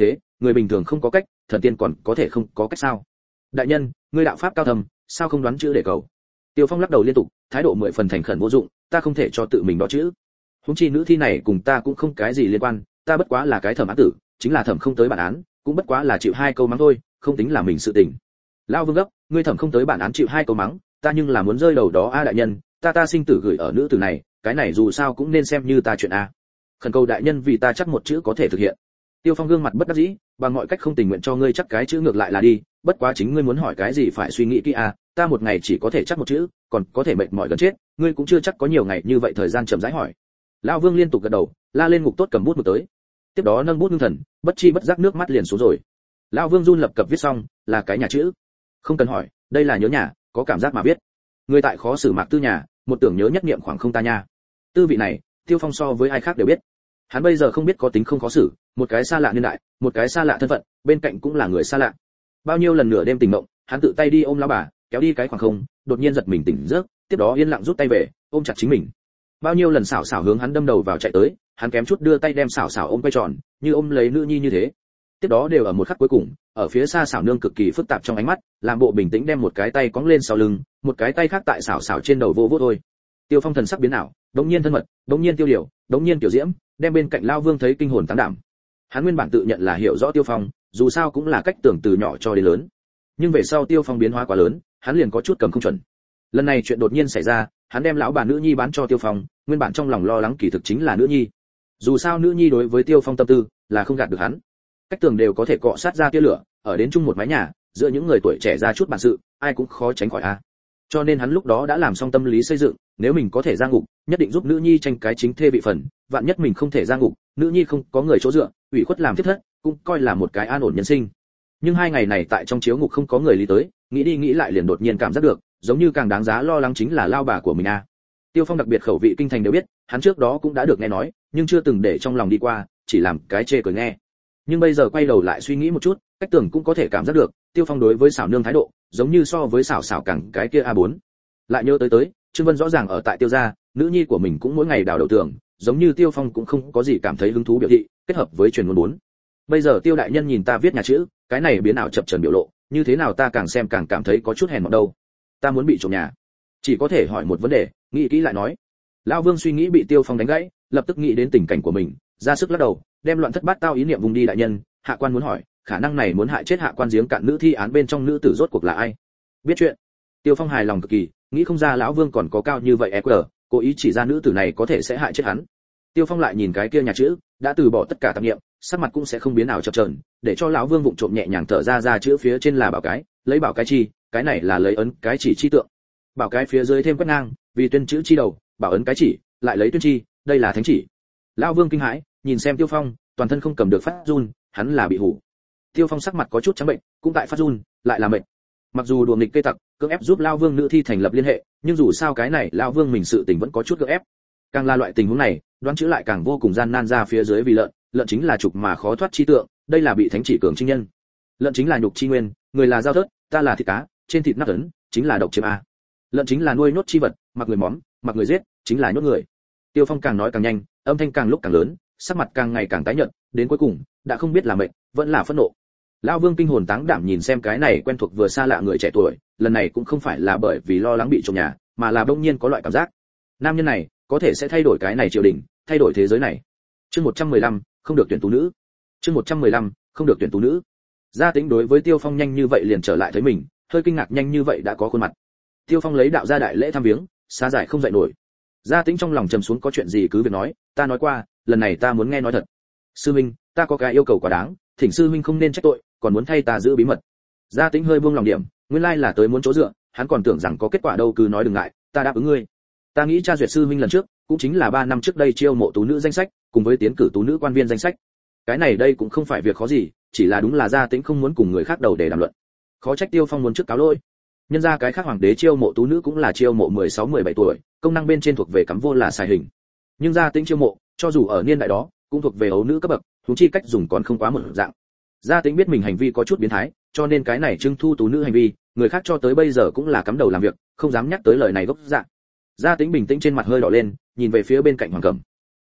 người bình thường không có cách, thần tiên còn có thể không có cách sao? Đại nhân, ngươi đạo pháp cao thâm, sao không đoán chữ để cầu? Tiêu Phong lắc đầu liên tục, thái độ mười phần thành khẩn vô dụng, ta không thể cho tự mình đo chữ. Huống chi nữ thi này cùng ta cũng không cái gì liên quan, ta bất quá là cái thẩm án tử, chính là thẩm không tới bản án, cũng bất quá là chịu hai câu mắng thôi, không tính là mình sự tình. Lão Vương gấp, ngươi thẩm không tới bản án chịu hai câu mắng, ta nhưng là muốn rơi đầu đó a đại nhân, ta ta sinh tử gửi ở nữ tử này, cái này dù sao cũng nên xem như ta chuyện a. Khẩn cầu đại nhân vì ta chắc một chữ có thể thực hiện. Tiêu Phong gương mặt bất đắc dĩ, bằng mọi cách không tình nguyện cho ngươi chắc cái chữ ngược lại là đi, bất quá chính ngươi muốn hỏi cái gì phải suy nghĩ kỹ a, ta một ngày chỉ có thể chắc một chữ, còn có thể mệt mỏi gần chết, ngươi cũng chưa chắc có nhiều ngày như vậy thời gian chậm rãi hỏi. Lão Vương liên tục gật đầu, la lên ngục tốt cầm bút một tới. Tiếp đó nâng bút ngưng thần, bất chi bất giác nước mắt liền xuống rồi. Lão Vương run lập cập viết xong, là cái nhà chữ. Không cần hỏi, đây là nhớ nhà, có cảm giác mà biết. Người tại khó xử mạc tư nhà, một tưởng nhớ nhất niệm khoảng không ta nha. Tư vị này, Tiêu Phong so với ai khác đều biết. Hắn bây giờ không biết có tính không khó xử, một cái xa lạ niên đại, một cái xa lạ thân phận, bên cạnh cũng là người xa lạ. Bao nhiêu lần nửa đêm tỉnh mộng, hắn tự tay đi ôm lão bà, kéo đi cái khoảng không, đột nhiên giật mình tỉnh giấc, tiếp đó yên lặng rút tay về, ôm chặt chính mình. Bao nhiêu lần xảo xảo hướng hắn đâm đầu vào chạy tới, hắn kém chút đưa tay đem xảo xảo ôm quay tròn, như ôm lấy nữ nhi như thế. Tiếp đó đều ở một khắc cuối cùng, ở phía xa xảo nương cực kỳ phức tạp trong ánh mắt, làm bộ bình tĩnh đem một cái tay cõng lên sau lưng, một cái tay khác tại xảo xảo trên đầu vô vô thôi. Tiêu Phong thần sắc biến ảo, đống nhiên thân mật, đống nhiên tiêu điều, đống nhiên tiểu diễm, đem bên cạnh Lão Vương thấy kinh hồn táng đảm. Hắn nguyên bản tự nhận là hiểu rõ Tiêu Phong, dù sao cũng là cách tưởng từ nhỏ cho đến lớn. Nhưng về sau Tiêu Phong biến hóa quá lớn, hắn liền có chút cầm không chuẩn. Lần này chuyện đột nhiên xảy ra, hắn đem lão bà nữ nhi bán cho Tiêu Phong, nguyên bản trong lòng lo lắng kỳ thực chính là nữ nhi. Dù sao nữ nhi đối với Tiêu Phong tâm tư là không gạt được hắn. Cách tường đều có thể cọ sát ra tia lửa, ở đến chung một mái nhà, giữa những người tuổi trẻ ra chút bản sự, ai cũng khó tránh khỏi a. Cho nên hắn lúc đó đã làm xong tâm lý xây dựng, nếu mình có thể ra ngục, nhất định giúp nữ nhi tranh cái chính thê bị phần, vạn nhất mình không thể ra ngục, nữ nhi không có người chỗ dựa, ủy khuất làm thiết thất, cũng coi là một cái an ổn nhân sinh. Nhưng hai ngày này tại trong chiếu ngục không có người lý tới, nghĩ đi nghĩ lại liền đột nhiên cảm giác được, giống như càng đáng giá lo lắng chính là lao bà của mình a. Tiêu Phong đặc biệt khẩu vị kinh thành đều biết, hắn trước đó cũng đã được nghe nói, nhưng chưa từng để trong lòng đi qua, chỉ làm cái chê cười nghe. Nhưng bây giờ quay đầu lại suy nghĩ một chút, cách tưởng cũng có thể cảm giác được, Tiêu Phong đối với xảo nương thái độ, giống như so với xảo xảo càng cái kia a bốn. Lại nhớ tới tới, Trương Vân rõ ràng ở tại Tiêu gia, nữ nhi của mình cũng mỗi ngày đào đầu tường, giống như Tiêu Phong cũng không có gì cảm thấy hứng thú biểu thị, kết hợp với truyền ngôn bốn. Bây giờ Tiêu đại nhân nhìn ta viết nhà chữ, cái này biến ảo chập chờn biểu lộ, như thế nào ta càng xem càng cảm thấy có chút hèn mọn đâu. Ta muốn bị trộm nhà, chỉ có thể hỏi một vấn đề, nghĩ kỹ lại nói. Lão Vương suy nghĩ bị Tiêu Phong đánh gãy, lập tức nghĩ đến tình cảnh của mình, ra sức lắc đầu, đem loạn thất bát tao ý niệm vùng đi đại nhân, hạ quan muốn hỏi, khả năng này muốn hại chết hạ quan giếng cạn nữ thi án bên trong nữ tử rốt cuộc là ai? Biết chuyện. Tiêu Phong hài lòng cực kỳ, nghĩ không ra lão Vương còn có cao như vậy e quy, cố ý chỉ ra nữ tử này có thể sẽ hại chết hắn. Tiêu Phong lại nhìn cái kia nhà chữ, đã từ bỏ tất cả tạp niệm, sắc mặt cũng sẽ không biến ảo chập chờn, để cho lão Vương vụng trộm nhẹ nhàng thở ra ra chữ phía trên là bảo cái, lấy bảo cái chi, cái này là lấy ấn cái chỉ chi tượng. Bảo cái phía dưới thêm quét ngang, vì tuyên chữ chi đầu, bảo ấn cái chỉ, lại lấy tuyên chi, đây là thánh chỉ. Lão Vương kinh hãi, nhìn xem Tiêu Phong, toàn thân không cầm được phát run, hắn là bị hủ. Tiêu Phong sắc mặt có chút trắng bệnh, cũng tại phát run, lại là mệt. Mặc dù đùa nghịch cây tặc, cưỡng ép giúp Lão Vương nữ thi thành lập liên hệ, nhưng dù sao cái này Lão Vương mình sự tình vẫn có chút cưỡng ép. Càng là loại tình huống này, đoán chữ lại càng vô cùng gian nan ra phía dưới vì lợn, lợn chính là trục mà khó thoát chi tượng, đây là bị thánh chỉ cường trinh nhân. Lợn chính là nhục chi nguyên, người là dao thớt, ta là thịt cá, trên thịt nắp ấn, chính là độc chiếm a. Lợn chính là nuôi nhốt chi vật, mặc người móm, mặc người giết, chính là nhốt người. Tiêu Phong càng nói càng nhanh, âm thanh càng lúc càng lớn, sắc mặt càng ngày càng tái nhợt, đến cuối cùng đã không biết là mệt, vẫn là phẫn nộ. Lão Vương kinh hồn táng đảm nhìn xem cái này quen thuộc vừa xa lạ người trẻ tuổi, lần này cũng không phải là bởi vì lo lắng bị trộm nhà, mà là bỗng nhiên có loại cảm giác, nam nhân này có thể sẽ thay đổi cái này triều đình, thay đổi thế giới này. Chương một trăm mười lăm, không được tuyển tú nữ. Chương một trăm mười lăm, không được tuyển tú nữ. Gia Tĩnh đối với Tiêu Phong nhanh như vậy liền trở lại thấy mình, hơi kinh ngạc nhanh như vậy đã có khuôn mặt. Tiêu Phong lấy đạo gia đại lễ thăm viếng, xa giải không dậy nổi. Gia Tĩnh trong lòng trầm xuống, có chuyện gì cứ việc nói, ta nói qua, lần này ta muốn nghe nói thật. Sư minh, ta có cái yêu cầu quá đáng, thỉnh sư minh không nên trách tội, còn muốn thay ta giữ bí mật. Gia Tĩnh hơi buông lòng điểm, nguyên lai là tới muốn chỗ dựa, hắn còn tưởng rằng có kết quả đâu, cứ nói đừng ngại, ta đáp ứng ngươi. Ta nghĩ tra duyệt sư minh lần trước, cũng chính là ba năm trước đây chiêu mộ tú nữ danh sách, cùng với tiến cử tú nữ quan viên danh sách. Cái này đây cũng không phải việc khó gì, chỉ là đúng là Gia Tĩnh không muốn cùng người khác đầu để đàm luận. Khó trách Tiêu Phong muốn trước cáo lỗi. Nhân ra cái khác hoàng đế chiêu mộ tú nữ cũng là chiêu mộ mười sáu mười bảy tuổi, công năng bên trên thuộc về cắm vô là xài hình. Nhưng Gia Tĩnh chiêu mộ, cho dù ở niên đại đó, cũng thuộc về ấu nữ cấp bậc, huống chi cách dùng còn không quá một dạng. Gia Tĩnh biết mình hành vi có chút biến thái, cho nên cái này trưng thu tú nữ hành vi, người khác cho tới bây giờ cũng là cắm đầu làm việc, không dám nhắc tới lời này gốc dạng. Gia Tĩnh bình tĩnh trên mặt hơi đỏ lên, nhìn về phía bên cạnh Hoàng Cẩm.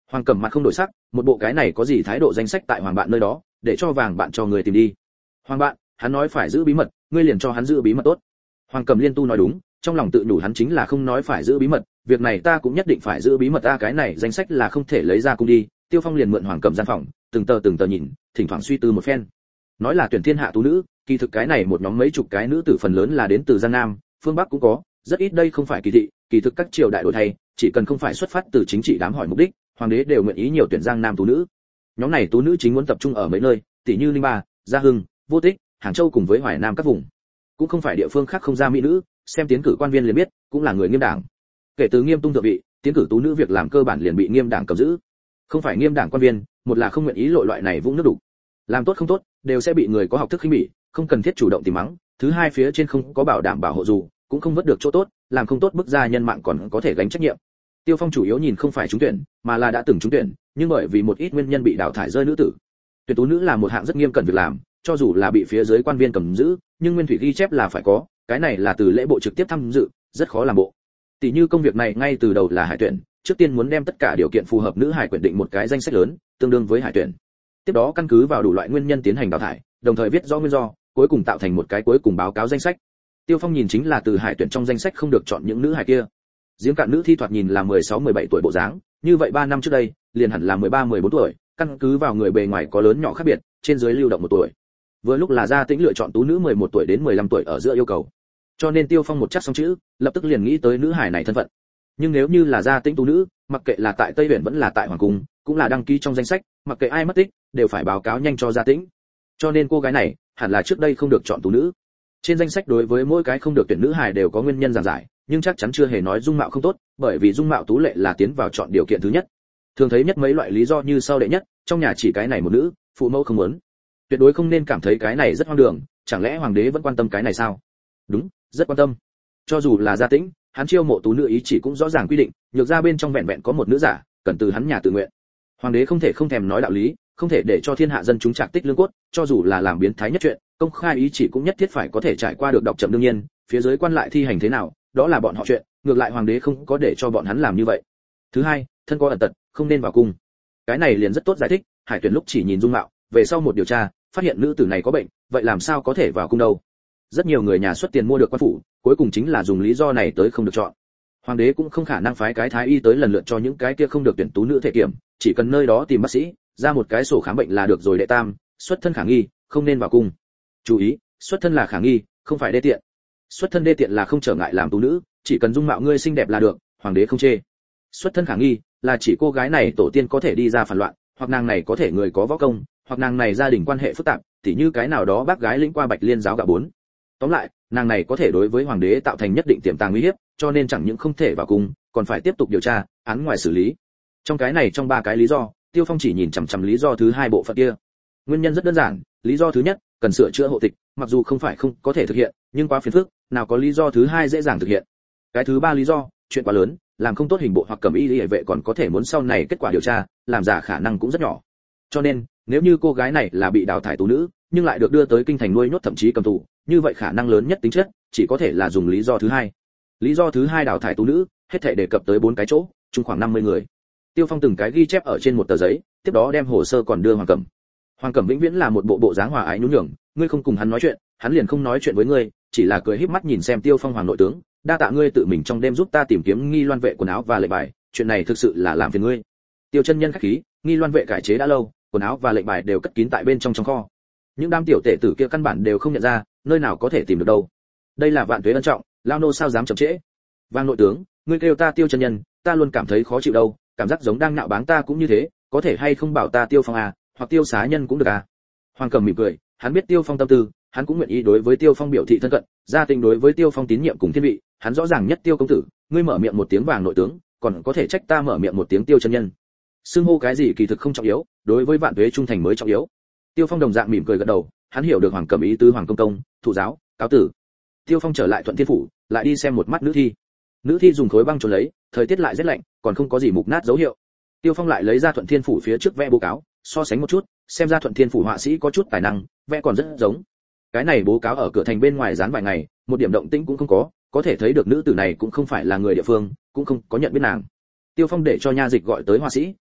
Hoàng Cẩm mặt không đổi sắc, một bộ cái này có gì thái độ danh sách tại Hoàng bạn nơi đó, để cho vàng bạn cho người tìm đi. Hoàng bạn, hắn nói phải giữ bí mật, ngươi liền cho hắn giữ bí mật tốt. Hoàng Cẩm liên tu nói đúng, trong lòng tự nhủ hắn chính là không nói phải giữ bí mật, việc này ta cũng nhất định phải giữ bí mật, ta cái này danh sách là không thể lấy ra cung đi. Tiêu Phong liền mượn Hoàng Cẩm gian phòng, từng tờ từng tờ nhìn, thỉnh thoảng suy tư một phen. Nói là tuyển thiên hạ tú nữ, kỳ thực cái này một nhóm mấy chục cái nữ tử phần lớn là đến từ Giang Nam, phương Bắc cũng có, rất ít đây không phải kỳ thị, kỳ thực các triều đại đổi thay, chỉ cần không phải xuất phát từ chính trị đám hỏi mục đích, hoàng đế đều nguyện ý nhiều tuyển Giang Nam tú nữ. Nhóm này tú nữ chính muốn tập trung ở mấy nơi, tỷ như Linh Ba, Gia Hưng, Vô Tích, Hàng Châu cùng với Hoài Nam các vùng. Cũng không phải địa phương khác không ra mỹ nữ, xem tiến cử quan viên liền biết, cũng là người Nghiêm Đảng. Kể từ Nghiêm Tung thượng vị, tiến cử tú nữ việc làm cơ bản liền bị Nghiêm Đảng cầm giữ. Không phải Nghiêm Đảng quan viên, một là không nguyện ý lội loại này vũng nước đủ. Làm tốt không tốt, đều sẽ bị người có học thức khinh bỉ, không cần thiết chủ động tìm mắng. Thứ hai, phía trên không có bảo đảm bảo hộ dù, cũng không vớt được chỗ tốt, làm không tốt bức ra nhân mạng còn có thể gánh trách nhiệm. Tiêu Phong chủ yếu nhìn không phải trúng tuyển, mà là đã từng trúng tuyển, nhưng bởi vì một ít nguyên nhân bị đào thải rơi nữ tử. Tuyển tú nữ là một hạng rất nghiêm cẩn việc làm, cho dù là bị phía dưới quan viên cầm giữ, nhưng nguyên thủy ghi chép là phải có, cái này là từ lễ bộ trực tiếp tham dự, rất khó làm bộ. Tỷ như công việc này ngay từ đầu là hải tuyển, trước tiên muốn đem tất cả điều kiện phù hợp nữ hải quyển định một cái danh sách lớn, tương đương với hải tuyển. Tiếp đó căn cứ vào đủ loại nguyên nhân tiến hành đào thải, đồng thời viết rõ nguyên do, cuối cùng tạo thành một cái cuối cùng báo cáo danh sách. Tiêu Phong nhìn chính là từ hải tuyển trong danh sách không được chọn những nữ hải kia. Giếng cạn nữ thi thoạt nhìn là mười sáu mười bảy tuổi bộ dáng, như vậy ba năm trước đây, liền hẳn là mười ba mười bốn tuổi, căn cứ vào người bề ngoài có lớn nhỏ khác biệt, trên dưới lưu động một tuổi. Vừa lúc là Gia Tĩnh lựa chọn tú nữ mười một tuổi đến mười lăm tuổi ở giữa yêu cầu. Cho nên Tiêu Phong một chắc xong chữ, lập tức liền nghĩ tới nữ hải này thân phận. Nhưng nếu như là Gia Tĩnh tú nữ, mặc kệ là tại Tây Uyển vẫn là tại Hoàng cung, cũng là đăng ký trong danh sách, mặc kệ ai mất tích, đều phải báo cáo nhanh cho Gia Tĩnh. Cho nên cô gái này, hẳn là trước đây không được chọn tú nữ. Trên danh sách đối với mỗi cái không được tuyển nữ hài đều có nguyên nhân giảng giải, nhưng chắc chắn chưa hề nói dung mạo không tốt, bởi vì dung mạo tú lệ là tiến vào chọn điều kiện thứ nhất. Thường thấy nhất mấy loại lý do như sau: đệ nhất, trong nhà chỉ cái này một nữ, phụ mẫu không muốn. Tuyệt đối không nên cảm thấy cái này rất hoang đường, chẳng lẽ hoàng đế vẫn quan tâm cái này sao? Đúng, rất quan tâm. Cho dù là Gia Tĩnh, hắn chiêu mộ tú nữ ý chỉ cũng rõ ràng quy định, nhược ra bên trong vẹn vẹn có một nữ giả, cần từ hắn nhà tự nguyện. Hoàng đế không thể không thèm nói đạo lý, không thể để cho thiên hạ dân chúng trạc tích lương cốt, cho dù là làm biến thái nhất chuyện, công khai ý chỉ cũng nhất thiết phải có thể trải qua được đọc chậm. Đương nhiên, phía dưới quan lại thi hành thế nào, đó là bọn họ chuyện, ngược lại hoàng đế không có để cho bọn hắn làm như vậy. Thứ hai, thân có ẩn tật, không nên vào cung. Cái này liền rất tốt giải thích, hải tuyển lúc chỉ nhìn dung mạo, về sau một điều tra, phát hiện nữ tử này có bệnh, vậy làm sao có thể vào cung đâu? Rất nhiều người nhà xuất tiền mua được quan phủ, cuối cùng chính là dùng lý do này tới không được chọn. Hoàng đế cũng không khả năng phái cái thái y tới lần lượt cho những cái kia không được tuyển tú nữ thể kiểm, chỉ cần nơi đó tìm bác sĩ, ra một cái sổ khám bệnh là được rồi. Đệ tam, xuất thân khả nghi, không nên vào cung. Chú ý, xuất thân là khả nghi, không phải đê tiện. Xuất thân đê tiện là không trở ngại làm tú nữ, chỉ cần dung mạo ngươi xinh đẹp là được, hoàng đế không chê. Xuất thân khả nghi là chỉ cô gái này tổ tiên có thể đi ra phản loạn, hoặc nàng này có thể người có võ công, hoặc nàng này gia đình quan hệ phức tạp, tỉ như cái nào đó bác gái lĩnh qua Bạch Liên giáo gạ bốn. Tóm lại, nàng này có thể đối với hoàng đế tạo thành nhất định tiềm tàng nguy hiểm, cho nên chẳng những không thể vào cung, còn phải tiếp tục điều tra, án ngoài xử lý. Trong cái này trong ba cái lý do, Tiêu Phong chỉ nhìn chằm chằm lý do thứ hai bộ phận kia. Nguyên nhân rất đơn giản, lý do thứ nhất, cần sửa chữa hộ tịch, mặc dù không phải không có thể thực hiện, nhưng quá phiền phức, nào có lý do thứ hai dễ dàng thực hiện. Cái thứ ba lý do, chuyện quá lớn, làm không tốt hình bộ hoặc cẩm y liễu vệ còn có thể muốn sau này kết quả điều tra, làm giả khả năng cũng rất nhỏ. Cho nên, nếu như cô gái này là bị đào thải tú nữ, nhưng lại được đưa tới kinh thành nuôi nhốt thậm chí cầm tù, như vậy khả năng lớn nhất tính chất chỉ có thể là dùng lý do thứ hai. Lý do thứ hai đào thải tú nữ, hết thảy đề cập tới bốn cái chỗ, chung khoảng năm mươi người. Tiêu Phong từng cái ghi chép ở trên một tờ giấy, tiếp đó đem hồ sơ còn đưa Hoàng Cẩm. Hoàng Cẩm vĩnh viễn là một bộ bộ dáng hòa ái nhún nhường, ngươi không cùng hắn nói chuyện, hắn liền không nói chuyện với ngươi, chỉ là cười híp mắt nhìn xem Tiêu Phong hoàng nội tướng, đa tạ ngươi tự mình trong đêm giúp ta tìm kiếm Nghi Loan vệ quần áo và lệnh bài, chuyện này thực sự là làm phiền ngươi. Tiêu chân nhân khách khí, Nghi Loan vệ cải chế đã lâu, quần áo và lệnh bài đều cất kín tại bên trong trong kho. Những đám tiểu tể tử kia căn bản đều không nhận ra, nơi nào có thể tìm được đâu. Đây là vạn tuế ân trọng, lao nô sao dám chậm trễ. Vang nội tướng, ngươi kêu ta Tiêu chân nhân, ta luôn cảm thấy khó chịu đâu, cảm giác giống đang nạo báng ta cũng như thế, có thể hay không bảo ta Tiêu Phong à, hoặc Tiêu xá nhân cũng được à. Hoàng Cẩm mỉm cười, hắn biết Tiêu Phong tâm tư, hắn cũng nguyện ý đối với Tiêu Phong biểu thị thân cận, gia tình đối với Tiêu Phong tín nhiệm cùng thiên vị, hắn rõ ràng nhất Tiêu công tử, ngươi mở miệng một tiếng Vàng nội tướng, còn có thể trách ta mở miệng một tiếng Tiêu chân nhân. Xưng hô cái gì kỳ thực không trọng yếu, đối với vạn tuế trung thành mới trọng yếu. Tiêu Phong đồng dạng mỉm cười gật đầu, hắn hiểu được Hoàng Cẩm ý tứ. Hoàng công công, thụ giáo, cáo tử. Tiêu Phong trở lại Thuận Thiên phủ, lại đi xem một mắt nữ thi. Nữ thi dùng khối băng trốn lấy, thời tiết lại rất lạnh, còn không có gì mục nát dấu hiệu. Tiêu Phong lại lấy ra Thuận Thiên phủ phía trước vẽ bố cáo, so sánh một chút, xem ra Thuận Thiên phủ họa sĩ có chút tài năng, vẽ còn rất giống. Cái này bố cáo ở cửa thành bên ngoài dán vài ngày, một điểm động tĩnh cũng không có, có thể thấy được nữ tử này cũng không phải là người địa phương, cũng không có nhận biết nàng. Tiêu Phong để cho nha dịch gọi tới họa sĩ,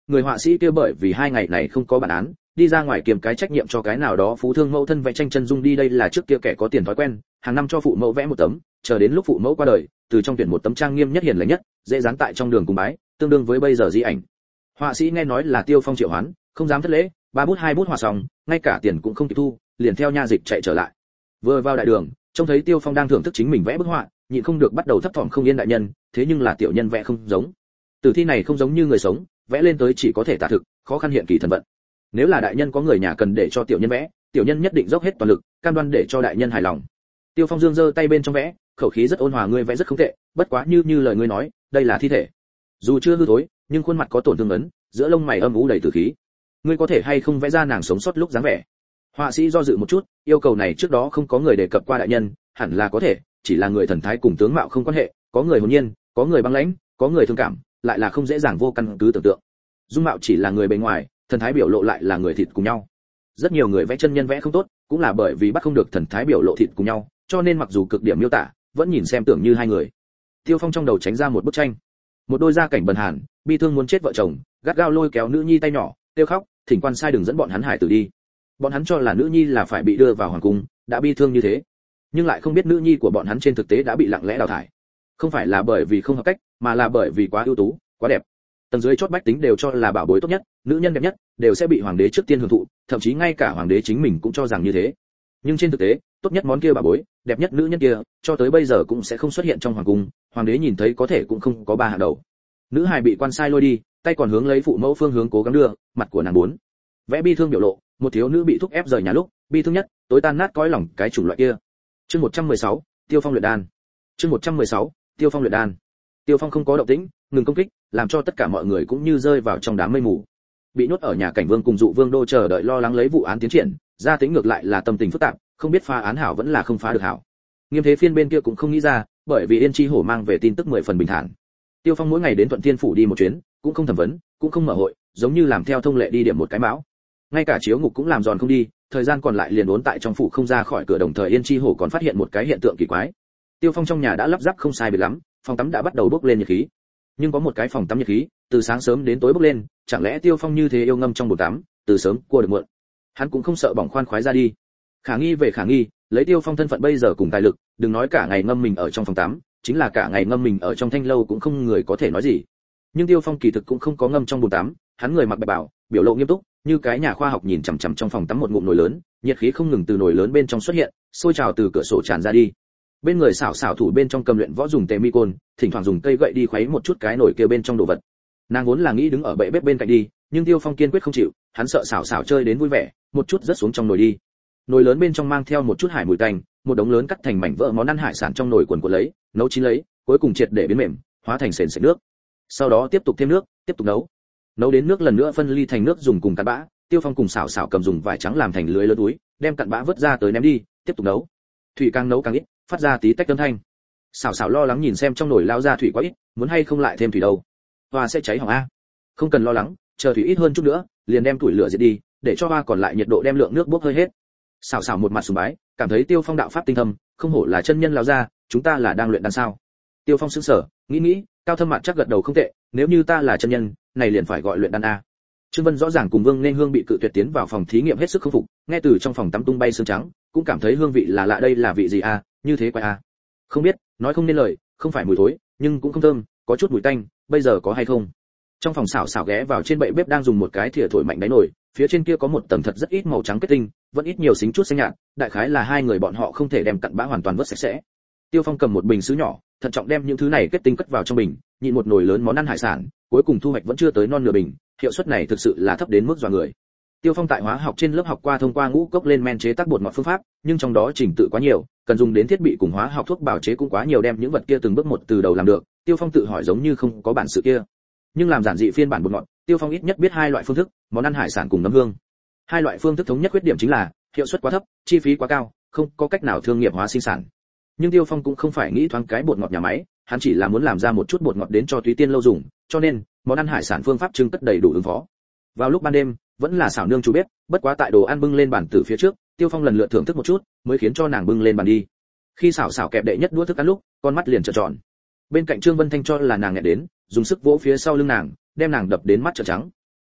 người họa sĩ kia bởi vì hai ngày này không có bản án, đi ra ngoài kiềm cái trách nhiệm cho cái nào đó phú thương mẫu thân vẽ tranh chân dung đi, đây là trước kia kẻ có tiền thói quen, hàng năm cho phụ mẫu vẽ một tấm, chờ đến lúc phụ mẫu qua đời, từ trong tuyển một tấm trang nghiêm nhất hiền lành nhất, dễ dán tại trong đường cùng bái, tương đương với bây giờ di ảnh. Họa sĩ nghe nói là Tiêu Phong triệu hoán, không dám thất lễ, ba bút hai bút hòa xong, ngay cả tiền cũng không kịp thu, liền theo nha dịch chạy trở lại. Vừa vào đại đường, trông thấy Tiêu Phong đang thưởng thức chính mình vẽ bức họa, nhịn không được bắt đầu thấp thỏm không yên, đại nhân, thế nhưng là tiểu nhân vẽ không giống. Tử thi này không giống như người sống, vẽ lên tới chỉ có thể tả thực, khó khăn hiện kỳ thần vận. Nếu là đại nhân có người nhà cần để cho tiểu nhân vẽ, tiểu nhân nhất định dốc hết toàn lực, cam đoan để cho đại nhân hài lòng. Tiêu Phong dương giơ tay bên trong vẽ, khẩu khí rất ôn hòa, ngươi vẽ rất không tệ, bất quá như như lời ngươi nói, đây là thi thể. Dù chưa hư thối, nhưng khuôn mặt có tổn thương ấn, giữa lông mày âm u đầy tử khí. Ngươi có thể hay không vẽ ra nàng sống sót lúc dáng vẻ? Họa sĩ do dự một chút, yêu cầu này trước đó không có người đề cập qua đại nhân, hẳn là có thể, chỉ là người thần thái cùng tướng mạo không quan hệ, có người hồn nhiên, có người băng lãnh, có người thương cảm, lại là không dễ dàng vô căn cứ tưởng tượng. Dung mạo chỉ là người bề ngoài, thần thái biểu lộ lại là người thịt cùng nhau. Rất nhiều người vẽ chân nhân vẽ không tốt, cũng là bởi vì bắt không được thần thái biểu lộ thịt cùng nhau, cho nên mặc dù cực điểm miêu tả, vẫn nhìn xem tưởng như hai người. Tiêu Phong trong đầu tránh ra một bức tranh, một đôi gia cảnh bần hàn, bi thương muốn chết vợ chồng, gắt gao lôi kéo nữ nhi tay nhỏ, tiêu khóc, thỉnh quan sai đừng dẫn bọn hắn hải tử đi. Bọn hắn cho là nữ nhi là phải bị đưa vào hoàng cung, đã bi thương như thế, nhưng lại không biết nữ nhi của bọn hắn trên thực tế đã bị lặng lẽ đào thải. Không phải là bởi vì không hợp cách, mà là bởi vì quá ưu tú, quá đẹp. Tầng dưới chót bách tính đều cho là bảo bối tốt nhất, nữ nhân đẹp nhất, đều sẽ bị hoàng đế trước tiên hưởng thụ, thậm chí ngay cả hoàng đế chính mình cũng cho rằng như thế. Nhưng trên thực tế, tốt nhất món kia bảo bối, đẹp nhất nữ nhân kia, cho tới bây giờ cũng sẽ không xuất hiện trong hoàng cung, hoàng đế nhìn thấy có thể cũng không có ba hạng đầu. Nữ hài bị quan sai lôi đi, tay còn hướng lấy phụ mẫu phương hướng cố gắng đưa, mặt của nàng bốn vẽ bi thương biểu lộ, một thiếu nữ bị thúc ép rời nhà lúc, bi thương nhất, tối tan nát cõi lòng cái chủng loại kia. Chương một trăm mười sáu, Tiêu Phong luyện đan. Chương một trăm mười sáu, Tiêu Phong luyện đan. Tiêu Phong không có động tĩnh, ngừng công kích, làm cho tất cả mọi người cũng như rơi vào trong đám mây mù. Bị nhốt ở nhà cảnh vương cùng dụ vương đô chờ đợi lo lắng lấy vụ án tiến triển, gia tính ngược lại là tâm tình phức tạp, không biết phá án hảo vẫn là không phá được hảo. Nghiêm Thế Phiên bên kia cũng không nghĩ ra, bởi vì Yên Chi Hổ mang về tin tức mười phần bình thản. Tiêu Phong mỗi ngày đến Thuận Thiên phủ đi một chuyến, cũng không thẩm vấn, cũng không mở hội, giống như làm theo thông lệ đi điểm một cái mão. Ngay cả chiếu ngục cũng làm giòn không đi, thời gian còn lại liền uốn tại trong phủ không ra khỏi cửa, đồng thời Yên Chi Hổ còn phát hiện một cái hiện tượng kỳ quái. Tiêu Phong trong nhà đã lắp ráp không sai biệt lắm, phòng tắm đã bắt đầu bốc lên nhiệt khí. Nhưng có một cái phòng tắm nhiệt khí, từ sáng sớm đến tối bốc lên, chẳng lẽ Tiêu Phong như thế yêu ngâm trong bồn tắm, từ sớm cua được muộn. Hắn cũng không sợ bỏng khoan khoái ra đi. Khả nghi về khả nghi, lấy Tiêu Phong thân phận bây giờ cùng tài lực, đừng nói cả ngày ngâm mình ở trong phòng tắm, chính là cả ngày ngâm mình ở trong thanh lâu cũng không người có thể nói gì. Nhưng Tiêu Phong kỳ thực cũng không có ngâm trong bồn tắm, hắn người mặc bạch bào, biểu lộ nghiêm túc, như cái nhà khoa học nhìn chằm chằm trong phòng tắm một ngụm nồi lớn, nhiệt khí không ngừng từ nồi lớn bên trong xuất hiện, sôi trào từ cửa sổ tràn ra đi. Bên người xảo xảo thủ bên trong cầm luyện võ dùng tề mi côn, thỉnh thoảng dùng cây gậy đi khuấy một chút cái nồi kia bên trong đồ vật. Nàng vốn là nghĩ đứng ở bệ bếp bên cạnh đi, nhưng Tiêu Phong kiên quyết không chịu, hắn sợ xảo xảo chơi đến vui vẻ, một chút rớt xuống trong nồi đi. Nồi lớn bên trong mang theo một chút hải mùi tanh, một đống lớn cắt thành mảnh vỡ món ăn hải sản trong nồi cuồn cuộn lấy, nấu chín lấy, cuối cùng triệt để biến mềm, hóa thành sền sệt nước. Sau đó tiếp tục thêm nước, tiếp tục nấu. Nấu đến nước lần nữa phân ly thành nước dùng cùng cặn bã, Tiêu Phong cùng xảo xảo cầm dùng vải trắng làm thành lưới lớn túi, đem cặn bã vớt ra tới ném đi, tiếp tục nấu. Thủy càng nấu càng ít, phát ra tí tách âm thanh. Xảo xảo lo lắng nhìn xem trong nồi lao ra thủy quá ít, muốn hay không lại thêm thủy đâu, hoa sẽ cháy hỏng a. Không cần lo lắng, chờ thủy ít hơn chút nữa, liền đem tuổi lửa diệt đi, để cho hoa còn lại nhiệt độ đem lượng nước bốc hơi hết. Xảo xảo một mặt sùng bái, cảm thấy Tiêu Phong đạo pháp tinh thâm, không hổ là chân nhân lao ra, chúng ta là đang luyện đan sao? Tiêu Phong sững sờ, nghĩ nghĩ, cao thâm mặt chắc gật đầu không tệ, nếu như ta là chân nhân, này liền phải gọi luyện đan a. Trương Vân rõ ràng cùng Vương Nên Hương bị cự tuyệt tiến vào phòng thí nghiệm hết sức không phục, nghe từ trong phòng tắm tung bay sương trắng, cũng cảm thấy hương vị là lạ, đây là vị gì a, như thế quái a. Không biết, nói không nên lời, không phải mùi thối, nhưng cũng không thơm, có chút mùi tanh, bây giờ có hay không? Trong phòng xảo xảo ghé vào trên bệ bếp đang dùng một cái thìa thổi mạnh đáy nồi, phía trên kia có một tầng thật rất ít màu trắng kết tinh, vẫn ít nhiều xính chút xanh nhạt, đại khái là hai người bọn họ không thể đem cặn bã hoàn toàn vớt sạch sẽ. Tiêu Phong cầm một bình sứ nhỏ, thận trọng đem những thứ này kết tinh cất vào trong bình, nhịn một nồi lớn món ăn hải sản, cuối cùng thu hoạch vẫn chưa tới non nửa bình, hiệu suất này thực sự là thấp đến mức dọa người. Tiêu Phong tại hóa học trên lớp học qua thông qua ngũ cốc lên men chế tác bột ngọt phương pháp, nhưng trong đó trình tự quá nhiều, cần dùng đến thiết bị cùng hóa học thuốc bào chế cũng quá nhiều, đem những vật kia từng bước một từ đầu làm được, Tiêu Phong tự hỏi giống như không có bản sự kia. Nhưng làm giản dị phiên bản bột ngọt, Tiêu Phong ít nhất biết hai loại phương thức, món ăn hải sản cùng nấm hương. Hai loại phương thức thống nhất khuyết điểm chính là hiệu suất quá thấp, chi phí quá cao, không có cách nào thương nghiệp hóa sinh sản. Nhưng Tiêu Phong cũng không phải nghĩ thoáng cái bột ngọt nhà máy, hắn chỉ là muốn làm ra một chút bột ngọt đến cho Túy Tiên lâu dùng, cho nên món ăn hải sản phương pháp trưng cất đầy đủ ứng phó. Vào lúc ban đêm, vẫn là xảo nương chủ bếp, bất quá tại đồ ăn bưng lên bàn từ phía trước, Tiêu Phong lần lượt thưởng thức một chút, mới khiến cho nàng bưng lên bàn đi. Khi xảo xảo kẹp đệ nhất đũa thức ăn lúc, con mắt liền trợn tròn. Bên cạnh Trương Vân Thanh cho là nàng nghẹn đến, dùng sức vỗ phía sau lưng nàng, đem nàng đập đến mắt trợn trắng.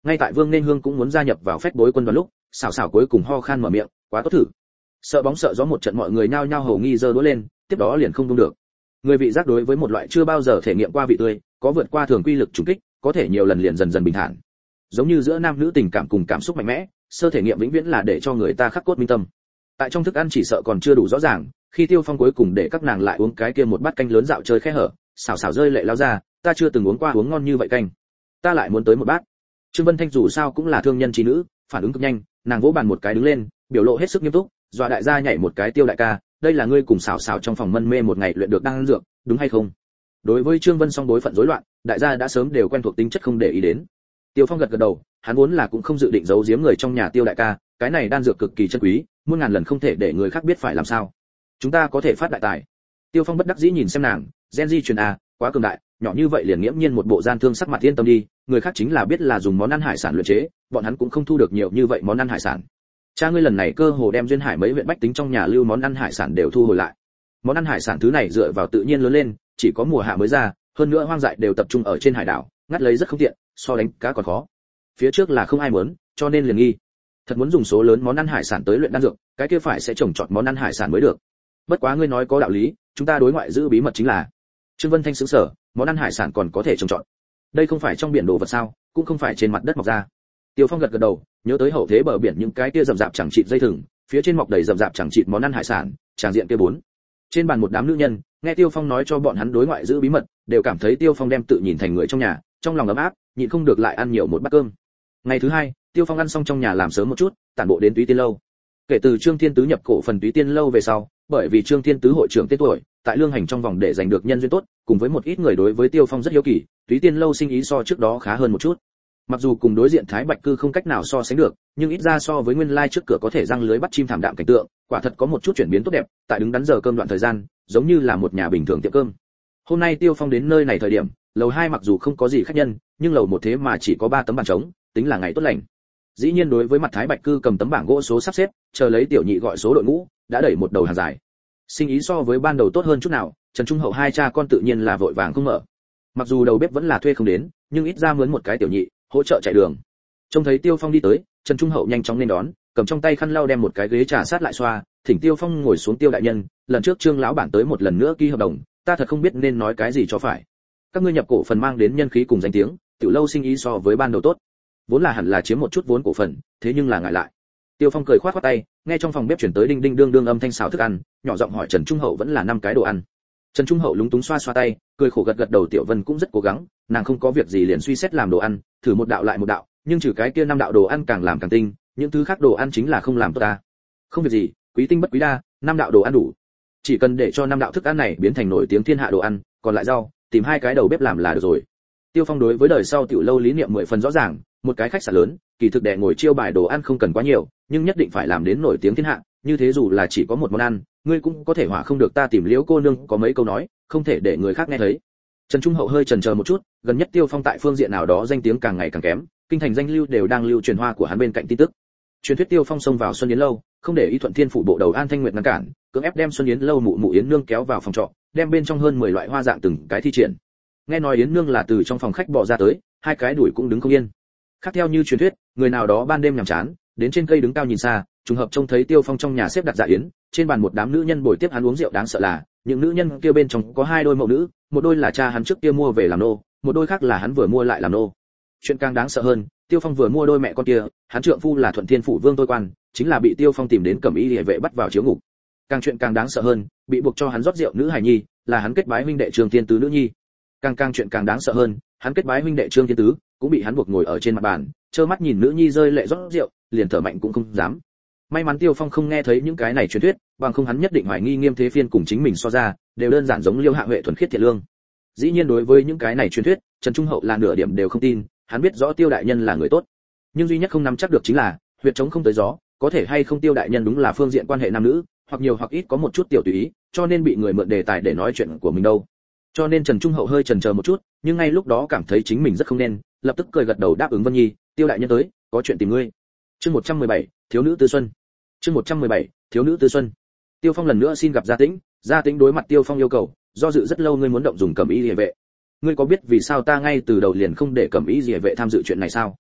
ngay tại Vương Nên Hương cũng muốn gia nhập vào phách bối quân đoàn lúc, xảo xảo cuối cùng ho khan mở miệng, quá tốt thử. Sợ bóng sợ gió một trận mọi người nhao nhao hầu nghi giơ đũa lên, tiếp đó liền không buông được. Người vị giác đối với một loại chưa bao giờ thể nghiệm qua vị tươi, có vượt qua thường quy lực trùng kích, có thể nhiều lần liền dần dần bình thản. Giống như giữa nam nữ tình cảm cùng cảm xúc mạnh mẽ, sơ thể nghiệm vĩnh viễn là để cho người ta khắc cốt minh tâm. Tại trong thức ăn chỉ sợ còn chưa đủ rõ ràng, khi Tiêu Phong cuối cùng để các nàng lại uống cái kia một bát canh lớn dạo chơi khe hở, xào xào rơi lệ lao ra, ta chưa từng uống qua uống ngon như vậy canh, ta lại muốn tới một bát. Trương Vân Thanh dù sao cũng là thương nhân trí nữ, phản ứng cực nhanh, nàng vỗ bàn một cái đứng lên, biểu lộ hết sức nghiêm túc, dọa đại gia nhảy một cái. Tiêu đại ca, đây là ngươi cùng xào xào trong phòng mân mê một ngày luyện được đan dược, đúng hay không? Đối với Trương Vân song đối phận rối loạn, đại gia đã sớm đều quen thuộc tính chất không để ý đến. Tiêu Phong gật gật đầu, hắn vốn là cũng không dự định giấu giếm người trong nhà Tiêu đại ca, cái này đan dược cực kỳ chân quý, muôn ngàn lần không thể để người khác biết phải làm sao. Chúng ta có thể phát đại tài. Tiêu Phong bất đắc dĩ nhìn xem nàng, gen di truyền a, quá cường đại, nhỏ như vậy liền nghiễm nhiên một bộ gian thương sắc mặt yên tâm đi, người khác chính là biết là dùng món ăn hải sản luyện chế, bọn hắn cũng không thu được nhiều như vậy món ăn hải sản. Cha ngươi lần này cơ hồ đem duyên hải mấy huyện bách tính trong nhà lưu món ăn hải sản đều thu hồi lại. Món ăn hải sản thứ này dựa vào tự nhiên lớn lên, chỉ có mùa hạ mới ra, hơn nữa hoang dại đều tập trung ở trên hải đảo, ngắt lấy rất không tiện, so đánh cá còn khó. Phía trước là không ai muốn, cho nên liền nghi. Thật muốn dùng số lớn món ăn hải sản tới luyện đan dược, cái kia phải sẽ trồng trọt món ăn hải sản mới được. Bất quá ngươi nói có đạo lý, chúng ta đối ngoại giữ bí mật chính là. Trương Vân Thanh sững sờ, món ăn hải sản còn có thể trồng trọt. Đây không phải trong biển đồ vật sao, cũng không phải trên mặt đất mọc ra. Tiêu Phong gật gật đầu, nhớ tới hậu thế bờ biển những cái kia rậm rạp chẳng chịt dây thừng, phía trên mọc đầy rậm rạp chẳng chịt món ăn hải sản, tràng diện kia bốn. Trên bàn một đám nữ nhân, nghe Tiêu Phong nói cho bọn hắn đối ngoại giữ bí mật, đều cảm thấy Tiêu Phong đem tự nhìn thành người trong nhà, trong lòng ấm áp, nhịn không được lại ăn nhiều một bát cơm. Ngày thứ hai, Tiêu Phong ăn xong trong nhà làm sớm một chút, tản bộ đến Túy Tiên lâu. Kể từ Trương Thiên Tứ nhập cổ phần Túy Tiên lâu về sau, bởi vì Trương Thiên Tứ hội trưởng tên tuổi, tại lương hành trong vòng để giành được nhân duyên tốt, cùng với một ít người đối với Tiêu Phong rất hiếu kỳ, Túy Tiên lâu sinh ý so trước đó khá hơn một chút. Mặc dù cùng đối diện Thái Bạch cư không cách nào so sánh được, nhưng ít ra so với nguyên lai trước cửa có thể răng lưới bắt chim thảm đạm cảnh tượng, quả thật có một chút chuyển biến tốt đẹp, tại đứng đắn giờ cơm đoạn thời gian, giống như là một nhà bình thường tiệm cơm. Hôm nay Tiêu Phong đến nơi này thời điểm, lầu hai mặc dù không có gì khách nhân, nhưng lầu một thế mà chỉ có ba tấm bàn trống, tính là ngày tốt lành. Dĩ nhiên đối với mặt Thái Bạch cư cầm tấm bảng gỗ số sắp xếp, chờ lấy tiểu nhị gọi số đội ngũ, đã đẩy một đầu hàng dài. Sinh ý so với ban đầu tốt hơn chút nào, Trần Trung Hậu hai cha con tự nhiên là vội vàng không mở. Mặc dù đầu bếp vẫn là thuê không đến, nhưng ít ra mướn một cái tiểu nhị, hỗ trợ chạy đường. Trông thấy Tiêu Phong đi tới, Trần Trung Hậu nhanh chóng lên đón, cầm trong tay khăn lau đem một cái ghế trà sát lại xoa, thỉnh Tiêu Phong ngồi xuống. Tiêu đại nhân, lần trước Trương lão bản tới một lần nữa ký hợp đồng, ta thật không biết nên nói cái gì cho phải. Các ngươi nhập cổ phần mang đến nhân khí cùng danh tiếng, tiểu lâu sinh ý so với ban đầu tốt. Vốn là hẳn là chiếm một chút vốn cổ phần, thế nhưng là ngại lại. Tiêu Phong cười khoát khoát tay, nghe trong phòng bếp chuyển tới đinh đinh đương đương âm thanh xào thức ăn, nhỏ giọng hỏi Trần Trung Hậu vẫn là năm cái đồ ăn. Trần Trung Hậu lúng túng xoa xoa tay, cười khổ gật gật đầu. Tiểu Vân cũng rất cố gắng, nàng không có việc gì liền suy xét làm đồ ăn, thử một đạo lại một đạo, nhưng trừ cái kia năm đạo đồ ăn càng làm càng tinh, những thứ khác đồ ăn chính là không làm tốt ta. Không việc gì, quý tinh bất quý đa, năm đạo đồ ăn đủ. Chỉ cần để cho năm đạo thức ăn này biến thành nổi tiếng thiên hạ đồ ăn, còn lại rau, tìm hai cái đầu bếp làm là được rồi. Tiêu Phong đối với đời sau tiểu lâu lý niệm mười phần rõ ràng, một cái khách sạn lớn, kỳ thực để ngồi chiêu bài đồ ăn không cần quá nhiều, nhưng nhất định phải làm đến nổi tiếng thiên hạ, như thế dù là chỉ có một món ăn, ngươi cũng có thể hỏa không được ta tìm Liễu cô nương có mấy câu nói, không thể để người khác nghe thấy. Trần Trung Hậu hơi chần chờ một chút, gần nhất Tiêu Phong tại phương diện nào đó danh tiếng càng ngày càng kém, kinh thành danh lưu đều đang lưu truyền hoa của hắn bên cạnh tin tức. Truyền thuyết Tiêu Phong xông vào Xuân Yến lâu, không để ý Thuận Thiên phủ bộ đầu An Thanh Nguyệt ngăn cản, cưỡng ép đem Xuân Yến lâu mụ mụ Yến nương kéo vào phòng trọ, đem bên trong hơn mười loại hoa dạng từng cái thi triển. Nghe nói Yến nương là từ trong phòng khách bò ra tới, hai cái đuổi cũng đứng không yên. Khác theo như truyền thuyết, người nào đó ban đêm nhàm chán, đến trên cây đứng cao nhìn xa, trùng hợp trông thấy Tiêu Phong trong nhà xếp đặt dạ yến, trên bàn một đám nữ nhân bồi tiếp hắn uống rượu. Đáng sợ là, những nữ nhân kia bên trong có hai đôi mẫu nữ, một đôi là cha hắn trước kia mua về làm nô, một đôi khác là hắn vừa mua lại làm nô. Chuyện càng đáng sợ hơn, Tiêu Phong vừa mua đôi mẹ con kia, hắn trượng phu là Thuận Thiên phủ vương tôi quan, chính là bị Tiêu Phong tìm đến Cẩm Y Liễu vệ bắt vào chiếu ngục. Càng chuyện càng đáng sợ hơn, bị buộc cho hắn rót rượu nữ hài nhi, là hắn kết bái huynh đệ Trương Thiên Tứ nữ nhi. Càng càng chuyện càng đáng sợ hơn, hắn kết bái huynh đệ Trương Thiên Tứ, cũng bị hắn buộc ngồi ở trên mặt bàn, trơ mắt nhìn nữ nhi rơi lệ rót rượu, liền thở mạnh cũng không dám. May mắn Tiêu Phong không nghe thấy những cái này truyền thuyết, bằng không hắn nhất định hoài nghi Nghiêm Thế Phiên cùng chính mình so ra, đều đơn giản giống Liêu Hạ Huệ thuần khiết thiện lương. Dĩ nhiên đối với những cái này truyền thuyết, Trần Trung Hậu là nửa điểm đều không tin, hắn biết rõ Tiêu đại nhân là người tốt, nhưng duy nhất không nắm chắc được chính là, huyệt trống không tới gió, có thể hay không Tiêu đại nhân đúng là phương diện quan hệ nam nữ, hoặc nhiều hoặc ít có một chút tiểu tùy ý, cho nên bị người mượn đề tài để nói chuyện của mình đâu. Cho nên Trần Trung Hậu hơi chần chờ một chút, nhưng ngay lúc đó cảm thấy chính mình rất không nên, lập tức cười gật đầu đáp ứng Vân Nhi, Tiêu đại nhân tới, có chuyện tìm ngươi. Chương một trăm mười bảy, thiếu nữ tư xuân. Chương một trăm mười bảy, thiếu nữ tư xuân. Tiêu Phong lần nữa xin gặp Gia Tĩnh, Gia Tĩnh đối mặt Tiêu Phong yêu cầu, do dự rất lâu. Ngươi muốn động dùng Cẩm Y Liễu vệ, ngươi có biết vì sao ta ngay từ đầu liền không để Cẩm Y Liễu vệ tham dự chuyện này sao?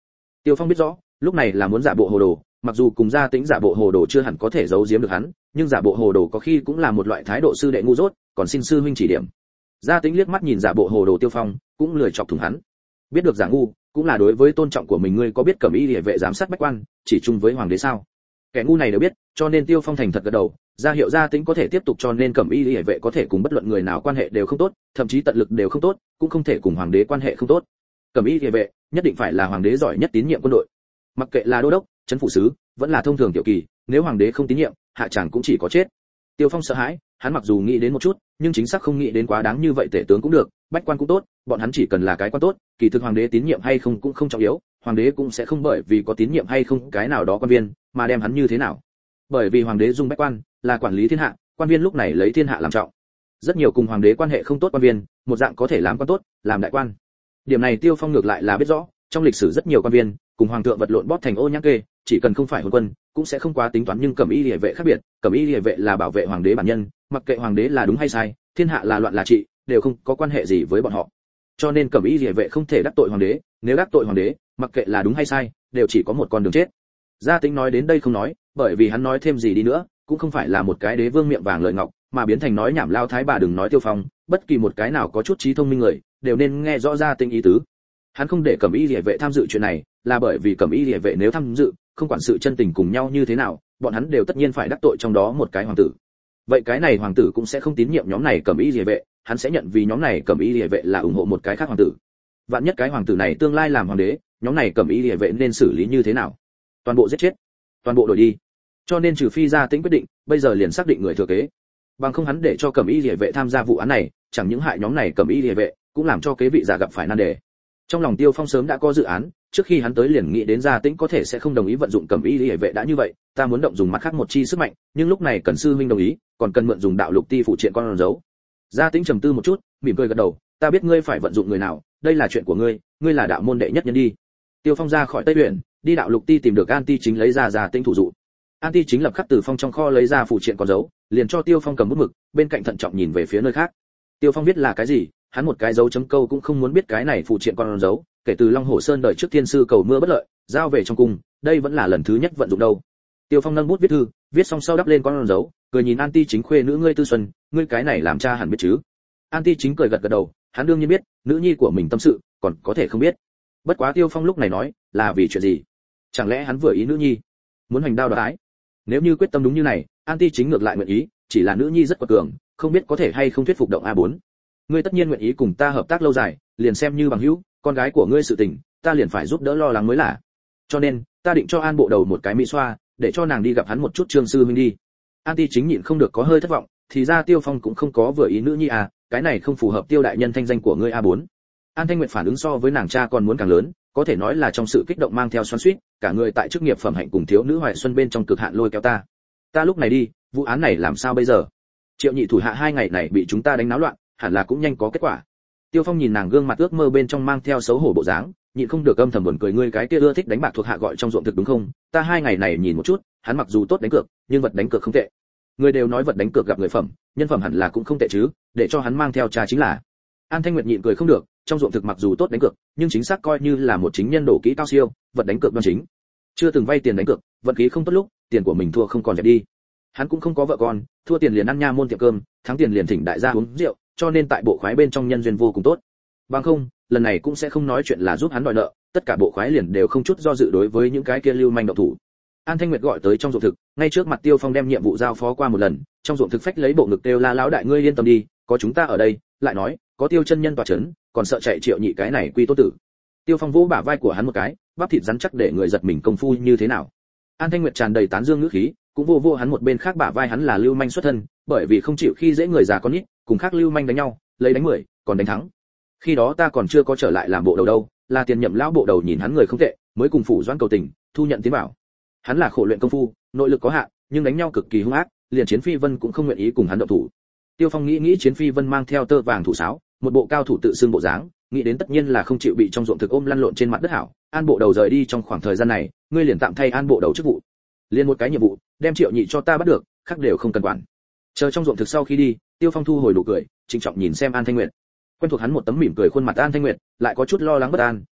Tiêu Phong biết rõ, lúc này là muốn giả bộ hồ đồ, mặc dù cùng Gia Tĩnh giả bộ hồ đồ chưa hẳn có thể giấu giếm được hắn, nhưng giả bộ hồ đồ có khi cũng là một loại thái độ sư đệ ngu dốt, còn xin sư huynh chỉ điểm. Gia Tĩnh liếc mắt nhìn giả bộ hồ đồ Tiêu Phong, cũng lười chọc thủng hắn. Biết được giả ngu, cũng là đối với tôn trọng của mình, ngươi có biết Cẩm Y Liễu vệ giám sát bách quan, chỉ chung với hoàng đế sao? Kẻ ngu này đều biết, cho nên Tiêu Phong thành thật gật đầu, ra hiệu Gia Tĩnh có thể tiếp tục, cho nên Cẩm Y Liễu vệ có thể cùng bất luận người nào quan hệ đều không tốt, thậm chí tận lực đều không tốt, cũng không thể cùng hoàng đế quan hệ không tốt. Cẩm Y Liễu vệ nhất định phải là hoàng đế giỏi nhất tín nhiệm quân đội. Mặc kệ là đô đốc, trấn phủ sứ, vẫn là thông thường tiểu kỳ, nếu hoàng đế không tín nhiệm, hạ chẳng cũng chỉ có chết. Tiêu Phong sợ hãi, hắn mặc dù nghĩ đến một chút, nhưng chính xác không nghĩ đến quá đáng như vậy. Tể tướng cũng được, bách quan cũng tốt, bọn hắn chỉ cần là cái quan tốt, kỳ thực hoàng đế tín nhiệm hay không cũng không trọng yếu, hoàng đế cũng sẽ không bởi vì có tín nhiệm hay không cái nào đó quan viên mà đem hắn như thế nào. Bởi vì hoàng đế dùng bách quan là quản lý thiên hạ, quan viên lúc này lấy thiên hạ làm trọng. Rất nhiều cùng hoàng đế quan hệ không tốt quan viên, một dạng có thể làm quan tốt, làm đại quan. Điểm này Tiêu Phong ngược lại là biết rõ, trong lịch sử rất nhiều quan viên cùng hoàng thượng vật lộn bóp thành ô nhãn kê, chỉ cần không phải hôn quân, cũng sẽ không quá tính toán, nhưng Cẩm Y Liễu vệ khác biệt, Cẩm Y Liễu vệ là bảo vệ hoàng đế bản nhân, mặc kệ hoàng đế là đúng hay sai, thiên hạ là loạn là trị, đều không có quan hệ gì với bọn họ. Cho nên Cẩm Y Liễu vệ không thể đắc tội hoàng đế, nếu đắc tội hoàng đế, mặc kệ là đúng hay sai, đều chỉ có một con đường chết. Gia Tĩnh nói đến đây không nói, bởi vì hắn nói thêm gì đi nữa, cũng không phải là một cái đế vương miệng vàng lợi ngọc, mà biến thành nói nhảm lao thái bà. Đừng nói Tiêu Phong, bất kỳ một cái nào có chút trí thông minh người, đều nên nghe rõ Gia Tĩnh ý tứ. Hắn không để Cẩm Y Liễu vệ tham dự chuyện này, là bởi vì Cẩm Y Liễu vệ nếu tham dự, không quản sự chân tình cùng nhau như thế nào, bọn hắn đều tất nhiên phải đắc tội trong đó một cái hoàng tử. Vậy cái này hoàng tử cũng sẽ không tín nhiệm nhóm này Cẩm Y Liễu vệ, hắn sẽ nhận vì nhóm này Cẩm Y Liễu vệ là ủng hộ một cái khác hoàng tử. Vạn nhất cái hoàng tử này tương lai làm hoàng đế, nhóm này Cẩm Y Liễu vệ nên xử lý như thế nào? Toàn bộ giết chết, toàn bộ đổi đi. Cho nên trừ phi Gia Tĩnh quyết định, bây giờ liền xác định người thừa kế. Bằng không hắn để cho Cẩm Y Liễu vệ tham gia vụ án này, chẳng những hại nhóm này Cẩm Y Liễu vệ, cũng làm cho kế vị giả gặp phải nan đề. Trong lòng Tiêu Phong sớm đã có dự án, trước khi hắn tới liền nghĩ đến Gia Tĩnh có thể sẽ không đồng ý vận dụng Cẩm Y Liễu vệ, đã như vậy, ta muốn động dùng mặt khác một chi sức mạnh, nhưng lúc này cần sư huynh đồng ý, còn cần mượn dùng đạo lục ti phụ triện con dấu. Gia Tĩnh trầm tư một chút, mỉm cười gật đầu, ta biết ngươi phải vận dụng người nào, đây là chuyện của ngươi, ngươi là đạo môn đệ nhất nhân đi. Tiêu Phong ra khỏi Tây Uyển, đi đạo lục ti tìm được An Ti Chính, lấy ra Gia Tĩnh thủ dụ. An Ti Chính lập khắc từ phong trong kho lấy ra phụ triện con dấu, liền cho Tiêu Phong cầm bút mực, bên cạnh thận trọng nhìn về phía nơi khác. Tiêu Phong biết là cái gì, hắn một cái dấu chấm câu cũng không muốn biết cái này phụ triện con dấu, kể từ Long Hổ Sơn đời trước thiên sư cầu mưa bất lợi, giao về trong cung, đây vẫn là lần thứ nhất vận dụng đâu. Tiêu Phong nâng bút viết thư, viết xong sau đắp lên con dấu, cười nhìn An Ti Chính, khuê nữ ngươi tư xuân, ngươi cái này làm cha hẳn biết chứ. An Ti Chính cười gật gật đầu, hắn đương nhiên biết, nữ nhi của mình tâm sự, còn có thể không biết. Bất quá Tiêu Phong lúc này nói, là vì chuyện gì? Chẳng lẽ hắn vừa ý nữ nhi, muốn hành đao đoạt ái? Nếu như quyết tâm đúng như này, An Ti Chính ngược lại nguyện ý, chỉ là nữ nhi rất quật cường, không biết có thể hay không thuyết phục động a bốn. Ngươi tất nhiên nguyện ý cùng ta hợp tác lâu dài, liền xem như bằng hữu, con gái của ngươi sự tình, ta liền phải giúp đỡ lo lắng mới là. Cho nên, ta định cho An bộ đầu một cái mỹ xoa, để cho nàng đi gặp hắn một chút, Trương sư huynh đi. An Ti Chính nhịn không được có hơi thất vọng, thì ra Tiêu Phong cũng không có vừa ý nữ nhi à, cái này không phù hợp Tiêu đại nhân thanh danh của ngươi a bốn. An Thanh Nguyệt phản ứng so với nàng cha còn muốn càng lớn, có thể nói là trong sự kích động mang theo xoắn xuýt, cả người tại chức nghiệp phẩm hạnh cùng thiếu nữ hoài xuân bên trong cực hạn lôi kéo ta. Ta lúc này đi, vụ án này làm sao bây giờ? Triệu Nhị thủ hạ hai ngày này bị chúng ta đánh náo loạn, hẳn là cũng nhanh có kết quả. Tiêu Phong nhìn nàng gương mặt ước mơ bên trong mang theo xấu hổ bộ dáng, nhịn không được âm thầm buồn cười, ngươi cái kia ưa thích đánh bạc thuộc hạ gọi trong ruộng thực đúng không? Ta hai ngày này nhìn một chút, hắn mặc dù tốt đánh cược, nhưng vật đánh cược không tệ. Người đều nói vật đánh cược gặp người phẩm, nhân phẩm hẳn là cũng không tệ chứ, để cho hắn mang theo trà chính là. An Thanh Nguyệt nhịn cười không được, trong ruộng thực mặc dù tốt đánh cược, nhưng chính xác coi như là một chính nhân đổ kỹ cao siêu, vật đánh cược đoan chính. Chưa từng vay tiền đánh cược, vận khí không tốt lúc, tiền của mình thua không còn dẹp đi. Hắn cũng không có vợ con, thua tiền liền ăn nha môn tiệm cơm, thắng tiền liền thỉnh đại gia uống rượu, cho nên tại bộ khoái bên trong nhân duyên vô cùng tốt. Bằng không, lần này cũng sẽ không nói chuyện là giúp hắn đòi nợ, tất cả bộ khoái liền đều không chút do dự đối với những cái kia lưu manh động thủ. An Thanh Nguyệt gọi tới trong ruộng thực, ngay trước mặt Tiêu Phong đem nhiệm vụ giao phó qua một lần, trong ruộng thực phách lấy bộ ngực kêu la, lão đại ngươi yên tâm đi, có chúng ta ở đây, lại nói, có Tiêu chân nhân tọa chấn, còn sợ chạy Triệu Nhị cái này quy tốt tử. Tiêu Phong vỗ bả vai của hắn một cái, bắp thịt rắn chắc để người giật mình công phu như thế nào. An Thanh Nguyệt tràn đầy tán dương ngữ khí, cũng vô vô hắn một bên khác bả vai, hắn là lưu manh xuất thân, bởi vì không chịu khi dễ người già con nít, cùng khác lưu manh đánh nhau, lấy đánh mười, còn đánh thắng. Khi đó ta còn chưa có trở lại làm bộ đầu đâu, là tiền nhậm lão bộ đầu nhìn hắn người không tệ, mới cùng phủ doãn cầu tình, thu nhận tiến bảo. Hắn là khổ luyện công phu, nội lực có hạn, nhưng đánh nhau cực kỳ hung ác, liền Chiến Phi Vân cũng không nguyện ý cùng hắn động thủ. Tiêu Phong nghĩ nghĩ Chiến Phi Vân mang theo tơ vàng thủ sáo, một bộ cao thủ tự xưng bộ dáng, nghĩ đến tất nhiên là không chịu bị trong ruộng thực ôm lăn lộn trên mặt đất hảo. An bộ đầu rời đi trong khoảng thời gian này, ngươi liền tạm thay An bộ đầu chức vụ, liền một cái nhiệm vụ, đem Triệu Nhị cho ta bắt được, khác đều không cần quản. Chờ trong ruộng thực sau khi đi, Tiêu Phong thu hồi nụ cười, trịnh trọng nhìn xem An Thanh Nguyệt. Quen thuộc hắn một tấm mỉm cười khuôn mặt An Thanh Nguyệt, lại có chút lo lắng bất an,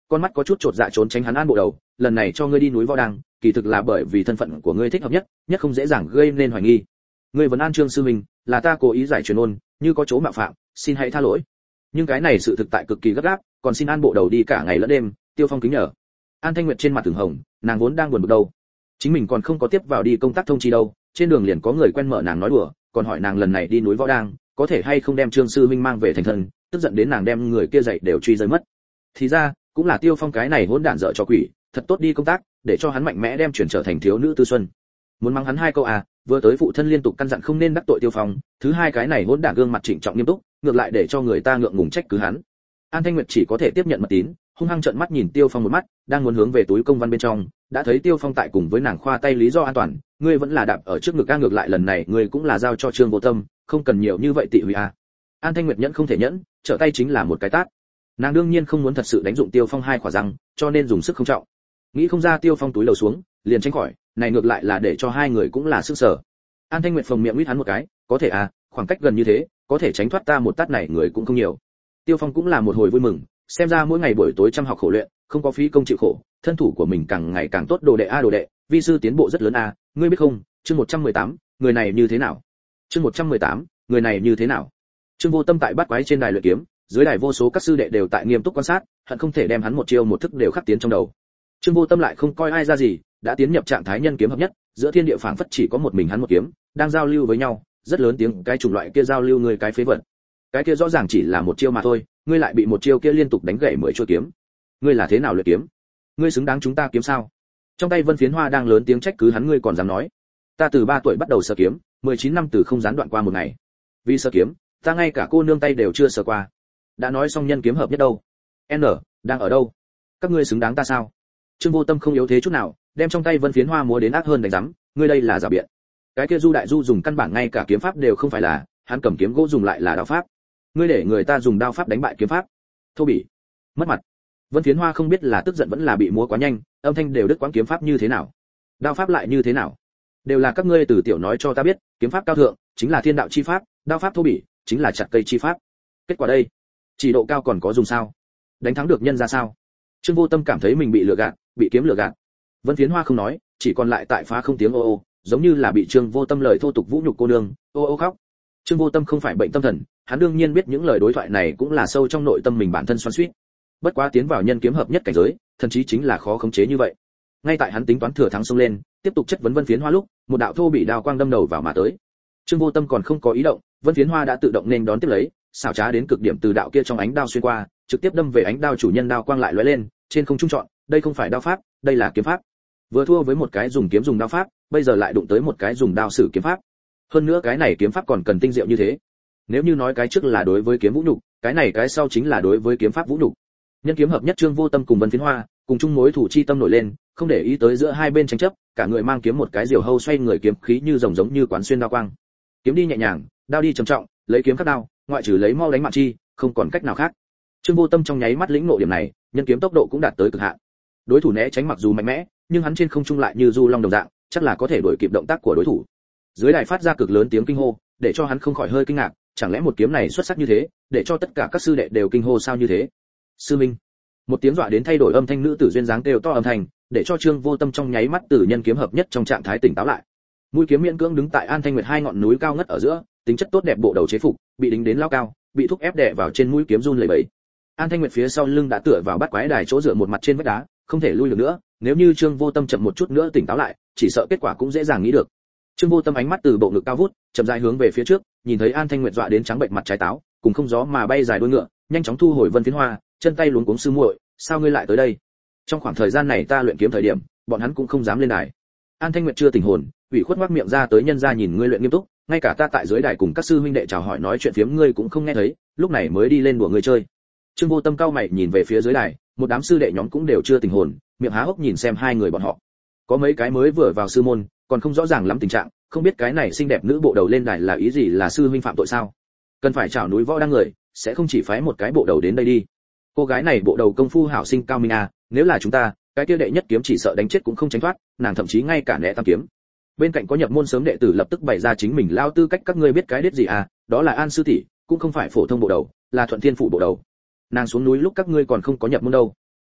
con mắt có chút chột dạ trốn tránh hắn An bộ đầu, lần này cho ngươi đi núi Võ Đang, kỳ thực là bởi vì thân phận của ngươi thích hợp nhất, nhất không dễ dàng gây nên hoài nghi. Ngươi vấn an Trương sư huynh, là ta cố ý giải truyền ôn, như có chỗ mạo phạm, xin hãy tha lỗi. Nhưng cái này sự thực tại cực kỳ gấp gáp, còn xin An bộ đầu đi cả ngày lẫn đêm, Tiêu Phong kính nhờ. An Thanh Nguyệt trên mặt từng hồng, nàng vốn đang buồn bực đâu, chính mình còn không có tiếp vào đi công tác thông chi đâu, trên đường liền có người quen mở nàng nói đùa, còn hỏi nàng lần này đi núi Võ Đang, có thể hay không đem Trương sư huynh mang về thành thân, tức giận đến nàng đem người kia dạy đều truy rơi mất. Thì ra, cũng là Tiêu Phong cái này hỗn đản dở cho quỷ, thật tốt đi công tác, để cho hắn mạnh mẽ đem chuyển trở thành thiếu nữ tư xuân. Muốn mắng hắn hai câu à, vừa tới phụ thân liên tục căn dặn không nên đắc tội Tiêu Phong, thứ hai cái này hỗn đản gương mặt trịnh trọng nghiêm túc, ngược lại để cho người ta ngượng ngùng trách cứ hắn. An Thanh Nguyệt chỉ có thể tiếp nhận mật tín, hung hăng trợn mắt nhìn Tiêu Phong một mắt, đang muốn hướng về túi công văn bên trong, đã thấy Tiêu Phong tại cùng với nàng khoa tay lý do an toàn, ngươi vẫn là đạp ở trước ngực ca, ngược lại lần này ngươi cũng là giao cho Trương Vô Tâm, không cần nhiều như vậy tị hủy à. An Thanh Nguyệt nhẫn không thể nhẫn, trở tay chính là một cái tát. Nàng đương nhiên không muốn thật sự đánh dụng Tiêu Phong hai khỏa răng, cho nên dùng sức không trọng. Nghĩ không ra Tiêu Phong túi đầu xuống, liền tránh khỏi, này ngược lại là để cho hai người cũng là sức sở. An Thanh Nguyệt phồng miệng huýt hắn một cái, có thể à, khoảng cách gần như thế, có thể tránh thoát ta một tát này người cũng không nhiều. Tiêu Phong cũng là một hồi vui mừng, xem ra mỗi ngày buổi tối chăm học khổ luyện, không có phí công chịu khổ, thân thủ của mình càng ngày càng tốt. Đồ đệ a đồ đệ, vi sư tiến bộ rất lớn a, ngươi biết không? Chương một trăm mười tám, người này như thế nào? Chương một trăm mười tám, người này như thế nào? Trương Vô Tâm tại Bát Quái trên đài luyện kiếm, dưới đài vô số các sư đệ đều tại nghiêm túc quan sát, hận không thể đem hắn một chiêu một thức đều khắc tiến trong đầu. Trương Vô Tâm lại không coi ai ra gì, đã tiến nhập trạng thái nhân kiếm hợp nhất, giữa thiên địa phảng phất chỉ có một mình hắn một kiếm, đang giao lưu với nhau, rất lớn tiếng cái chủng loại kia giao lưu người cái phế vật. Cái kia rõ ràng chỉ là một chiêu mà thôi, ngươi lại bị một chiêu kia liên tục đánh gãy mười chuôi kiếm. Ngươi là thế nào luyện kiếm? Ngươi xứng đáng chúng ta kiếm sao? Trong tay Vân Phiến Hoa đang lớn tiếng trách cứ hắn, ngươi còn dám nói? Ta từ ba tuổi bắt đầu sờ kiếm, mười chín năm từ không gián đoạn qua một ngày. Vì sờ kiếm, ta ngay cả cô nương tay đều chưa sờ qua. Đã nói xong nhân kiếm hợp nhất đâu? N, đang ở đâu? Các ngươi xứng đáng ta sao? Trương Vô Tâm không yếu thế chút nào, đem trong tay Vân Phiến Hoa múa đến ác hơn đánh rắm, ngươi đây là giả biện. Cái kia Du Đại Du dùng căn bản ngay cả kiếm pháp đều không phải là, hắn cầm kiếm gỗ dùng lại là đao pháp. Ngươi để người ta dùng đao pháp đánh bại kiếm pháp. Thô bỉ, mất mặt. Vân Phiến Hoa không biết là tức giận vẫn là bị múa quá nhanh, âm thanh đều đứt quãng. Kiếm pháp như thế nào? Đao pháp lại như thế nào? Đều là các ngươi từ tiểu nói cho ta biết, kiếm pháp cao thượng chính là thiên đạo chi pháp, đao pháp thô bỉ chính là chặt cây chi pháp. Kết quả đây, chỉ độ cao còn có dùng sao? Đánh thắng được nhân ra sao? Trương Vô Tâm cảm thấy mình bị lừa gạt, bị kiếm lừa gạt. Vân Phiến Hoa không nói, chỉ còn lại tại phá không tiếng ô ô, giống như là bị Trương Vô Tâm lời thô tục vũ nhục cô nương, ô ô khóc. Trương Vô Tâm không phải bệnh tâm thần, hắn đương nhiên biết những lời đối thoại này cũng là sâu trong nội tâm mình bản thân xoắn xuýt. Bất quá tiến vào nhân kiếm hợp nhất cảnh giới, thần chí chính là khó khống chế như vậy. Ngay tại hắn tính toán thừa thắng xông lên, tiếp tục chất vấn Vân Phiến Hoa lúc, một đạo thô bị đao quang đâm đầu vào mà tới. Trương Vô Tâm còn không có ý động, Vân Phiến Hoa đã tự động nên đón tiếp lấy, xảo trá đến cực điểm, từ đạo kia trong ánh đao xuyên qua, trực tiếp đâm về ánh đao chủ nhân. Đao quang lại lóe lên, trên không trung chọn, đây không phải đao pháp, đây là kiếm pháp. Vừa thua với một cái dùng kiếm dùng đao pháp, bây giờ lại đụng tới một cái dùng đao sử kiếm pháp. Hơn nữa cái này kiếm pháp còn cần tinh diệu như thế. Nếu như nói cái trước là đối với kiếm vũ nhục, cái này cái sau chính là đối với kiếm pháp vũ nhục. Nhân kiếm hợp nhất, Trương Vô Tâm cùng Vân Phiến Hoa cùng chung mối thủ chi tâm nổi lên, không để ý tới giữa hai bên tranh chấp, cả người mang kiếm một cái diều hâu xoay người, kiếm khí như rồng giống như quán xuyên đao quang. Kiếm đi nhẹ nhàng, đao đi trầm trọng, lấy kiếm cắt đao, ngoại trừ lấy mau đánh mạng chi, không còn cách nào khác. Trương Vô Tâm trong nháy mắt lĩnh ngộ điểm này, nhân kiếm tốc độ cũng đạt tới cực hạn. Đối thủ né tránh mặc dù mạnh mẽ, nhưng hắn trên không trung lại như du long đồng dạng, chắc là có thể đuổi kịp động tác của đối thủ. Dưới đài phát ra cực lớn tiếng kinh hô, để cho hắn không khỏi hơi kinh ngạc, chẳng lẽ một kiếm này xuất sắc như thế, để cho tất cả các sư đệ đều kinh hô sao như thế? Sư minh. Một tiếng dọa đến thay đổi âm thanh nữ tử duyên dáng kêu to âm thanh, để cho Trương Vô Tâm trong nháy mắt từ nhân kiếm hợp nhất trong trạng thái tỉnh táo lại. Mũi kiếm miễn cưỡng đứng tại An Thanh Nguyệt hai ngọn núi cao ngất ở giữa, tính chất tốt đẹp bộ đầu chế phục, bị đính đến lao cao, bị thúc ép đè vào trên mũi kiếm run lẩy bẩy. An Thanh Nguyệt phía sau lưng đã tựa vào Bát Quái đài chỗ dựa một mặt trên vách đá, không thể lui được nữa, nếu như Trương Vô Tâm chậm một chút nữa tỉnh táo lại, chỉ sợ kết quả cũng dễ dàng nghĩ được. Trương Vô Tâm ánh mắt từ bộ ngực cao vút, chậm rãi hướng về phía trước, nhìn thấy An Thanh Nguyệt dọa đến trắng bệnh mặt trái táo, cùng không gió mà bay dài đuôi ngựa, nhanh chóng thu hồi Vân Phiến Hoa, chân tay luống cuống, sư muội, sao ngươi lại tới đây? Trong khoảng thời gian này ta luyện kiếm thời điểm, bọn hắn cũng không dám lên đài. An Thanh Nguyệt chưa tỉnh hồn, ủy khuất ngoác miệng ra tới, nhân ra nhìn ngươi luyện nghiêm túc, ngay cả ta tại dưới đài cùng các sư huynh đệ chào hỏi nói chuyện phiếm ngươi cũng không nghe thấy, lúc này mới đi lên đùa ngươi chơi. Trương Vô Tâm cao mày nhìn về phía dưới đài, một đám sư đệ nhóm cũng đều chưa tỉnh hồn, miệng há hốc nhìn xem hai người bọn họ. Có mấy cái mới vừa vào sư môn, còn không rõ ràng lắm tình trạng, không biết cái này xinh đẹp nữ bộ đầu lên đài là ý gì, là sư huynh phạm tội sao? Cần phải chảo núi Võ Đang người, sẽ không chỉ phái một cái bộ đầu đến đây đi. Cô gái này bộ đầu công phu hảo sinh cao minh à, nếu là chúng ta, cái kia đệ nhất kiếm chỉ sợ đánh chết cũng không tránh thoát, nàng thậm chí ngay cả né tam kiếm. Bên cạnh có nhập môn sớm đệ tử lập tức bày ra chính mình lao tư cách, các ngươi biết cái đết gì à, đó là An sư tỷ, cũng không phải phổ thông bộ đầu, là Thuận Thiên phủ bộ đầu. Nàng xuống núi lúc các ngươi còn không có nhập môn đâu.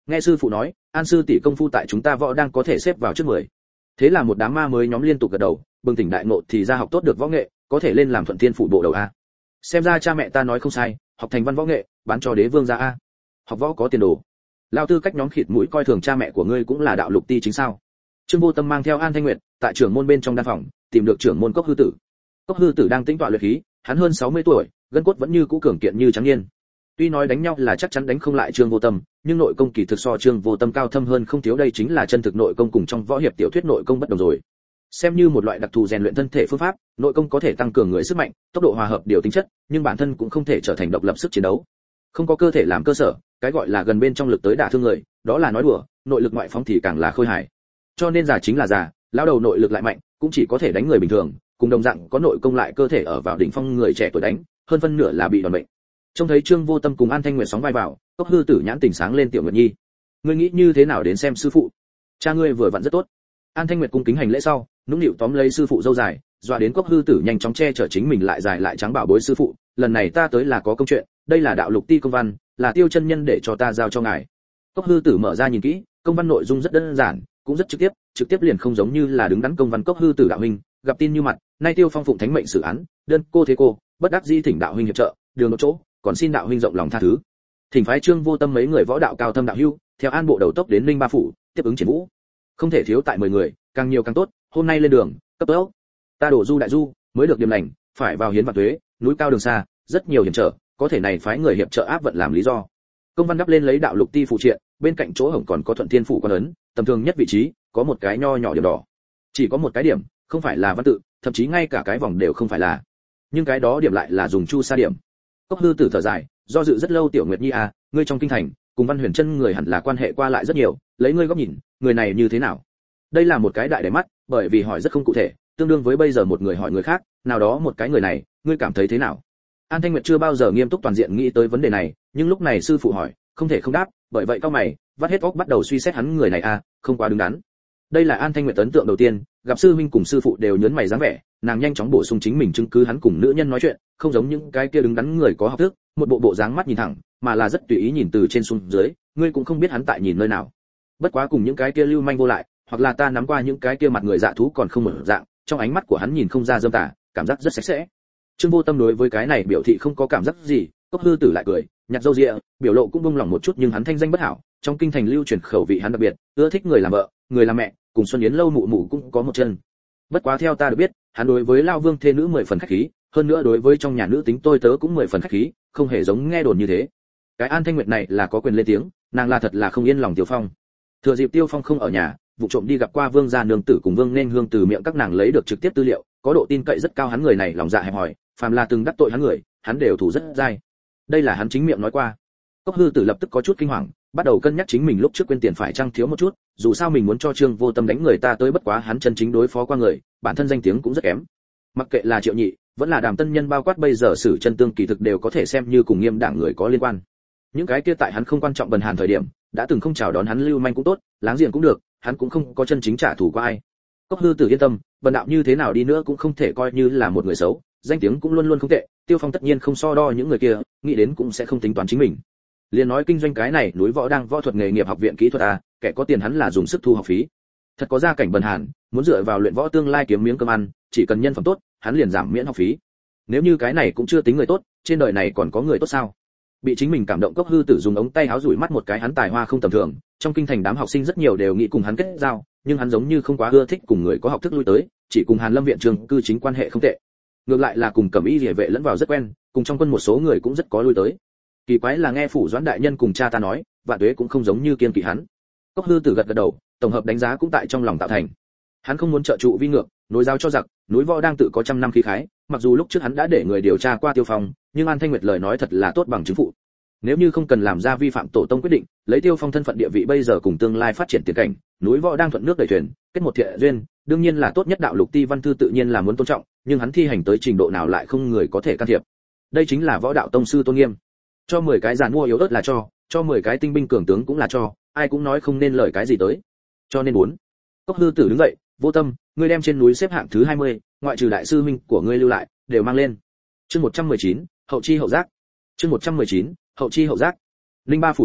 nghe sư phụ nói An sư tỷ công phu tại chúng ta võ đang có thể xếp vào trước mười. Thế là một đám ma mới nhóm liên tục gật đầu, bừng tỉnh đại ngộ thì ra học tốt được võ nghệ, có thể lên làm thuận thiên phủ bộ đầu a. Xem ra cha mẹ ta nói không sai, học thành văn võ nghệ, bán cho đế vương gia a. Học võ có tiền đồ. Lão tư cách nhóm khịt mũi coi thường cha mẹ của ngươi cũng là đạo lục ti chính sao? Trương Vô Tâm mang theo An Thanh Nguyệt, tại trưởng môn bên trong đan phòng, tìm được trưởng môn Cốc Hư Tử. Cốc Hư Tử đang tĩnh tọa luyện khí, hắn hơn sáu mươi tuổi, gân cốt vẫn như cũ cường kiện như trắng niên. Tuy nói đánh nhau là chắc chắn đánh không lại Trương Vô Tâm, nhưng nội công kỳ thực so Trương Vô Tâm cao thâm hơn không thiếu, đây chính là chân thực nội công cùng trong võ hiệp tiểu thuyết nội công bất đồng rồi. Xem như một loại đặc thù rèn luyện thân thể phương pháp, nội công có thể tăng cường người sức mạnh, tốc độ hòa hợp điều tính chất, nhưng bản thân cũng không thể trở thành độc lập sức chiến đấu. Không có cơ thể làm cơ sở, cái gọi là gần bên trong lực tới đả thương người, đó là nói đùa, nội lực ngoại phóng thì càng là khôi hài. Cho nên già chính là già, lão đầu nội lực lại mạnh, cũng chỉ có thể đánh người bình thường, cùng đồng dạng có nội công lại cơ thể ở vào đỉnh phong người trẻ tuổi đánh, hơn phân nửa là bị đòn bệnh. Trông thấy Trương Vô Tâm cùng An Thanh Nguyệt sóng vai vào, Cốc Hư Tử nhãn tỉnh sáng lên, Tiểu Nguyệt Nhi, ngươi nghĩ như thế nào đến xem sư phụ? Cha ngươi vừa vặn rất tốt. An Thanh Nguyệt cung kính hành lễ sau, nũng nịu tóm lấy sư phụ dâu dài, dọa đến Cốc Hư Tử nhanh chóng che chở chính mình lại dài lại trắng, bảo bối sư phụ, lần này ta tới là có công chuyện, đây là đạo lục ti công văn, là Tiêu chân nhân để cho ta giao cho ngài. Cốc Hư Tử mở ra nhìn kỹ, công văn nội dung rất đơn giản, cũng rất trực tiếp, trực tiếp liền không giống như là đứng đắn công văn. Cốc Hư Tử đạo huynh, gặp tin như mặt, nay Tiêu Phong phụng thánh mệnh xử án, đơn cô thế cô, bất đắc dĩ thỉnh đạo huynh hiệp trợ, đường một chỗ, còn xin đạo huynh rộng lòng tha thứ. Thỉnh phái Trương Vô Tâm mấy người võ đạo cao thâm đạo hữu, theo An bộ đầu tốc đến Linh Ba phủ, tiếp ứng triển vũ. Không thể thiếu tại mười người, càng nhiều càng tốt, hôm nay lên đường, cấp tốc. Ta đổ du đại du, mới được điểm lành, phải vào hiến vạn thuế, núi cao đường xa, rất nhiều hiểm trở, có thể này phái người hiệp trợ áp vận làm lý do. Công văn đắp lên lấy đạo lục ti phụ triện, bên cạnh chỗ hổng còn có thuận thiên phủ quan ấn, tầm thường nhất vị trí, có một cái nho nhỏ điểm đỏ. Chỉ có một cái điểm, không phải là văn tự, thậm chí ngay cả cái vòng đều không phải là. Nhưng cái đó điểm lại là dùng chu sa điểm. Cốc Hư Tử thở dài, do dự rất lâu, Tiểu Nguyệt Nhi à, ngươi trong kinh thành, cùng Văn Huyền Chân người hẳn là quan hệ qua lại rất nhiều, lấy ngươi góc nhìn, người này như thế nào? Đây là một cái đại để mắt, bởi vì hỏi rất không cụ thể, tương đương với bây giờ một người hỏi người khác, nào đó một cái người này, ngươi cảm thấy thế nào? An Thanh Nguyệt chưa bao giờ nghiêm túc toàn diện nghĩ tới vấn đề này, nhưng lúc này sư phụ hỏi, không thể không đáp, bởi vậy cao mày, vắt hết óc bắt đầu suy xét hắn người này à, không quá đứng đắn. Đây là An Thanh Nguyệt ấn tượng đầu tiên, gặp sư huynh cùng sư phụ đều nhớn mày dáng vẻ, nàng nhanh chóng bổ sung chính mình chứng cứ hắn cùng nữ nhân nói chuyện, không giống những cái kia đứng đắn người có học thức, một bộ bộ dáng mắt nhìn thẳng, mà là rất tùy ý nhìn từ trên xuống dưới, ngươi cũng không biết hắn tại nhìn nơi nào. Bất quá cùng những cái kia lưu manh vô lại, hoặc là ta nắm qua những cái kia mặt người dạ thú còn không một dạng, trong ánh mắt của hắn nhìn không ra dâm tà, cảm giác rất sạch sẽ. Trương Vô Tâm đối với cái này biểu thị không có cảm giác gì, Cốc Hư Tử lại cười, nhặt râu ria, biểu lộ cũng buông lòng một chút, nhưng hắn thanh danh bất hảo, trong kinh thành lưu truyền khẩu vị hắn đặc biệt, ưa thích người làm vợ, người làm mẹ, cùng Xuân Yến lâu mụ mụ cũng có một chân. Bất quá theo ta được biết, hắn đối với Lao Vương thê nữ mười phần khách khí, hơn nữa đối với trong nhà nữ tính tôi tớ cũng mười phần khách khí, không hề giống nghe đồn như thế. Cái An Thanh Nguyệt này là có quyền lên tiếng, nàng là thật là không yên lòng Tiêu Phong. Thừa dịp Tiêu Phong không ở nhà, vụ trộm đi gặp qua Vương gia nương tử cùng Vương Nên Hương, từ miệng các nàng lấy được trực tiếp tư liệu, có độ tin cậy rất cao. Hắn người này lòng dạ hẹp hòi, phàm là từng đắc tội hắn người, hắn đều thủ rất dai. Đây là hắn chính miệng nói qua. Cốc Hư Tử lập tức có chút kinh hoàng, bắt đầu cân nhắc chính mình lúc trước quên tiền phải chăng thiếu một chút, dù sao mình muốn cho Trương Vô Tâm đánh người ta tới, bất quá hắn chân chính đối phó qua người, bản thân danh tiếng cũng rất kém. Mặc kệ là Triệu Nhị, vẫn là Đàm Tân Nhân, bao quát bây giờ Sử Chân Tương, kỳ thực đều có thể xem như cùng Nghiêm đảng người có liên quan. Những cái kia tại hắn không quan trọng bần hàn thời điểm, đã từng không chào đón hắn lưu manh cũng tốt, láng giềng cũng được, hắn cũng không có chân chính trả thù qua ai. Cốc Hư Tử yên tâm, bần đạo như thế nào đi nữa cũng không thể coi như là một người xấu, danh tiếng cũng luôn luôn không tệ, Tiêu Phong tất nhiên không so đo những người kia, nghĩ đến cũng sẽ không tính toán chính mình. Liên nói kinh doanh cái này núi võ đang võ thuật nghề nghiệp học viện kỹ thuật à, kẻ có tiền hắn là dùng sức thu học phí. Thật có gia cảnh bần hàn, muốn dựa vào luyện võ tương lai kiếm miếng cơm ăn, chỉ cần nhân phẩm tốt, hắn liền giảm miễn học phí. Nếu như cái này cũng chưa tính người tốt, trên đời này còn có người tốt sao? Bị chính mình cảm động, Cốc Hư Tử dùng ống tay áo rủi mắt một cái, hắn tài hoa không tầm thường, trong kinh thành đám học sinh rất nhiều đều nghĩ cùng hắn kết giao, nhưng hắn giống như không quá ưa thích cùng người có học thức lui tới, chỉ cùng Hàn Lâm viện trường cư chính quan hệ không tệ. Ngược lại là cùng Cẩm Y Liễu vệ lẫn vào rất quen, cùng trong quân một số người cũng rất có lui tới. Kỳ quái là nghe phủ Doãn đại nhân cùng cha ta nói, Vạn Tuế cũng không giống như kiên kỵ hắn. Cốc Hư Tử gật gật đầu, tổng hợp đánh giá cũng tại trong lòng tạo thành. Hắn không muốn trợ trụ vi ngược, nối giáo cho giặc, núi võ đang tự có trăm năm khí khái, mặc dù lúc trước hắn đã để người điều tra qua Tiêu Phong, nhưng An Thanh Nguyệt lời nói thật là tốt bằng chứng phụ. Nếu như không cần làm ra vi phạm tổ tông quyết định, lấy Tiêu Phong thân phận địa vị bây giờ cùng tương lai phát triển tiền cảnh, núi võ đang thuận nước đẩy thuyền, kết một thiện duyên, đương nhiên là tốt nhất. Đạo lục ti văn thư tự nhiên là muốn tôn trọng, nhưng hắn thi hành tới trình độ nào lại không người có thể can thiệp. Đây chính là võ đạo tông sư tôn nghiêm. Cho mười cái giàn mua yếu ớt là cho, cho mười cái tinh binh cường tướng cũng là cho, ai cũng nói không nên lời cái gì tới. Cho nên muốn. Cốc Hư Tử đứng dậy, Vô Tâm, ngươi đem trên núi xếp hạng thứ hai mươi, ngoại trừ đại sư huynh của ngươi lưu lại, đều mang lên. Chương một trăm mười chín, hậu chi hậu giác. Chương một trăm mười chín, hậu chi hậu giác. Linh Ba phủ thành,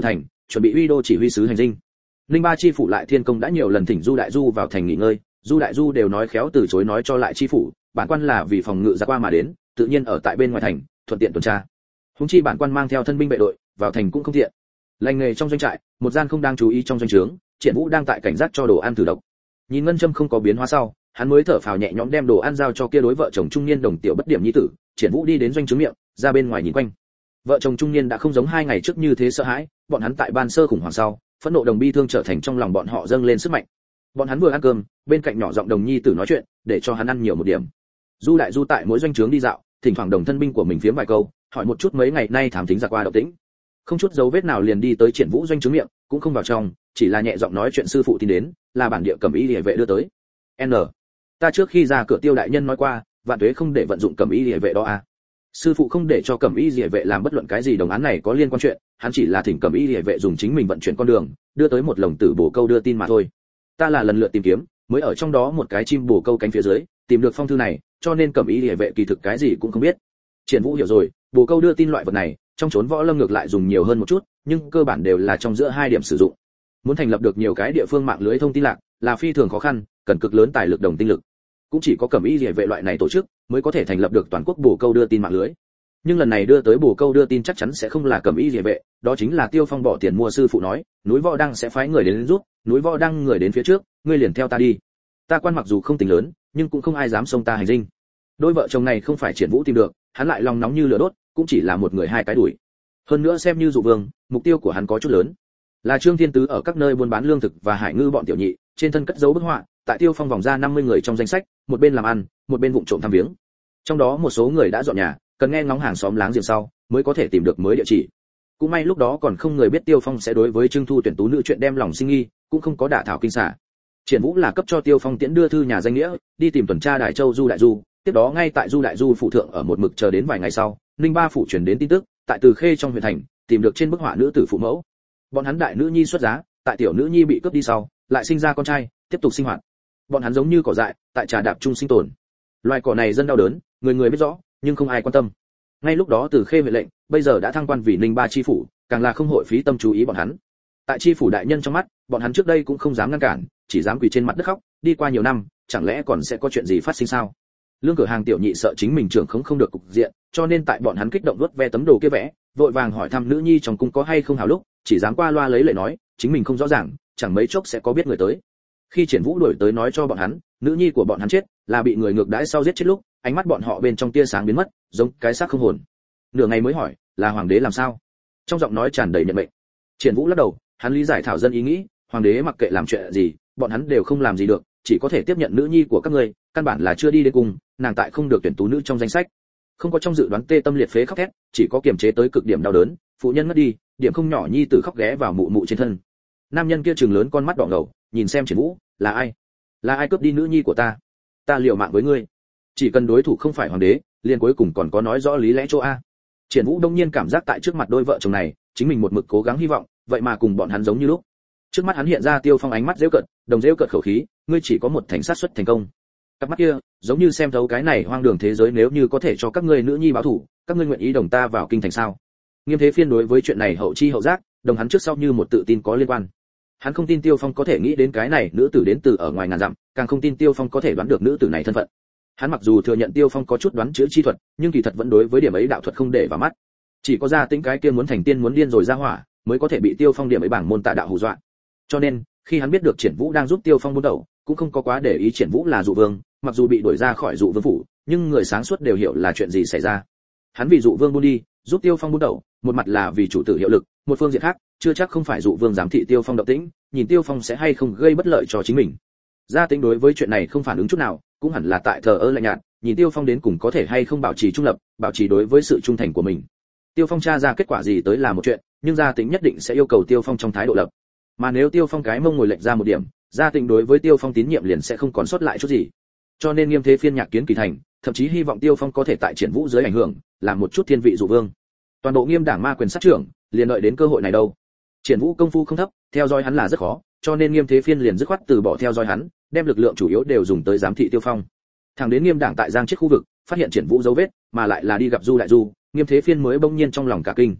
chuẩn bị uy đô chỉ huy sứ hành dinh. Ninh Ba chi phủ lại thiên công đã nhiều lần thỉnh Du Đại Du vào thành nghỉ ngơi, Du Đại Du đều nói khéo từ chối, nói cho lại chi phủ, bản quan là vì phòng ngự ra qua mà đến, tự nhiên ở tại bên ngoài thành, thuận tiện tuần tra. Húng chi bản quan mang theo thân binh vệ đội, vào thành cũng không tiện. Lành nghề trong doanh trại, một gian không đang chú ý trong doanh trướng, Triển Vũ đang tại cảnh giác cho đồ ăn thử độc. Nhìn ngân châm không có biến hóa sau, hắn mới thở phào nhẹ nhõm đem đồ ăn giao cho kia đối vợ chồng trung niên Đồng Tiểu Bất Điểm nhi tử. Triển Vũ đi đến doanh trướng miệng, ra bên ngoài nhìn quanh. Vợ chồng trung niên đã không giống hai ngày trước như thế sợ hãi, bọn hắn tại ban sơ khủng hoảng sau, phẫn nộ đồng bi thương trở thành trong lòng bọn họ dâng lên sức mạnh. Bọn hắn vừa ăn cơm, bên cạnh nhỏ giọng Đồng nhi tử nói chuyện, để cho hắn ăn nhiều một điểm. Du Đại Du tại mỗi doanh trướng đi dạo, thỉnh thoảng đồng thân binh của mình phiếm vài câu, hỏi một chút mấy ngày nay thám thính ra qua động tĩnh. Không chút dấu vết nào liền đi tới Triển Vũ doanh trướng miệng, cũng không vào trong, chỉ là nhẹ giọng nói chuyện sư phụ tin đến, là bản địa cẩm y liễu vệ đưa tới. N. Ta trước khi ra cửa Tiêu đại nhân nói qua, vạn tuế không để vận dụng cẩm y liễu vệ đó à. Sư phụ không để cho cẩm y liễu vệ làm bất luận cái gì đồng án này có liên quan chuyện, hắn chỉ là thỉnh cẩm y liễu vệ dùng chính mình vận chuyển con đường, đưa tới một lồng tử bổ câu đưa tin mà thôi. Ta là lần lượt tìm kiếm, mới ở trong đó một cái chim bổ câu cánh phía dưới, tìm được phong thư này, cho nên cẩm y liễu vệ kỳ thực cái gì cũng không biết. Triển Vũ hiểu rồi, bổ câu đưa tin loại vật này, trong chốn võ lâm ngược lại dùng nhiều hơn một chút, nhưng cơ bản đều là trong giữa hai điểm sử dụng. Muốn thành lập được nhiều cái địa phương mạng lưới thông tin lạc, là phi thường khó khăn, cần cực lớn tài lực đồng tinh lực. Cũng chỉ có cẩm y liễu vệ loại này tổ chức mới có thể thành lập được toàn quốc bổ câu đưa tin mạng lưới. Nhưng lần này đưa tới bổ câu đưa tin chắc chắn sẽ không là cẩm y liễu vệ, đó chính là Tiêu Phong bỏ tiền mua. Sư phụ nói, núi Võ Đăng sẽ phái người đến giúp, núi Võ Đăng người đến phía trước, ngươi liền theo ta đi. Ta quan mặc dù không tính lớn, nhưng cũng không ai dám xông ta hành dinh. Đôi vợ chồng này không phải Triển Vũ tìm được, hắn lại lòng nóng như lửa đốt, cũng chỉ là một người hai cái đuổi. Hơn nữa xem như dụ vương, mục tiêu của hắn có chút lớn, là Trương Thiên Tứ ở các nơi buôn bán lương thực và hải ngư bọn tiểu nhị, trên thân cất giấu bức họa, tại Tiêu Phong vòng ra năm mươi người trong danh sách, một bên làm ăn, một bên vụng trộm thăm viếng. Trong đó một số người đã dọn nhà, cần nghe ngóng hàng xóm láng giềng sau, mới có thể tìm được mới địa chỉ. Cũng may lúc đó còn không người biết Tiêu Phong sẽ đối với Trưng Thu tuyển tú nữ chuyện đem lòng sinh nghi, cũng không có đả thảo kinh xả. Triển Vũ là cấp cho Tiêu Phong tiễn đưa thư nhà danh nghĩa, đi tìm tuần tra Đại Châu Du Đại Du, tiếp đó ngay tại Du Đại Du phủ thượng ở một mực chờ đến vài ngày sau, Ninh Ba phủ truyền đến tin tức, tại Từ Khê trong huyện thành, tìm được trên bức họa nữ tử phụ mẫu. Bọn hắn đại nữ nhi xuất giá, tại tiểu nữ nhi bị cướp đi sau, lại sinh ra con trai, tiếp tục sinh hoạt. Bọn hắn giống như cỏ dại, tại trà đạp chung sinh tồn. Loài cỏ này dân đau đớn, người người biết rõ, nhưng không ai quan tâm. Ngay lúc đó Từ Khê huyện lệnh, bây giờ đã thăng quan vì Ninh Ba chi phủ, càng là không hội phí tâm chú ý bọn hắn. Tại chi phủ đại nhân trong mắt, bọn hắn trước đây cũng không dám ngăn cản, chỉ dám quỳ trên mặt đất khóc, đi qua nhiều năm, chẳng lẽ còn sẽ có chuyện gì phát sinh sao? Lương cửa hàng tiểu nhị sợ chính mình trưởng không không được cục diện, cho nên tại bọn hắn kích động vuốt ve tấm đồ kia vẽ, vội vàng hỏi thăm nữ nhi trong cung có hay không hảo lúc, chỉ dám qua loa lấy lời nói, chính mình không rõ ràng, chẳng mấy chốc sẽ có biết người tới. Khi Triển Vũ đuổi tới nói cho bọn hắn, nữ nhi của bọn hắn chết, là bị người ngược đãi sau giết chết lúc, ánh mắt bọn họ bên trong tia sáng biến mất, giống cái xác không hồn. Nửa ngày mới hỏi, là hoàng đế làm sao? Trong giọng nói tràn đầy nhận mệnh. Triển Vũ lắc đầu, hắn lý giải thảo dân ý nghĩ, hoàng đế mặc kệ làm chuyện gì, bọn hắn đều không làm gì được, chỉ có thể tiếp nhận nữ nhi của các ngươi, căn bản là chưa đi đến cùng, nàng tại không được tuyển tú nữ trong danh sách. Không có trong dự đoán tê tâm liệt phế khóc thét, chỉ có kiềm chế tới cực điểm đau đớn, phụ nhân mất đi, điểm không nhỏ nhi tử khóc ghé vào mụ mụ trên thân. Nam nhân kia trừng lớn con mắt đỏ ngầu, nhìn xem Triển Vũ, là ai? Là ai cướp đi nữ nhi của ta? Ta liều mạng với ngươi. Chỉ cần đối thủ không phải hoàng đế, liền cuối cùng còn có nói rõ lý lẽ chỗ a. Triển Vũ đông nhiên cảm giác tại trước mặt đôi vợ chồng này, chính mình một mực cố gắng hy vọng, vậy mà cùng bọn hắn giống như lúc. Trước mắt hắn hiện ra Tiêu Phong ánh mắt giễu cợt, đồng giễu cợt khẩu khí, ngươi chỉ có một thành sát suất thành công. Cặp mắt kia, giống như xem thấu cái này hoang đường thế giới, nếu như có thể cho các ngươi nữ nhi báo thù, các ngươi nguyện ý đồng ta vào kinh thành sao? Nghiêm Thế Phiên đối với chuyện này hậu chi hậu giác, đồng hắn trước sau như một tự tin có liên quan. Hắn không tin Tiêu Phong có thể nghĩ đến cái này nữ tử đến từ ở ngoài ngàn dặm, càng không tin Tiêu Phong có thể đoán được nữ tử này thân phận. Hắn mặc dù thừa nhận Tiêu Phong có chút đoán chữ chi thuật, nhưng kỳ thật vẫn đối với điểm ấy đạo thuật không để vào mắt. Chỉ có Gia Tĩnh cái kia muốn thành tiên muốn điên rồi ra hỏa, mới có thể bị Tiêu Phong điểm ấy bảng môn tạ đạo hù dọa. Cho nên, khi hắn biết được Triển Vũ đang giúp Tiêu Phong buôn đầu, cũng không có quá để ý Triển Vũ là dụ vương, mặc dù bị đuổi ra khỏi dụ vương phủ, nhưng người sáng suốt đều hiểu là chuyện gì xảy ra. Hắn vì dụ vương buôn đi, giúp Tiêu Phong buôn đầu, một mặt là vì chủ tử hiệu lực, một phương diện khác, chưa chắc không phải dụ vương giám thị Tiêu Phong động tĩnh, nhìn Tiêu Phong sẽ hay không gây bất lợi cho chính mình. Gia Tĩnh đối với chuyện này không phản ứng chút nào, cũng hẳn là tại thờ ơ lạnh nhạt, nhìn Tiêu Phong đến cùng có thể hay không bảo trì trung lập, bảo trì đối với sự trung thành của mình. Tiêu Phong tra ra kết quả gì tới là một chuyện, nhưng Gia Tĩnh nhất định sẽ yêu cầu Tiêu Phong trong thái độ lập. Mà nếu Tiêu Phong cái mông ngồi lệch ra một điểm, Gia Tĩnh đối với Tiêu Phong tín nhiệm liền sẽ không còn sót lại chút gì. Cho nên Nghiêm Thế Phiên nhạc kiến kỳ thành, thậm chí hy vọng Tiêu Phong có thể tại Triển Vũ dưới ảnh hưởng, làm một chút thiên vị dụ vương. Toàn bộ Nghiêm Đảng ma quyền sát trưởng, liền đợi đến cơ hội này đâu. Triển Vũ công phu không thấp, theo dõi hắn là rất khó, cho nên Nghiêm Thế Phiên liền dứt khoát từ bỏ theo dõi hắn, đem lực lượng chủ yếu đều dùng tới giám thị Tiêu Phong. Thẳng đến Nghiêm Đảng tại Giang Chiết khu vực, phát hiện Triển Vũ dấu vết, mà lại là đi gặp Du Đại Du, Nghiêm Thế Phiên mới bỗng nhiên trong lòng cả kinh.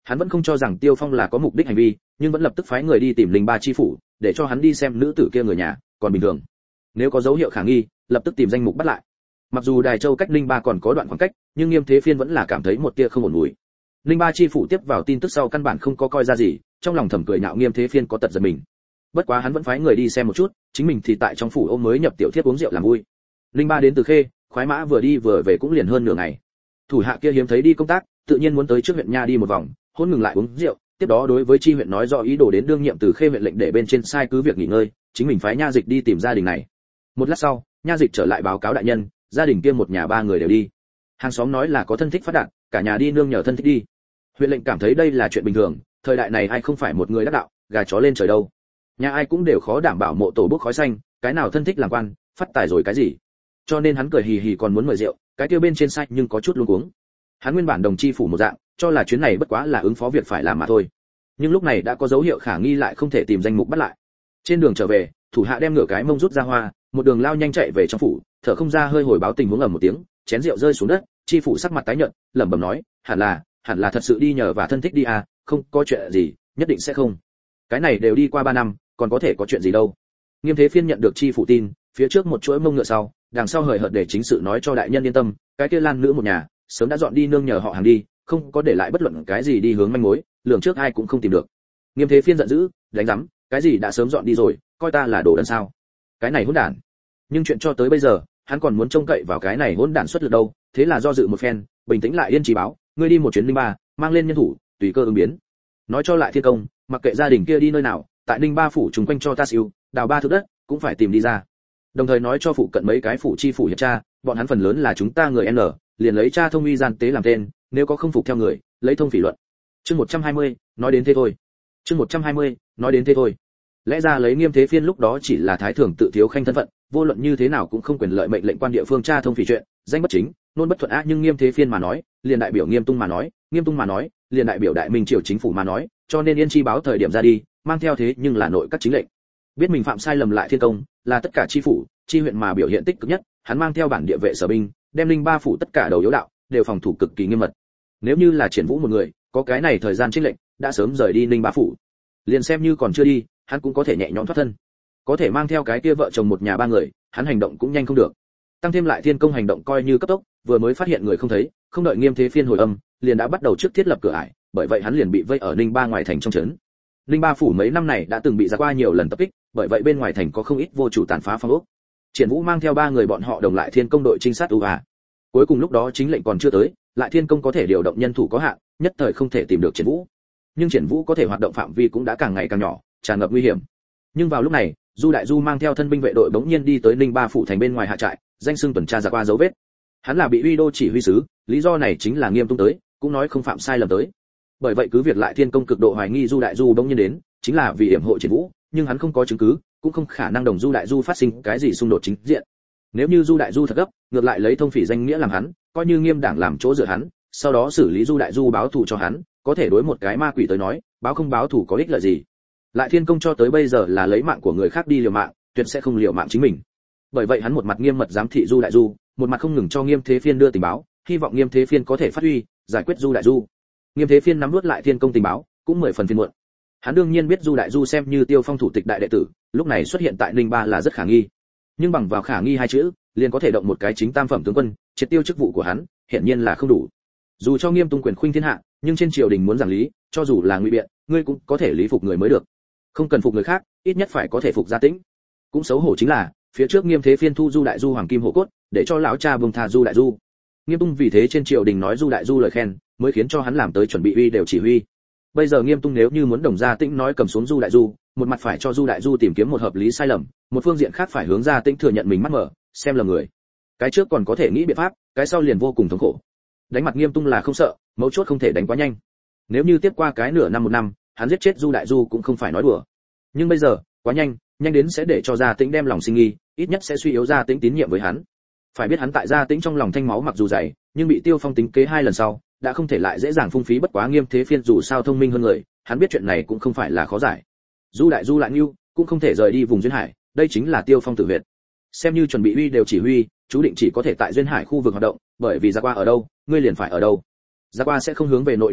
Hắn vẫn không cho rằng Tiêu Phong là có mục đích hành vi, nhưng vẫn lập tức phái người đi tìm Linh Ba chi phủ, để cho hắn đi xem nữ tử kia người nhà, còn bình thường. Nếu có dấu hiệu khả nghi, lập tức tìm danh mục bắt lại. Mặc dù Đài Châu cách Linh Ba còn có đoạn khoảng cách, nhưng Nghiêm Thế Phiên vẫn là cảm thấy một tia không ổn mùi. Linh Ba chi phủ tiếp vào tin tức sau căn bản không có coi ra gì, trong lòng thầm cười nhạo Nghiêm Thế Phiên có tật giật mình. Bất quá hắn vẫn phái người đi xem một chút, chính mình thì tại trong phủ ôm mới nhập tiểu thiếp uống rượu làm vui. Linh Ba đến từ Khê, khoái mã vừa đi vừa về cũng liền hơn nửa ngày. Thủ hạ kia hiếm thấy đi công tác, tự nhiên muốn tới trước huyện nha đi một vòng, hôn ngừng lại uống rượu, tiếp đó đối với chi huyện nói rõ ý đồ đến đương nhiệm từ Khê huyện lệnh để bên trên sai cứ việc nghỉ ngơi, chính mình phái nha dịch đi tìm gia đình này. Một lát sau, nha dịch trở lại báo cáo đại nhân, gia đình kia một nhà ba người đều đi. Hàng xóm nói là có thân thích phát đạt, cả nhà đi nương nhờ thân thích đi. Huyện lệnh cảm thấy đây là chuyện bình thường, thời đại này ai không phải một người đắc đạo, gà chó lên trời đâu. Nhà ai cũng đều khó đảm bảo mộ tổ bốc khói xanh, cái nào thân thích làm quan, phát tài rồi cái gì. Cho nên hắn cười hì hì còn muốn mời rượu, cái kia bên trên sai nhưng có chút luống cuống. Hắn nguyên bản đồng chi phủ một dạng, cho là chuyến này bất quá là ứng phó việc phải làm mà thôi. Nhưng lúc này đã có dấu hiệu khả nghi lại không thể tìm danh mục bắt lại. Trên đường trở về, thủ hạ đem ngửa cái mông rút ra hoa, một đường lao nhanh chạy về trong phủ, thở không ra hơi hồi báo tình huống ầm một tiếng, chén rượu rơi xuống đất, chi phủ sắc mặt tái nhợt, lẩm bẩm nói, hẳn là, hẳn là thật sự đi nhờ và thân thích đi à, không có chuyện gì, nhất định sẽ không. Cái này đều đi qua ba năm, còn có thể có chuyện gì đâu. Nghiêm Thế Phiên nhận được chi phủ tin, phía trước một chuỗi mông ngựa sau, đằng sau hời hợt để chính sự nói cho đại nhân yên tâm, cái kia Lan nữ một nhà, sớm đã dọn đi nương nhờ họ hàng đi, không có để lại bất luận cái gì đi hướng manh mối, lường trước ai cũng không tìm được. Nghiêm Thế Phiên giận dữ, đánh rắm, cái gì đã sớm dọn đi rồi, coi ta là đồ đần sao? Cái này hỗn đản. Nhưng chuyện cho tới bây giờ, hắn còn muốn trông cậy vào cái này hỗn đản xuất lực đâu, thế là do dự một phen, bình tĩnh lại yên chỉ báo, ngươi đi một chuyến Linh Ba, mang lên nhân thủ, tùy cơ ứng biến. Nói cho lại Thiên Công, mặc kệ gia đình kia đi nơi nào, tại Linh Ba phủ chúng quanh cho ta siêu, đào ba thước đất, cũng phải tìm đi ra. Đồng thời nói cho phụ cận mấy cái phủ chi phủ hiệp tra, bọn hắn phần lớn là chúng ta người N, liền lấy cha thông uy gian tế làm tên, nếu có không phục theo người, lấy thông phỉ luận. Chương một trăm hai mươi, nói đến thế thôi. Chương một trăm hai mươi, nói đến thế thôi. Lẽ ra lấy Nghiêm Thế Phiên lúc đó chỉ là thái thượng tự thiếu khanh thân phận, vô luận như thế nào cũng không quyền lợi mệnh lệnh quan địa phương tra thông phỉ chuyện, danh bất chính, nôn bất thuận á, nhưng Nghiêm Thế Phiên mà nói, liền đại biểu Nghiêm Tung mà nói, Nghiêm Tung mà nói, liền đại biểu Đại Minh triều chính phủ mà nói, cho nên Yên Chi báo thời điểm ra đi, mang theo thế nhưng là nội các chính lệnh. Biết mình phạm sai lầm lại Thiên Công, là tất cả chi phủ, chi huyện mà biểu hiện tích cực nhất, hắn mang theo bản địa vệ sở binh, đem Linh Ba phủ tất cả đầu yếu đạo, đều phòng thủ cực kỳ nghiêm mật. Nếu như là Triển Vũ một người, có cái này thời gian chính lệnh, đã sớm rời đi Linh Ba phủ. Liền xem như còn chưa đi, hắn cũng có thể nhẹ nhõm thoát thân. Có thể mang theo cái kia vợ chồng một nhà ba người, hắn hành động cũng nhanh không được. Tăng thêm lại Thiên Công hành động coi như cấp tốc, vừa mới phát hiện người không thấy, không đợi Nghiêm Thế Phiên hồi âm, liền đã bắt đầu trước thiết lập cửa ải, bởi vậy hắn liền bị vây ở Ninh Ba ngoài thành trong trấn. Ninh Ba phủ mấy năm này đã từng bị ra qua nhiều lần tập kích, bởi vậy bên ngoài thành có không ít vô chủ tàn phá phong ốc. Triển Vũ mang theo ba người bọn họ đồng lại Thiên Công đội trinh sát u à. Cuối cùng lúc đó chính lệnh còn chưa tới, lại Thiên Công có thể điều động nhân thủ có hạn, nhất thời không thể tìm được Triển Vũ. Nhưng Triển Vũ có thể hoạt động phạm vi cũng đã càng ngày càng nhỏ, tràn ngập nguy hiểm. Nhưng vào lúc này, Du Đại Du mang theo thân binh vệ đội bỗng nhiên đi tới Ninh Ba phủ thành bên ngoài hạ trại, danh xưng tuần tra ra qua dấu vết. Hắn là bị uy đô chỉ huy sứ, lý do này chính là Nghiêm Tung tới, cũng nói không phạm sai lầm tới. Bởi vậy cứ việc lại Thiên Công cực độ hoài nghi Du Đại Du bỗng nhiên đến, chính là vì yểm hộ Triển Vũ, nhưng hắn không có chứng cứ, cũng không khả năng đồng Du Đại Du phát sinh cái gì xung đột chính diện. Nếu như Du Đại Du thật gấp, ngược lại lấy thông phỉ danh nghĩa làm hắn, coi như Nghiêm đảng làm chỗ dựa hắn, sau đó xử lý Du Đại Du báo thù cho hắn, có thể đối một cái ma quỷ tới nói, báo không báo thù có ích lợi gì. Lại Thiên Công cho tới bây giờ là lấy mạng của người khác đi liều mạng, tuyệt sẽ không liều mạng chính mình. Bởi vậy hắn một mặt nghiêm mật giám thị Du Đại Du, một mặt không ngừng cho Nghiêm Thế Phiên đưa tình báo, hy vọng Nghiêm Thế Phiên có thể phát huy, giải quyết Du Đại Du. Nghiêm Thế Phiên nắm nuốt lại Thiên Công tình báo, cũng mười phần phiền muộn. Hắn đương nhiên biết Du Đại Du xem như Tiêu Phong thủ tịch đại đệ tử, lúc này xuất hiện tại Ninh Ba là rất khả nghi. Nhưng bằng vào khả nghi hai chữ, liền có thể động một cái chính tam phẩm tướng quân, triệt tiêu chức vụ của hắn, hiển nhiên là không đủ. Dù cho Nghiêm Tung quyền khuynh thiên hạ, nhưng trên triều đình muốn giảng lý, cho dù là ngụy biện, ngươi cũng có thể lý phục người mới được. Không cần phục người khác, ít nhất phải có thể phục gia tĩnh. Cũng xấu hổ chính là, phía trước Nghiêm Thế Phiên thu Du Đại Du hoàng kim hộ cốt, để cho lão cha buông tha Du Đại Du. Nghiêm Tung vì thế trên triều đình nói Du Đại Du lời khen, mới khiến cho hắn làm tới chuẩn bị uy đều chỉ huy. Bây giờ Nghiêm Tung nếu như muốn đồng gia tĩnh nói cầm xuống Du Đại Du, một mặt phải cho Du Đại Du tìm kiếm một hợp lý sai lầm, một phương diện khác phải hướng gia tĩnh thừa nhận mình mắt mở, xem là người. Cái trước còn có thể nghĩ biện pháp, cái sau liền vô cùng thống khổ. Đánh mặt Nghiêm Tung là không sợ, mấu chốt không thể đánh quá nhanh. Nếu như tiếp qua cái nửa năm một năm, hắn giết chết Du Đại Du cũng không phải nói đùa. Nhưng bây giờ, quá nhanh, nhanh đến sẽ để cho gia tĩnh đem lòng sinh nghi, ít nhất sẽ suy yếu gia tĩnh tín nhiệm với hắn. Phải biết hắn tại gia tĩnh trong lòng thanh máu mặc dù dày, nhưng bị Tiêu Phong tính kế hai lần sau, đã không thể lại dễ dàng phung phí bất quá. Nghiêm Thế Phiên dù sao thông minh hơn người, hắn biết chuyện này cũng không phải là khó giải. Du Đại Du lại nưu, cũng không thể rời đi vùng duyên hải, đây chính là Tiêu Phong tử huyệt. Xem như chuẩn bị uy đều chỉ huy, chú định chỉ có thể tại duyên hải khu vực hoạt động, bởi vì Gia Qua ở đâu, ngươi liền phải ở đâu. Gia Qua sẽ không hướng về nội địa đánh,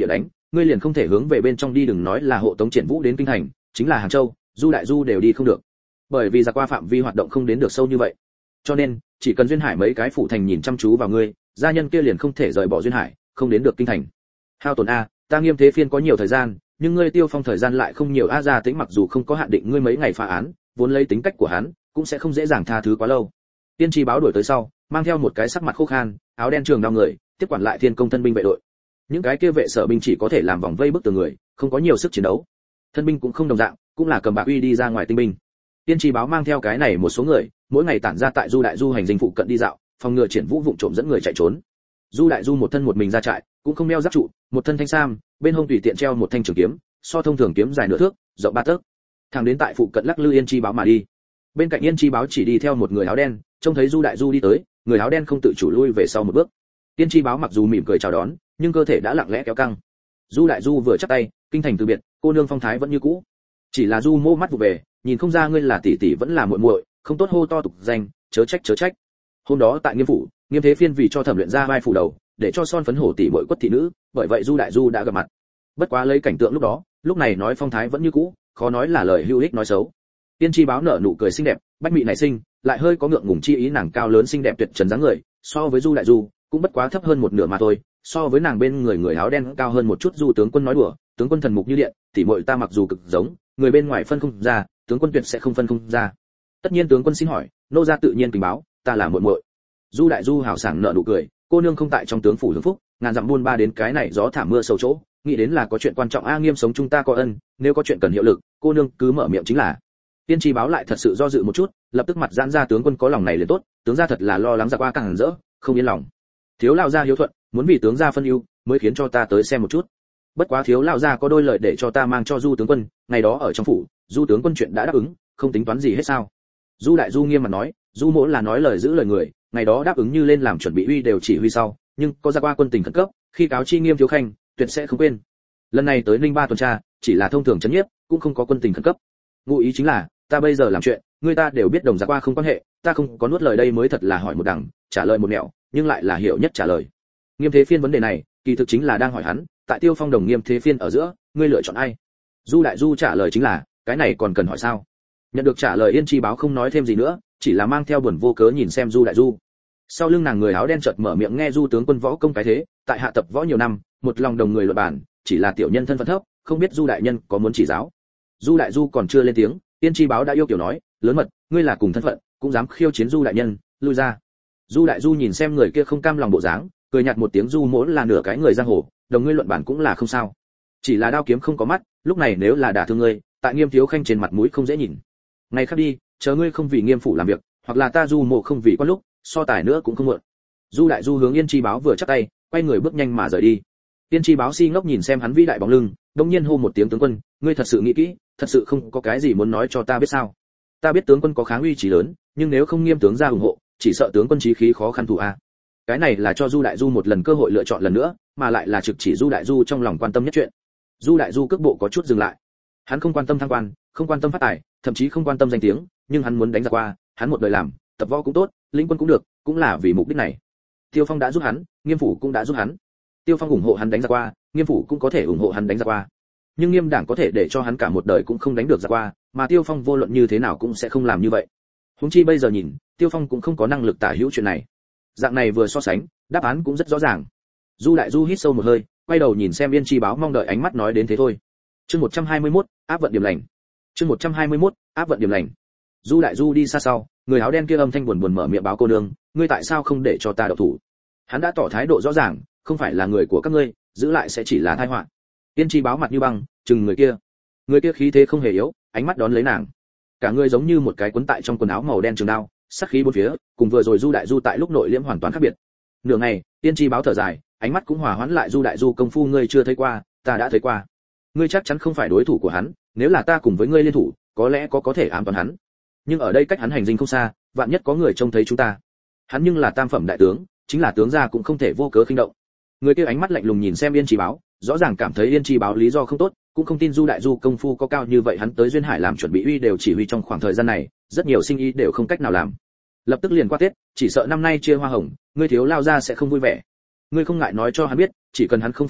ngươi liền không thể hướng về bên trong đi, đừng nói là hộ tống Triển Vũ đến kinh thành, chính là Hàng Châu, Du Đại Du đều đi không được. Bởi vì giặc qua phạm vi hoạt động không đến được sâu như vậy. Cho nên, chỉ cần duyên hải mấy cái phủ thành nhìn chăm chú vào ngươi, gia nhân kia liền không thể rời bỏ duyên hải, không đến được kinh thành. Hao tổn a, ta Nghiêm Thế Phiên có nhiều thời gian, nhưng ngươi Tiêu Phong thời gian lại không nhiều a. Gia Tĩnh mặc dù không có hạn định ngươi mấy ngày phá án, vốn lấy tính cách của hắn, cũng sẽ không dễ dàng tha thứ quá lâu. Tiên tri báo đuổi tới sau, mang theo một cái sắc mặt khô khan, áo đen trường đao người, tiếp quản lại Thiên Công thân binh vệ đội. Những cái kia vệ sở binh chỉ có thể làm vòng vây bức tường người, không có nhiều sức chiến đấu. Thân binh cũng không đồng dạng, cũng là cầm bạc uy đi ra ngoài tinh binh. Tiên tri báo mang theo cái này một số người, mỗi ngày tản ra tại Du Đại Du hành dinh phụ cận đi dạo, phòng ngừa Triển Vũ vụng trộm dẫn người chạy trốn. Du Đại Du một thân một mình ra trại, cũng không đeo giáp trụ, một thân thanh sam, bên hông tùy tiện treo một thanh trường kiếm, so thông thường kiếm dài nửa thước, rộng ba tấc. Thẳng đến tại phụ cận lắc lư Yên Chi báo mà đi. Bên cạnh Yên Chi báo chỉ đi theo một người áo đen, trông thấy Du Đại Du đi tới, người áo đen không tự chủ lui về sau một bước. Yên Chi báo mặc dù mỉm cười chào đón, nhưng cơ thể đã lặng lẽ kéo căng. Du Đại Du vừa chắp tay, kinh thành từ biệt, cô nương phong thái vẫn như cũ. Chỉ là Du mô mắt vụ về, nhìn không ra ngươi là tỷ tỷ vẫn là muội muội, không tốt hô to tục danh, chớ trách chớ trách. Hôm đó tại Nghiêm phủ, Nghiêm Thế Phiên vì cho thẩm luyện ra vai phủ đầu, để cho son phấn hổ tỷ muội quất thị nữ, bởi vậy Du Đại Du đã gặp mặt. Bất quá lấy cảnh tượng lúc đó, lúc này nói phong thái vẫn như cũ, khó nói là lời hữu ích nói xấu. Tiên tri báo nở nụ cười xinh đẹp, bách mị nảy sinh, lại hơi có ngượng ngùng chi ý, nàng cao lớn xinh đẹp tuyệt trần dáng người, so với Du Đại Du cũng bất quá thấp hơn một nửa mà thôi, so với nàng bên người người áo đen cao hơn một chút. Du tướng quân nói đùa, tướng quân thần mục như điện, tỷ muội ta mặc dù cực giống, người bên ngoài phân không ra, tướng quân tuyệt sẽ không phân không ra. Tất nhiên tướng quân xin hỏi, nô gia tự nhiên tình báo, ta là muội muội. Du Đại Du hào sảng nở nụ cười, cô nương không tại trong tướng phủ hưởng phúc, ngàn dặm buôn ba đến cái này gió thả mưa sâu chỗ, nghĩ đến là có chuyện quan trọng. A Nghiêm sống chúng ta có ân, nếu có chuyện cần hiệu lực, cô nương cứ mở miệng chính là. Tiên tri báo lại thật sự do dự một chút, lập tức mặt giãn ra, tướng quân có lòng này liền tốt, tướng gia thật là lo lắng giặc qua càng rỡ, không yên lòng. Thiếu lão gia hiếu thuận, muốn vì tướng gia phân ưu, mới khiến cho ta tới xem một chút. Bất quá thiếu lão gia có đôi lời để cho ta mang cho Du tướng quân, ngày đó ở trong phủ, Du tướng quân chuyện đã đáp ứng, không tính toán gì hết sao? Du Đại Du nghiêm mặt nói, Du mỗ là nói lời giữ lời người, ngày đó đáp ứng như lên làm chuẩn bị uy đều chỉ huy sau, nhưng có giặc qua quân tình khẩn cấp, khi cáo chi Nghiêm thiếu khanh, tuyệt sẽ không quên. Lần này tới Ninh Ba tuần tra, chỉ là thông thường chấn nhiếp, cũng không có quân tình khẩn cấp. Ngụ ý chính là, ta bây giờ làm chuyện, người ta đều biết đồng giặc qua không quan hệ, ta không có nuốt lời đây mới thật là hỏi một đằng, trả lời một nẻo, nhưng lại là hiểu nhất trả lời. Nghiêm Thế Phiên vấn đề này, kỳ thực chính là đang hỏi hắn, tại Tiêu Phong đồng Nghiêm Thế Phiên ở giữa, ngươi lựa chọn ai? Du Đại Du trả lời chính là, cái này còn cần hỏi sao? Nhận được trả lời, Yên Chi báo không nói thêm gì nữa, chỉ là mang theo buồn vô cớ nhìn xem Du Đại Du. Sau lưng nàng người áo đen chợt mở miệng, nghe Du tướng quân võ công cái thế, tại hạ tập võ nhiều năm, một lòng đồng người luận bản, chỉ là tiểu nhân thân phận thấp, không biết Du đại nhân có muốn chỉ giáo. Du Đại Du còn chưa lên tiếng, Tiên tri báo đã yêu kiểu nói, lớn mật, ngươi là cùng thân phận, cũng dám khiêu chiến Du đại nhân, lui ra. Du Đại Du nhìn xem người kia không cam lòng bộ dáng, cười nhạt một tiếng, Du mỗ là nửa cái người giang hồ, đồng ngươi luận bản cũng là không sao. Chỉ là đao kiếm không có mắt, lúc này nếu là đả thương ngươi, tại Nghiêm thiếu khanh trên mặt mũi không dễ nhìn. Ngày khác đi, chờ ngươi không vì Nghiêm phủ làm việc, hoặc là ta Du mộ không vì quan lúc, so tài nữa cũng không muộn. Du Đại Du hướng Yên Chi báo vừa chắp tay, quay người bước nhanh mà rời đi. Yên Chi báo si ngốc nhìn xem hắn vĩ đại bóng lưng, đột nhiên hô một tiếng, tướng quân, ngươi thật sự nghĩ kỹ, thật sự không có cái gì muốn nói cho ta biết sao? Ta biết tướng quân có kháng uy chí lớn, nhưng nếu không Nghiêm tướng ra ủng hộ, chỉ sợ tướng quân chí khí khó khăn thủ a. Cái này là cho Du Đại Du một lần cơ hội lựa chọn lần nữa, mà lại là trực chỉ Du Đại Du trong lòng quan tâm nhất chuyện. Du Đại Du cước bộ có chút dừng lại. Hắn không quan tâm thăng quan, không quan tâm phát tài, thậm chí không quan tâm danh tiếng, nhưng hắn muốn đánh giặc qua, hắn một đời làm, tập võ cũng tốt, lĩnh quân cũng được, cũng là vì mục đích này. Tiêu Phong đã giúp hắn, Nghiêm phủ cũng đã giúp hắn. Tiêu Phong ủng hộ hắn đánh giặc qua, Nghiêm phủ cũng có thể ủng hộ hắn đánh giặc qua. Nhưng Nghiêm đảng có thể để cho hắn cả một đời cũng không đánh được giặc qua, mà Tiêu Phong vô luận như thế nào cũng sẽ không làm như vậy. Huống chi bây giờ nhìn, Tiêu Phong cũng không có năng lực tả hữu chuyện này. Dạng này vừa so sánh, đáp án cũng rất rõ ràng. Du Đại Du hít sâu một hơi, quay đầu nhìn xem Yên Chi báo, mong đợi ánh mắt nói đến thế thôi. Chương một trăm hai mươi mốt, áp vận điểm lành. Chương một trăm hai mươi mốt, áp vận điểm lành. Du Đại Du đi xa sau, người áo đen kia âm thanh buồn buồn mở miệng, báo cô nương, ngươi tại sao không để cho ta động thủ? Hắn đã tỏ thái độ rõ ràng, không phải là người của các ngươi, giữ lại sẽ chỉ là tai họa. Yên Chi báo mặt như băng, chừng người kia. Người kia khí thế không hề yếu, ánh mắt đón lấy nàng. Cả người giống như một cái cuốn tại trong quần áo màu đen trường đao, sắc khí bốn phía, cùng vừa rồi Du Đại Du tại lúc nội liễm hoàn toàn khác biệt. Nửa ngày, Yên Chi báo thở dài, ánh mắt cũng hòa hoãn lại. Du Đại Du công phu ngươi chưa thấy qua, ta đã thấy qua. Ngươi chắc chắn không phải đối thủ của hắn, nếu là ta cùng với ngươi liên thủ, có lẽ có có thể ám toán hắn. Nhưng ở đây cách hắn hành dinh không xa, vạn nhất có người trông thấy chúng ta. Hắn nhưng là tam phẩm đại tướng, chính là tướng gia cũng không thể vô cớ khinh động. Người kia ánh mắt lạnh lùng nhìn xem Yên Chi báo, rõ ràng cảm thấy Yên Chi báo lý do không tốt, cũng không tin Du Đại Du công phu có cao như vậy. Hắn tới duyên hải làm chuẩn bị uy đều chỉ huy trong khoảng thời gian này, rất nhiều sinh ý đều không cách nào làm. Lập tức liền qua Tết, chỉ sợ năm nay chia hoa hồng, ngươi thiếu lao ra sẽ không vui vẻ. Ngươi không ngại nói cho hắn biết, chỉ cần hắn không phản đối,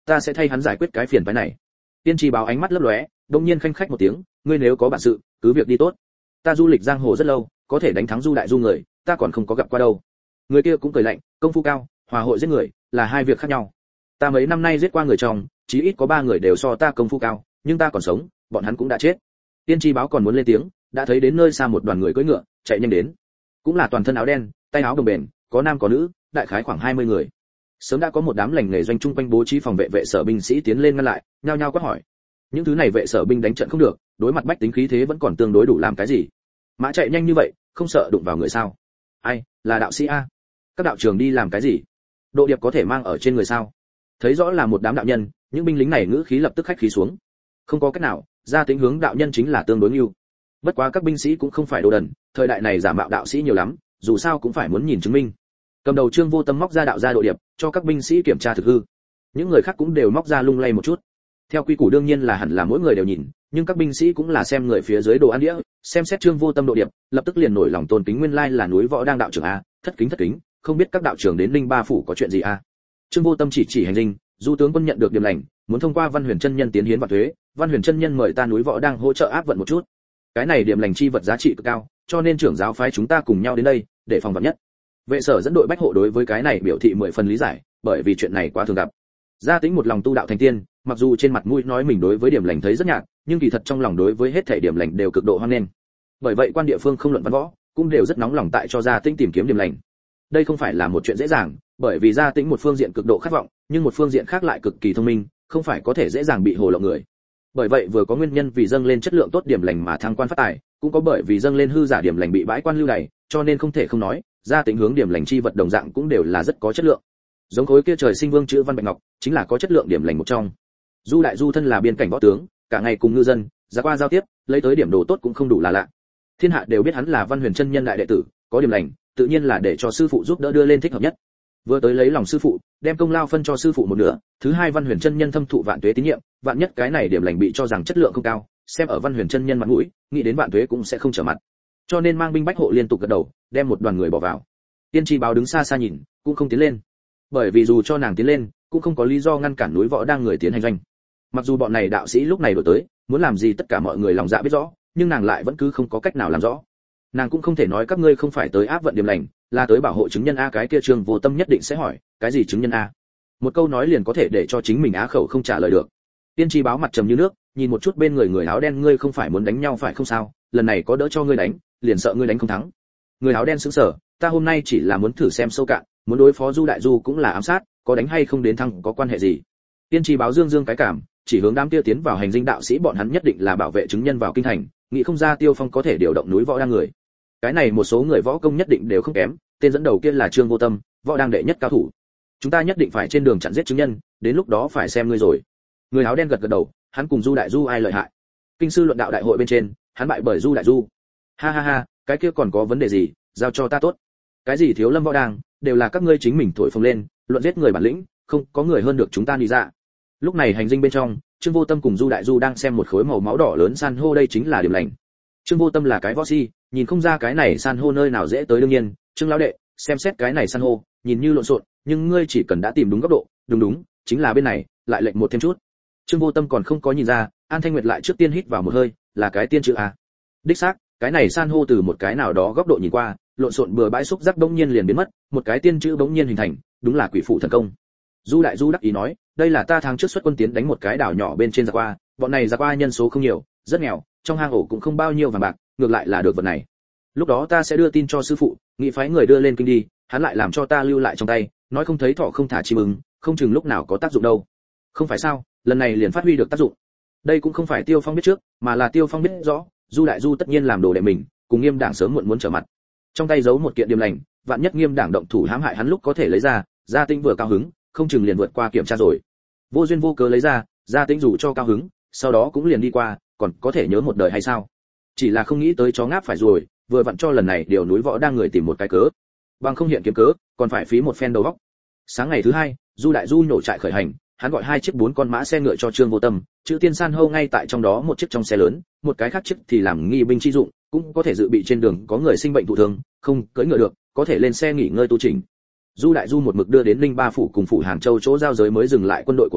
ta sẽ thay hắn giải quyết cái phiền phái này. Tiên tri báo ánh mắt lấp lóe, đột nhiên khanh khách một tiếng, ngươi nếu có bản sự, cứ việc đi tốt. Ta du lịch giang hồ rất lâu, có thể đánh thắng Du Đại Du người, ta còn không có gặp qua đâu. Người kia cũng cười lạnh, công phu cao, hòa hội giết người là hai việc khác nhau. Ta mấy năm nay giết qua người trong, chí ít có ba người đều so ta công phu cao, nhưng ta còn sống, bọn hắn cũng đã chết. Tiên tri báo còn muốn lên tiếng, đã thấy đến nơi xa một đoàn người cưỡi ngựa, chạy nhanh đến. Cũng là toàn thân áo đen, tay áo đồng bền, có nam có nữ, đại khái khoảng hai mươi người. Sớm đã có một đám lành nghề doanh trung quanh bố trí phòng vệ vệ sở binh sĩ tiến lên ngăn lại, nhao nhao quát hỏi. Những thứ này vệ sở binh đánh trận không được, đối mặt bách tính khí thế vẫn còn tương đối đủ làm cái gì? Mã chạy nhanh như vậy, không sợ đụng vào người sao? Ai, là đạo sĩ a? Các đạo trưởng đi làm cái gì? Độ điệp có thể mang ở trên người sao? Thấy rõ là một đám đạo nhân, những binh lính này ngữ khí lập tức khách khí xuống. Không có cách nào, ra tính hướng đạo nhân chính là tương đối ưu. Bất quá các binh sĩ cũng không phải đồ đần, thời đại này giả mạo đạo sĩ nhiều lắm, dù sao cũng phải muốn nhìn chứng minh. Cầm đầu Trương Vô Tâm móc ra đạo gia độ điệp, cho các binh sĩ kiểm tra thực hư. Những người khác cũng đều móc ra lung lay một chút. Theo quy củ đương nhiên là hẳn là mỗi người đều nhìn, nhưng các binh sĩ cũng là xem người phía dưới đồ ăn đĩa, xem xét Trương Vô Tâm độ điệp, lập tức liền nổi lòng tôn kính, nguyên lai là núi võ đang đạo trưởng a, thất kính thất kính, không biết các đạo trưởng đến Linh Ba phủ có chuyện gì a. Trương Vô Tâm chỉ chỉ hành dinh, Du tướng quân nhận được điểm lành, muốn thông qua Văn Huyền chân nhân tiến hiến vạn thuế, Văn Huyền chân nhân mời ta núi võ đang hỗ trợ áp vận một chút. Cái này điểm lành chi vật giá trị cực cao, cho nên trưởng giáo phái chúng ta cùng nhau đến đây, để phòng vạn nhất. Vệ sở dẫn đội bách hộ đối với cái này biểu thị mười phần lý giải, bởi vì chuyện này quá thường gặp. Gia Tĩnh một lòng tu đạo thành tiên, mặc dù trên mặt mũi nói mình đối với điểm lành thấy rất nhạt, nhưng kỳ thật trong lòng đối với hết thảy điểm lành đều cực độ hoan nghênh. Bởi vậy quan địa phương không luận văn võ, cũng đều rất nóng lòng tại cho Gia Tĩnh tìm kiếm điểm lành. Đây không phải là một chuyện dễ dàng, bởi vì Gia Tĩnh một phương diện cực độ khát vọng, nhưng một phương diện khác lại cực kỳ thông minh, không phải có thể dễ dàng bị hồ lộng người. Bởi vậy vừa có nguyên nhân vì dâng lên chất lượng tốt điểm lành mà thăng quan phát tài, cũng có bởi vì dâng lên hư giả điểm lành bị bãi quan lưu đày, cho nên không thể không nói, Gia Tĩnh hướng điểm lành chi vật đồng dạng cũng đều là rất có chất lượng. Giống khối kia trời sinh vương chữ văn bạch ngọc, chính là có chất lượng điểm lành một trong. Du Đại Du thân là biên cảnh võ tướng, cả ngày cùng ngư dân, ra qua giao tiếp, lấy tới điểm đồ tốt cũng không đủ là lạ. Thiên hạ đều biết hắn là Văn Huyền chân nhân đại đệ tử, có điểm lành, tự nhiên là để cho sư phụ giúp đỡ đưa lên thích hợp nhất. Vừa tới lấy lòng sư phụ, đem công lao phân cho sư phụ một nửa, thứ hai Văn Huyền chân nhân thâm thụ vạn tuế tín nhiệm, vạn nhất cái này điểm lành bị cho rằng chất lượng không cao, xem ở Văn Huyền chân nhân mặt mũi, nghĩ đến vạn tuế cũng sẽ không trở mặt. Cho nên mang binh bách hộ liên tục gật đầu, đem một đoàn người bỏ vào. Tiên tri báo đứng xa xa nhìn, cũng không tiến lên. Bởi vì dù cho nàng tiến lên, cũng không có lý do ngăn cản núi võ đang người tiến hành doanh. Mặc dù bọn này đạo sĩ lúc này đổi tới, muốn làm gì tất cả mọi người lòng dạ biết rõ, nhưng nàng lại vẫn cứ không có cách nào làm rõ. Nàng cũng không thể nói các ngươi không phải tới áp vận điểm lành, là tới bảo hộ chứng nhân a. Cái kia Trương Vô Tâm nhất định sẽ hỏi, cái gì chứng nhân a? Một câu nói liền có thể để cho chính mình á khẩu không trả lời được. Tiên tri báo mặt trầm như nước, nhìn một chút bên người người áo đen, ngươi không phải muốn đánh nhau phải không sao, lần này có đỡ cho ngươi đánh, liền sợ ngươi đánh không thắng. Người áo đen sững sờ, ta hôm nay chỉ là muốn thử xem sâu cạn, muốn đối phó Du Đại Du cũng là ám sát, có đánh hay không đến thăng có quan hệ gì? Tiên tri báo dương dương cái cảm, chỉ hướng đám kia tiến vào hành dinh đạo sĩ, bọn hắn nhất định là bảo vệ chứng nhân vào kinh thành, nghĩ không ra Tiêu Phong có thể điều động núi võ đang người. Cái này một số người võ công nhất định đều không kém, tên dẫn đầu kia là Trương Vô Tâm, võ đang đệ nhất cao thủ. Chúng ta nhất định phải trên đường chặn giết chứng nhân, đến lúc đó phải xem ngươi rồi. Người áo đen gật gật đầu, hắn cùng Du Đại Du ai lợi hại? Kinh sư luận đạo đại hội bên trên, hắn bại bởi Du Đại Du. Ha ha ha, cái kia còn có vấn đề gì, giao cho ta tốt. Cái gì thiếu lâm võ đang, đều là các ngươi chính mình thổi phồng lên, luận giết người bản lĩnh, không có người hơn được chúng ta đi ra. Lúc này hành dinh bên trong, Trương Vô Tâm cùng Du Đại Du đang xem một khối màu máu đỏ lớn san hô, đây chính là điểm lành. Trương Vô Tâm là cái võ si, nhìn không ra cái này san hô nơi nào dễ tới, đương nhiên, Trương lão đệ, xem xét cái này san hô, nhìn như lộn xộn, nhưng ngươi chỉ cần đã tìm đúng góc độ, đúng đúng, chính là bên này, lại lệch một thêm chút. Trương Vô Tâm còn không có nhìn ra, An Thanh Nguyệt lại trước tiên hít vào một hơi, là cái tiên chữ a. Đích xác, cái này san hô từ một cái nào đó góc độ nhìn qua, lộn xộn bừa bãi xúc giác bỗng nhiên liền biến mất, một cái tiên chữ bỗng nhiên hình thành, đúng là quỷ phụ thần công. Du Đại Du đắc ý nói, đây là ta tháng trước xuất quân tiến đánh một cái đảo nhỏ bên trên giặc qua, bọn này giặc qua nhân số không nhiều, rất nghèo, trong hang ổ cũng không bao nhiêu vàng bạc, ngược lại là được vật này. Lúc đó ta sẽ đưa tin cho sư phụ, nghĩ phái người đưa lên kinh đi, hắn lại làm cho ta lưu lại trong tay, nói không thấy thỏ không thả chim ưng, không chừng lúc nào có tác dụng đâu. Không phải sao, lần này liền phát huy được tác dụng. Đây cũng không phải Tiêu Phong biết trước, mà là Tiêu Phong biết rõ, Du Đại Du tất nhiên làm đồ đệ mình, cùng Nghiêm Đảng sớm muộn muốn trở mặt. Trong tay giấu một kiện điểm lành, vạn nhất Nghiêm Đảng động thủ hãm hại hắn lúc có thể lấy ra, Gia Tĩnh vừa cao hứng, không chừng liền vượt qua kiểm tra rồi. Vô duyên vô cớ lấy ra, Gia Tĩnh dù cho cao hứng, sau đó cũng liền đi qua, còn có thể nhớ một đời hay sao? Chỉ là không nghĩ tới chó ngáp phải rồi, vừa vặn cho lần này điều núi võ đang người tìm một cái cớ. Bằng không hiện kiếm cớ, còn phải phí một phen đầu óc. Sáng ngày thứ hai, Du Đại Du nhổ trại khởi hành, hắn gọi hai chiếc bốn con mã xe ngựa cho Trương Vô Tâm, chữ tiên san hô ngay tại trong đó một chiếc trong xe lớn, một cái khác chiếc thì làm nghi binh chi dụng, cũng có thể dự bị trên đường có người sinh bệnh thụ thương, không cưỡi ngựa được, có thể lên xe nghỉ ngơi tu chỉnh. Du Đại Du một mực đưa đến Linh Ba phủ cùng phủ Hàng Châu chỗ giao giới mới dừng lại quân đội của mình,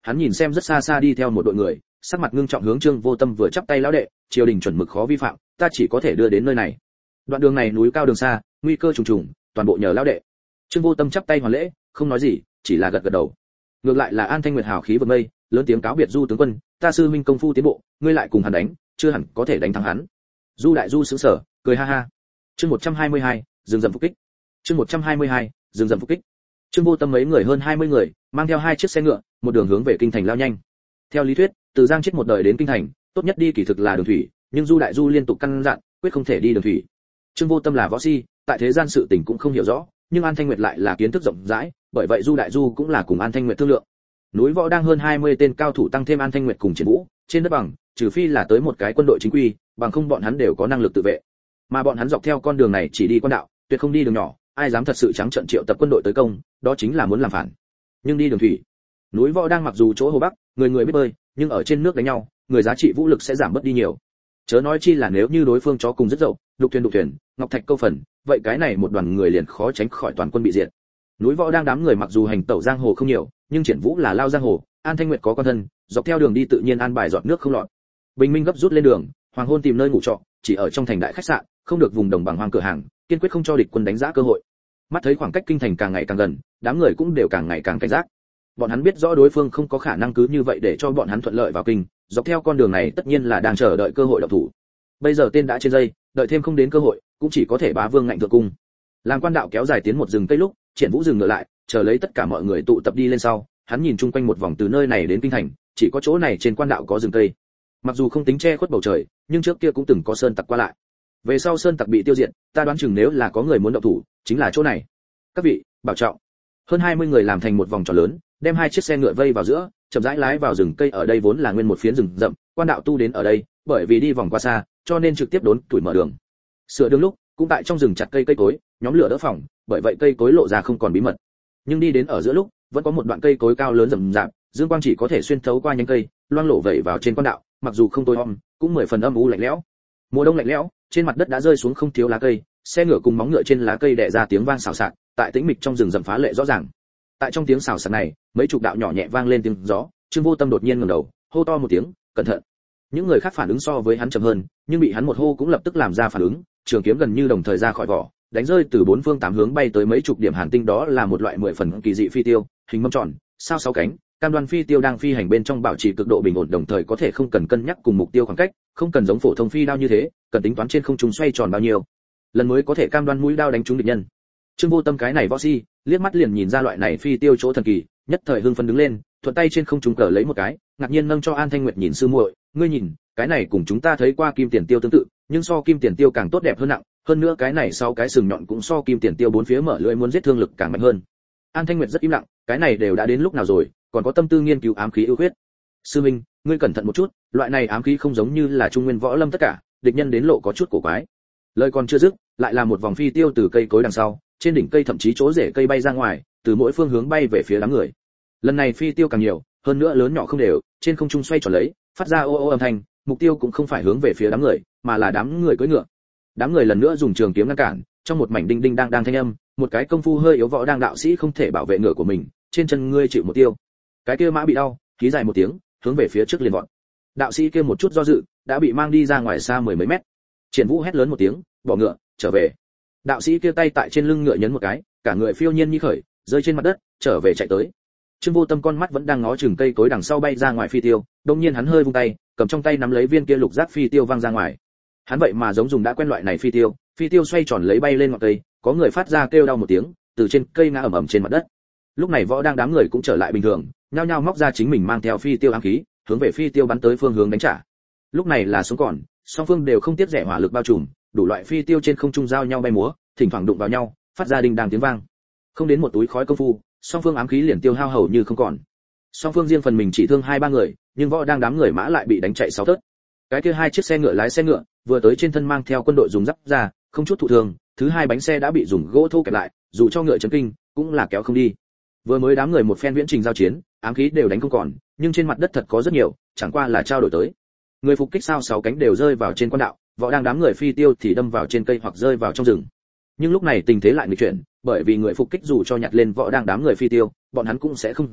hắn nhìn xem rất xa xa đi theo một đội người, sắc mặt ngưng trọng hướng Trương Vô Tâm vừa chắp tay lão đệ, triều đình chuẩn mực khó vi phạm, ta chỉ có thể đưa đến nơi này. Đoạn đường này núi cao đường xa, nguy cơ trùng trùng, toàn bộ nhờ lão đệ. Trương Vô Tâm chắp tay hoàn lễ, không nói gì, chỉ là gật gật đầu. Ngược lại là An Thanh Nguyệt hào khí vượt mây, lớn tiếng cáo biệt Du tướng quân, ta sư huynh công phu tiến bộ, ngươi lại cùng hắn đánh, chưa hẳn có thể đánh thắng hắn. Du đại du sững sờ, cười ha ha. Chương một trăm hai mươi hai, dừng dầm phục kích. Chương một trăm hai mươi hai, dừng dầm phục kích. Trương Vô Tâm mấy người hơn hai mươi người, mang theo hai chiếc xe ngựa, một đường hướng về kinh thành lao nhanh. Theo lý thuyết, từ Giang chết một đời đến kinh thành, tốt nhất đi kỳ thực là đường thủy, nhưng Du đại du liên tục căn dặn, quyết không thể đi đường thủy. Trương Vô Tâm là võ si, tại thế gian sự tình cũng không hiểu rõ, nhưng An Thanh Nguyệt lại là kiến thức rộng rãi, bởi vậy Du đại du cũng là cùng An Thanh Nguyệt thương lượng. Núi Võ đang hơn hai mươi tên cao thủ tăng thêm An Thanh Nguyệt cùng Triển Vũ, trên đất bằng, trừ phi là tới một cái quân đội chính quy, bằng không bọn hắn đều có năng lực tự vệ. Mà bọn hắn dọc theo con đường này chỉ đi quan đạo, tuyệt không đi đường nhỏ, ai dám thật sự trắng trợn triệu tập quân đội tới công, đó chính là muốn làm phản. Nhưng đi đường thủy, núi Võ đang mặc dù chỗ hồ bắc, người người biết bơi, nhưng ở trên nước đánh nhau, người giá trị vũ lực sẽ giảm bớt đi nhiều. Chớ nói chi là nếu như đối phương chó cùng rất dậu, đục thuyền đục thuyền, ngọc thạch câu phần, vậy cái này một đoàn người liền khó tránh khỏi toàn quân bị diệt. Núi Võ đang đám người mặc dù hành tẩu giang hồ không nhiều, nhưng Triển Vũ là lao giang hồ, An Thanh Nguyệt có con thân, dọc theo đường đi tự nhiên an bài giọt nước không lọt. Bình minh gấp rút lên đường, hoàng hôn tìm nơi ngủ trọ, chỉ ở trong thành đại khách sạn, không được vùng đồng bằng hoang cửa hàng, kiên quyết không cho địch quân đánh giá cơ hội. Mắt thấy khoảng cách kinh thành càng ngày càng gần, đám người cũng đều càng ngày càng cảnh giác. Bọn hắn biết rõ đối phương không có khả năng cứ như vậy để cho bọn hắn thuận lợi vào kinh, dọc theo con đường này tất nhiên là đang chờ đợi cơ hội động thủ. Bây giờ tên đã trên dây, đợi thêm không đến cơ hội, cũng chỉ có thể bá vương ngạnh thượng cung. Làm quan đạo kéo dài tiến một rừng cây lúc, Triển Vũ dừng ngựa lại, chờ lấy tất cả mọi người tụ tập đi lên sau, hắn nhìn chung quanh một vòng từ nơi này đến kinh thành, chỉ có chỗ này trên quan đạo có rừng cây. Mặc dù không tính che khuất bầu trời, nhưng trước kia cũng từng có sơn tặc qua lại. Về sau sơn tặc bị tiêu diệt, ta đoán chừng nếu là có người muốn động thủ, chính là chỗ này. Các vị, bảo trọng. Hơn hai mươi người làm thành một vòng tròn lớn, đem hai chiếc xe ngựa vây vào giữa, chậm rãi lái vào rừng cây. Ở đây vốn là nguyên một phiến rừng rậm, quan đạo tu đến ở đây, bởi vì đi vòng qua xa, cho nên trực tiếp đốn tuổi mở đường. Sửa đường lúc, cũng tại trong rừng chặt cây cây cối, nhóm lửa đỡ phòng, bởi vậy cây cối lộ ra không còn bí mật. Nhưng đi đến ở giữa lúc, vẫn có một đoạn cây cối cao lớn rậm rạp, dương quang chỉ có thể xuyên thấu qua nhánh cây, loang lổ vẩy vào trên quan đạo, mặc dù không tối om, cũng mười phần âm u lạnh lẽo. Mùa đông lạnh lẽo, trên mặt đất đã rơi xuống không thiếu lá cây, xe ngựa cùng móng ngựa trên lá cây đè ra tiếng vang xào xạc, tại tĩnh mịch trong rừng rậm phá lệ rõ ràng. Tại trong tiếng xào xạc này, mấy chục đạo nhỏ nhẹ vang lên tiếng gió, Trương Vô Tâm đột nhiên ngẩng đầu, hô to một tiếng, cẩn thận. Những người khác phản ứng so với hắn chậm hơn, nhưng bị hắn một hô cũng lập tức làm ra phản ứng, trường kiếm gần như đồng thời ra khỏi vỏ, đánh rơi từ bốn phương tám hướng bay tới mấy chục điểm hàn tinh. Đó là một loại mười phần kỳ dị phi tiêu, hình mâm tròn, sao sáu cánh, cam đoan phi tiêu đang phi hành bên trong bảo trì cực độ bình ổn, đồng thời có thể không cần cân nhắc cùng mục tiêu khoảng cách, không cần giống phổ thông phi đao như thế, cần tính toán trên không trung xoay tròn bao nhiêu lần mới có thể cam đoan mũi đao đánh trúng địch nhân. Trương Vô Tâm cái này võ si, liếc mắt liền nhìn ra loại này phi tiêu chỗ thần kỳ, nhất thời hưng phấn đứng lên, thuận tay trên không trung cờ lấy một cái, ngạc nhiên nâng cho An Thanh Nguyệt nhìn sư muội, ngươi nhìn, cái này cùng chúng ta thấy qua kim tiền tiêu tương tự, nhưng so kim tiền tiêu càng tốt đẹp hơn nặng, hơn nữa cái này sau cái sừng nhọn cũng so kim tiền tiêu bốn phía mở lưỡi muốn giết thương lực càng mạnh hơn. An Thanh Nguyệt rất im lặng, cái này đều đã đến lúc nào rồi, còn có tâm tư nghiên cứu ám khí ưu huyết. Sư minh, ngươi cẩn thận một chút, loại này ám khí không giống như là trung nguyên võ lâm tất cả, địch nhân đến lộ có chút cổ quái. Lời còn chưa dứt, lại là một vòng phi tiêu từ cây cối đằng sau, trên đỉnh cây thậm chí chỗ rễ cây bay ra ngoài, từ mỗi phương hướng bay về phía đám người. Lần này phi tiêu càng nhiều, hơn nữa lớn nhỏ không đều, trên không trung xoay tròn lấy, phát ra ô ô âm thanh, mục tiêu cũng không phải hướng về phía đám người, mà là đám người cưỡi ngựa. Đám người lần nữa dùng trường kiếm ngăn cản, trong một mảnh đinh đinh đang đang thanh âm, một cái công phu hơi yếu võ đang đạo sĩ không thể bảo vệ ngựa của mình, trên chân ngươi chịu một tiêu. Cái kia mã bị đau, khí dài một tiếng, hướng về phía trước liền vọt. Đạo sĩ kia một chút do dự, đã bị mang đi ra ngoài xa mười mấy mét. Triển Vũ hét lớn một tiếng, bỏ ngựa, trở về. Đạo sĩ kia tay tại trên lưng ngựa nhấn một cái, cả người phiêu nhiên như khởi, rơi trên mặt đất, trở về chạy tới. Trương Vô Tâm con mắt vẫn đang ngó chừng cây cối đằng sau bay ra ngoài phi tiêu, đột nhiên hắn hơi vung tay, cầm trong tay nắm lấy viên kia lục giác phi tiêu văng ra ngoài. Hắn vậy mà giống dùng đã quen loại này phi tiêu, phi tiêu xoay tròn lấy bay lên ngọn cây, có người phát ra kêu đau một tiếng, từ trên cây ngã ầm ầm trên mặt đất. Lúc này võ đang đám người cũng trở lại bình thường, nhao nhao móc ra chính mình mang theo phi tiêu ám khí, hướng về phi tiêu bắn tới phương hướng đánh trả. Lúc này là sống còn, song phương đều không tiếc rẻ hỏa lực bao trùm, đủ loại phi tiêu trên không trung giao nhau bay múa, thỉnh thoảng đụng vào nhau, phát ra đinh đàng tiếng vang. Không đến một túi khói công phu, song phương ám khí liền tiêu hao hầu như không còn. Song phương riêng phần mình chỉ thương hai ba người, nhưng võ đang đám người mã lại bị đánh chạy sáu tớt. Cái kia hai chiếc xe ngựa lái xe ngựa, vừa tới trên thân mang theo quân đội dùng giáp ra, không chút thụ thương, thứ hai bánh xe đã bị dùng gỗ thô kẹp lại, dù cho ngựa chấn kinh, cũng là kéo không đi. Vừa mới đám người một phen viễn trình giao chiến, ám khí đều đánh không còn, nhưng trên mặt đất thật có rất nhiều, chẳng qua là trao đổi tới. Người phục kích sao sáu cánh đều rơi vào trên quan đạo, võ đang đám người phi tiêu thì đâm vào trên cây hoặc rơi vào trong rừng. Nhưng lúc này tình thế lại nghịch chuyển, bởi vì người phục kích dù cho nhặt lên võ đang đám người phi tiêu, bọn hắn cũng sẽ không dùng,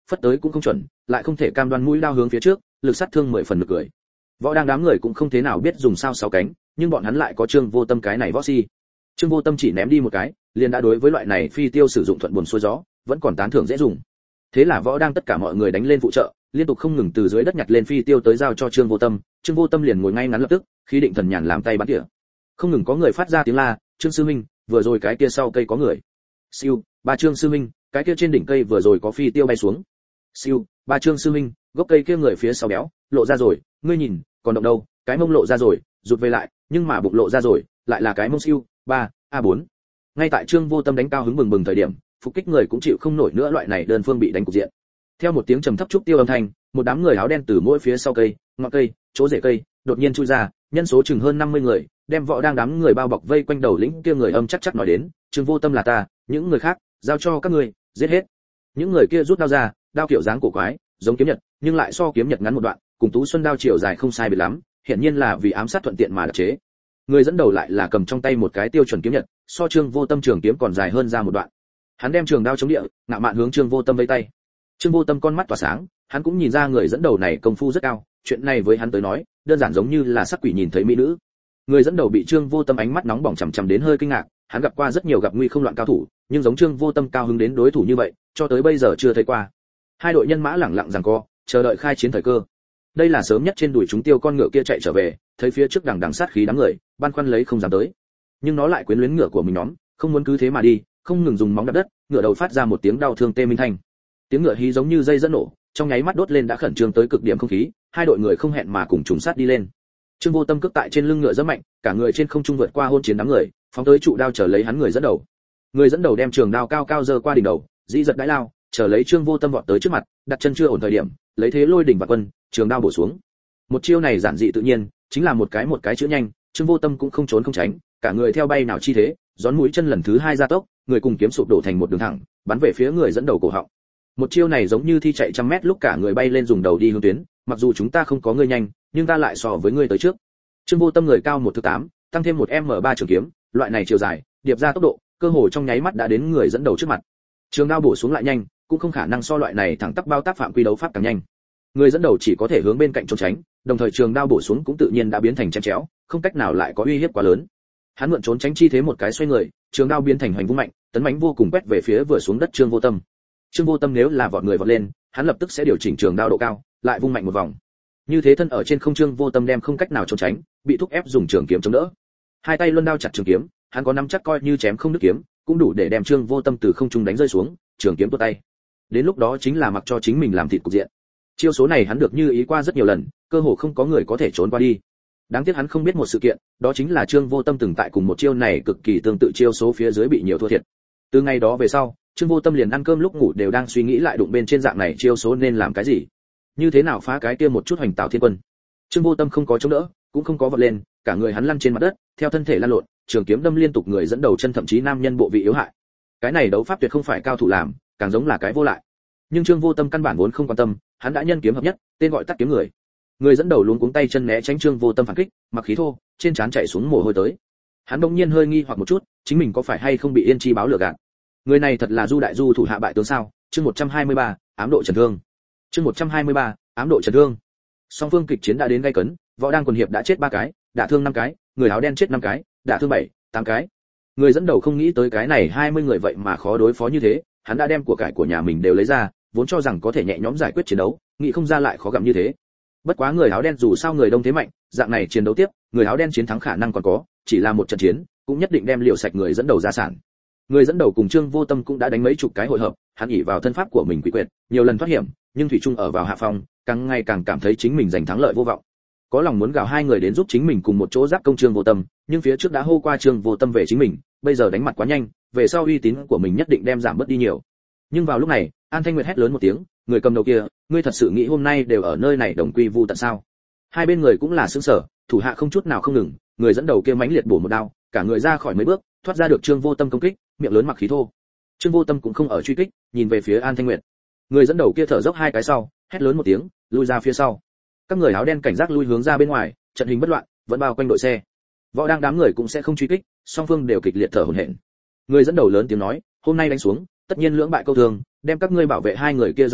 phất tới cũng không chuẩn, lại không thể cam đoan mũi đao hướng phía trước, lực sát thương mười phần nực cười. Võ đang đám người cũng không thế nào biết dùng sao sáu cánh, nhưng bọn hắn lại có Trương Vô Tâm cái này võ si. Trương Vô Tâm chỉ ném đi một cái, liền đã đối với loại này phi tiêu sử dụng thuận buồm xuôi gió, vẫn còn tán thưởng dễ dùng. Thế là Võ đang tất cả mọi người đánh lên phụ trợ, liên tục không ngừng từ dưới đất nhặt lên phi tiêu tới giao cho Trương Vô Tâm. Trương Vô Tâm liền ngồi ngay ngắn lập tức, khí định thần nhàn làm tay bắn tỉa. Không ngừng có người phát ra tiếng la, Trương sư huynh, vừa rồi cái kia sau cây có người. Siêu, ba Trương sư huynh, cái kia trên đỉnh cây vừa rồi có phi tiêu bay xuống. Siêu, ba Trương sư huynh, gốc cây kia người phía sau béo, lộ ra rồi, ngươi nhìn, còn động đâu, cái mông lộ ra rồi, rụt về lại, nhưng mà bụng lộ ra rồi, lại là cái mông. Siêu, ba, a bốn. Ngay tại Trương Vô Tâm đánh cao hứng bừng bừng thời điểm, phục kích người cũng chịu không nổi nữa loại này đơn phương bị đánh cục diện. Theo một tiếng trầm thấp trúc tiêu âm thanh, một đám người áo đen từ mỗi phía sau cây, ngọn cây, chỗ rễ cây, đột nhiên chui ra, nhân số chừng hơn năm mươi người, đem Võ đang đám người bao bọc vây quanh đầu lĩnh kia người âm chắc chắc nói đến, Trương Vô Tâm là ta, những người khác, giao cho các ngươi, giết hết. Những người kia rút đao ra, đao kiểu dáng cổ quái, giống kiếm nhật, nhưng lại so kiếm nhật ngắn một đoạn, cùng Tú Xuân đao chiều dài không sai biệt lắm, hiển nhiên là vì ám sát thuận tiện mà đặc chế. Người dẫn đầu lại là cầm trong tay một cái tiêu chuẩn kiếm nhật, so Trương Vô Tâm trường kiếm còn dài hơn ra một đoạn. Hắn đem trường đao chống địa, ngạo mạn hướng Trương Vô Tâm vây tay. Trương Vô Tâm con mắt tỏa sáng, hắn cũng nhìn ra người dẫn đầu này công phu rất cao, chuyện này với hắn tới nói, đơn giản giống như là sắc quỷ nhìn thấy mỹ nữ. Người dẫn đầu bị Trương Vô Tâm ánh mắt nóng bỏng chằm chằm đến hơi kinh ngạc, hắn gặp qua rất nhiều gặp nguy không loạn cao thủ, nhưng giống Trương Vô Tâm cao hứng đến đối thủ như vậy, cho tới bây giờ chưa thấy qua. Hai đội nhân mã lẳng lặng giằng co, chờ đợi khai chiến thời cơ. Đây là sớm nhất trên đuổi chúng tiêu con ngựa kia chạy trở về, thấy phía trước đằng đằng sát khí đám người, băn khoăn lấy không dám tới. Nhưng nó lại quyến luyến ngựa của mình nhóm, không muốn cứ thế mà đi, không ngừng dùng móng đạp đất, ngựa đầu phát ra một tiếng đau thương tê minh thanh. Tiếng ngựa hí giống như dây dẫn nổ, trong nháy mắt đốt lên đã khẩn trương tới cực điểm không khí, hai đội người không hẹn mà cùng trùng sát đi lên. Trương Vô Tâm cước tại trên lưng ngựa rất mạnh, cả người trên không trung vượt qua hôn chiến đám người, phóng tới trụ đao chờ lấy hắn người dẫn đầu. Người dẫn đầu đem trường đao cao cao giơ qua đỉnh đầu, dĩ giật đãi lao, chờ lấy Trương Vô Tâm vọt tới trước mặt, đặt chân chưa ổn thời điểm, lấy thế lôi đỉnh và quân, trường đao bổ xuống. Một chiêu này giản dị tự nhiên, chính là một cái một cái chữ nhanh, Trương Vô Tâm cũng không trốn không tránh, cả người theo bay nào chi thế, gión mũi chân lần thứ hai gia tốc, người cùng kiếm sụp đổ thành một đường thẳng, bắn về phía người dẫn đầu cổ họng. Một chiêu này giống như thi chạy trăm mét lúc cả người bay lên dùng đầu đi hướng tuyến, mặc dù chúng ta không có ngươi nhanh, nhưng ta lại so với ngươi tới trước. Trương Vô Tâm người cao một thước tám, tăng thêm một em ba trường kiếm, loại này chiều dài, điệp ra tốc độ, cơ hồ trong nháy mắt đã đến người dẫn đầu trước mặt. Trường đao bổ xuống lại nhanh, cũng không khả năng so loại này thẳng tắp bao tác phạm quy đấu pháp càng nhanh. Người dẫn đầu chỉ có thể hướng bên cạnh trốn tránh, đồng thời trường đao bổ xuống cũng tự nhiên đã biến thành chém chéo, không cách nào lại có uy hiếp quá lớn. Hắn mượn trốn tránh chi thế một cái xoay người, trường đao biến thành hoành vung mạnh, tấn mãnh vô cùng quét về phía vừa xuống đất Trương Vô Tâm. Trương Vô Tâm nếu là vọt người vọt lên, hắn lập tức sẽ điều chỉnh trường đao độ cao, lại vung mạnh một vòng. Như thế thân ở trên không Trương Vô Tâm đem không cách nào trốn tránh, bị thúc ép dùng trường kiếm chống đỡ. Hai tay luân đao chặt trường kiếm, hắn có nắm chắc coi như chém không đứt kiếm, cũng đủ để đem Trương Vô Tâm từ không trung đánh rơi xuống, trường kiếm tuột tay. Đến lúc đó chính là mặc cho chính mình làm thịt cục diện. Chiêu số này hắn được như ý qua rất nhiều lần, cơ hồ không có người có thể trốn qua đi. Đáng tiếc hắn không biết một sự kiện, đó chính là Trương Vô Tâm từng tại cùng một chiêu này cực kỳ tương tự chiêu số phía dưới bị nhiều thua thiệt. Từ ngày đó về sau, Trương Vô Tâm liền ăn cơm lúc ngủ đều đang suy nghĩ lại đụng bên trên dạng này chiêu số nên làm cái gì, như thế nào phá cái kia một chút hoành tạo thiên quân. Trương Vô Tâm không có chống đỡ, cũng không có vọt lên, cả người hắn lăn trên mặt đất, theo thân thể lăn lộn, trường kiếm đâm liên tục người dẫn đầu chân thậm chí nam nhân bộ vị yếu hại. Cái này đấu pháp tuyệt không phải cao thủ làm, càng giống là cái vô lại. Nhưng Trương Vô Tâm căn bản vốn không quan tâm, hắn đã nhân kiếm hợp nhất, tên gọi tắt kiếm người. Người dẫn đầu luống cuống tay chân né tránh Trương Vô Tâm phản kích, mặc khí thô, trên trán chảy xuống mồ hôi tới. Hắn đột nhiên hơi nghi hoặc một chút, chính mình có phải hay không bị Yên Chi báo lừa gạt. Người này thật là Du đại du thủ hạ bại tướng sao? Chương một trăm hai mươi ba, ám độ trần thương. Chương một trăm hai mươi ba, ám độ trần thương. Song phương kịch chiến đã đến gay cấn, Võ đang quần hiệp đã chết ba cái, đả thương năm cái, người áo đen chết năm cái, đả thương bảy, tám cái. Người dẫn đầu không nghĩ tới cái này hai mươi người vậy mà khó đối phó như thế, hắn đã đem của cải của nhà mình đều lấy ra, vốn cho rằng có thể nhẹ nhõm giải quyết chiến đấu, nghĩ không ra lại khó gặm như thế. Bất quá người áo đen dù sao người đông thế mạnh, dạng này chiến đấu tiếp, người áo đen chiến thắng khả năng còn có, chỉ là một trận chiến, cũng nhất định đem liều sạch người dẫn đầu ra sản. Người dẫn đầu cùng Trương Vô Tâm cũng đã đánh mấy chục cái hội hợp, hắn ỷ vào thân pháp của mình quỷ quyệt, nhiều lần thoát hiểm, nhưng thủy chung ở vào hạ phong, càng ngày càng cảm thấy chính mình giành thắng lợi vô vọng. Có lòng muốn gào hai người đến giúp chính mình cùng một chỗ giáp công Trương Vô Tâm, nhưng phía trước đã hô qua Trương Vô Tâm về chính mình, bây giờ đánh mặt quá nhanh, về sau uy tín của mình nhất định đem giảm bớt đi nhiều. Nhưng vào lúc này, An Thanh Nguyệt hét lớn một tiếng, người cầm đầu kia, ngươi thật sự nghĩ hôm nay đều ở nơi này đồng quy vu tận sao? Hai bên người cũng là sững sờ, thủ hạ không chút nào không ngừng, người dẫn đầu kia mãnh liệt bổ một đao, cả người ra khỏi mấy bước, thoát ra được Trương Vô Tâm công kích, miệng lớn mặc khí thô. Trương Vô Tâm cũng không ở truy kích, nhìn về phía An Thanh Nguyệt. Người dẫn đầu kia thở dốc hai cái sau, hét lớn một tiếng, lui ra phía sau. Các người áo đen cảnh giác lui hướng ra bên ngoài, trận hình bất loạn, vẫn bao quanh đội xe. Võ đang đám người cũng sẽ không truy kích, song phương đều kịch liệt thở hổn hển. Người dẫn đầu lớn tiếng nói, hôm nay đánh xuống, tất nhiên lưỡng bại câu thường, đem các ngươi bảo vệ hai người kia giao ra,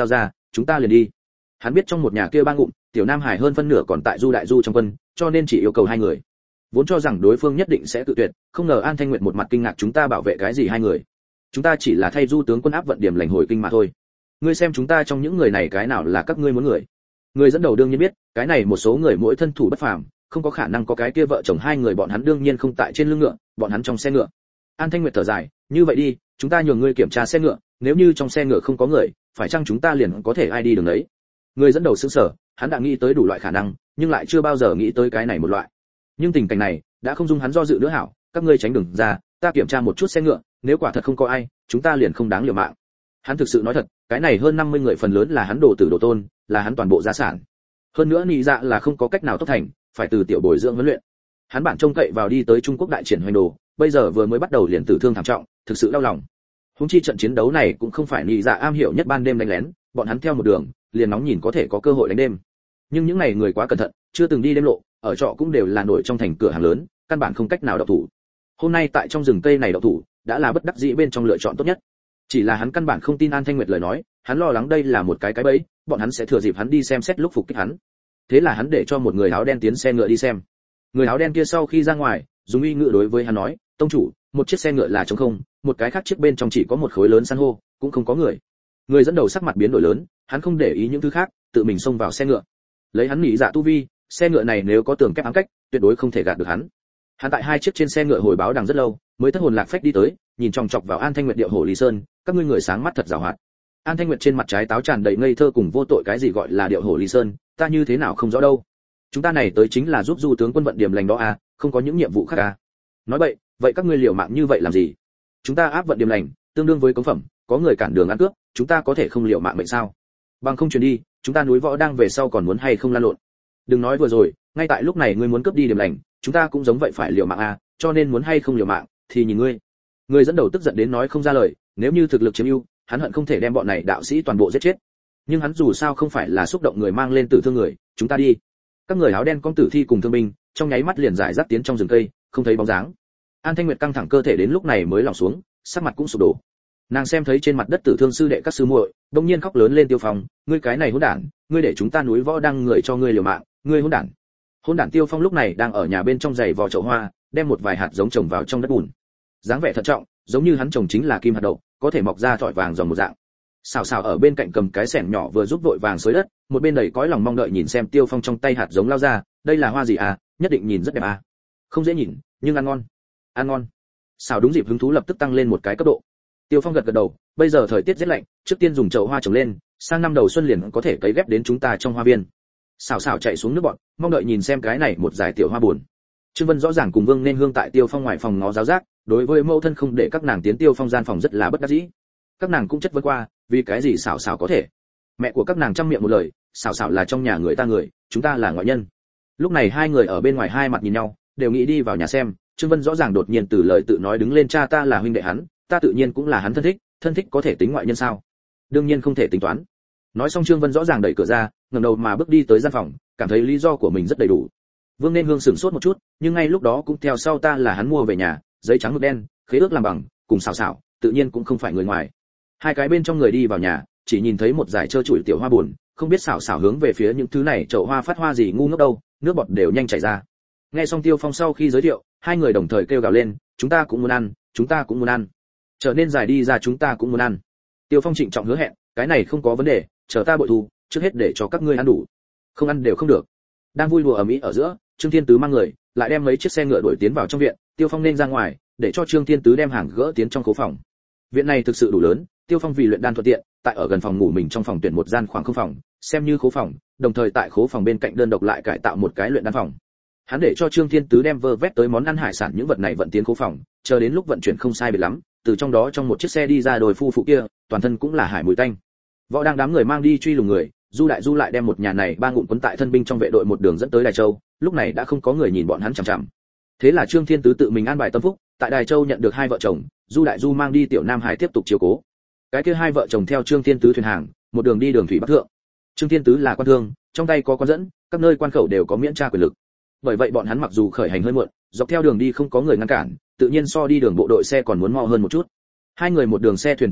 chúng ta liền đi. Hắn biết trong một nhà kia ba ngụm, tiểu Nam Hải hơn phân nửa còn tại Du Đại Du trong quân, cho nên chỉ yêu cầu hai người. Vốn cho rằng đối phương nhất định sẽ tự tuyệt, không ngờ An Thanh Nguyệt một mặt kinh ngạc, chúng ta bảo vệ cái gì hai người? Chúng ta chỉ là thay Du tướng quân áp vận điểm lành hồi kinh mà thôi. Ngươi xem chúng ta trong những người này cái nào là các ngươi muốn người? Người dẫn đầu đương nhiên biết, cái này một số người mỗi thân thủ bất phàm, không có khả năng có cái kia vợ chồng hai người, bọn hắn đương nhiên không tại trên lưng ngựa, bọn hắn trong xe ngựa. An Thanh Nguyệt thở dài, như vậy đi, chúng ta nhường ngươi kiểm tra xe ngựa, nếu như trong xe ngựa không có người, phải chăng chúng ta liền có thể ai đi đường đấy? Người dẫn đầu sững sờ, hắn đã nghĩ tới đủ loại khả năng, nhưng lại chưa bao giờ nghĩ tới cái này một loại. Nhưng tình cảnh này đã không dung hắn do dự nữa. Hảo, các ngươi tránh đường ra, ta kiểm tra một chút xe ngựa, nếu quả thật không có ai, chúng ta liền không đáng liều mạng. Hắn thực sự nói thật, cái này hơn năm mươi người phần lớn là hắn đồ tử đồ tôn, là hắn toàn bộ gia sản. Hơn nữa nhị dạ là không có cách nào tốt thành, phải từ tiểu bồi dưỡng huấn luyện. Hắn bản trông cậy vào đi tới Trung Quốc đại triển hoành đồ, bây giờ vừa mới bắt đầu liền tử thương thảm trọng, thực sự đau lòng. Huống chi trận chiến đấu này cũng không phải nhị dạ am hiểu nhất ban đêm đánh lén, bọn hắn theo một đường, liền nóng nhìn có thể có cơ hội đánh đêm. Nhưng những này người quá cẩn thận, chưa từng đi đêm lộ, ở trọ cũng đều là nổi trong thành cửa hàng lớn, căn bản không cách nào độc thủ. Hôm nay tại trong rừng cây này độc thủ, đã là bất đắc dĩ bên trong lựa chọn tốt nhất. Chỉ là hắn căn bản không tin An Thanh Nguyệt lời nói, hắn lo lắng đây là một cái cái bẫy, bọn hắn sẽ thừa dịp hắn đi xem xét lúc phục kích hắn. Thế là hắn để cho một người áo đen tiến xe ngựa đi xem. Người áo đen kia sau khi ra ngoài, dùng uy ngữ đối với hắn nói, tông chủ, một chiếc xe ngựa là trống không, một cái khác chiếc bên trong chỉ có một khối lớn san hô, cũng không có người. Người dẫn đầu sắc mặt biến đổi lớn, hắn không để ý những thứ khác, tự mình xông vào xe ngựa. Lấy hắn nghĩ dạ tu vi, xe ngựa này nếu có tường kép ám cách, tuyệt đối không thể gạt được hắn. Hắn tại hai chiếc trên xe ngựa hồi báo đằng rất lâu, mới thất hồn lạc phách đi tới, nhìn chòng chọc vào An Thanh Nguyệt điệu hổ Lý Sơn, các ngươi người sáng mắt thật giàu hoạt. An Thanh Nguyệt trên mặt trái táo tràn đầy ngây thơ cùng vô tội, cái gì gọi là điệu hổ Lý Sơn, ta như thế nào không rõ đâu. Chúng ta này tới chính là giúp Du tướng quân vận điểm lành đó à, không có những nhiệm vụ khác à. Nói vậy, vậy các ngươi liều mạng như vậy làm gì? Chúng ta áp vận điểm lành, tương đương với cống phẩm, có người cản đường ăn cướp, chúng ta có thể không liều mạng mệnh sao? Bằng không truyền đi, chúng ta núi võ đang về sau còn muốn hay không lan lộn. Đừng nói vừa rồi, ngay tại lúc này ngươi muốn cướp đi điểm lành, chúng ta cũng giống vậy phải liều mạng à, cho nên muốn hay không liều mạng thì nhìn ngươi. Người dẫn đầu tức giận đến nói không ra lời, nếu như thực lực chiếm ưu, hắn hận không thể đem bọn này đạo sĩ toàn bộ giết chết. Nhưng hắn dù sao không phải là xúc động người mang lên tử thương người, chúng ta đi. Các người áo đen con tử thi cùng thương binh, trong nháy mắt liền giải rác tiến trong rừng cây, không thấy bóng dáng. An Thanh Nguyệt căng thẳng cơ thể đến lúc này mới lỏng xuống, sắc mặt cũng sụp đổ. Nàng xem thấy trên mặt đất tử thương sư đệ các sư muội, đột nhiên khóc lớn lên, Tiêu Phong, ngươi cái này hỗn đản, ngươi để chúng ta núi võ đang người cho ngươi liều mạng, ngươi hỗn đản. Hỗn đản Tiêu Phong lúc này đang ở nhà bên trong giày vò chậu hoa, đem một vài hạt giống trồng vào trong đất bùn. Dáng vẻ thận trọng, giống như hắn trồng chính là kim hạt đậu, có thể mọc ra thỏi vàng giòn một dạng. Xào xào ở bên cạnh cầm cái xẻng nhỏ vừa giúp vội vàng xới đất, một bên đầy cõi lòng mong đợi nhìn xem Tiêu Phong trong tay hạt giống lao ra, đây là hoa gì à, nhất định nhìn rất đẹp à. Không dễ nhìn, nhưng ăn ngon. Ăn ngon. Xào đúng dịp hứng thú lập tức tăng lên một cái cấp độ. Tiêu Phong gật gật đầu, bây giờ thời tiết rất lạnh, trước tiên dùng chậu hoa trồng lên, sang năm đầu xuân liền có thể cấy ghép đến chúng ta trong hoa viên. Xào xào chạy xuống nước bọn, mong đợi nhìn xem cái này một giải tiểu hoa buồn. Trương Vân rõ ràng cùng Vương Nên Hương tại Tiêu Phong ngoài phòng ngó giáo giác, đối với mẫu thân không để các nàng tiến Tiêu Phong gian phòng rất là bất đắc dĩ. Các nàng cũng chất vấn qua, vì cái gì xảo xảo có thể? Mẹ của các nàng trăm miệng một lời, xảo xảo là trong nhà người ta người, chúng ta là ngoại nhân. Lúc này hai người ở bên ngoài hai mặt nhìn nhau, đều nghĩ đi vào nhà xem. Trương Vân rõ ràng đột nhiên từ lời tự nói đứng lên, cha ta là huynh đệ hắn, ta tự nhiên cũng là hắn thân thích, thân thích có thể tính ngoại nhân sao? Đương nhiên không thể tính toán. Nói xong Trương Vân rõ ràng đẩy cửa ra, ngẩng đầu mà bước đi tới gian phòng, cảm thấy lý do của mình rất đầy đủ. Vương Nên Hương sửng sốt một chút, nhưng ngay lúc đó cũng theo sau, ta là hắn mua về nhà, giấy trắng mực đen, khế ước làm bằng, cùng xảo xảo, tự nhiên cũng không phải người ngoài. Hai cái bên trong người đi vào nhà, chỉ nhìn thấy một dải trơ trụi tiểu hoa buồn, không biết xảo xảo hướng về phía những thứ này chậu hoa phát hoa gì ngu ngốc đâu, nước bọt đều nhanh chảy ra. Nghe xong Tiêu Phong sau khi giới thiệu, hai người đồng thời kêu gào lên, chúng ta cũng muốn ăn, chúng ta cũng muốn ăn. Trở nên dài đi ra, chúng ta cũng muốn ăn. Tiêu Phong trịnh trọng hứa hẹn, cái này không có vấn đề, chờ ta bội thu, trước hết để cho các ngươi ăn đủ. Không ăn đều không được. Đang vui đùa ầm ĩ ở giữa, Trương Thiên Tứ mang người, lại đem mấy chiếc xe ngựa đuổi tiến vào trong viện, Tiêu Phong nên ra ngoài, để cho Trương Thiên Tứ đem hàng gỡ tiến trong khố phòng. Viện này thực sự đủ lớn, Tiêu Phong vì luyện đan thuận tiện, tại ở gần phòng ngủ mình trong phòng tuyển một gian khoảng không phòng, xem như khố phòng, đồng thời tại khố phòng bên cạnh đơn độc lại cải tạo một cái luyện đan phòng. Hắn để cho Trương Thiên Tứ đem vơ vét tới món ăn hải sản những vật này vận tiến khố phòng, chờ đến lúc vận chuyển không sai biệt lắm, từ trong đó trong một chiếc xe đi ra đôi phu phụ kia, toàn thân cũng là hải mùi tanh. Võ đang đám người mang đi truy lùng người, Du Đại Du lại đem một nhà này ba ngụm quấn tại thân binh trong vệ đội một đường dẫn tới Đài Châu, lúc này đã không có người nhìn bọn hắn chằm chằm. Thế là Trương Thiên Tứ tự mình an bài tâm phúc, tại Đài Châu nhận được hai vợ chồng, Du Đại Du mang đi tiểu Nam Hải tiếp tục chiếu cố. Cái kia hai vợ chồng theo Trương Thiên Tứ thuyền hàng, một đường đi đường thủy bắc thượng. Trương Thiên Tứ là quan thương, trong tay có quan dẫn, các nơi quan khẩu đều có miễn tra quyền lực. Bởi vậy bọn hắn mặc dù khởi hành hơi muộn, dọc theo đường đi không có người ngăn cản, tự nhiên so đi đường bộ đội xe còn muốn mau hơn một chút. Hai người một đường xe thuyền chuyển vận,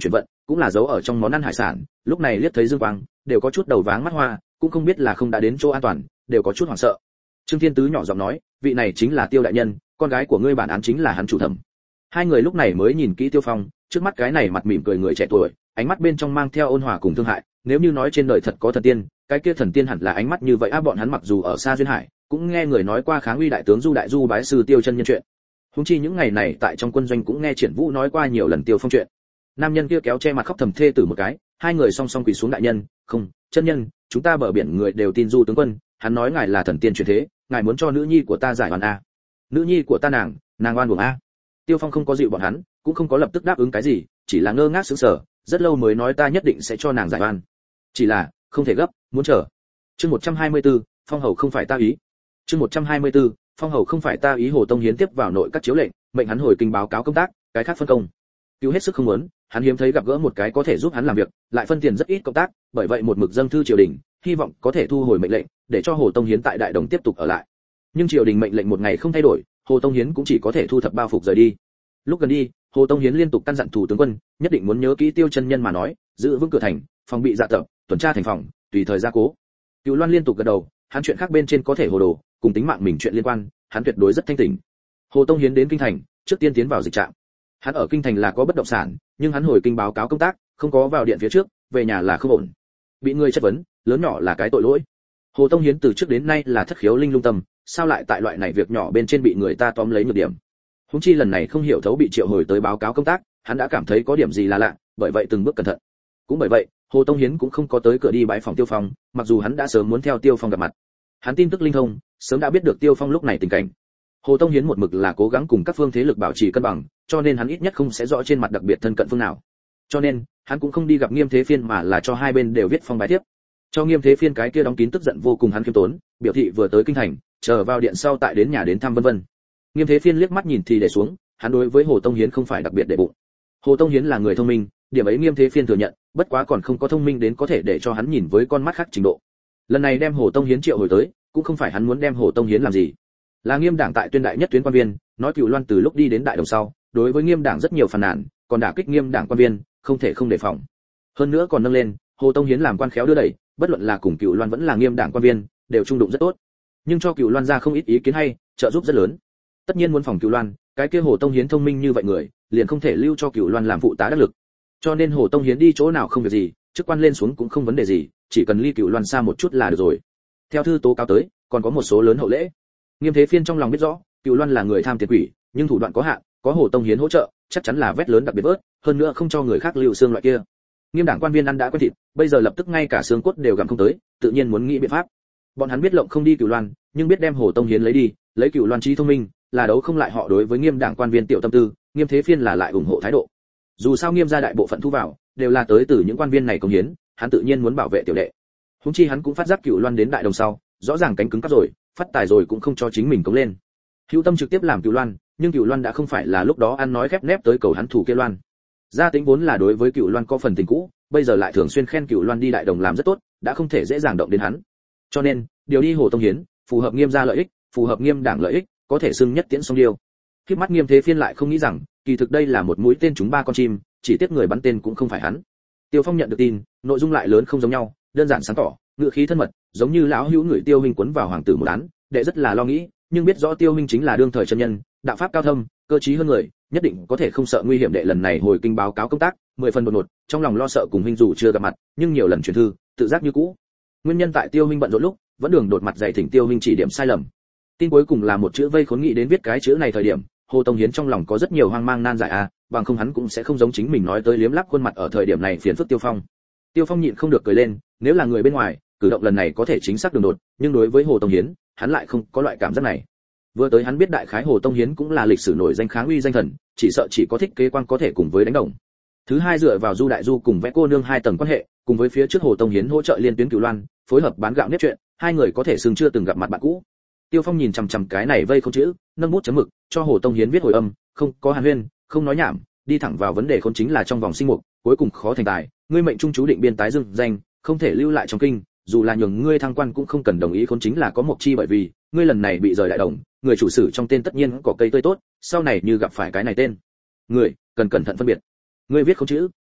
cũng là giấu ở trong món ăn hải sản, lúc này liếc thấy Dương Quang, đều có chút đầu váng mắt hoa, cũng không biết là không đã đến chỗ an toàn, đều có chút hoảng sợ. Trương Thiên Tứ nhỏ giọng nói, vị này chính là Tiêu đại nhân, con gái của ngươi bản án chính là hắn chủ thẩm. Hai người lúc này mới nhìn kỹ Tiêu Phong, trước mắt cái này mặt mỉm cười người trẻ tuổi, ánh mắt bên trong mang theo ôn hòa cùng thương hại, nếu như nói trên đời thật có thần tiên, cái kia thần tiên hẳn là ánh mắt như vậy á. Bọn hắn mặc dù ở xa duyên hải, cũng nghe người nói qua kháng uy đại tướng Du đại du bái sư Tiêu chân nhân chuyện. Huống chi những ngày này tại trong quân doanh cũng nghe Triển Vũ nói qua nhiều lần Tiêu Phong chuyện. Nam nhân kia kéo che mặt khóc thầm thê tử một cái, hai người song song quỳ xuống đại nhân, không, chân nhân, chúng ta bờ biển người đều tin Du tướng quân, hắn nói ngài là thần tiên truyền thế, ngài muốn cho nữ nhi của ta giải oan a. Nữ nhi của ta nàng, nàng oan uổng a. Tiêu Phong không có dịu bọn hắn, cũng không có lập tức đáp ứng cái gì, chỉ là ngơ ngác sững sờ, rất lâu mới nói ta nhất định sẽ cho nàng giải oan. Chỉ là, không thể gấp, muốn chờ. Chương một trăm hai mươi tư, Phong hầu không phải ta ý. Chương một trăm hai mươi tư, Phong hầu không phải ta ý. Hồ Tông Hiến tiếp vào nội các chiếu lệnh, mệnh hắn hồi kinh báo cáo công tác, cái khác phân công. Cứu hết sức không muốn, hắn hiếm thấy gặp gỡ một cái có thể giúp hắn làm việc, lại phân tiền rất ít công tác, bởi vậy một mực dâng thư triều đình, hy vọng có thể thu hồi mệnh lệnh, để cho Hồ Tông Hiến tại Đại Đồng tiếp tục ở lại. Nhưng triều đình mệnh lệnh một ngày không thay đổi, Hồ Tông Hiến cũng chỉ có thể thu thập bao phục rời đi. Lúc gần đi, Hồ Tông Hiến liên tục căn dặn thủ tướng quân, nhất định muốn nhớ kỹ Tiêu chân nhân mà nói, giữ vững cửa thành, phòng bị dạ tập, tuần tra thành phòng, tùy thời gia cố. Cửu Loan liên tục gật đầu, hắn chuyện khác bên trên có thể hồ đồ, cùng tính mạng mình chuyện liên quan, hắn tuyệt đối rất thanh tỉnh. Hồ Tông Hiến đến kinh thành, trước tiên tiến vào dịch trạm. Hắn ở kinh thành là có bất động sản, nhưng hắn hồi kinh báo cáo công tác, không có vào điện phía trước, về nhà là không ổn. Bị người chất vấn, lớn nhỏ là cái tội lỗi. Hồ Tông Hiến từ trước đến nay là thất khiếu linh lung tâm, sao lại tại loại này việc nhỏ bên trên bị người ta tóm lấy nhược điểm. Huống chi lần này không hiểu thấu bị triệu hồi tới báo cáo công tác, hắn đã cảm thấy có điểm gì là lạ, bởi vậy từng bước cẩn thận. Cũng bởi vậy, Hồ Tông Hiến cũng không có tới cửa đi bãi phòng Tiêu Phong, mặc dù hắn đã sớm muốn theo Tiêu Phong gặp mặt. Hắn tin tức linh thông, sớm đã biết được Tiêu Phong lúc này tình cảnh. Hồ Tông Hiến một mực là cố gắng cùng các phương thế lực bảo trì cân bằng, cho nên hắn ít nhất không sẽ rõ trên mặt đặc biệt thân cận phương nào. Cho nên, hắn cũng không đi gặp Nghiêm Thế Phiên mà là cho hai bên đều viết phong bài tiếp. Cho Nghiêm Thế Phiên cái kia đóng kín tức giận vô cùng hắn khiêm tốn, biểu thị vừa tới kinh thành, chờ vào điện sau tại đến nhà đến thăm vân vân. Nghiêm Thế Phiên liếc mắt nhìn thì để xuống, hắn đối với Hồ Tông Hiến không phải đặc biệt để bụng. Hồ Tông Hiến là người thông minh, điểm ấy Nghiêm Thế Phiên thừa nhận, bất quá còn không có thông minh đến có thể để cho hắn nhìn với con mắt khác trình độ. Lần này đem Hồ Tông Hiến triệu hồi tới, cũng không phải hắn muốn đem Hồ Tông Hiến làm gì, là Nghiêm Đảng tại tuyên đại nhất tuyến quan viên, nói Cửu Loan từ lúc đi đến đại đồng sau, đối với Nghiêm Đảng rất nhiều phàn nàn, còn đả kích Nghiêm Đảng quan viên, không thể không đề phòng. Hơn nữa còn nâng lên, Hồ Tông Hiến làm quan khéo đưa đẩy, bất luận là cùng Cửu Loan vẫn là Nghiêm Đảng quan viên, đều trung đụng rất tốt. Nhưng cho Cửu Loan ra không ít ý kiến hay, trợ giúp rất lớn. Tất nhiên muốn phòng Cửu Loan, cái kia Hồ Tông Hiến thông minh như vậy người, liền không thể lưu cho Cửu Loan làm phụ tá đắc lực. Cho nên Hồ Tông Hiến đi chỗ nào không việc gì, chức quan lên xuống cũng không vấn đề gì, chỉ cần ly Cửu Loan xa một chút là được rồi. Theo thư tố cáo tới, còn có một số lớn hậu lễ. Nghiêm Thế Phiên trong lòng biết rõ, Cửu Loan là người tham tiền quỷ, nhưng thủ đoạn có hạn, có Hồ Tông Hiến hỗ trợ, chắc chắn là vét lớn đặc biệt vớt, hơn nữa không cho người khác lưu xương loại kia. Nghiêm Đảng quan viên ăn đã quen thịt, bây giờ lập tức ngay cả xương cốt đều gặm không tới, tự nhiên muốn nghĩ biện pháp. Bọn hắn biết lộng không đi Cửu Loan, nhưng biết đem Hồ Tông Hiến lấy đi, lấy Cửu Loan trí thông minh, là đấu không lại họ đối với Nghiêm Đảng quan viên tiểu tâm tư, Nghiêm Thế Phiên là lại ủng hộ thái độ. Dù sao Nghiêm gia đại bộ phận thu vào đều là tới từ những quan viên này công hiến, hắn tự nhiên muốn bảo vệ tiểu đệ. Huống chi hắn cũng phát giác Cửu Loan đến đại đồng sau, rõ ràng cánh cứng cắp rồi, phát tài rồi cũng không cho chính mình cống lên. Hữu tâm trực tiếp làm Cửu Loan, nhưng Cửu Loan đã không phải là lúc đó ăn nói khép nép tới cầu hắn thủ kia Loan. Gia Tính vốn là đối với Cửu Loan có phần tình cũ, bây giờ lại thường xuyên khen Cửu Loan đi đại đồng làm rất tốt, đã không thể dễ dàng động đến hắn. Cho nên, điều đi Hồ Tông Hiến, phù hợp Nghiêm gia lợi ích, phù hợp Nghiêm Đảng lợi ích, có thể xưng nhất tiễn song điêu. Khi mắt Nghiêm Thế Phiên lại không nghĩ rằng, kỳ thực đây là một mũi tên trúng ba con chim, chỉ tiếc người bắn tên cũng không phải hắn. Tiêu Phong nhận được tin, nội dung lại lớn không giống nhau, đơn giản sáng tỏ, ngữ khí thân mật, giống như lão hữu người Tiêu huynh cuốn vào hoàng tử một án, đệ rất là lo nghĩ, nhưng biết rõ Tiêu huynh chính là đương thời chân nhân, đạo pháp cao thâm, cơ trí hơn người, nhất định có thể không sợ nguy hiểm. Đệ lần này hồi kinh báo cáo công tác, mười phần đột ngột, trong lòng lo sợ cùng huynh dù chưa gặp mặt, nhưng nhiều lần truyền thư, tự giác như cũ. Nguyên nhân tại Tiêu huynh bận rộn lúc, vẫn đường đột mặt dạy thỉnh Tiêu huynh chỉ điểm sai lầm. Tin cuối cùng là một chữ vây khốn nghĩ đến viết cái chữ này thời điểm, Hồ Tông Hiến trong lòng có rất nhiều hoang mang nan giải à, bằng không hắn cũng sẽ không giống chính mình nói tới liếm lắp khuôn mặt ở thời điểm này phiền phức Tiêu Phong. Tiêu Phong nhịn không được cười lên, nếu là người bên ngoài, cử động lần này có thể chính xác đường đột, nhưng đối với Hồ Tông Hiến, hắn lại không có loại cảm giác này. Vừa tới hắn biết đại khái Hồ Tông Hiến cũng là lịch sử nổi danh kháng uy danh thần, chỉ sợ chỉ có thích kế quan có thể cùng với đánh đồng. Thứ hai dựa vào Du đại du cùng vẽ cô nương hai tầng quan hệ, cùng với phía trước Hồ Tông Hiến hỗ trợ liên tuyến Cửu Loan, phối hợp bán gạo nếp chuyện, hai người có thể xưng chưa từng gặp mặt bạn cũ. Tiêu Phong nhìn chằm chằm cái này vây không chữ, nâng bút chấm mực, cho Hồ Tông Hiến viết hồi âm, không có hàn huyên, không nói nhảm, đi thẳng vào vấn đề khốn chính là trong vòng sinh mục, cuối cùng khó thành tài, ngươi mệnh trung chú định biên tái dương danh, không thể lưu lại trong kinh, dù là nhường ngươi thăng quan cũng không cần đồng ý khốn chính là có mục chi, bởi vì ngươi lần này bị rời đại đồng, người chủ sử trong tên tất nhiên có cây tươi tốt, sau này như gặp phải cái này tên người, cần cẩn thận phân biệt. Ngươi viết khốn chữ,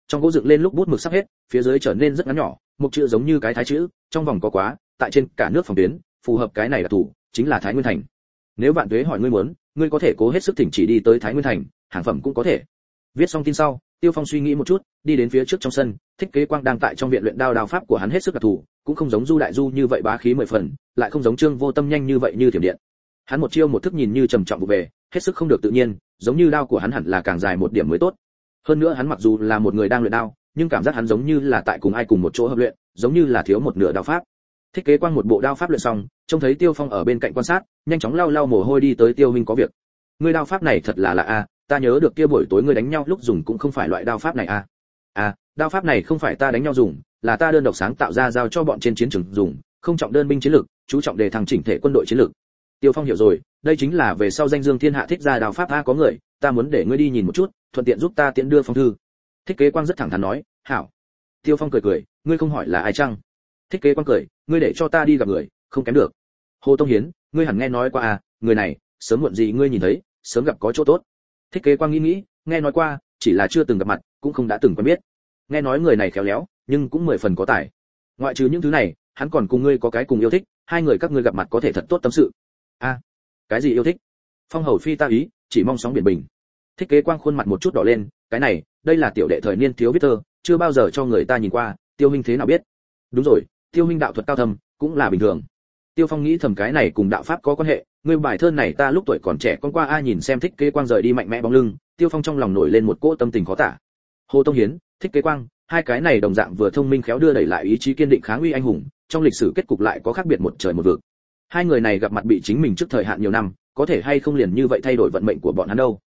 trong gỗ dựng lên lúc bút mực sắp hết, phía dưới trở nên rất ngắn nhỏ, một chữ giống như cái thái chữ, trong vòng có quá, tại trên cả nước phòng tuyến, phù hợp cái này là thủ, chính là Thái Nguyên thành. Nếu Vạn Tuế hỏi ngươi muốn, ngươi có thể cố hết sức thỉnh chỉ đi tới Thái Nguyên thành, hàng phẩm cũng có thể. Viết xong tin sau, Tiêu Phong suy nghĩ một chút, đi đến phía trước trong sân, Thích Kế Quang đang tại trong viện luyện đao đao pháp của hắn hết sức đặc thù, cũng không giống Du Đại Du như vậy bá khí mười phần, lại không giống Trương Vô Tâm nhanh như vậy như thiểm điện. Hắn một chiêu một thức nhìn như trầm trọng vụ về, hết sức không được tự nhiên, giống như đao của hắn hẳn là càng dài một điểm mới tốt. Hơn nữa hắn mặc dù là một người đang luyện đao, nhưng cảm giác hắn giống như là tại cùng ai cùng một chỗ hợp luyện, giống như là thiếu một nửa đao pháp. Thích Kế Quang một bộ đao pháp luyện xong, trông thấy Tiêu Phong ở bên cạnh quan sát, nhanh chóng lau lau mồ hôi đi tới Tiêu huynh có việc. Ngươi đao pháp này thật là lạ a, ta nhớ được kia buổi tối ngươi đánh nhau lúc dùng cũng không phải loại đao pháp này a. À. à, đao pháp này không phải ta đánh nhau dùng, là ta đơn độc sáng tạo ra giao cho bọn trên chiến trường dùng, không trọng đơn binh chiến lược, chú trọng đề thăng chỉnh thể quân đội chiến lược. Tiêu Phong hiểu rồi, đây chính là về sau danh dương thiên hạ thích ra đao pháp a có người, ta muốn để ngươi đi nhìn một chút, thuận tiện giúp ta tiễn đưa phong thư. Thích Kế Quang rất thẳng thắn nói, hảo. Tiêu Phong cười cười, ngươi không hỏi là ai chăng? Thích Kế Quang cười, ngươi để cho ta đi gặp người, không kém được. Hồ Tông Hiến, ngươi hẳn nghe nói qua à, người này, sớm muộn gì ngươi nhìn thấy, sớm gặp có chỗ tốt. Thích Kế Quang nghĩ nghĩ, nghe nói qua, chỉ là chưa từng gặp mặt, cũng không đã từng quen biết. Nghe nói người này khéo léo, nhưng cũng mười phần có tài. Ngoại trừ những thứ này, hắn còn cùng ngươi có cái cùng yêu thích, hai người các ngươi gặp mặt có thể thật tốt tâm sự. A, à, cái gì yêu thích? Phong hầu phi ta ý, chỉ mong sóng biển bình. Thích Kế Quang khuôn mặt một chút đỏ lên, cái này, đây là tiểu đệ thời niên thiếu viết thơ, chưa bao giờ cho người ta nhìn qua, Tiêu huynh thế nào biết? Đúng rồi, Tiêu huynh đạo thuật cao thâm, cũng là bình thường. Tiêu Phong nghĩ thầm cái này cùng đạo pháp có quan hệ, người bài thơ này ta lúc tuổi còn trẻ con qua ai nhìn xem Thích Kế Quang rời đi mạnh mẽ bóng lưng, Tiêu Phong trong lòng nổi lên một cỗ tâm tình khó tả. Hồ Tông Hiến, Thích Kế Quang, hai cái này đồng dạng vừa thông minh khéo đưa đẩy lại ý chí kiên định kháng uy anh hùng, trong lịch sử kết cục lại có khác biệt một trời một vực. Hai người này gặp mặt bị chính mình trước thời hạn nhiều năm, có thể hay không liền như vậy thay đổi vận mệnh của bọn hắn đâu.